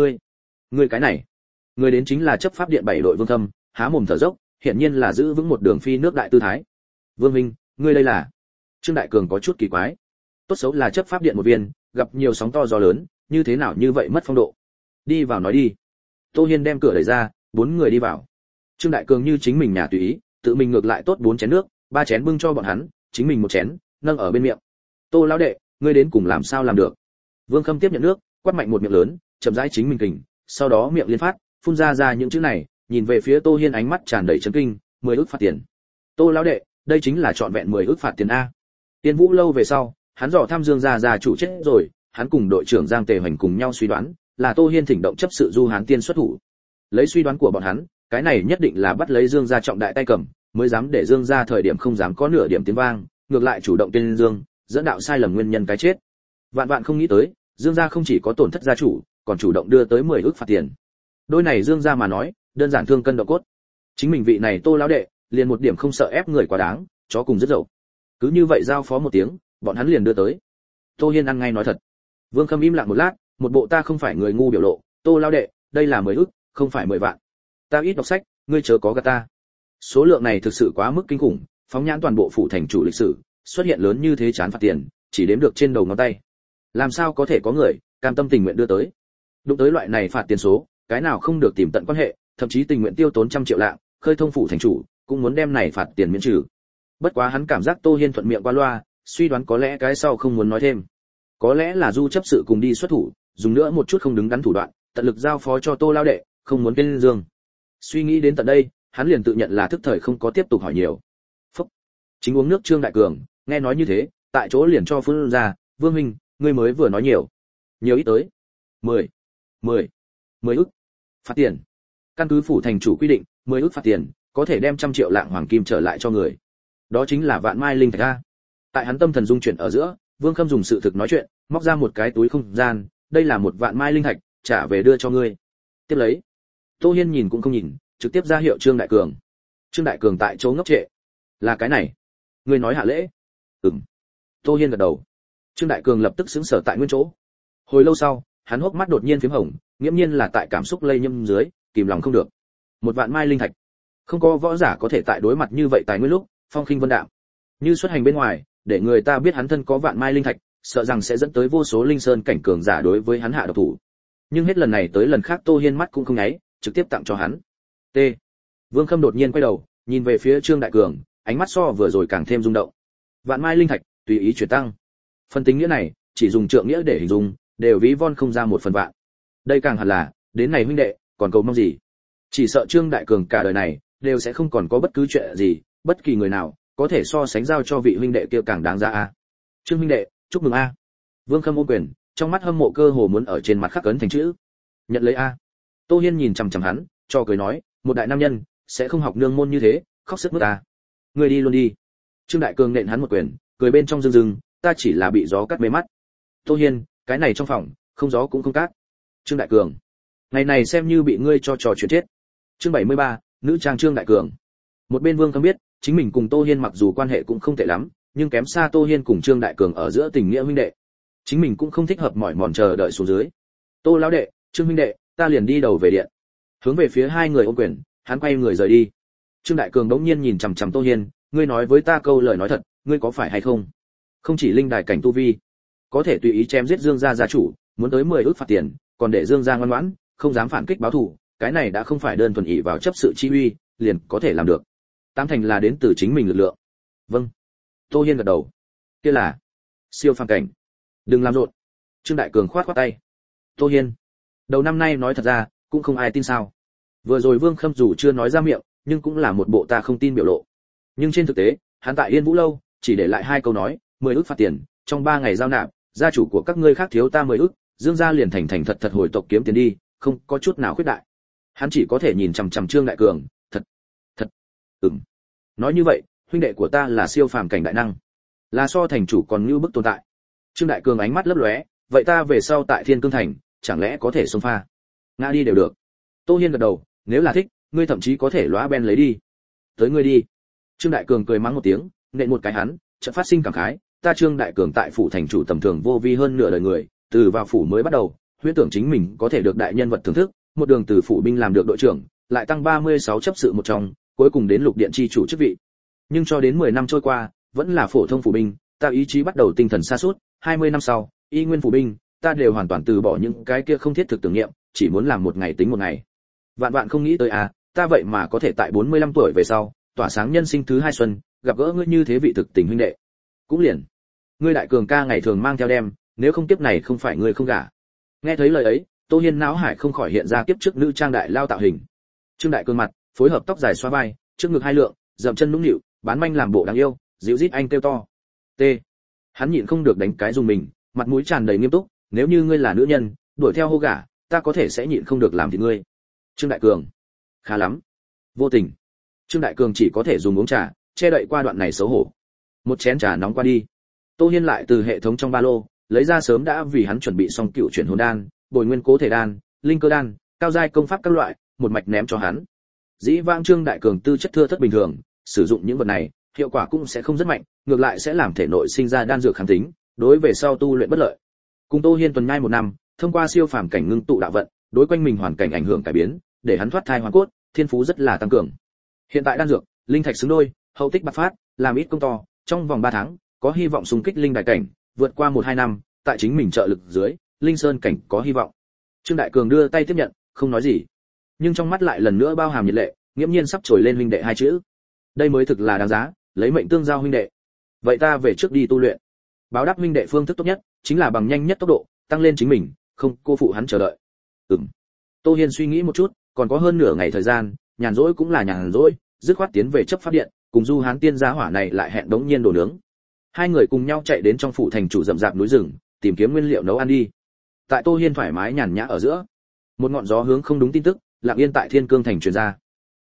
ngươi cái này, ngươi đến chính là chấp pháp điện 7 đội Vương Thâm, há mồm thở dốc, hiển nhiên là giữ vững một đường phi nước đại tư thái. Vương minh, ngươi đây là? Trương Đại Cường có chút kỳ quái. Tốt xấu là chấp pháp điện một viên, gặp nhiều sóng to gió lớn, như thế nào như vậy mất phong độ. Đi vào nói đi. Tô Hiên đem cửa đẩy ra, 4 người đi vào. Trương Đại Cường như chính mình nhà tùy ý, tự mình ngược lại tốt 4 chén nước, 3 chén bưng cho bọn hắn, chính mình một chén, nâng ở bên miệng. Tô lão đệ, ngươi đến cùng làm sao làm được? Vương Khâm tiếp nhận nước, quát mạnh một miệng lớn, chậm rãi chính mình kình, sau đó miệng liên phát, phun ra những chữ này, nhìn về phía Tô Hiên ánh mắt tràn đầy chấn kinh, 10 ức phạt tiền. Tô lão đệ, đây chính là trọn vẹn 10 ức phạt tiền a. Tiên Vũ lâu về sau, hắn dò thăm Dương gia chủ chết rồi, hắn cùng đội trưởng Giang Tề Hoành cùng nhau suy đoán, là Tô Hiên thỉnh động chấp sự Du Hán Tiên xuất thủ. Lấy suy đoán của bọn hắn, cái này nhất định là bắt lấy Dương gia trọng đại tay cầm, mới dám để Dương gia thời điểm không dám có nửa điểm tiếng vang, ngược lại chủ động tên Dương, dẫn đạo sai lầm nguyên nhân cái chết. Vạn vạn không nghĩ tới, Dương gia không chỉ có tổn thất gia chủ, còn chủ động đưa tới 10 ức phạt tiền. Đôi này Dương gia mà nói, đơn giản thương cân độ cốt. Chính mình vị này Tô lão đệ, liền một điểm không sợ ép người quá đáng, chó cùng rất dậu. Cứ như vậy giao phó một tiếng, bọn hắn liền đưa tới. Tô Hiên ăn ngay nói thật. Vương Khâm im lặng một lát, một bộ ta không phải người ngu biểu lộ, Tô lão đệ, đây là 10 ức, không phải 10 vạn. Ta ít đọc sách, ngươi chớ có gạt ta. Số lượng này thực sự quá mức kinh khủng, phóng nhãn toàn bộ phủ thành chủ lịch sử, xuất hiện lớn như thế chán phạt tiền, chỉ đếm được trên đầu ngón tay. Làm sao có thể có người cam tâm tình nguyện đưa tới? Đụng tới loại này phạt tiền số, cái nào không được tìm tận quan hệ, thậm chí tình nguyện tiêu tốn trăm triệu lạng, khơi thông phủ thành chủ, cũng muốn đem này phạt tiền miễn trừ. Bất quá hắn cảm giác Tô Hiên thuận miệng qua loa, suy đoán có lẽ cái sau không muốn nói thêm. Có lẽ là Du chấp sự cùng đi xuất thủ, dùng nữa một chút không đứng đắn thủ đoạn, tận lực giao phó cho Tô lao đệ, không muốn tên dương. Suy nghĩ đến tận đây, hắn liền tự nhận là thức thời không có tiếp tục hỏi nhiều. Phúc. Chính uống nước Trương Đại Cường, nghe nói như thế, tại chỗ liền cho phun ra, Vương huynh, ngươi mới vừa nói nhiều. Nhiều ít tới. 10 ức. Phạt tiền. Căn cứ phủ thành chủ quy định, 10 ức phạt tiền, có thể đem 100 triệu lạng hoàng kim trở lại cho người. Đó chính là vạn mai linh thạch a. Tại hắn tâm thần dung chuyển ở giữa, Vương Khâm dùng sự thực nói chuyện, móc ra một cái túi không gian, đây là một vạn mai linh thạch, trả về đưa cho ngươi. Tiếp lấy. Tô Hiên nhìn cũng không nhìn, trực tiếp ra hiệu Trương Đại Cường. Trương Đại Cường tại chỗ ngốc trệ. Là cái này. Ngươi nói hạ lễ? Ừm. Tô Hiên gật đầu. Trương Đại Cường lập tức sững sờ tại nguyên chỗ. Hồi lâu sau, hắn hốc mắt đột nhiên phím hồng, nghiễm nhiên là tại cảm xúc lây nhiễm dưới, kìm lòng không được. Một vạn mai linh thạch. Không có võ giả có thể tại đối mặt như vậy tài nguyên lúc, phong khinh vân đạm. Như xuất hành bên ngoài, để người ta biết hắn thân có vạn mai linh thạch, sợ rằng sẽ dẫn tới vô số linh sơn cảnh cường giả đối với hắn hạ độc thủ. Nhưng hết lần này tới lần khác Tô Hiên mắt cũng không nháy, trực tiếp tặng cho hắn. T. Vương Khâm đột nhiên quay đầu, nhìn về phía Trương Đại Cường, ánh mắt so vừa rồi càng thêm rung động. Vạn mai linh thạch, tùy ý chuyển tăng. Phần tính nghĩa này, chỉ dùng trượng nghĩa để hình dung, đều ví von không ra một phần vạn. Đây càng hẳn là, đến này huynh đệ, còn cầu mong gì? Chỉ sợ Trương Đại Cường cả đời này đều sẽ không còn có bất cứ chuyện gì, bất kỳ người nào có thể so sánh giao cho vị huynh đệ kia càng đáng giá a. Trương huynh đệ, chúc mừng a. Vương Khâm ôm quyền, trong mắt hâm mộ cơ hồ muốn ở trên mặt khắc ấn thành chữ. Nhận lấy a. Tô Hiên nhìn chằm chằm hắn, cho cười nói, một đại nam nhân sẽ không học nương môn như thế, khóc sức mướt a. Ngươi đi luôn đi. Trương Đại Cường nện hắn một quyền, cười bên trong rưng rưng, ta chỉ là bị gió cắt mê mắt. Tô Hiên, cái này trong phòng, không gió cũng không cát. Trương Đại Cường, ngày này xem như bị ngươi cho trò chuyện chết. Chương 73, nữ trang Trương Đại Cường. Một bên Vương Khâm biết, chính mình cùng Tô Hiên mặc dù quan hệ cũng không tệ lắm, nhưng kém xa Tô Hiên cùng Trương Đại Cường ở giữa tình nghĩa huynh đệ. Chính mình cũng không thích hợp mỏi mòn chờ đợi xuống dưới. Tô lão đệ, Trương huynh đệ, ta liền đi đầu về điện. Hướng về phía hai người ôm quyền, hắn quay người rời đi. Trương Đại Cường đống nhiên nhìn chằm chằm Tô Hiên, ngươi nói với ta câu lời nói thật, ngươi có phải hay không? Không chỉ linh đài cảnh tu vi, có thể tùy ý chém giết Dương gia gia chủ, muốn tới 10 ức phạt tiền, còn để Dương gia ngoan ngoãn, không dám phản kích báo thù, cái này đã không phải đơn thuần ỷ vào chấp sự chi uy, liền có thể làm được. Tám thành là đến từ chính mình lực lượng. Vâng. Tô Hiên gật đầu. Kia là siêu phàm cảnh. Đừng làm rộn. Trương Đại Cường khoát khoát tay. Tô Hiên, đầu năm nay nói thật ra, cũng không ai tin sao. Vừa rồi Vương Khâm dù chưa nói ra miệng, nhưng cũng là một bộ ta không tin biểu lộ. Nhưng trên thực tế, hắn tại Yên Vũ lâu, chỉ để lại hai câu nói, 10 ức phạt tiền, trong 3 ngày giao nạp, gia chủ của các ngươi khác thiếu ta 10 ức, Dương gia liền thành thành thật thật hồi tộc kiếm tiền đi, không có chút nào khuyết đại. Hắn chỉ có thể nhìn chằm chằm Trương Đại Cường, thật. Nói như vậy, huynh đệ của ta là siêu phàm cảnh đại năng, là so thành chủ còn như bức tồn tại. Trương Đại Cường ánh mắt lấp lóe, vậy ta về sau tại Thiên Cương thành, chẳng lẽ có thể xông pha? Ngã đi đều được. Tô Hiên gật đầu, nếu là thích, ngươi thậm chí có thể lóa ben lấy đi. Tới ngươi đi. Trương Đại Cường cười mắng một tiếng, nện một cái hắn, chợt phát sinh cảm khái, ta Trương Đại Cường tại phủ thành chủ tầm thường vô vi hơn nửa đời người, từ vào phủ mới bắt đầu, huyễn tưởng chính mình có thể được đại nhân vật thưởng thức, một đường từ phủ binh làm được đội trưởng, lại tăng 36 chấp sự một trong, cuối cùng đến lục điện chi chủ chức vị. Nhưng cho đến 10 năm trôi qua, vẫn là phổ thông phủ binh, ta ý chí bắt đầu tinh thần sa sút, 20 năm sau, y nguyên phủ binh, ta đều hoàn toàn từ bỏ những cái kia không thiết thực tưởng niệm, chỉ muốn làm một ngày tính một ngày. Vạn vạn không nghĩ tới ta vậy mà có thể tại 45 tuổi về sau, tỏa sáng nhân sinh thứ hai xuân, gặp gỡ ngươi như thế vị thực tình huynh đệ. Cũng liền, ngươi Đại Cường ca ngày thường mang theo đem, nếu không kiếp này không phải ngươi không gả. Nghe thấy lời ấy, Tô Hiên não hải không khỏi hiện ra kiếp trước nữ trang đại lao tạo hình. Trương Đại Cường mặt, phối hợp tóc dài xóa vai, trước ngực hai lượng, dậm chân nũng nịu, bán manh làm bộ đáng yêu, dịu rít anh kêu to. T. Hắn nhịn không được đánh cái dùng mình, mặt mũi tràn đầy nghiêm túc, nếu như ngươi là nữ nhân, đuổi theo hô gả, ta có thể sẽ nhịn không được làm thịt ngươi. Trương Đại Cường. Khá lắm. Vô tình. Trương Đại Cường chỉ có thể dùng uống trà, che đậy qua đoạn này xấu hổ. Một chén trà nóng qua đi. Tô Hiên lại từ hệ thống trong ba lô, lấy ra sớm đã vì hắn chuẩn bị xong cựu chuyển hồn đan, bồi nguyên cố thể đan, linh cơ đan, cao giai công pháp các loại, một mạch ném cho hắn. Dĩ vãng Trương Đại Cường tư chất thưa thất bình thường, sử dụng những vật này, hiệu quả cũng sẽ không rất mạnh, ngược lại sẽ làm thể nội sinh ra đan dược kháng tính, đối về sau tu luyện bất lợi. Cùng Tô Hiên tuần nhai 1 năm, thông qua siêu phàm cảnh ngưng tụ đạo vận, đối quanh mình hoàn cảnh ảnh hưởng cải biến, để hắn thoát thai hoàn cốt, thiên phú rất là tăng cường. Hiện tại đan dược, linh thạch xứng đôi, hậu tích bạc phát, làm ít công to, trong vòng 3 tháng, có hy vọng xung kích linh đại cảnh, vượt qua 1-2 năm, tại chính mình trợ lực dưới, linh sơn cảnh có hy vọng. Trương Đại Cường đưa tay tiếp nhận, không nói gì, nhưng trong mắt lại lần nữa bao hàm nhiệt lệ, nghiễm nhiên sắp trồi lên huynh đệ hai chữ. Đây mới thực là đáng giá, lấy mệnh tương giao huynh đệ. Vậy ta về trước đi tu luyện. Báo đáp huynh đệ phương thức tốt nhất, chính là bằng nhanh nhất tốc độ, tăng lên chính mình, không cô phụ hắn chờ đợi. Tô Hiên suy nghĩ một chút, còn có hơn nửa ngày thời gian, nhàn rỗi cũng là nhàn rỗi, dứt khoát tiến về chấp pháp điện, cùng Du Hán tiên giá hỏa này lại hẹn đống nhiên đồ nướng. Hai người cùng nhau chạy đến trong phủ thành chủ rậm rạp núi rừng, tìm kiếm nguyên liệu nấu ăn đi. Tại Tô Hiên thoải mái nhàn nhã ở giữa, một ngọn gió hướng không đúng tin tức, lặng yên tại Thiên Cương thành truyền ra.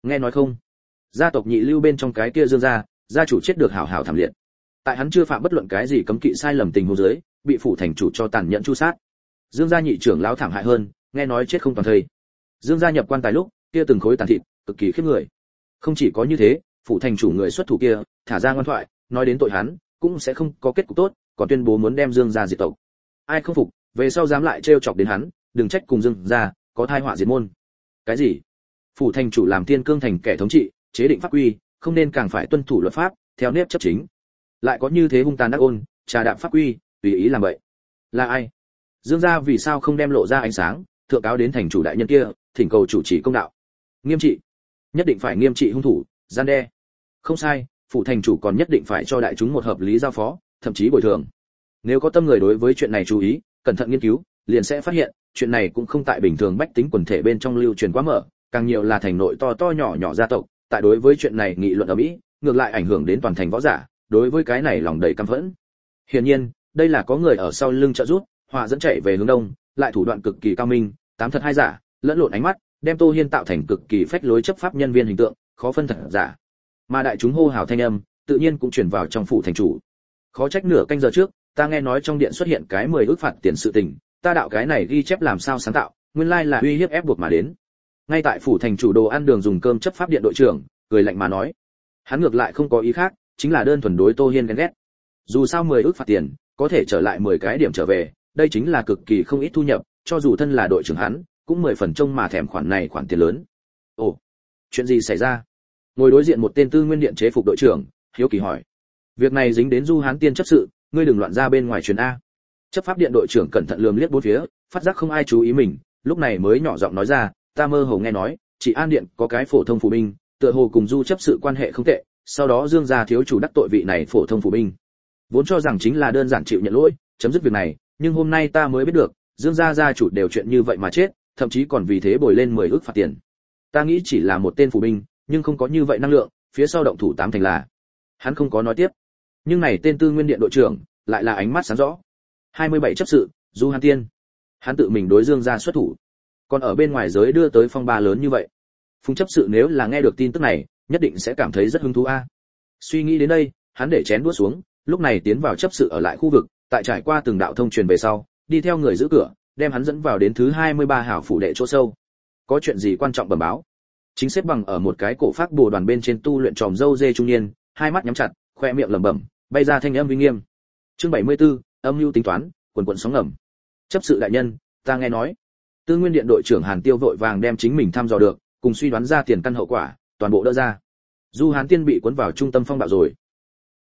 Nghe nói không, gia tộc nhị lưu bên trong cái kia Dương gia, gia chủ chết được hảo hảo thảm liệt. Tại hắn chưa phạm bất luận cái gì cấm kỵ sai lầm tình huống dưới, bị phủ thành chủ cho tàn nhẫn chu sát. Dương gia nhị trưởng lão thảm hại hơn, nghe nói chết không toàn thây. Dương gia nhập quan tài lúc, kia từng khối tàn thịt, cực kỳ khiếp người. Không chỉ có như thế, phủ thành chủ người xuất thủ kia, thả ra ngoan thoại, nói đến tội hắn, cũng sẽ không có kết cục tốt, còn tuyên bố muốn đem Dương gia diệt tộc. Ai không phục, về sau dám lại trêu chọc đến hắn, đừng trách cùng Dương gia có tai họa diệt môn. Cái gì? Phủ thành chủ làm Tiên Cương thành kẻ thống trị, chế định pháp quy, không nên càng phải tuân thủ luật pháp, theo nếp chấp chính. Lại có như thế hung tàn đắc ôn, trà đạp pháp quy, tùy ý làm vậy. Là ai? Dương gia vì sao không đem lộ ra ánh sáng, thượng cáo đến thành chủ đại nhân kia, thỉnh cầu chủ trì công đạo. Nghiêm trị, nhất định phải nghiêm trị hung thủ, gian đe. Không sai, phủ thành chủ còn nhất định phải cho đại chúng một hợp lý giao phó, thậm chí bồi thường. Nếu có tâm người đối với chuyện này chú ý, cẩn thận nghiên cứu, liền sẽ phát hiện, chuyện này cũng không tại bình thường bách tính quần thể bên trong lưu truyền quá mở, càng nhiều là thành nội to to nhỏ nhỏ gia tộc, tại đối với chuyện này nghị luận ở Mỹ, ngược lại ảnh hưởng đến toàn thành võ giả, đối với cái này lòng đầy căm phẫn. Hiển nhiên, đây là có người ở sau lưng trợ giúp, họa dẫn chạy về hướng đông, lại thủ đoạn cực kỳ cao minh, tám thật hai giả, lẫn lộn ánh mắt, đem Tô Hiên tạo thành cực kỳ phách lối chấp pháp nhân viên hình tượng, khó phân thật giả. Mà đại chúng hô hào thanh âm, tự nhiên cũng truyền vào trong phủ thành chủ. Khó trách nửa canh giờ trước, ta nghe nói trong điện xuất hiện cái 10 ức phạt tiền sự tình, ta đạo cái này ghi chép làm sao sáng tạo, nguyên lai là uy hiếp ép buộc mà đến. Ngay tại phủ thành chủ đồ ăn đường dùng cơm chấp pháp điện đội trưởng, cười lạnh mà nói. Hắn ngược lại không có ý khác, chính là đơn thuần đối Tô Hiên ghen ghét. Dù sao 10 ức phạt tiền, có thể trở lại 10 cái điểm trở về, đây chính là cực kỳ không ít thu nhập, cho dù thân là đội trưởng hắn, cũng 10 phần trông mà thèm khoản này khoản tiền lớn. Ồ, chuyện gì xảy ra? Ngồi đối diện một tên tư nguyên điện chế phục đội trưởng, hiếu kỳ hỏi. Việc này dính đến Du Hán Tiên chấp sự, ngươi đừng loạn ra bên ngoài truyền a. Chấp pháp điện đội trưởng cẩn thận lườm liếc bốn phía, phát giác không ai chú ý mình, lúc này mới nhỏ giọng nói ra, ta mơ hồ nghe nói, chỉ An điện có cái phổ thông phủ binh, tựa hồ cùng Du chấp sự quan hệ không tệ, sau đó Dương gia thiếu chủ đắc tội vị này phổ thông phủ binh. Vốn cho rằng chính là đơn giản chịu nhận lỗi, chấm dứt việc này, nhưng hôm nay ta mới biết được, Dương gia gia chủ đều chuyện như vậy mà chết, thậm chí còn vì thế bồi lên 10 ức phạt tiền. Ta nghĩ chỉ là một tên phủ binh, nhưng không có như vậy năng lượng, phía sau động thủ tám thành là. Hắn không có nói tiếp. Nhưng này tên tư nguyên điện đội trưởng, lại là ánh mắt sáng rõ. 27 chấp sự, Du Hán Tiên. Hắn tự mình đối Dương gia xuất thủ. Còn ở bên ngoài giới đưa tới phong ba lớn như vậy. Phùng chấp sự nếu là nghe được tin tức này, nhất định sẽ cảm thấy rất hứng thú a. Suy nghĩ đến đây, hắn để chén đũa xuống, lúc này tiến vào chấp sự ở lại khu vực, tại trải qua từng đạo thông truyền về sau, đi theo người giữ cửa, đem hắn dẫn vào đến thứ 23 hảo phủ đệ chỗ sâu. Có chuyện gì quan trọng bẩm báo? Chính xếp bằng ở một cái cổ phác bồ đoàn bên trên tu luyện tròm râu dê trung niên, hai mắt nhắm chặt, khoe miệng lẩm bẩm, bay ra thanh âm uy nghiêm. Chương 74, âm mưu tính toán, quần quần sóng ngầm. Chấp sự đại nhân, ta nghe nói, Tư Nguyên Điện đội trưởng Hàn Tiêu vội vàng đem chính mình thăm dò được, cùng suy đoán ra tiền căn hậu quả, toàn bộ đỡ ra. Du Hán Tiên bị cuốn vào trung tâm phong bạo rồi.